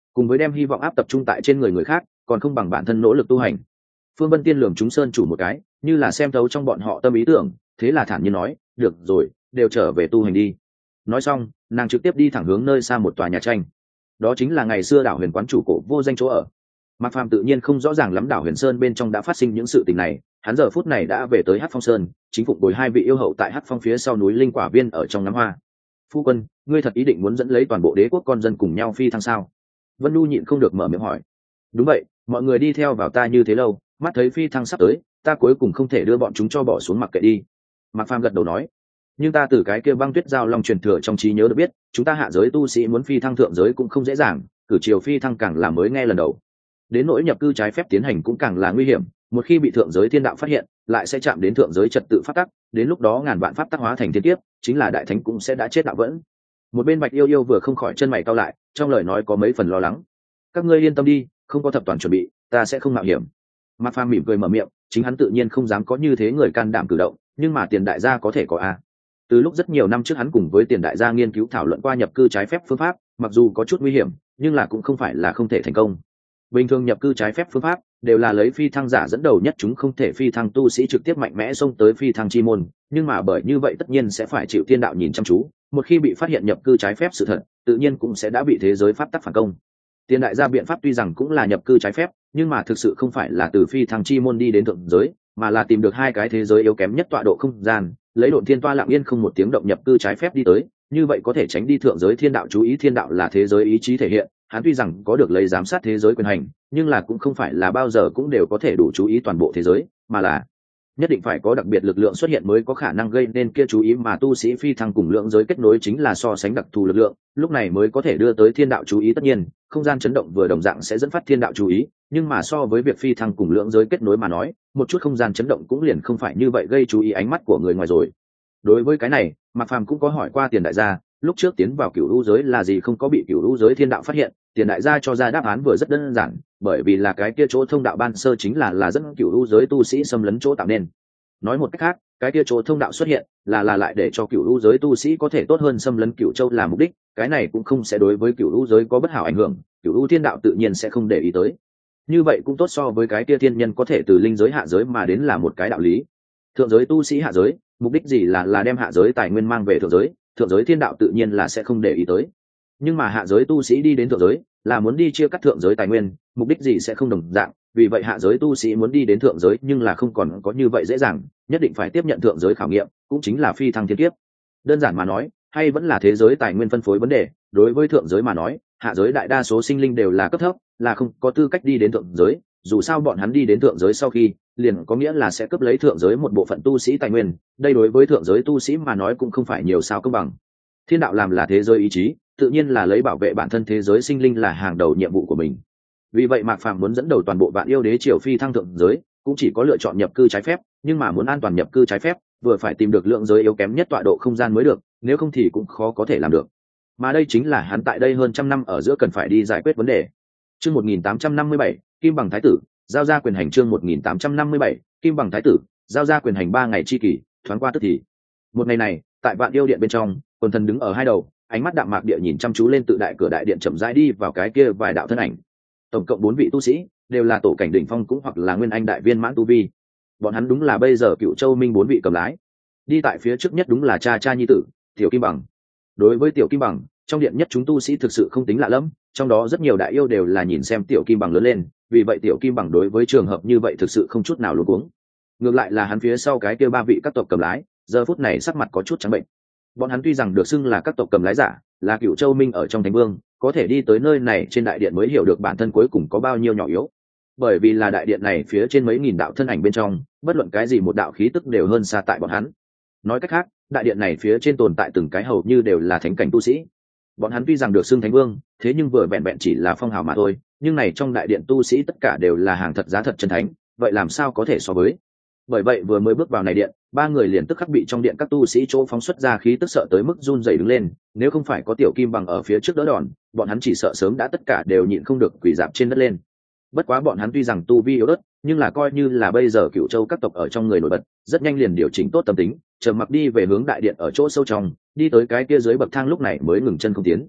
cùng với đem hy vọng áp tập trung tại trên người người khác còn không bằng bản thân nỗ lực tu hành. Phương Vân Tiên lườm chúng sơn chủ một cái, như là xem thấu trong bọn họ tâm ý tưởng, thế là thản nhiên nói, được rồi, đều trở về tu hành đi. Nói xong, nàng trực tiếp đi thẳng hướng nơi xa một tòa nhà tranh. Đó chính là ngày xưa đảo Huyền quán chủ cổ vô danh chỗ ở. Mạc Phàm tự nhiên không rõ ràng lắm đảo Huyền Sơn bên trong đã phát sinh những sự tình này, hắn giờ phút này đã về tới Hắc Phong Sơn, chính phụng bồi hai vị yêu hậu tại Hắc Phong phía sau núi Linh Quả Viên ở trong ngắm hoa. Phu quân, ngươi thật ý định muốn dẫn lấy toàn bộ đế quốc con dân cùng nhau phi thăng sao? Vân Nhu nhịn không được mở miệng hỏi. Đúng vậy, mọi người đi theo vào ta như thế lâu, mắt thấy phi thăng sắp tới, ta cuối cùng không thể đưa bọn chúng cho bỏ xuống mặc kệ đi. Mạc Phàm gật đầu nói. Nhưng ta từ cái kia băng tuyết giao long truyền thừa trong trí nhớ được biết, chúng ta hạ giới tu sĩ muốn phi thăng thượng giới cũng không dễ dàng, cử chiều phi thăng càng là mới nghe lần đầu. Đến nỗi nhập cư trái phép tiến hành cũng càng là nguy hiểm, một khi bị thượng giới thiên đạo phát hiện, lại sẽ chạm đến thượng giới trật tự pháp tắc, đến lúc đó ngàn vạn pháp tắc hóa thành thiên kiếp, chính là đại thánh cũng sẽ đã chết đạo vẫn. Một bên Bạch Yêu Yêu vừa không khỏi chân mày cau lại, trong lời nói có mấy phần lo lắng. Các ngươi yên tâm đi, không có thập toàn chuẩn bị, ta sẽ không mạo hiểm. Mạc Phàm mỉm cười mở miệng, chính hắn tự nhiên không dám có như thế người can đảm cử động, nhưng mà Tiền đại gia có thể có a. Từ lúc rất nhiều năm trước hắn cùng với Tiền đại gia nghiên cứu thảo luận qua nhập cư trái phép phương pháp, mặc dù có chút nguy hiểm, nhưng là cũng không phải là không thể thành công. Bình thường nhập cư trái phép phương pháp đều là lấy phi thăng giả dẫn đầu nhất, chúng không thể phi thăng tu sĩ trực tiếp mạnh mẽ xông tới phi thăng chi môn, nhưng mà bởi như vậy tất nhiên sẽ phải chịu thiên đạo nhìn chăm chú, một khi bị phát hiện nhập cư trái phép sự thật, tự nhiên cũng sẽ đã bị thế giới pháp tắc phản công. Tiền đại gia biện pháp tuy rằng cũng là nhập cư trái phép, nhưng mà thực sự không phải là từ phi thăng chi môn đi đến thượng giới, mà là tìm được hai cái thế giới yếu kém nhất tọa độ không gian, lấy độn thiên toa lặng yên không một tiếng động nhập cư trái phép đi tới, như vậy có thể tránh đi thượng giới thiên đạo chú ý. Thiên đạo là thế giới ý chí thể hiện, hắn tuy rằng có được lấy giám sát thế giới quyền hành, nhưng là cũng không phải là bao giờ cũng đều có thể đủ chú ý toàn bộ thế giới, mà là nhất định phải có đặc biệt lực lượng xuất hiện mới có khả năng gây nên kia chú ý, mà tu sĩ phi thăng cùng lượng giới kết nối chính là so sánh đặc thù lực lượng, lúc này mới có thể đưa tới thiên đạo chú ý. Tất nhiên không gian chấn động vừa đồng dạng sẽ dẫn phát thiên đạo chú ý, nhưng mà so với việc phi thăng cùng lượng giới kết nối mà nói, một chút không gian chấn động cũng liền không phải như vậy gây chú ý ánh mắt của người ngoài rồi. Đối với cái này, Mạc Phàm cũng có hỏi qua Tiền đại gia, lúc trước tiến vào cửu u giới là gì không có bị cửu u giới thiên đạo phát hiện. Tiền đại gia cho ra đáp án vừa rất đơn giản, bởi vì là cái kia chỗ thông đạo ban sơ chính là là dẫn cửu u giới tu sĩ xâm lấn chỗ tạo nên. Nói một cách khác, cái kia chỗ thông đạo xuất hiện là là lại để cho cửu u giới tu sĩ có thể tốt hơn xâm lấn cửu châu là mục đích, cái này cũng không sẽ đối với cửu u giới có bất hảo ảnh hưởng, cửu u thiên đạo tự nhiên sẽ không để ý tới. Như vậy cũng tốt so với cái kia thiên nhân có thể từ linh giới hạ giới mà đến là một cái đạo lý. Thượng giới tu sĩ hạ giới, mục đích gì là là đem hạ giới tài nguyên mang về thượng giới, thượng giới thiên đạo tự nhiên là sẽ không để ý tới. Nhưng mà hạ giới tu sĩ đi đến thượng giới là muốn đi chia cắt thượng giới tài nguyên, mục đích gì sẽ không đồng dạng, vì vậy hạ giới tu sĩ muốn đi đến thượng giới nhưng là không còn có như vậy dễ dàng, nhất định phải tiếp nhận thượng giới khảo nghiệm, cũng chính là phi thăng thiên kiếp. Đơn giản mà nói, hay vẫn là thế giới tài nguyên phân phối vấn đề, đối với thượng giới mà nói, hạ giới đại đa số sinh linh đều là cấp thấp, là không có tư cách đi đến thượng giới, dù sao bọn hắn đi đến thượng giới sau khi, liền có nghĩa là sẽ cướp lấy thượng giới một bộ phận tu sĩ tài nguyên, đây đối với thượng giới tu sĩ mà nói cũng không phải nhiều sao công bằng. Thiên đạo làm là thế giới ý chí, tự nhiên là lấy bảo vệ bản thân thế giới sinh linh là hàng đầu nhiệm vụ của mình. Vì vậy Mạc Phàm muốn dẫn đầu toàn bộ vạn yêu đế triều phi thăng thượng giới, cũng chỉ có lựa chọn nhập cư trái phép, nhưng mà muốn an toàn nhập cư trái phép, vừa phải tìm được lượng giới yếu kém nhất tọa độ không gian mới được, nếu không thì cũng khó có thể làm được. Mà đây chính là hắn tại đây hơn trăm năm ở giữa cần phải đi giải quyết vấn đề. Chương một nghìn tám trăm năm mươi bảy, Kim Bằng Thái tử, giao ra quyền hành. Chương một nghìn tám trăm năm mươi bảy, Kim Bằng Thái tử, giao ra quyền hành. Ba ngày chi kỳ, thoáng qua tức thì. Một ngày này, tại vạn yêu điện bên trong, Quần Thần đứng ở hai đầu, ánh mắt đạm mạc địa nhìn chăm chú lên tự đại cửa đại điện chậm rãi đi vào cái kia vài đạo thân ảnh. Tổng cộng bốn vị tu sĩ, đều là tổ cảnh đỉnh phong cũng hoặc là nguyên anh đại viên mãn tu vi. Bọn hắn đúng là bây giờ Cựu Châu Minh bốn vị cầm lái. Đi tại phía trước nhất đúng là cha cha nhi tử, Tiểu Kim Bằng. Đối với Tiểu Kim Bằng, trong điện nhất chúng tu sĩ thực sự không tính lạ lắm, trong đó rất nhiều đại yêu đều là nhìn xem Tiểu Kim Bằng lớn lên, vì vậy Tiểu Kim Bằng đối với trường hợp như vậy thực sự không chút nào luống cuống. Ngược lại là hắn phía sau cái kia ba vị các tộc cầm lái, giờ phút này sắc mặt có chút trắng bệnh. Bọn hắn tuy rằng được xưng là các tộc cầm lái giả, là Cựu Châu Minh ở trong thánh vương, có thể đi tới nơi này trên đại điện mới hiểu được bản thân cuối cùng có bao nhiêu nhỏ yếu. Bởi vì là đại điện này phía trên mấy nghìn đạo thân ảnh bên trong, bất luận cái gì một đạo khí tức đều hơn xa tại bọn hắn. Nói cách khác, đại điện này phía trên tồn tại từng cái hầu như đều là thánh cảnh tu sĩ. Bọn hắn tuy rằng được xưng thánh vương, thế nhưng vừa vẹn vẹn chỉ là phong hào mà thôi, nhưng này trong đại điện tu sĩ tất cả đều là hàng thật giá thật chân thánh, vậy làm sao có thể so với. Bởi vậy vừa mới bước vào này điện, ba người liền tức khắc bị trong điện các tu sĩ chỗ phóng xuất ra khí tức sợ tới mức run rẩy đứng lên, nếu không phải có Tiểu Kim Bằng ở phía trước đỡ đòn, bọn hắn chỉ sợ sớm đã tất cả đều nhịn không được quỳ dạp trên đất lên. Bất quá bọn hắn tuy rằng tu vi yếu ớt, nhưng là coi như là bây giờ Cựu Châu các tộc ở trong người nổi bật, rất nhanh liền điều chỉnh tốt tâm tính, trầm mặc đi về hướng đại điện ở chỗ sâu trong, đi tới cái kia dưới bậc thang lúc này mới ngừng chân không tiến.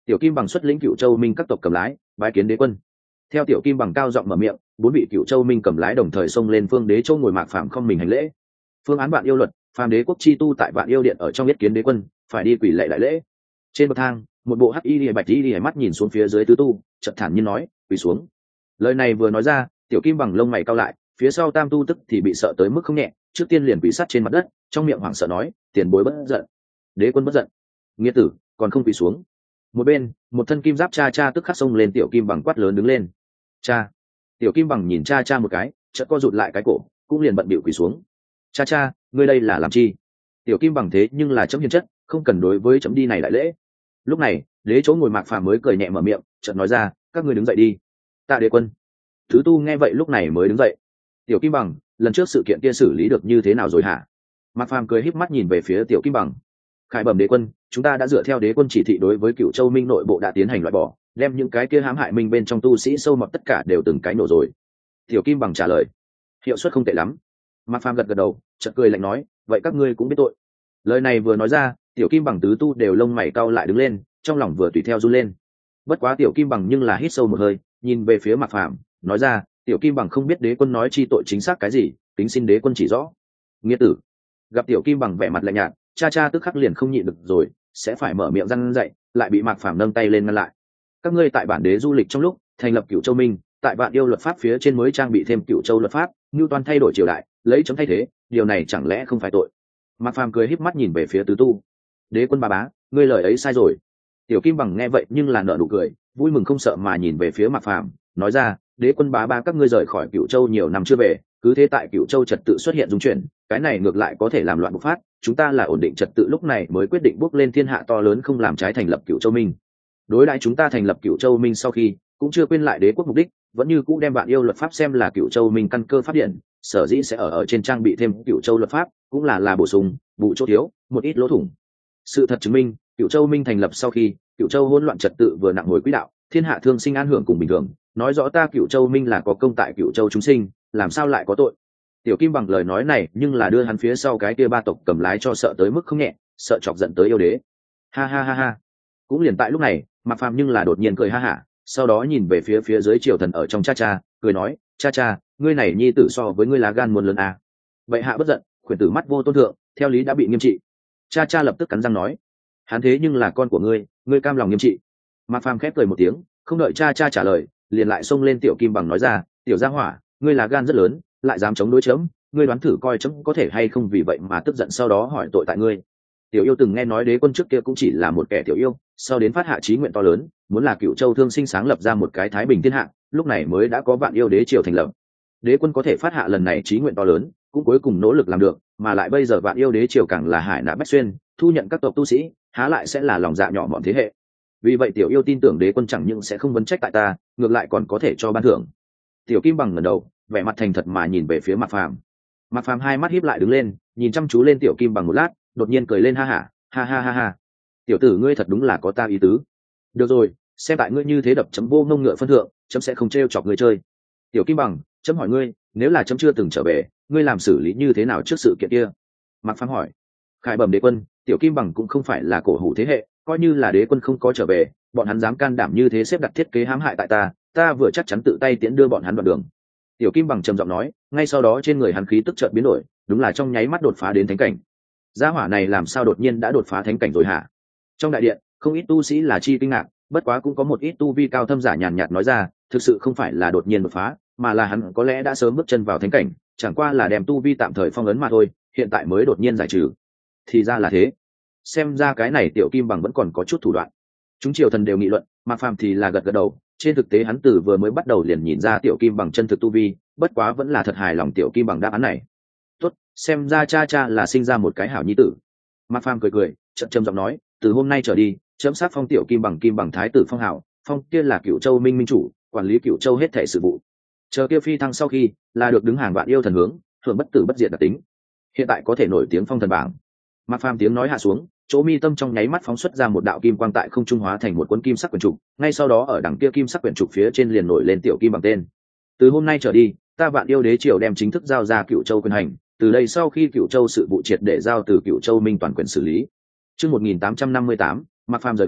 Tiểu Kim Bằng xuất lĩnh Cựu Châu Minh các tộc cầm lái, bái kiến đế quân. Theo Tiểu Kim Bằng cao giọng mở miệng, bốn vị Cựu Châu Minh cầm lái đồng thời xông lên phương đế châu ngồi mạc phàm không mình hành lễ. Phương án Vạn Yêu luật, phàm đế quốc chi tu tại Vạn Yêu điện ở trong biết kiến đế quân, phải đi quỷ lệ đại lễ. Trên bậc thang, một bộ hắc y lìa bạch y lìa mắt nhìn xuống phía dưới tứ tu, chợt thản nhiên nói, quỳ xuống. Lời này vừa nói ra, Tiểu Kim Bằng lông mày cau lại, phía sau tam tu tức thì bị sợ tới mức không nhẹ, trước tiên liền quỳ sát trên mặt đất, trong miệng hoảng sợ nói, tiền bối bất giận. Đế quân bất giận. Nghĩa tử, còn không quỳ xuống. Một bên, một thân kim giáp cha cha tức khắc xông lên Tiểu Kim Bằng quát lớn đứng lên. Cha. Tiểu Kim Bằng nhìn cha cha một cái, chợt co rụt lại cái cổ, cũng liền bận bịu quỳ xuống. Cha cha, ngươi đây là làm chi? Tiểu Kim Bằng thế nhưng là chấm hiền chất, không cần đối với chấm đi này đại lễ. Lúc này, đế chỗ ngồi mạc phàm mới cười nhẹ mở miệng, chợt nói ra, các ngươi đứng dậy đi. Tạ đế quân. Thứ tu nghe vậy lúc này mới đứng dậy. Tiểu Kim Bằng, lần trước sự kiện kia xử lý được như thế nào rồi hả? Mạc phàm cười híp mắt nhìn về phía Tiểu Kim Bằng. Khải bẩm đế quân, chúng ta đã dựa theo đế quân chỉ thị đối với Cựu Châu Minh nội bộ đã tiến hành loại bỏ, đem những cái kia hãm hại minh bên trong tu sĩ sâu mọt tất cả đều từng cái nổ rồi. Tiểu Kim Bằng trả lời. Hiệu suất không tệ lắm. Mạc phàm gật gật đầu, chợt cười lạnh nói, vậy các ngươi cũng biết tội. Lời này vừa nói ra, Tiểu Kim Bằng tứ tu đều lông mày cau lại đứng lên, trong lòng vừa tùy theo run lên. Bất quá Tiểu Kim Bằng nhưng là hít sâu một hơi, nhìn về phía Mạc phàm, nói ra, Tiểu Kim Bằng không biết đế quân nói chi tội chính xác cái gì, tính xin đế quân chỉ rõ. Nghĩa tử. Gặp Tiểu Kim Bằng vẻ mặt lạnh nhạt, cha cha tức khắc liền không nhịn được rồi, sẽ phải mở miệng răn dậy, lại bị Mạc phàm nâng tay lên ngăn lại. Các ngươi tại bản đế du lịch trong lúc thành lập Cựu Châu Minh, tại Vạn Yêu luật pháp phía trên mới trang bị thêm Cựu Châu luật pháp, như toàn thay đổi triều đại, lấy chấm thay thế, điều này chẳng lẽ không phải tội? Mạc phàm cười híp mắt nhìn về phía tứ tu. Đế quân ba bá, ngươi lời ấy sai rồi. Tiểu Kim Bằng nghe vậy nhưng là nở nụ cười, vui mừng không sợ mà nhìn về phía Mạc phàm, nói ra, đế quân bá bá các ngươi rời khỏi Cựu Châu nhiều năm chưa về, cứ thế tại Cựu Châu trật tự xuất hiện dung chuyển, cái này ngược lại có thể làm loạn bộc phát, chúng ta là ổn định trật tự lúc này mới quyết định bước lên thiên hạ to lớn không làm trái thành lập Cựu Châu Minh. Đối đãi chúng ta thành lập Cựu Châu Minh sau khi, cũng chưa quên lại đế quốc mục đích, vẫn như cũ đem Vạn Yêu luật pháp xem là Cựu Châu Minh căn cơ pháp điện, sở dĩ sẽ ở ở trên trang bị thêm Cựu Châu luật pháp, cũng là là bổ sung, bù chỗ thiếu, một ít lỗ thủng. Sự thật chứng minh, Cựu Châu Minh thành lập sau khi, Cựu Châu hỗn loạn trật tự vừa nặng hồi quỹ đạo, thiên hạ thương sinh an hưởng cùng bình thường, nói rõ ta Cựu Châu Minh là có công tại Cựu Châu chúng sinh, làm sao lại có tội? Tiểu Kim Bằng lời nói này, nhưng là đưa hắn phía sau cái kia ba tộc cầm lái cho sợ tới mức không nhẹ, sợ chọc giận tới yêu đế. Ha ha ha ha. Cũng liền tại lúc này, Mạc phàm nhưng là đột nhiên cười ha hả, sau đó nhìn về phía phía dưới triều thần ở trong cha cha, cười nói, cha cha, ngươi này nhi tử so với ngươi lá gan muôn lớn à. Vậy hạ bất giận, khuyển tử mắt vô tôn thượng, theo lý đã bị nghiêm trị. Cha cha lập tức cắn răng nói, hắn thế nhưng là con của ngươi, ngươi cam lòng nghiêm trị. Mạc phàm khép cười một tiếng, không đợi cha cha trả lời, liền lại xông lên Tiểu Kim Bằng nói ra, tiểu gia hỏa, ngươi là gan rất lớn, lại dám chống đối chấm, ngươi đoán thử coi chấm có thể hay không vì vậy mà tức giận sau đó hỏi tội tại ngươi. Tiểu yêu từng nghe nói đế quân trước kia cũng chỉ là một kẻ tiểu yêu, sau đến phát hạ chí nguyện to lớn, muốn là Cựu Châu thương sinh sáng lập ra một cái thái bình thiên hạ, lúc này mới đã có Vạn Yêu đế triều thành lập. Đế quân có thể phát hạ lần này chí nguyện to lớn, cũng cuối cùng nỗ lực làm được, mà lại bây giờ Vạn Yêu đế triều càng là hải nạp bách xuyên, thu nhận các tộc tu sĩ, há lại sẽ là lòng dạ nhỏ mọn thế hệ. Vì vậy tiểu yêu tin tưởng đế quân chẳng những sẽ không vấn trách tại ta, ngược lại còn có thể cho ban thưởng. Tiểu Kim Bằng ngẩng đầu, vẻ mặt thành thật mà nhìn về phía Mạc phàm. Mạc phàm hai mắt híp lại đứng lên, nhìn chăm chú lên Tiểu Kim Bằng một lát, đột nhiên cười lên ha hả, ha ha ha ha. Tiểu tử ngươi thật đúng là có ta ý tứ. Được rồi, xem tại ngươi như thế đập chấm vô ngông ngựa phân thượng, chấm sẽ không trêu chọc ngươi chơi. Tiểu Kim Bằng, chấm hỏi ngươi, nếu là chấm chưa từng trở về, ngươi làm xử lý như thế nào trước sự kiện kia? Mạc phàm hỏi. Khải bẩm đế quân, Tiểu Kim Bằng cũng không phải là cổ hủ thế hệ, coi như là đế quân không có trở về, bọn hắn dám can đảm như thế xếp đặt thiết kế hãm hại tại ta, ta vừa chắc chắn tự tay tiễn đưa bọn hắn đoạn đường. Tiểu Kim Bằng trầm giọng nói, ngay sau đó trên người hắn khí tức chợt biến đổi, đúng là trong nháy mắt đột phá đến thánh cảnh. Gia hỏa này làm sao đột nhiên đã đột phá thánh cảnh rồi hả? Trong đại điện, không ít tu sĩ là chi kinh ngạc, bất quá cũng có một ít tu vi cao thâm giả nhàn nhạt nói ra, thực sự không phải là đột nhiên đột phá, mà là hắn có lẽ đã sớm bước chân vào thánh cảnh, chẳng qua là đem tu vi tạm thời phong ấn mà thôi, hiện tại mới đột nhiên giải trừ. Thì ra là thế. Xem ra cái này Tiểu Kim Bằng vẫn còn có chút thủ đoạn. Chúng triều thần đều nghị luận, Mạc phàm thì là gật gật đầu, trên thực tế hắn từ vừa mới bắt đầu liền nhìn ra Tiểu Kim Bằng chân thực tu vi, bất quá vẫn là thật hài lòng Tiểu Kim Bằng đáp án này. Tốt, xem ra cha cha là sinh ra một cái hảo nhi tử. Mạc phàm cười cười, chậm trầm giọng nói, từ hôm nay trở đi, chấm sát phong Tiểu Kim Bằng Kim Bằng thái tử phong hảo, phong kia là Cựu Châu Minh minh chủ, quản lý Cựu Châu hết thảy sự vụ. Chờ kia phi thăng sau khi, là được đứng hàng Vạn Yêu thần hướng, hưởng bất tử bất diệt đặc tính. Hiện tại có thể nổi tiếng phong thần bảng. Mạc phàm tiếng nói hạ xuống, chỗ mi tâm trong nháy mắt phóng xuất ra một đạo kim quang tại không trung hóa thành một cuốn kim sắc quyển trục, ngay sau đó ở đằng kia kim sắc quyển trục phía trên liền nổi lên Tiểu Kim Bằng tên. Từ hôm nay trở đi, ta Vạn Yêu đế triều đem chính thức giao ra Cựu Châu quyền hành, từ đây sau khi Cựu Châu sự vụ triệt để giao từ Cựu Châu Minh toàn quyền xử lý. Chương một nghìn tám trăm năm mươi tám, Mạc phàm rời khỏi,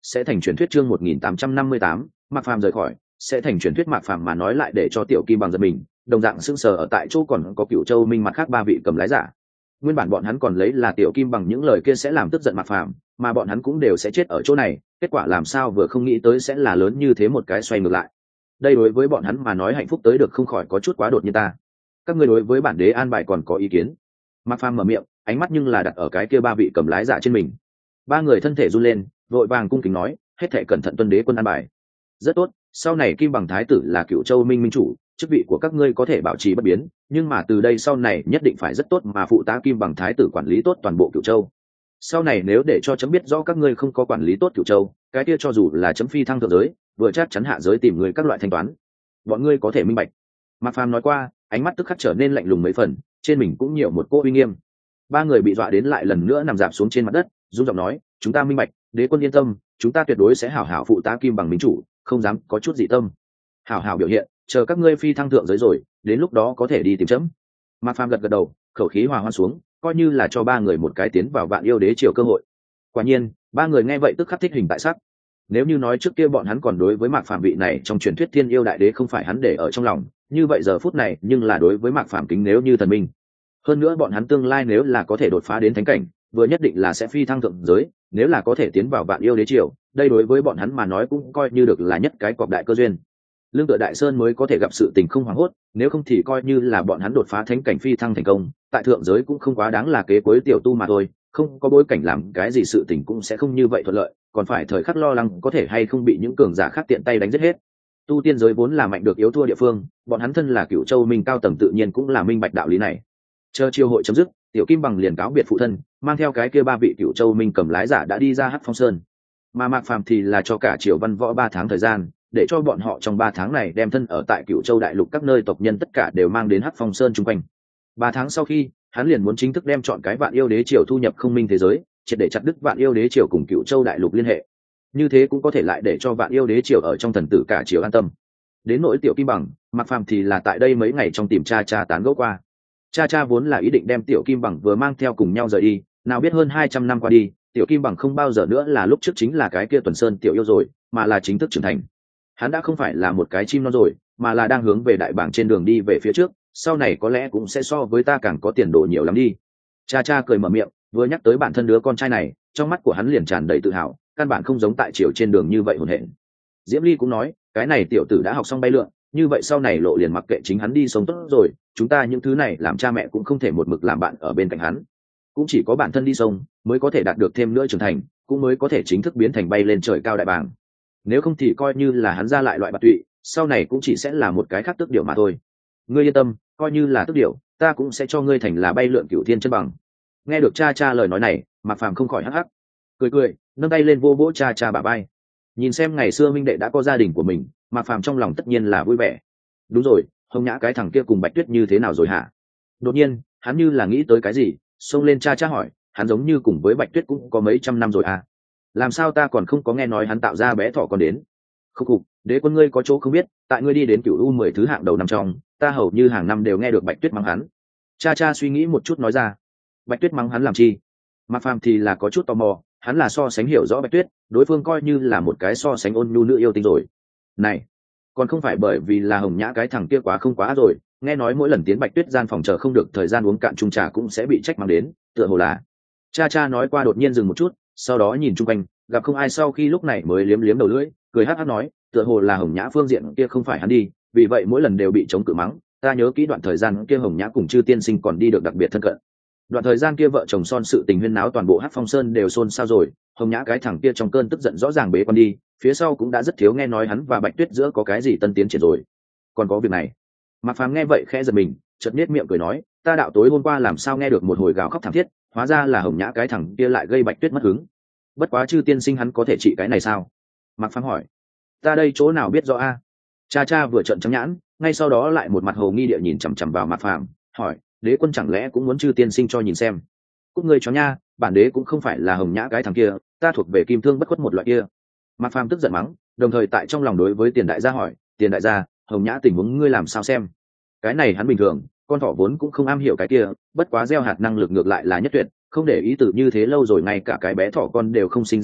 sẽ thành truyền thuyết. Chương một nghìn tám trăm năm mươi tám, Mạc Phàm rời khỏi sẽ thành truyền thuyết. Mạc Phàm mà nói lại để cho Tiểu Kim Bằng giật mình, đồng dạng sững sờ ở tại chỗ, còn có Cửu Châu Minh mặt khác ba vị cầm lái giả. Nguyên bản bọn hắn còn lấy là Tiểu Kim Bằng những lời kia sẽ làm tức giận Mạc Phàm, mà bọn hắn cũng đều sẽ chết ở chỗ này, kết quả làm sao vừa không nghĩ tới sẽ là lớn như thế một cái xoay ngược lại. Đây đối với bọn hắn mà nói hạnh phúc tới được không khỏi có chút quá đột nhiên ta. Các ngươi đối với bản đế an bài còn có ý kiến? Mạc Phàm mở miệng, ánh mắt nhưng là đặt ở cái kia ba vị cầm lái giả trên mình. Ba người thân thể run lên, vội vàng cung kính nói, hết thảy cẩn thận tuân đế quân an bài. Rất tốt, sau này Kim Bằng thái tử là Cửu Châu Minh minh chủ, chức vị của các ngươi có thể bảo trì bất biến, nhưng mà từ đây sau này nhất định phải rất tốt mà phụ tá Kim Bằng thái tử quản lý tốt toàn bộ Cửu Châu. Sau này nếu để cho chấm biết rõ các ngươi không có quản lý tốt Cửu Châu, cái kia cho dù là chấm phi thăng thượng giới, vừa chắc chắn hạ giới tìm người các loại thanh toán. Bọn ngươi có thể minh bạch. Mạc Phàm nói qua, ánh mắt tức khắc trở nên lạnh lùng mấy phần, trên mình cũng nhiều một cỗ uy nghiêm. Ba người bị dọa đến lại lần nữa nằm dạp xuống trên mặt đất, run giọng nói, chúng ta minh bạch, đế quân yên tâm, chúng ta tuyệt đối sẽ hảo hảo phụ tá Kim Bằng minh chủ, không dám có chút dị tâm. Hảo hảo biểu hiện, chờ các ngươi phi thăng thượng giới rồi, đến lúc đó có thể đi tìm chấm. Mạc Phàm gật gật đầu, khẩu khí hòa hoan xuống, coi như là cho ba người một cái tiến vào Vạn Yêu Đế triều cơ hội. Quả nhiên, ba người nghe vậy tức khắc thích hình tại sắc. Nếu như nói trước kia bọn hắn còn đối với Mạc Phàm vị này trong truyền thuyết thiên yêu đại đế không phải hắn để ở trong lòng, như vậy giờ phút này nhưng là đối với Mạc Phàm kính nếu như thần minh. Hơn nữa bọn hắn tương lai nếu là có thể đột phá đến thánh cảnh, vừa nhất định là sẽ phi thăng thượng giới, nếu là có thể tiến vào Vạn Yêu Đế triều, đây đối với bọn hắn mà nói cũng coi như được là nhất cái cọp đại cơ duyên. Lương tựa Đại Sơn mới có thể gặp sự tình không hoảng hốt, nếu không thì coi như là bọn hắn đột phá thánh cảnh phi thăng thành công, tại thượng giới cũng không quá đáng là kế cuối tiểu tu mà thôi, không có bối cảnh làm cái gì sự tình cũng sẽ không như vậy thuận lợi, còn phải thời khắc lo lắng có thể hay không bị những cường giả khác tiện tay đánh giết hết. Tu tiên giới vốn là mạnh được yếu thua địa phương, bọn hắn thân là Cửu Châu Minh cao tầng tự nhiên cũng là minh bạch đạo lý này. Chờ chiêu hội chấm dứt, Tiểu Kim Bằng liền cáo biệt phụ thân, mang theo cái kia ba vị Cửu Châu Minh cầm lái giả đã đi ra Hắc Phong Sơn. Mà Mạc Phàm thì là cho cả Triều Văn Võ ba tháng thời gian, để cho bọn họ trong ba tháng này đem thân ở tại Cửu Châu đại lục các nơi tộc nhân tất cả đều mang đến Hắc Phong Sơn chung quanh. Ba tháng sau khi, hắn liền muốn chính thức đem chọn cái Vạn Yêu Đế triều thu nhập không minh thế giới, triệt để chặt đứt Vạn Yêu Đế triều cùng Cửu Châu đại lục liên hệ. Như thế cũng có thể lại để cho Vạn Yêu Đế triều ở trong thần tử cả triều an tâm. Đến nỗi Tiểu Kim Bằng, Mạc Phàm thì là tại đây mấy ngày trong tìm cha cha tán gẫu qua. Cha cha vốn là ý định đem Tiểu Kim Bằng vừa mang theo cùng nhau rời đi, nào biết hơn hai trăm năm qua đi, Tiểu Kim Bằng không bao giờ nữa là lúc trước chính là cái kia Tuần Sơn tiểu yêu rồi, mà là chính thức trưởng thành. Hắn đã không phải là một cái chim non rồi, mà là đang hướng về đại bảng trên đường đi về phía trước, sau này có lẽ cũng sẽ so với ta càng có tiền đồ nhiều lắm đi. Cha cha cười mở miệng, vừa nhắc tới bản thân đứa con trai này, trong mắt của hắn liền tràn đầy tự hào, căn bản không giống tại triều trên đường như vậy hồn hển. Diễm Ly cũng nói, cái này tiểu tử đã học xong bay lượn, như vậy sau này lộ liền mặc kệ chính hắn đi sống tốt rồi, chúng ta những thứ này làm cha mẹ cũng không thể một mực làm bạn ở bên cạnh hắn, cũng chỉ có bản thân đi sông mới có thể đạt được thêm nữa trưởng thành, cũng mới có thể chính thức biến thành bay lên trời cao đại bàng. Nếu không thì coi như là hắn ra lại loại bạc tụy, sau này cũng chỉ sẽ là một cái khác tước điểu mà thôi. Ngươi yên tâm, coi như là tước điểu, ta cũng sẽ cho ngươi thành là bay lượn cửu thiên chân bằng. Nghe được cha cha lời nói này, Mạc Phàm không khỏi hắc hắc cười cười, nâng tay lên vô vỗ cha cha bả vai. Nhìn xem ngày xưa minh đệ đã có gia đình của mình, Mạc Phàm trong lòng tất nhiên là vui vẻ. Đúng rồi, Hồng Nhã cái thằng kia cùng Bạch Tuyết như thế nào rồi hả? Đột nhiên hắn như là nghĩ tới cái gì, xông lên cha cha hỏi, hắn giống như cùng với Bạch Tuyết cũng có mấy trăm năm rồi à? Làm sao ta còn không có nghe nói hắn tạo ra bé thỏ còn đến? Khúc khục, đế quân ngươi có chỗ không biết, tại ngươi đi đến Cửu U mười thứ hạng đầu năm trong, ta hầu như hàng năm đều nghe được Bạch Tuyết mắng hắn. Cha cha suy nghĩ một chút nói ra. Bạch Tuyết mắng hắn làm chi? Mạc Phàm thì là có chút tò mò, hắn là so sánh hiểu rõ Bạch Tuyết, đối phương coi như là một cái so sánh ôn nhu nữ yêu tinh rồi. Này, còn không phải bởi vì là Hồng Nhã cái thằng kia quá không quá rồi, nghe nói mỗi lần tiến Bạch Tuyết gian phòng chờ không được thời gian uống cạn chung trà cũng sẽ bị trách mắng đến, tựa hồ là. Cha cha nói qua đột nhiên dừng một chút, sau đó nhìn chung quanh, gặp không ai sau khi lúc này mới liếm liếm đầu lưỡi, cười hắc hắc nói, tựa hồ là Hồng Nhã phương diện kia không phải hắn đi, vì vậy mỗi lần đều bị chống cự mắng. Ta nhớ kỹ đoạn thời gian kia Hồng Nhã cùng Chư tiên sinh còn đi được đặc biệt thân cận. Đoạn thời gian kia vợ chồng son sự tình huyên náo toàn bộ Hắc Phong Sơn đều xôn xao rồi, Hồng Nhã cái thằng kia trong cơn tức giận rõ ràng bế quan đi, phía sau cũng đã rất thiếu nghe nói hắn và Bạch Tuyết giữa có cái gì tân tiến triển rồi. Còn có việc này. Mạc Phàm nghe vậy khẽ giật mình, chợt nhếch miệng cười nói, ta đạo tối hôm qua làm sao nghe được một hồi gào khóc thảm thiết, hóa ra là Hồng Nhã cái thằng kia lại gây Bạch Tuyết mất hứng. Bất quá Chư tiên sinh hắn có thể trị cái này sao? Mạc Phàm hỏi. Ta đây chỗ nào biết rõ a? Cha cha vừa trợn trắng nhãn, ngay sau đó lại một mặt hồ nghi địa nhìn chằm chằm vào Mạc Phàm, hỏi, đế quân chẳng lẽ cũng muốn Chư tiên sinh cho nhìn xem? Cút ngươi chó nha, bản đế cũng không phải là Hồng Nhã cái thằng kia, ta thuộc về kim thương bất khuất một loại kia. Mạc Phàm tức giận mắng, đồng thời tại trong lòng đối với Tiền đại gia hỏi, Tiền đại gia, Hồng Nhã tình huống ngươi làm sao xem? Cái này hắn bình thường, con thỏ vốn cũng không am hiểu cái kia, bất quá gieo hạt năng lực ngược lại là nhất tuyệt, không để ý từ như thế lâu rồi ngay cả cái bé thỏ con đều không sinh ra đến,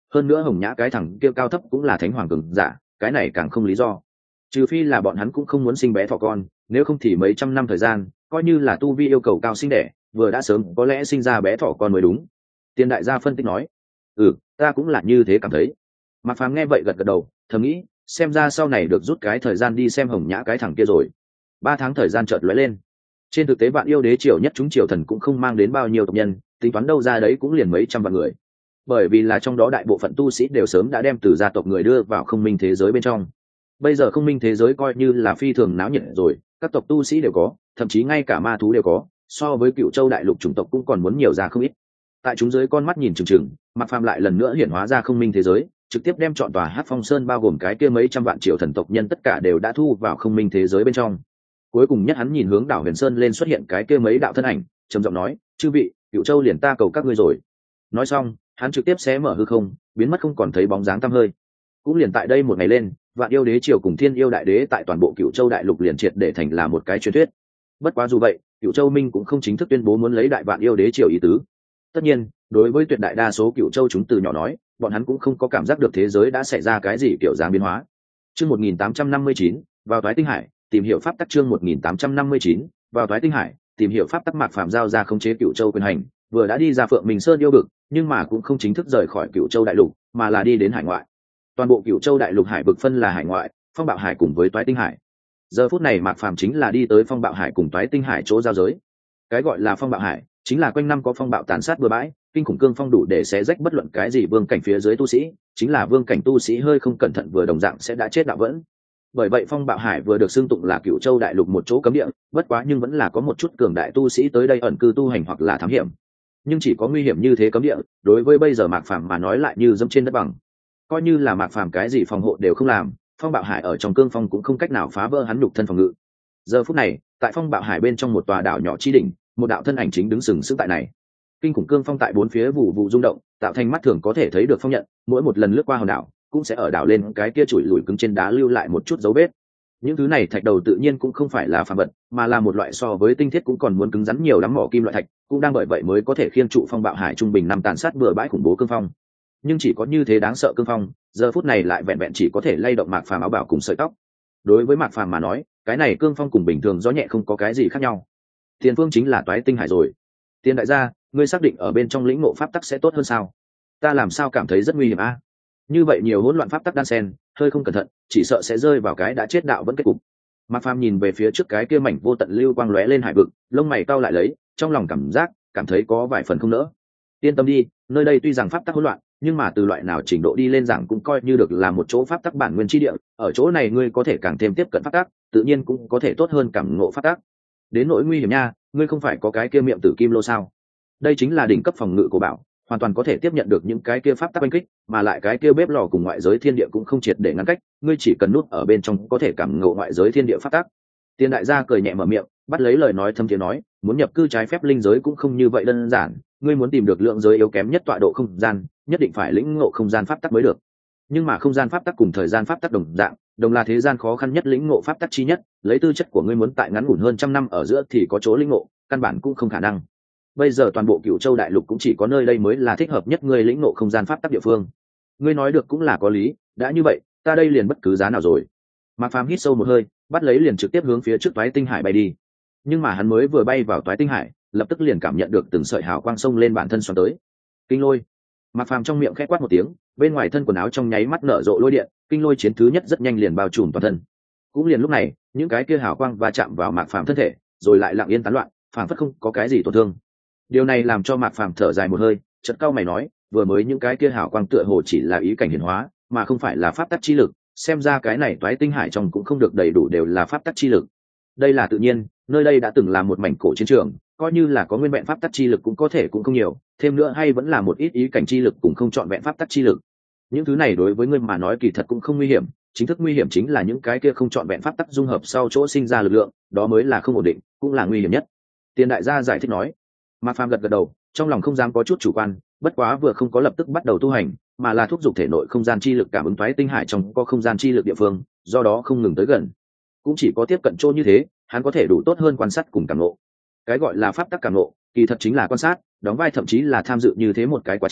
hơn nữa hồng nhã cái thằng kia cao thấp cũng là thánh hoàng cường giả, cái này càng không lý do. Trừ phi là bọn hắn cũng không muốn sinh bé thỏ con, nếu không thì mấy trăm năm thời gian, coi như là tu vi yêu cầu cao sinh đẻ, vừa đã sớm có lẽ sinh ra bé thỏ con mới đúng. Tiên đại gia phân tích nói. Ừ, ta cũng là như thế cảm thấy. Mạc Phàm nghe vậy gật gật đầu, thầm nghĩ, xem ra sau này được rút cái thời gian đi xem hồng nhã cái thằng kia rồi. Ba tháng thời gian chợt lóe lên. Trên thực tế vạn yêu đế triều nhất chúng triều thần cũng không mang đến bao nhiêu tộc nhân, tính toán đâu ra đấy cũng liền mấy trăm vạn người. Bởi vì là trong đó đại bộ phận tu sĩ đều sớm đã đem từ gia tộc người đưa vào không minh thế giới bên trong. Bây giờ không minh thế giới coi như là phi thường náo nhiệt rồi, các tộc tu sĩ đều có, thậm chí ngay cả ma thú đều có, so với Cựu Châu đại lục chủng tộc cũng còn muốn nhiều ra không ít. Tại chúng dưới con mắt nhìn chừng chừng, Mạc Phàm lại lần nữa hiển hóa ra không minh thế giới, trực tiếp đem chọn tòa Hắc Phong Sơn bao gồm cái kia mấy trăm vạn triệu thần tộc nhân tất cả đều đã thu vào không minh thế giới bên trong. Cuối cùng nhất hắn nhìn hướng đảo Huyền Sơn lên xuất hiện cái kia mấy đạo thân ảnh, trầm giọng nói, chư vị, Cựu Châu liền ta cầu các ngươi rồi. Nói xong, hắn trực tiếp xé mở hư không, biến mất không còn thấy bóng dáng tăm hơi. Cũng liền tại đây một ngày lên, vạn yêu đế triều cùng thiên yêu đại đế tại toàn bộ Cựu Châu đại lục liền triệt để thành là một cái truyền thuyết. Bất quá dù vậy, Cựu Châu minh cũng không chính thức tuyên bố muốn lấy đại vạn yêu đế triều ý tứ. Tất nhiên, đối với tuyệt đại đa số Cựu Châu chúng từ nhỏ nói, bọn hắn cũng không có cảm giác được thế giới đã xảy ra cái gì kiểu dáng biến hóa. Chương một nghìn tám trăm năm mươi chín, vào Toái Tinh Hải, tìm hiểu pháp tắc. Chương một nghìn tám trăm năm mươi chín, vào Toái Tinh Hải, tìm hiểu pháp tắc. Mạc Phàm giao ra khống chế Cựu Châu quyền hành, vừa đã đi ra Phượng Minh Sơn yêu vực, nhưng mà cũng không chính thức rời khỏi Cựu Châu đại lục, mà là đi đến hải ngoại. Toàn bộ Cựu Châu đại lục hải vực phân là hải ngoại, Phong Bạo Hải cùng với Toái Tinh Hải. Giờ phút này Mạc Phàm chính là đi tới Phong Bạo Hải cùng Toái Tinh Hải chỗ giao giới. Cái gọi là Phong Bạo Hải chính là quanh năm có phong bạo tàn sát bừa bãi, kinh khủng cương phong đủ để xé rách bất luận cái gì vương cảnh phía dưới tu sĩ, chính là vương cảnh tu sĩ hơi không cẩn thận vừa đồng dạng sẽ đã chết đạo vẫn. Bởi vậy Phong Bạo Hải vừa được xưng tụng là Cựu Châu đại lục một chỗ cấm địa, bất quá nhưng vẫn là có một chút cường đại tu sĩ tới đây ẩn cư tu hành hoặc là thám hiểm. Nhưng chỉ có nguy hiểm như thế cấm địa, đối với bây giờ Mạc Phàm mà nói lại như dẫm trên đất bằng. Coi như là Mạc Phàm cái gì phòng hộ đều không làm, Phong Bạo Hải ở trong cương phong cũng không cách nào phá vỡ hắn nhục thân phòng ngự. Giờ phút này, tại Phong Bạo Hải bên trong một tòa đảo nhỏ chi đỉnh, một đạo thân ảnh chính đứng sừng sững tại này. Kinh khủng cương phong tại bốn phía vụ vụ rung động, tạo thành mắt thường có thể thấy được phong nhận, mỗi một lần lướt qua hòn đảo cũng sẽ ở đảo lên cái kia chùi lùi cứng trên đá lưu lại một chút dấu vết. Những thứ này thạch đầu tự nhiên cũng không phải là phàm vật, mà là một loại so với tinh thiết cũng còn muốn cứng rắn nhiều lắm mỏ kim loại thạch, cũng đang bởi vậy mới có thể khiêng trụ Phong Bạo Hải trung bình năm tàn sát bừa bãi khủng bố cương phong. Nhưng chỉ có như thế đáng sợ cương phong, giờ phút này lại vẹn vẹn chỉ có thể lay động Mạc Phàm áo bào cùng sợi tóc. Đối với Mạc Phàm mà nói, cái này cương phong cùng bình thường gió nhẹ không có cái gì khác nhau. Tiền phương chính là Toái Tinh Hải rồi. Tiên đại gia, ngươi xác định ở bên trong lĩnh ngộ pháp tắc sẽ tốt hơn sao? Ta làm sao cảm thấy rất nguy hiểm a? Như vậy nhiều hỗn loạn pháp tắc đan sen, hơi không cẩn thận, chỉ sợ sẽ rơi vào cái đã chết đạo vẫn kết cục. Mạc Phàm nhìn về phía trước cái kia mảnh vô tận lưu quang lóe lên hải vực, lông mày cau lại lấy, trong lòng cảm giác, cảm thấy có vài phần không nỡ. Yên tâm đi, nơi đây tuy rằng pháp tắc hỗn loạn, nhưng mà từ loại nào trình độ đi lên rằng cũng coi như được là một chỗ pháp tắc bản nguyên chi địa, ở chỗ này ngươi có thể càng thêm tiếp cận pháp tắc, tự nhiên cũng có thể tốt hơn cảm ngộ pháp tắc. Đến nỗi nguy hiểm nha, ngươi không phải có cái kia miệng tử kim lô sao? Đây chính là đỉnh cấp phòng ngự của bảo, hoàn toàn có thể tiếp nhận được những cái kia pháp tắc oanh kích, mà lại cái kia bếp lò cùng ngoại giới thiên địa cũng không triệt để ngăn cách, ngươi chỉ cần nút ở bên trong có thể cảm ngộ ngoại giới thiên địa pháp tắc. Tiên đại gia cười nhẹ mở miệng, bắt lấy lời nói thâm thiế nói, muốn nhập cư trái phép linh giới cũng không như vậy đơn giản, ngươi muốn tìm được lượng giới yếu kém nhất tọa độ không gian, nhất định phải lĩnh ngộ không gian pháp tắc mới được. Nhưng mà không gian pháp tắc cùng thời gian pháp tắc đồng dạng, đồng là thế gian khó khăn nhất lĩnh ngộ pháp tắc chi nhất, lấy tư chất của ngươi muốn tại ngắn ngủn hơn trăm năm ở giữa thì có chỗ lĩnh ngộ, căn bản cũng không khả năng. Bây giờ toàn bộ Cựu Châu đại lục cũng chỉ có nơi đây mới là thích hợp nhất ngươi lĩnh ngộ không gian pháp tắc địa phương. Ngươi nói được cũng là có lý, đã như vậy, ta đây liền bất cứ giá nào rồi. Mạc Phàm hít sâu một hơi, bắt lấy liền trực tiếp hướng phía trước Toái Tinh Hải bay đi. Nhưng mà hắn mới vừa bay vào Toái Tinh Hải, lập tức liền cảm nhận được từng sợi hào quang xông lên bản thân xoắn tới. Kinh lôi. Mạc Phàm trong miệng khẽ quát một tiếng, bên ngoài thân quần áo trong nháy mắt nở rộ lôi điện, kinh lôi chiến thứ nhất rất nhanh liền bao trùm toàn thân. Cũng liền lúc này, những cái kia hào quang va chạm vào Mạc Phàm thân thể, rồi lại lặng yên tán loạn, phảng phất không có cái gì tổn thương. Điều này làm cho Mạc Phàm thở dài một hơi, chợt cau mày nói, vừa mới những cái kia hào quang tựa hồ chỉ là ý cảnh hiển hóa, mà không phải là pháp tắc chi lực, xem ra cái này Toái Tinh Hải trong cũng không được đầy đủ đều là pháp tắc chi lực. Đây là tự nhiên, nơi đây đã từng là một mảnh cổ chiến trường, coi như là có nguyên vẹn pháp tắc chi lực cũng có thể cũng không nhiều, thêm nữa hay vẫn là một ít ý cảnh chi lực cũng không chọn vẹn pháp tắc chi lực. Những thứ này đối với ngươi mà nói kỳ thật cũng không nguy hiểm, chính thức nguy hiểm chính là những cái kia không chọn vẹn pháp tắc dung hợp sau chỗ sinh ra lực lượng, đó mới là không ổn định, cũng là nguy hiểm nhất. Tiền đại gia giải thích nói. Mạc Phàm gật gật đầu, trong lòng không dám có chút chủ quan, bất quá vừa không có lập tức bắt đầu tu hành, mà là thúc giục thể nội không gian chi lực cảm ứng Toái Tinh Hải trong có không gian chi lực địa phương, do đó không ngừng tới gần. Cũng chỉ có tiếp cận chỗ như thế, hắn có thể đủ tốt hơn quan sát cùng cảm ngộ. Cái gọi là pháp tắc cảm ngộ, kỳ thật chính là quan sát, đóng vai thậm chí là tham dự như thế một cái quá trình,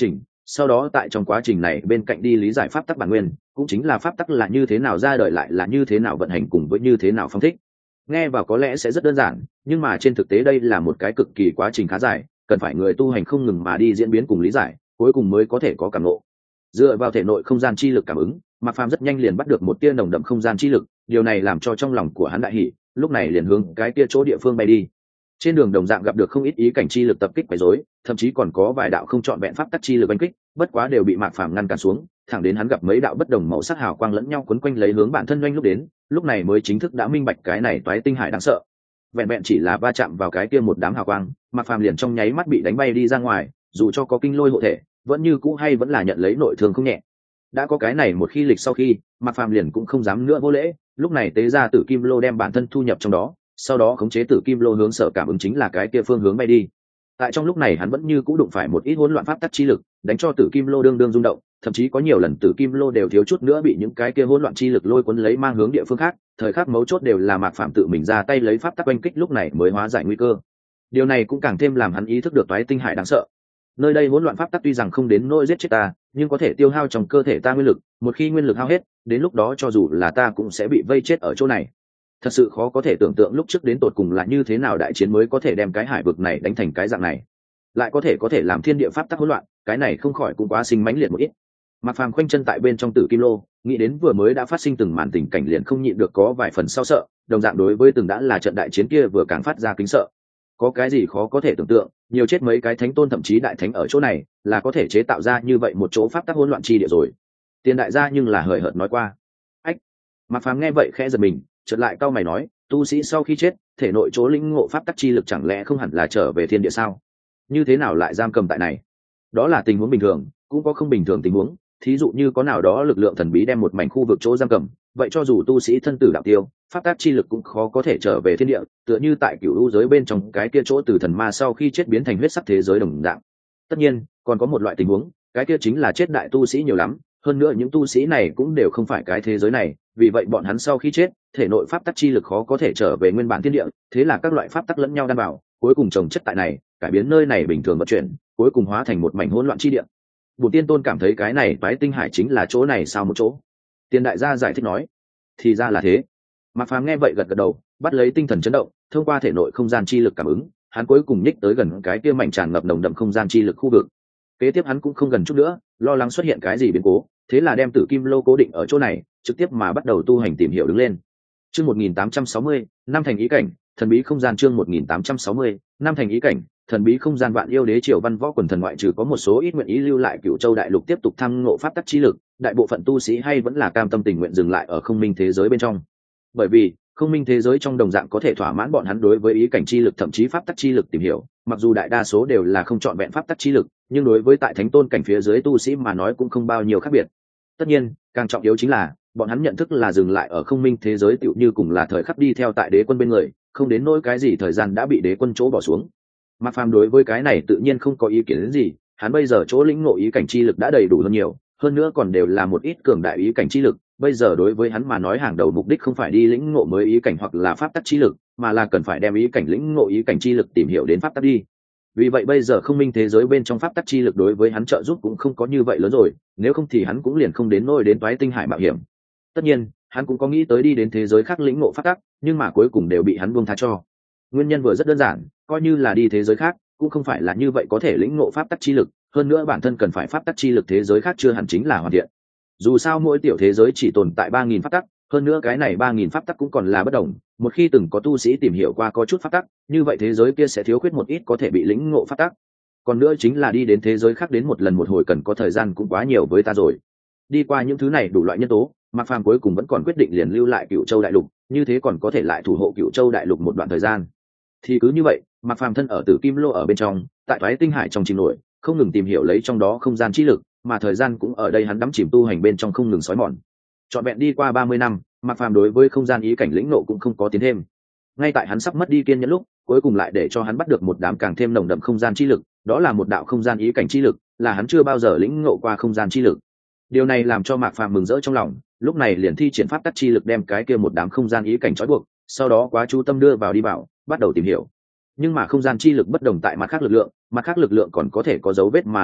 sau đó tại trong quá trình này bên cạnh đi lý giải pháp tắc bản nguyên, cũng chính là pháp tắc là như thế nào ra đời lại là như thế nào vận hành cùng với như thế nào phong thích. Nghe vào có lẽ sẽ rất đơn giản, nhưng mà trên thực tế đây là một cái cực kỳ quá trình khá dài, cần phải người tu hành không ngừng mà đi diễn biến cùng lý giải, cuối cùng mới có thể có cảm ngộ. Dựa vào thể nội không gian chi lực cảm ứng, Mạc Phàm rất nhanh liền bắt được một tia nồng đậm không gian chi lực, điều này làm cho trong lòng của hắn đại hỉ, lúc này liền hướng cái kia chỗ địa phương bay đi. Trên đường đồng dạng gặp được không ít ý cảnh chi lực tập kích quấy rối, thậm chí còn có vài đạo không chọn vẹn pháp tắc chi lực đánh kích, bất quá đều bị Mạc Phàm ngăn cản xuống, thẳng đến hắn gặp mấy đạo bất đồng màu sắc hào quang lẫn nhau quấn quanh lấy hướng bản thân doanh lúc đến, lúc này mới chính thức đã minh bạch cái này toái tinh hải đáng sợ. Vẹn vẹn chỉ là va chạm vào cái kia một đám hào quang, Mạc Phàm liền trong nháy mắt bị đánh bay đi ra ngoài, dù cho có kinh lôi hộ thể, vẫn như cũ hay vẫn là nhận lấy nội thương không nhẹ. Đã có cái này một khi lịch sau khi, Mạc Phàm liền cũng không dám nữa vô lễ, lúc này tế ra Tử Kim Lô đem bản thân thu nhập trong đó, sau đó khống chế Tử Kim Lô hướng sở cảm ứng chính là cái kia phương hướng bay đi. Tại trong lúc này hắn vẫn như cũ đụng phải một ít hỗn loạn pháp tắc chi lực, đánh cho Tử Kim Lô đương đương rung động, thậm chí có nhiều lần Tử Kim Lô đều thiếu chút nữa bị những cái kia hỗn loạn chi lực lôi cuốn lấy mang hướng địa phương khác, thời khắc mấu chốt đều là Mạc Phàm tự mình ra tay lấy pháp tắc oanh kích lúc này mới hóa giải nguy cơ. Điều này cũng càng thêm làm hắn ý thức được toái tinh hải đáng sợ. Nơi đây hỗn loạn pháp tắc tuy rằng không đến nỗi giết chết ta, nhưng có thể tiêu hao trong cơ thể ta nguyên lực, một khi nguyên lực hao hết, đến lúc đó cho dù là ta cũng sẽ bị vây chết ở chỗ này. Thật sự khó có thể tưởng tượng lúc trước đến tột cùng là như thế nào đại chiến mới có thể đem cái hải vực này đánh thành cái dạng này, lại có thể có thể làm thiên địa pháp tắc hỗn loạn, cái này không khỏi cũng quá sinh mãnh liệt một ít. Mạc Phàm khoanh chân tại bên trong Tử Kim Lô, nghĩ đến vừa mới đã phát sinh từng màn tình cảnh liền không nhịn được có vài phần sao sợ, đồng dạng đối với từng đã là trận đại chiến kia vừa càng phát ra kính sợ. Có cái gì khó có thể tưởng tượng, nhiều chết mấy cái thánh tôn thậm chí đại thánh ở chỗ này, là có thể chế tạo ra như vậy một chỗ pháp tắc hỗn loạn chi địa rồi. Tiền đại gia nhưng là hời hợt nói qua. Ách. Mạc Phàm nghe vậy khẽ giật mình, chợt lại cau mày nói, tu sĩ sau khi chết, thể nội chỗ lĩnh ngộ pháp tắc chi lực chẳng lẽ không hẳn là trở về thiên địa sao? Như thế nào lại giam cầm tại này? Đó là tình huống bình thường, cũng có không bình thường tình huống, thí dụ như có nào đó lực lượng thần bí đem một mảnh khu vực chỗ giam cầm, vậy cho dù tu sĩ thân tử đạo tiêu, pháp tắc chi lực cũng khó có thể trở về thiên địa, tựa như tại cửu u giới bên trong cái kia chỗ từ thần ma sau khi chết biến thành huyết sắc thế giới đồng dạng. Tất nhiên, còn có một loại tình huống, cái kia chính là chết đại tu sĩ nhiều lắm, hơn nữa những tu sĩ này cũng đều không phải cái thế giới này, vì vậy bọn hắn sau khi chết, thể nội pháp tắc chi lực khó có thể trở về nguyên bản thiên địa, thế là các loại pháp tắc lẫn nhau đan vào, cuối cùng chồng chất tại này, cải biến nơi này bình thường vận chuyển, cuối cùng hóa thành một mảnh hỗn loạn chi địa. Bổn Tiên Tôn cảm thấy cái này toái tinh hải chính là chỗ này sao một chỗ. Tiên đại gia giải thích nói, thì ra là thế. Mạc Phàm nghe vậy gật gật đầu, bắt lấy tinh thần chấn động, thông qua thể nội không gian chi lực cảm ứng, hắn cuối cùng nhích tới gần cái kia mảnh tràn ngập nồng đậm không gian chi lực khu vực. Kế tiếp hắn cũng không gần chút nữa, lo lắng xuất hiện cái gì biến cố, thế là đem Tử Kim Lô cố định ở chỗ này, trực tiếp mà bắt đầu tu hành tìm hiểu đứng lên. Chương một nghìn tám trăm sáu mươi, năm thành ý cảnh, thần bí không gian chương một nghìn tám trăm sáu mươi, năm thành ý cảnh, thần bí không gian vạn yêu đế triều văn võ quần thần ngoại trừ có một số ít nguyện ý lưu lại Cửu Châu đại lục tiếp tục thăng ngộ pháp tắc chi lực, đại bộ phận tu sĩ hay vẫn là cam tâm tình nguyện dừng lại ở không minh thế giới bên trong. Bởi vì, không minh thế giới trong đồng dạng có thể thỏa mãn bọn hắn đối với ý cảnh chi lực thậm chí pháp tắc chi lực tìm hiểu, mặc dù đại đa số đều là không chọn vẹn pháp tắc chi lực, nhưng đối với tại thánh tôn cảnh phía dưới tu sĩ mà nói cũng không bao nhiêu khác biệt. Tất nhiên, càng trọng yếu chính là bọn hắn nhận thức là dừng lại ở không minh thế giới tựu như cùng là thời khắc đi theo tại đế quân bên người, không đến nỗi cái gì thời gian đã bị đế quân chỗ bỏ xuống. Mạc Phàm đối với cái này tự nhiên không có ý kiến gì, hắn bây giờ chỗ lĩnh ngộ ý cảnh chi lực đã đầy đủ hơn nhiều, hơn nữa còn đều là một ít cường đại ý cảnh chi lực, bây giờ đối với hắn mà nói hàng đầu mục đích không phải đi lĩnh ngộ mới ý cảnh hoặc là pháp tắc chi lực, mà là cần phải đem ý cảnh lĩnh ngộ ý cảnh chi lực tìm hiểu đến pháp tắc đi. Vì vậy bây giờ không minh thế giới bên trong pháp tắc chi lực đối với hắn trợ giúp cũng không có như vậy lớn rồi, nếu không thì hắn cũng liền không đến nỗi đến toái tinh hải mạo hiểm. Tất nhiên, hắn cũng có nghĩ tới đi đến thế giới khác lĩnh ngộ pháp tắc, nhưng mà cuối cùng đều bị hắn buông tha cho. Nguyên nhân vừa rất đơn giản, coi như là đi thế giới khác, cũng không phải là như vậy có thể lĩnh ngộ pháp tắc chi lực, hơn nữa bản thân cần phải pháp tắc chi lực thế giới khác chưa hẳn chính là hoàn thiện. Dù sao mỗi tiểu thế giới chỉ tồn tại ba nghìn pháp tắc, hơn nữa cái này ba nghìn pháp tắc cũng còn là bất đồng, một khi từng có tu sĩ tìm hiểu qua có chút pháp tắc, như vậy thế giới kia sẽ thiếu khuyết một ít có thể bị lĩnh ngộ pháp tắc. Còn nữa chính là đi đến thế giới khác đến một lần một hồi cần có thời gian cũng quá nhiều với ta rồi. Đi qua những thứ này đủ loại nhân tố, Mạc Phàm cuối cùng vẫn còn quyết định liền lưu lại Cửu Châu đại lục, như thế còn có thể lại thủ hộ Cửu Châu đại lục một đoạn thời gian. Thì cứ như vậy, Mạc Phàm thân ở Tử Kim Lô ở bên trong, tại toái tinh hải trong chìm nổi, không ngừng tìm hiểu lấy trong đó không gian chi lực, mà thời gian cũng ở đây hắn đắm chìm tu hành bên trong không ngừng sói mòn. Trọn vẹn đi qua ba mươi năm, Mạc Phàm đối với không gian ý cảnh lĩnh ngộ cũng không có tiến thêm. Ngay tại hắn sắp mất đi kiên nhẫn lúc, cuối cùng lại để cho hắn bắt được một đám càng thêm nồng đậm không gian chi lực, đó là một đạo không gian ý cảnh chi lực, là hắn chưa bao giờ lĩnh ngộ qua không gian chi lực. Điều này làm cho Mạc Phàm mừng rỡ trong lòng, lúc này liền thi triển pháp tắc chi lực đem cái kia một đám không gian ý cảnh trói buộc, sau đó quá chú tâm đưa vào đi bảo, bắt đầu tìm hiểu. Nhưng mà không gian chi lực bất đồng tại mặt khác lực lượng, mặt khác lực lượng còn có thể có dấu vết mà lần theo,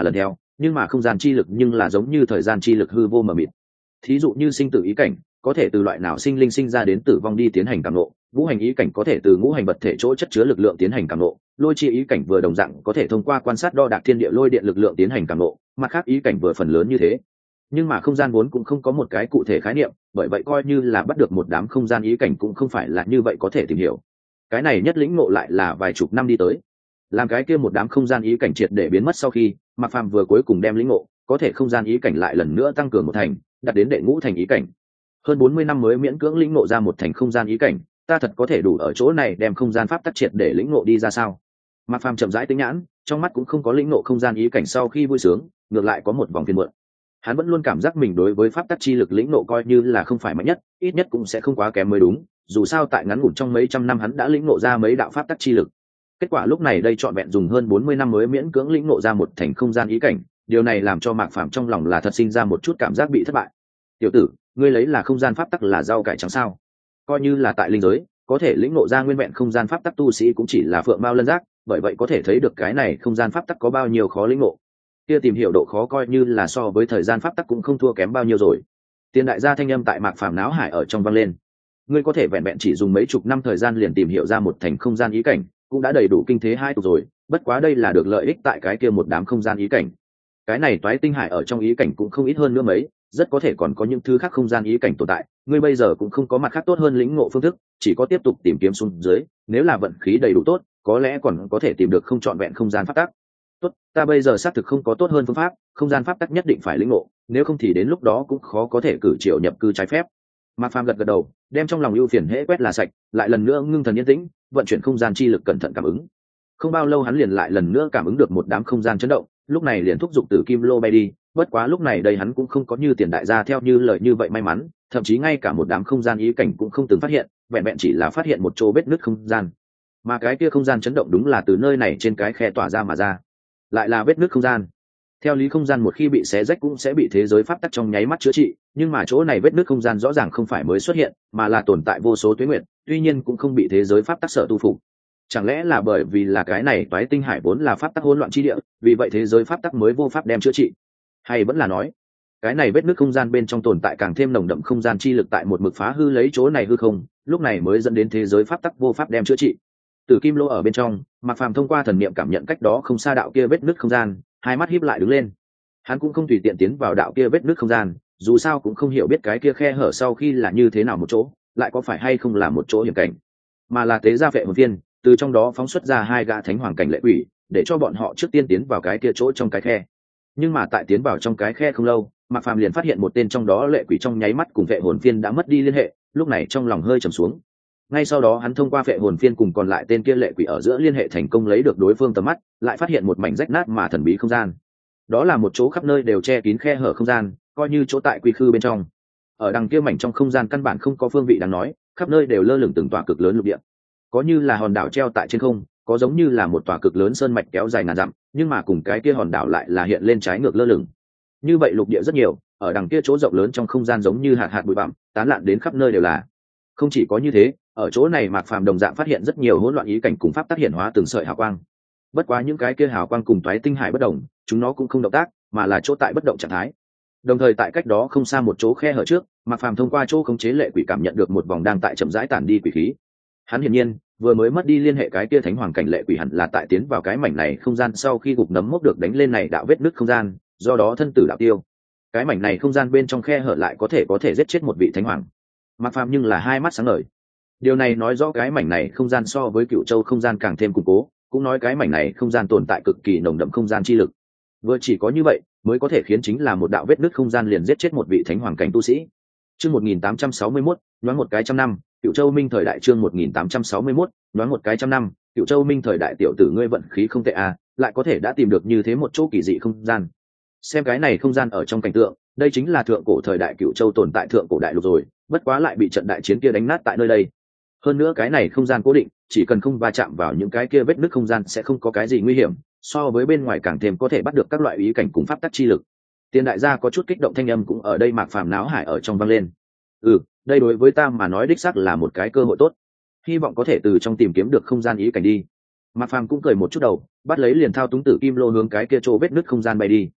nhưng mà không gian chi lực nhưng là giống như thời gian chi lực hư vô mờ mịt. Thí dụ như sinh tử ý cảnh có thể từ loại nào sinh linh sinh ra đến tử vong đi tiến hành cảm nộ, ngũ hành ý cảnh có thể từ ngũ hành vật thể chỗ chất chứa lực lượng tiến hành cảm nộ, lôi chi ý cảnh vừa đồng dạng có thể thông qua quan sát đo đạc thiên địa lôi điện lực lượng tiến hành cảm nộ, mặt khác ý cảnh vừa phần lớn như thế. Nhưng mà không gian vốn cũng không có một cái cụ thể khái niệm, bởi vậy coi như là bắt được một đám không gian ý cảnh cũng không phải là như vậy có thể tìm hiểu. Cái này nhất lĩnh ngộ lại là vài chục năm đi tới. Làm cái kia một đám không gian ý cảnh triệt để biến mất sau khi Mạc Phàm vừa cuối cùng đem lĩnh ngộ, có thể không gian ý cảnh lại lần nữa tăng cường một thành, đạt đến đệ ngũ thành ý cảnh. Hơn bốn mươi năm mới miễn cưỡng lĩnh ngộ ra một thành không gian ý cảnh, ta thật có thể đủ ở chỗ này đem không gian pháp tắc triệt để lĩnh ngộ đi ra sao? Mạc Phàm chậm rãi tính nhãn, trong mắt cũng không có lĩnh ngộ không gian ý cảnh sau khi vui sướng, ngược lại có một vòng phiền muộn. Hắn vẫn luôn cảm giác mình đối với pháp tắc chi lực lĩnh ngộ coi như là không phải mạnh nhất, ít nhất cũng sẽ không quá kém mới đúng, dù sao tại ngắn ngủn trong mấy trăm năm hắn đã lĩnh ngộ ra mấy đạo pháp tắc chi lực. Kết quả lúc này đây trọn vẹn dùng hơn bốn mươi năm mới miễn cưỡng lĩnh ngộ ra một thành không gian ý cảnh, điều này làm cho Mạc Phàm trong lòng là thật sinh ra một chút cảm giác bị thất bại. Tiểu tử, ngươi lấy là không gian pháp tắc là rau cải trắng sao? Coi như là tại linh giới, có thể lĩnh ngộ ra nguyên vẹn không gian pháp tắc tu sĩ cũng chỉ là phượng mao lân giác, bởi vậy có thể thấy được cái này không gian pháp tắc có bao nhiêu khó lĩnh ngộ. Kia tìm hiểu độ khó coi như là so với thời gian pháp tắc cũng không thua kém bao nhiêu rồi. Tiền đại gia thanh âm tại Mạc Phàm náo hải ở trong vang lên. Ngươi có thể vẹn vẹn chỉ dùng mấy chục năm thời gian liền tìm hiểu ra một thành không gian ý cảnh, cũng đã đầy đủ kinh thế hai tục rồi, bất quá đây là được lợi ích tại cái kia một đám không gian ý cảnh. Cái này toái tinh hải ở trong ý cảnh cũng không ít hơn nữa mấy, rất có thể còn có những thứ khác không gian ý cảnh tồn tại, ngươi bây giờ cũng không có mặt khác tốt hơn lĩnh ngộ phương thức, chỉ có tiếp tục tìm kiếm xuống dưới, nếu là vận khí đầy đủ tốt, có lẽ còn có thể tìm được không trọn vẹn không gian pháp tắc. Tốt, ta bây giờ xác thực không có tốt hơn phương pháp, không gian pháp tắc nhất định phải lĩnh ngộ, nếu không thì đến lúc đó cũng khó có thể cử triệu nhập cư trái phép. Mạc Phàm gật gật đầu, đem trong lòng ưu phiền hễ quét là sạch, lại lần nữa ngưng thần yên tĩnh, vận chuyển không gian chi lực cẩn thận cảm ứng. Không bao lâu hắn liền lại lần nữa cảm ứng được một đám không gian chấn động, lúc này liền thúc giục Tử Kim Lô bay đi, bất quá lúc này đây hắn cũng không có như Tiền đại gia theo như lời như vậy may mắn, thậm chí ngay cả một đám không gian ý cảnh cũng không từng phát hiện, vẹn vẹn chỉ là phát hiện một chỗ vết nứt không gian. Mà cái kia không gian chấn động đúng là từ nơi này trên cái khe tỏa ra mà ra. Lại là vết nứt không gian. Theo lý không gian một khi bị xé rách cũng sẽ bị thế giới pháp tắc trong nháy mắt chữa trị, nhưng mà chỗ này vết nứt không gian rõ ràng không phải mới xuất hiện, mà là tồn tại vô số tuế nguyệt, tuy nhiên cũng không bị thế giới pháp tắc sở tu phục. Chẳng lẽ là bởi vì là cái này toái tinh hải vốn là pháp tắc hỗn loạn chi địa, vì vậy thế giới pháp tắc mới vô pháp đem chữa trị? Hay vẫn là nói, cái này vết nứt không gian bên trong tồn tại càng thêm nồng đậm không gian chi lực tại một mực phá hư lấy chỗ này hư không, lúc này mới dẫn đến thế giới pháp tắc vô pháp đem chữa trị. Tử Kim Lô ở bên trong, Mạc Phàm thông qua thần niệm cảm nhận cách đó không xa đạo kia vết nứt không gian, hai mắt híp lại đứng lên. Hắn cũng không tùy tiện tiến vào đạo kia vết nứt không gian, dù sao cũng không hiểu biết cái kia khe hở sau khi là như thế nào một chỗ, lại có phải hay không là một chỗ hiểm cảnh, mà là tế gia vệ hồn viên, từ trong đó phóng xuất ra hai gã thánh hoàng cảnh lệ quỷ, để cho bọn họ trước tiên tiến vào cái kia chỗ trong cái khe. Nhưng mà tại tiến vào trong cái khe không lâu, Mạc Phàm liền phát hiện một tên trong đó lệ quỷ trong nháy mắt cùng vệ hồn viên đã mất đi liên hệ, lúc này trong lòng hơi trầm xuống. Ngay sau đó hắn thông qua vệ hồn phiên cùng còn lại tên kia lệ quỷ ở giữa liên hệ thành công lấy được đối phương tầm mắt, lại phát hiện một mảnh rách nát mà thần bí không gian. Đó là một chỗ khắp nơi đều che kín khe hở không gian, coi như chỗ tại quy khư bên trong. Ở đằng kia mảnh trong không gian căn bản không có phương vị đáng nói, khắp nơi đều lơ lửng từng tòa cực lớn lục địa. Có như là hòn đảo treo tại trên không, có giống như là một tòa cực lớn sơn mạch kéo dài ngàn dặm, nhưng mà cùng cái kia hòn đảo lại là hiện lên trái ngược lơ lửng. Như vậy lục địa rất nhiều, ở đằng kia chỗ rộng lớn trong không gian giống như hạt hạt bụi bặm, tán lạn đến khắp nơi đều là. Không chỉ có như thế, ở chỗ này Mạc Phàm đồng dạng phát hiện rất nhiều hỗn loạn ý cảnh cùng pháp tác hiện hóa từng sợi hào quang. Bất quá những cái kia hào quang cùng toái tinh hải bất động, chúng nó cũng không động tác, mà là chỗ tại bất động trạng thái. Đồng thời tại cách đó không xa một chỗ khe hở trước, Mạc Phàm thông qua chỗ khống chế lệ quỷ cảm nhận được một vòng đang tại chậm rãi tản đi quỷ khí. Hắn hiển nhiên vừa mới mất đi liên hệ cái kia thánh hoàng cảnh lệ quỷ hẳn là tại tiến vào cái mảnh này không gian sau khi gục nấm mốc được đánh lên này đạo vết nứt không gian, do đó thân tử đạo tiêu. Cái mảnh này không gian bên trong khe hở lại có thể có thể giết chết một vị thánh hoàng. Mạc Phàm nhưng là hai mắt sáng ngời. Điều này nói rõ cái mảnh này không gian so với Cựu Châu không gian càng thêm củng cố, cũng nói cái mảnh này không gian tồn tại cực kỳ nồng đậm không gian chi lực. Vừa chỉ có như vậy mới có thể khiến chính là một đạo vết nứt không gian liền giết chết một vị thánh hoàng cảnh tu sĩ. Chương một nghìn tám trăm sáu mươi mốt, nhoáng một cái trăm năm, Cựu Châu Minh thời đại chương một nghìn tám trăm sáu mươi mốt, nhoáng một cái trăm năm, Cựu Châu Minh thời đại tiểu tử ngươi vận khí không tệ à, lại có thể đã tìm được như thế một chỗ kỳ dị không gian. Xem cái này không gian ở trong cảnh tượng, đây chính là thượng cổ thời đại Cựu Châu tồn tại thượng cổ đại lục rồi, bất quá lại bị trận đại chiến kia đánh nát tại nơi đây. Hơn nữa cái này không gian cố định, chỉ cần không va chạm vào những cái kia vết nứt không gian sẽ không có cái gì nguy hiểm, so với bên ngoài càng thêm có thể bắt được các loại ý cảnh cùng pháp tắc chi lực. Tiền đại gia có chút kích động thanh âm cũng ở đây Mạc Phàm náo hải ở trong vang lên. Ừ, đây đối với ta mà nói đích xác là một cái cơ hội tốt, hy vọng có thể từ trong tìm kiếm được không gian ý cảnh đi. Mạc Phàm cũng cười một chút đầu, bắt lấy liền thao túng Tử Kim Lô hướng cái kia chỗ vết nứt không gian bay đi.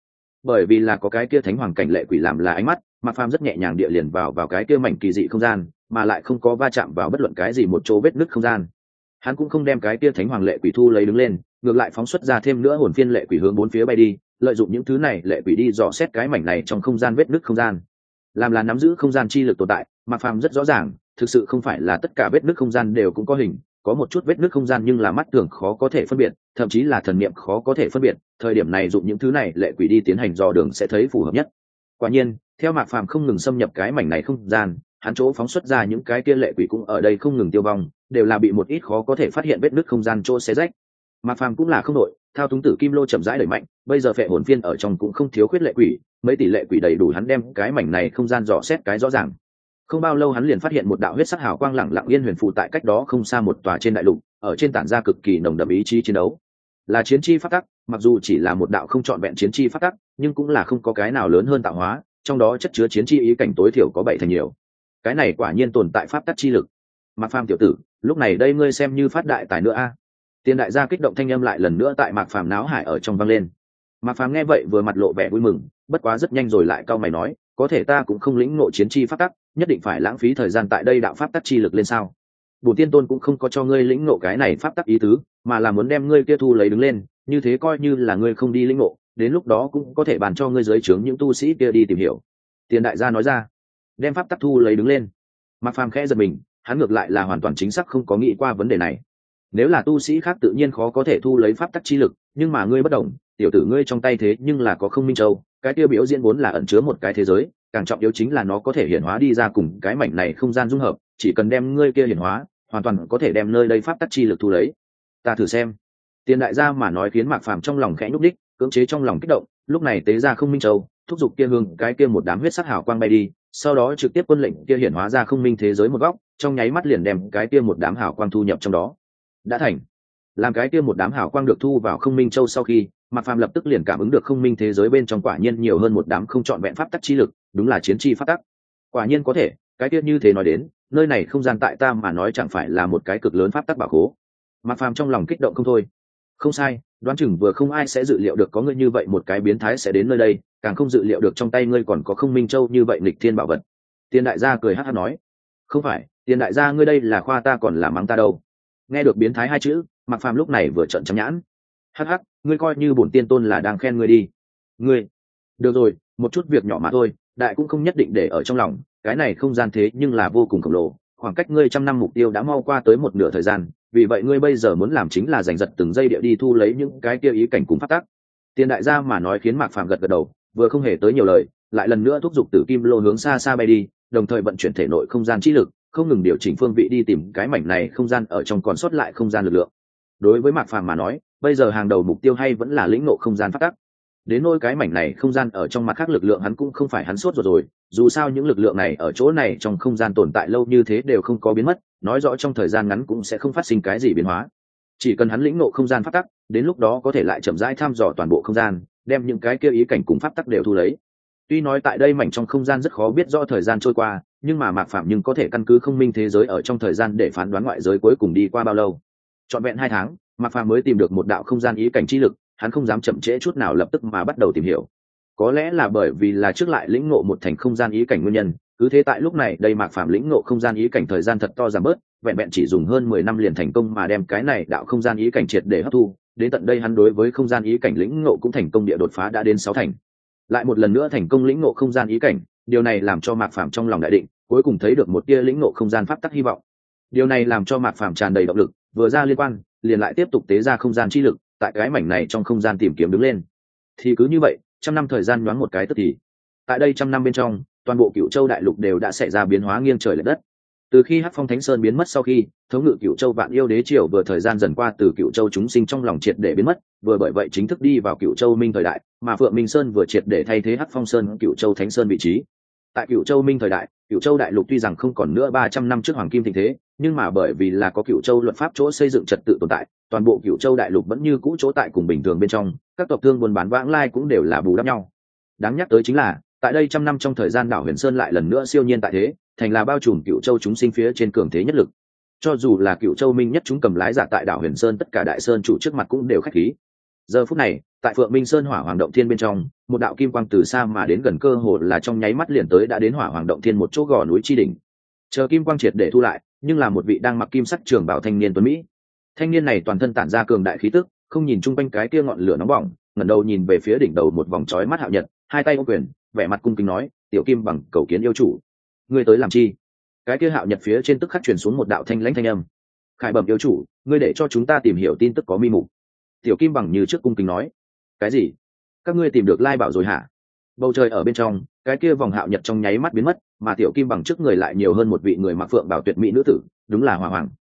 bởi vì là có cái kia thánh hoàng cảnh lệ quỷ làm là ánh mắt, Mạc Phàm rất nhẹ nhàng địa liền vào vào cái kia mảnh kỳ dị không gian, mà lại không có va chạm vào bất luận cái gì một chỗ vết nứt không gian. Hắn cũng không đem cái kia thánh hoàng lệ quỷ thu lấy đứng lên, ngược lại phóng xuất ra thêm nữa hồn phiên lệ quỷ hướng bốn phía bay đi, lợi dụng những thứ này lệ quỷ đi dò xét cái mảnh này trong không gian vết nứt không gian. Làm là nắm giữ không gian chi lực tồn tại, Mạc Phàm rất rõ ràng, thực sự không phải là tất cả vết nứt không gian đều cũng có hình, có một chút vết nứt không gian nhưng là mắt thường khó có thể phân biệt, thậm chí là thần niệm khó có thể phân biệt, thời điểm này dụng những thứ này lệ quỷ đi tiến hành dò đường sẽ thấy phù hợp nhất. Quả nhiên, theo Mạc Phàm không ngừng xâm nhập cái mảnh này không gian, hắn chỗ phóng xuất ra những cái kia lệ quỷ cũng ở đây không ngừng tiêu vong, đều là bị một ít khó có thể phát hiện vết nứt không gian chỗ xé rách. Mạc Phàm cũng là không đội, thao túng tử kim lô chậm rãi đẩy mạnh, bây giờ phệ hồn phiên ở trong cũng không thiếu khuyết lệ quỷ, mấy tỷ lệ quỷ đầy đủ hắn đem cái mảnh này không gian dò xét cái rõ ràng. Không bao lâu hắn liền phát hiện một đạo huyết sắc hào quang lẳng lặng yên huyền phù tại cách đó không xa một tòa trên đại lục, ở trên tản ra cực kỳ nồng đậm ý chí chiến đấu. Là chiến chi pháp tắc, mặc dù chỉ là một đạo không trọn vẹn chiến chi pháp tắc, nhưng cũng là không có cái nào lớn hơn tạo hóa, trong đó chất chứa chiến chi ý cảnh tối thiểu có bảy thành nhiều. Cái này quả nhiên tồn tại pháp tắc chi lực. Mạc Phàm tiểu tử, lúc này đây ngươi xem như phát đại tài nữa a. Tiền đại gia kích động thanh âm lại lần nữa tại Mạc Phàm náo hải ở trong vang lên. Mạc Phàm nghe vậy vừa mặt lộ vẻ vui mừng, bất quá rất nhanh rồi lại cau mày nói, có thể ta cũng không lĩnh ngộ chiến chi pháp tắc, nhất định phải lãng phí thời gian tại đây đạo pháp tắc chi lực lên sao? Bổn tiên tôn cũng không có cho ngươi lĩnh ngộ cái này pháp tắc ý tứ, mà là muốn đem ngươi kia thu lấy đứng lên, như thế coi như là ngươi không đi lĩnh ngộ, đến lúc đó cũng có thể bàn cho ngươi dưới trướng những tu sĩ kia đi tìm hiểu. Tiền đại gia nói ra, đem pháp tắc thu lấy đứng lên. Mạc Phàm khẽ giật mình, hắn ngược lại là hoàn toàn chính xác không có nghĩ qua vấn đề này. Nếu là tu sĩ khác tự nhiên khó có thể thu lấy pháp tắc chi lực, nhưng mà ngươi bất động, tiểu tử ngươi trong tay thế nhưng là có không minh châu, cái tiêu biểu diễn vốn là ẩn chứa một cái thế giới, càng trọng yếu chính là nó có thể hiển hóa đi ra cùng cái mảnh này không gian dung hợp, chỉ cần đem ngươi kia hiển hóa, hoàn toàn có thể đem nơi đây pháp tắc chi lực thu lấy. Ta thử xem. Tiền đại gia mà nói khiến Mạc Phàm trong lòng khẽ nhúc đích, cưỡng chế trong lòng kích động, lúc này tế ra không minh châu, thúc giục kia hương cái kia một đám huyết sắc hào quang bay đi, sau đó trực tiếp quân lệnh kia hiển hóa ra không minh thế giới một góc, trong nháy mắt liền đem cái kia một đám hào quang thu nhập trong đó. Đã thành. Làm cái kia một đám hào quang được thu vào không minh châu sau khi, Mạc Phàm lập tức liền cảm ứng được không minh thế giới bên trong quả nhiên nhiều hơn một đám không trọn vẹn pháp tắc chi lực, đúng là chiến chi pháp tắc. Quả nhiên có thể, cái kia như thế nói đến, nơi này không gian tại ta mà nói chẳng phải là một cái cực lớn pháp tắc bảo khố. Mạc Phàm trong lòng kích động không thôi. Không sai, đoán chừng vừa không ai sẽ dự liệu được có ngươi như vậy một cái biến thái sẽ đến nơi đây, càng không dự liệu được trong tay ngươi còn có không minh châu như vậy nghịch thiên bảo vật. Tiền đại gia cười hắc hắc nói, không phải, tiền đại gia ngươi đây là khoa ta còn là mắng ta đâu. Nghe được biến thái hai chữ, Mạc Phàm lúc này vừa trợn trắng nhãn. Hắc hắc, ngươi coi như bổn tiên tôn là đang khen ngươi đi. Ngươi, được rồi, một chút việc nhỏ mà thôi, đại cũng không nhất định để ở trong lòng, cái này không gian thế nhưng là vô cùng khổng lồ, khoảng cách ngươi trăm năm mục tiêu đã mau qua tới một nửa thời gian, vì vậy ngươi bây giờ muốn làm chính là giành giật từng giây địa đi thu lấy những cái kia ý cảnh cùng phát tác. Tiền đại gia mà nói khiến Mạc Phàm gật gật đầu, vừa không hề tới nhiều lời, lại lần nữa thúc giục Tử Kim Lô hướng xa xa bay đi, đồng thời vận chuyển thể nội không gian trí lực, không ngừng điều chỉnh phương vị đi tìm cái mảnh này không gian ở trong còn sót lại không gian lực lượng. Đối với Mạc Phàm mà nói, bây giờ hàng đầu mục tiêu hay vẫn là lĩnh ngộ không gian phát tác. Đến nỗi cái mảnh này không gian ở trong mặt khác lực lượng hắn cũng không phải hắn sốt rồi rồi, dù sao những lực lượng này ở chỗ này trong không gian tồn tại lâu như thế đều không có biến mất, nói rõ trong thời gian ngắn cũng sẽ không phát sinh cái gì biến hóa. Chỉ cần hắn lĩnh ngộ không gian pháp tắc, đến lúc đó có thể lại chậm rãi thăm dò toàn bộ không gian, đem những cái kia ý cảnh cùng pháp tắc đều thu lấy. Tuy nói tại đây mảnh trong không gian rất khó biết rõ thời gian trôi qua, nhưng mà Mạc Phạm nhưng có thể căn cứ không minh thế giới ở trong thời gian để phán đoán ngoại giới cuối cùng đi qua bao lâu. Trọn vẹn hai tháng, Mạc Phạm mới tìm được một đạo không gian ý cảnh chi lực, hắn không dám chậm trễ chút nào lập tức mà bắt đầu tìm hiểu. Có lẽ là bởi vì là trước lại lĩnh ngộ một thành không gian ý cảnh nguyên nhân, cứ thế tại lúc này đây Mạc Phạm lĩnh ngộ không gian ý cảnh thời gian thật to giảm bớt, vẹn vẹn chỉ dùng hơn mười năm liền thành công mà đem cái này đạo không gian ý cảnh triệt để hấp thu, đến tận đây hắn đối với không gian ý cảnh lĩnh ngộ cũng thành công địa đột phá đã đến sáu thành. Lại một lần nữa thành công lĩnh ngộ không gian ý cảnh, điều này làm cho Mạc Phạm trong lòng đại định, cuối cùng thấy được một tia lĩnh ngộ không gian pháp tắc hy vọng. Điều này làm cho Mạc Phạm tràn đầy động lực, vừa ra liên quan, liền lại tiếp tục tế ra không gian chi lực, tại cái mảnh này trong không gian tìm kiếm đứng lên. Thì cứ như vậy, trăm năm thời gian nhoáng một cái tức thì. Tại đây trăm năm bên trong, toàn bộ Cửu Châu đại lục đều đã xảy ra biến hóa nghiêng trời lệch đất. Từ khi Hắc Phong Thánh Sơn biến mất sau khi, thống ngự Cửu Châu Vạn Yêu Đế triều vừa thời gian dần qua từ Cửu Châu chúng sinh trong lòng triệt để biến mất, vừa bởi vậy chính thức đi vào Cửu Châu Minh thời đại, mà Phượng Minh Sơn vừa triệt để thay thế Hắc Phong Sơn Cửu Châu Thánh Sơn vị trí. Tại Cửu Châu Minh thời đại, Cửu Châu đại lục tuy rằng không còn nữa ba trăm năm trước hoàng kim thịnh thế, nhưng mà bởi vì là có Cửu Châu luật pháp chỗ xây dựng trật tự tồn tại, toàn bộ Cửu Châu đại lục vẫn như cũ chỗ tại cùng bình thường bên trong, các tộc thương buôn bán vãng lai cũng đều là bù đắp nhau. Đáng nhắc tới chính là, tại đây trăm năm trong thời gian đảo Huyền Sơn lại lần nữa siêu nhiên tại thế, thành là bao trùm Cửu Châu chúng sinh phía trên cường thế nhất lực. Cho dù là Cửu Châu Minh nhất chúng cầm lái giả tại đảo Huyền Sơn tất cả đại sơn chủ trước mặt cũng đều khách khí. Giờ phút này, tại Phượng Minh Sơn Hỏa Hoàng động thiên bên trong, một đạo kim quang từ xa mà đến gần, cơ hồ là trong nháy mắt liền tới đã đến hỏa hoàng động thiên một chỗ gò núi chi đỉnh. Chờ kim quang triệt để thu lại, nhưng là một vị đang mặc kim sắc trường bảo thanh niên tuấn mỹ. Thanh niên này toàn thân tản ra cường đại khí tức, không nhìn chung quanh cái kia ngọn lửa nóng bỏng, ngẩng đầu nhìn về phía đỉnh đầu một vòng chói mắt hạo nhật, hai tay ôm quyền, vẻ mặt cung kính nói: "Tiểu Kim Bằng cầu kiến yêu chủ." "Ngươi tới làm chi?" Cái kia hạo nhật phía trên tức khắc truyền xuống một đạo thanh lãnh thanh âm. "Khải bẩm yêu chủ, ngươi để cho chúng ta tìm hiểu tin tức có mi mục." Tiểu Kim Bằng như trước cung kính nói: "Cái gì? Các ngươi tìm được Lai Bảo rồi hả?" Bầu trời ở bên trong, cái kia vòng hạo nhật trong nháy mắt biến mất, mà Tiểu Kim Bằng trước người lại nhiều hơn một vị người mặc phượng bảo tuyệt mỹ nữ tử, đúng là Hỏa Hoàng.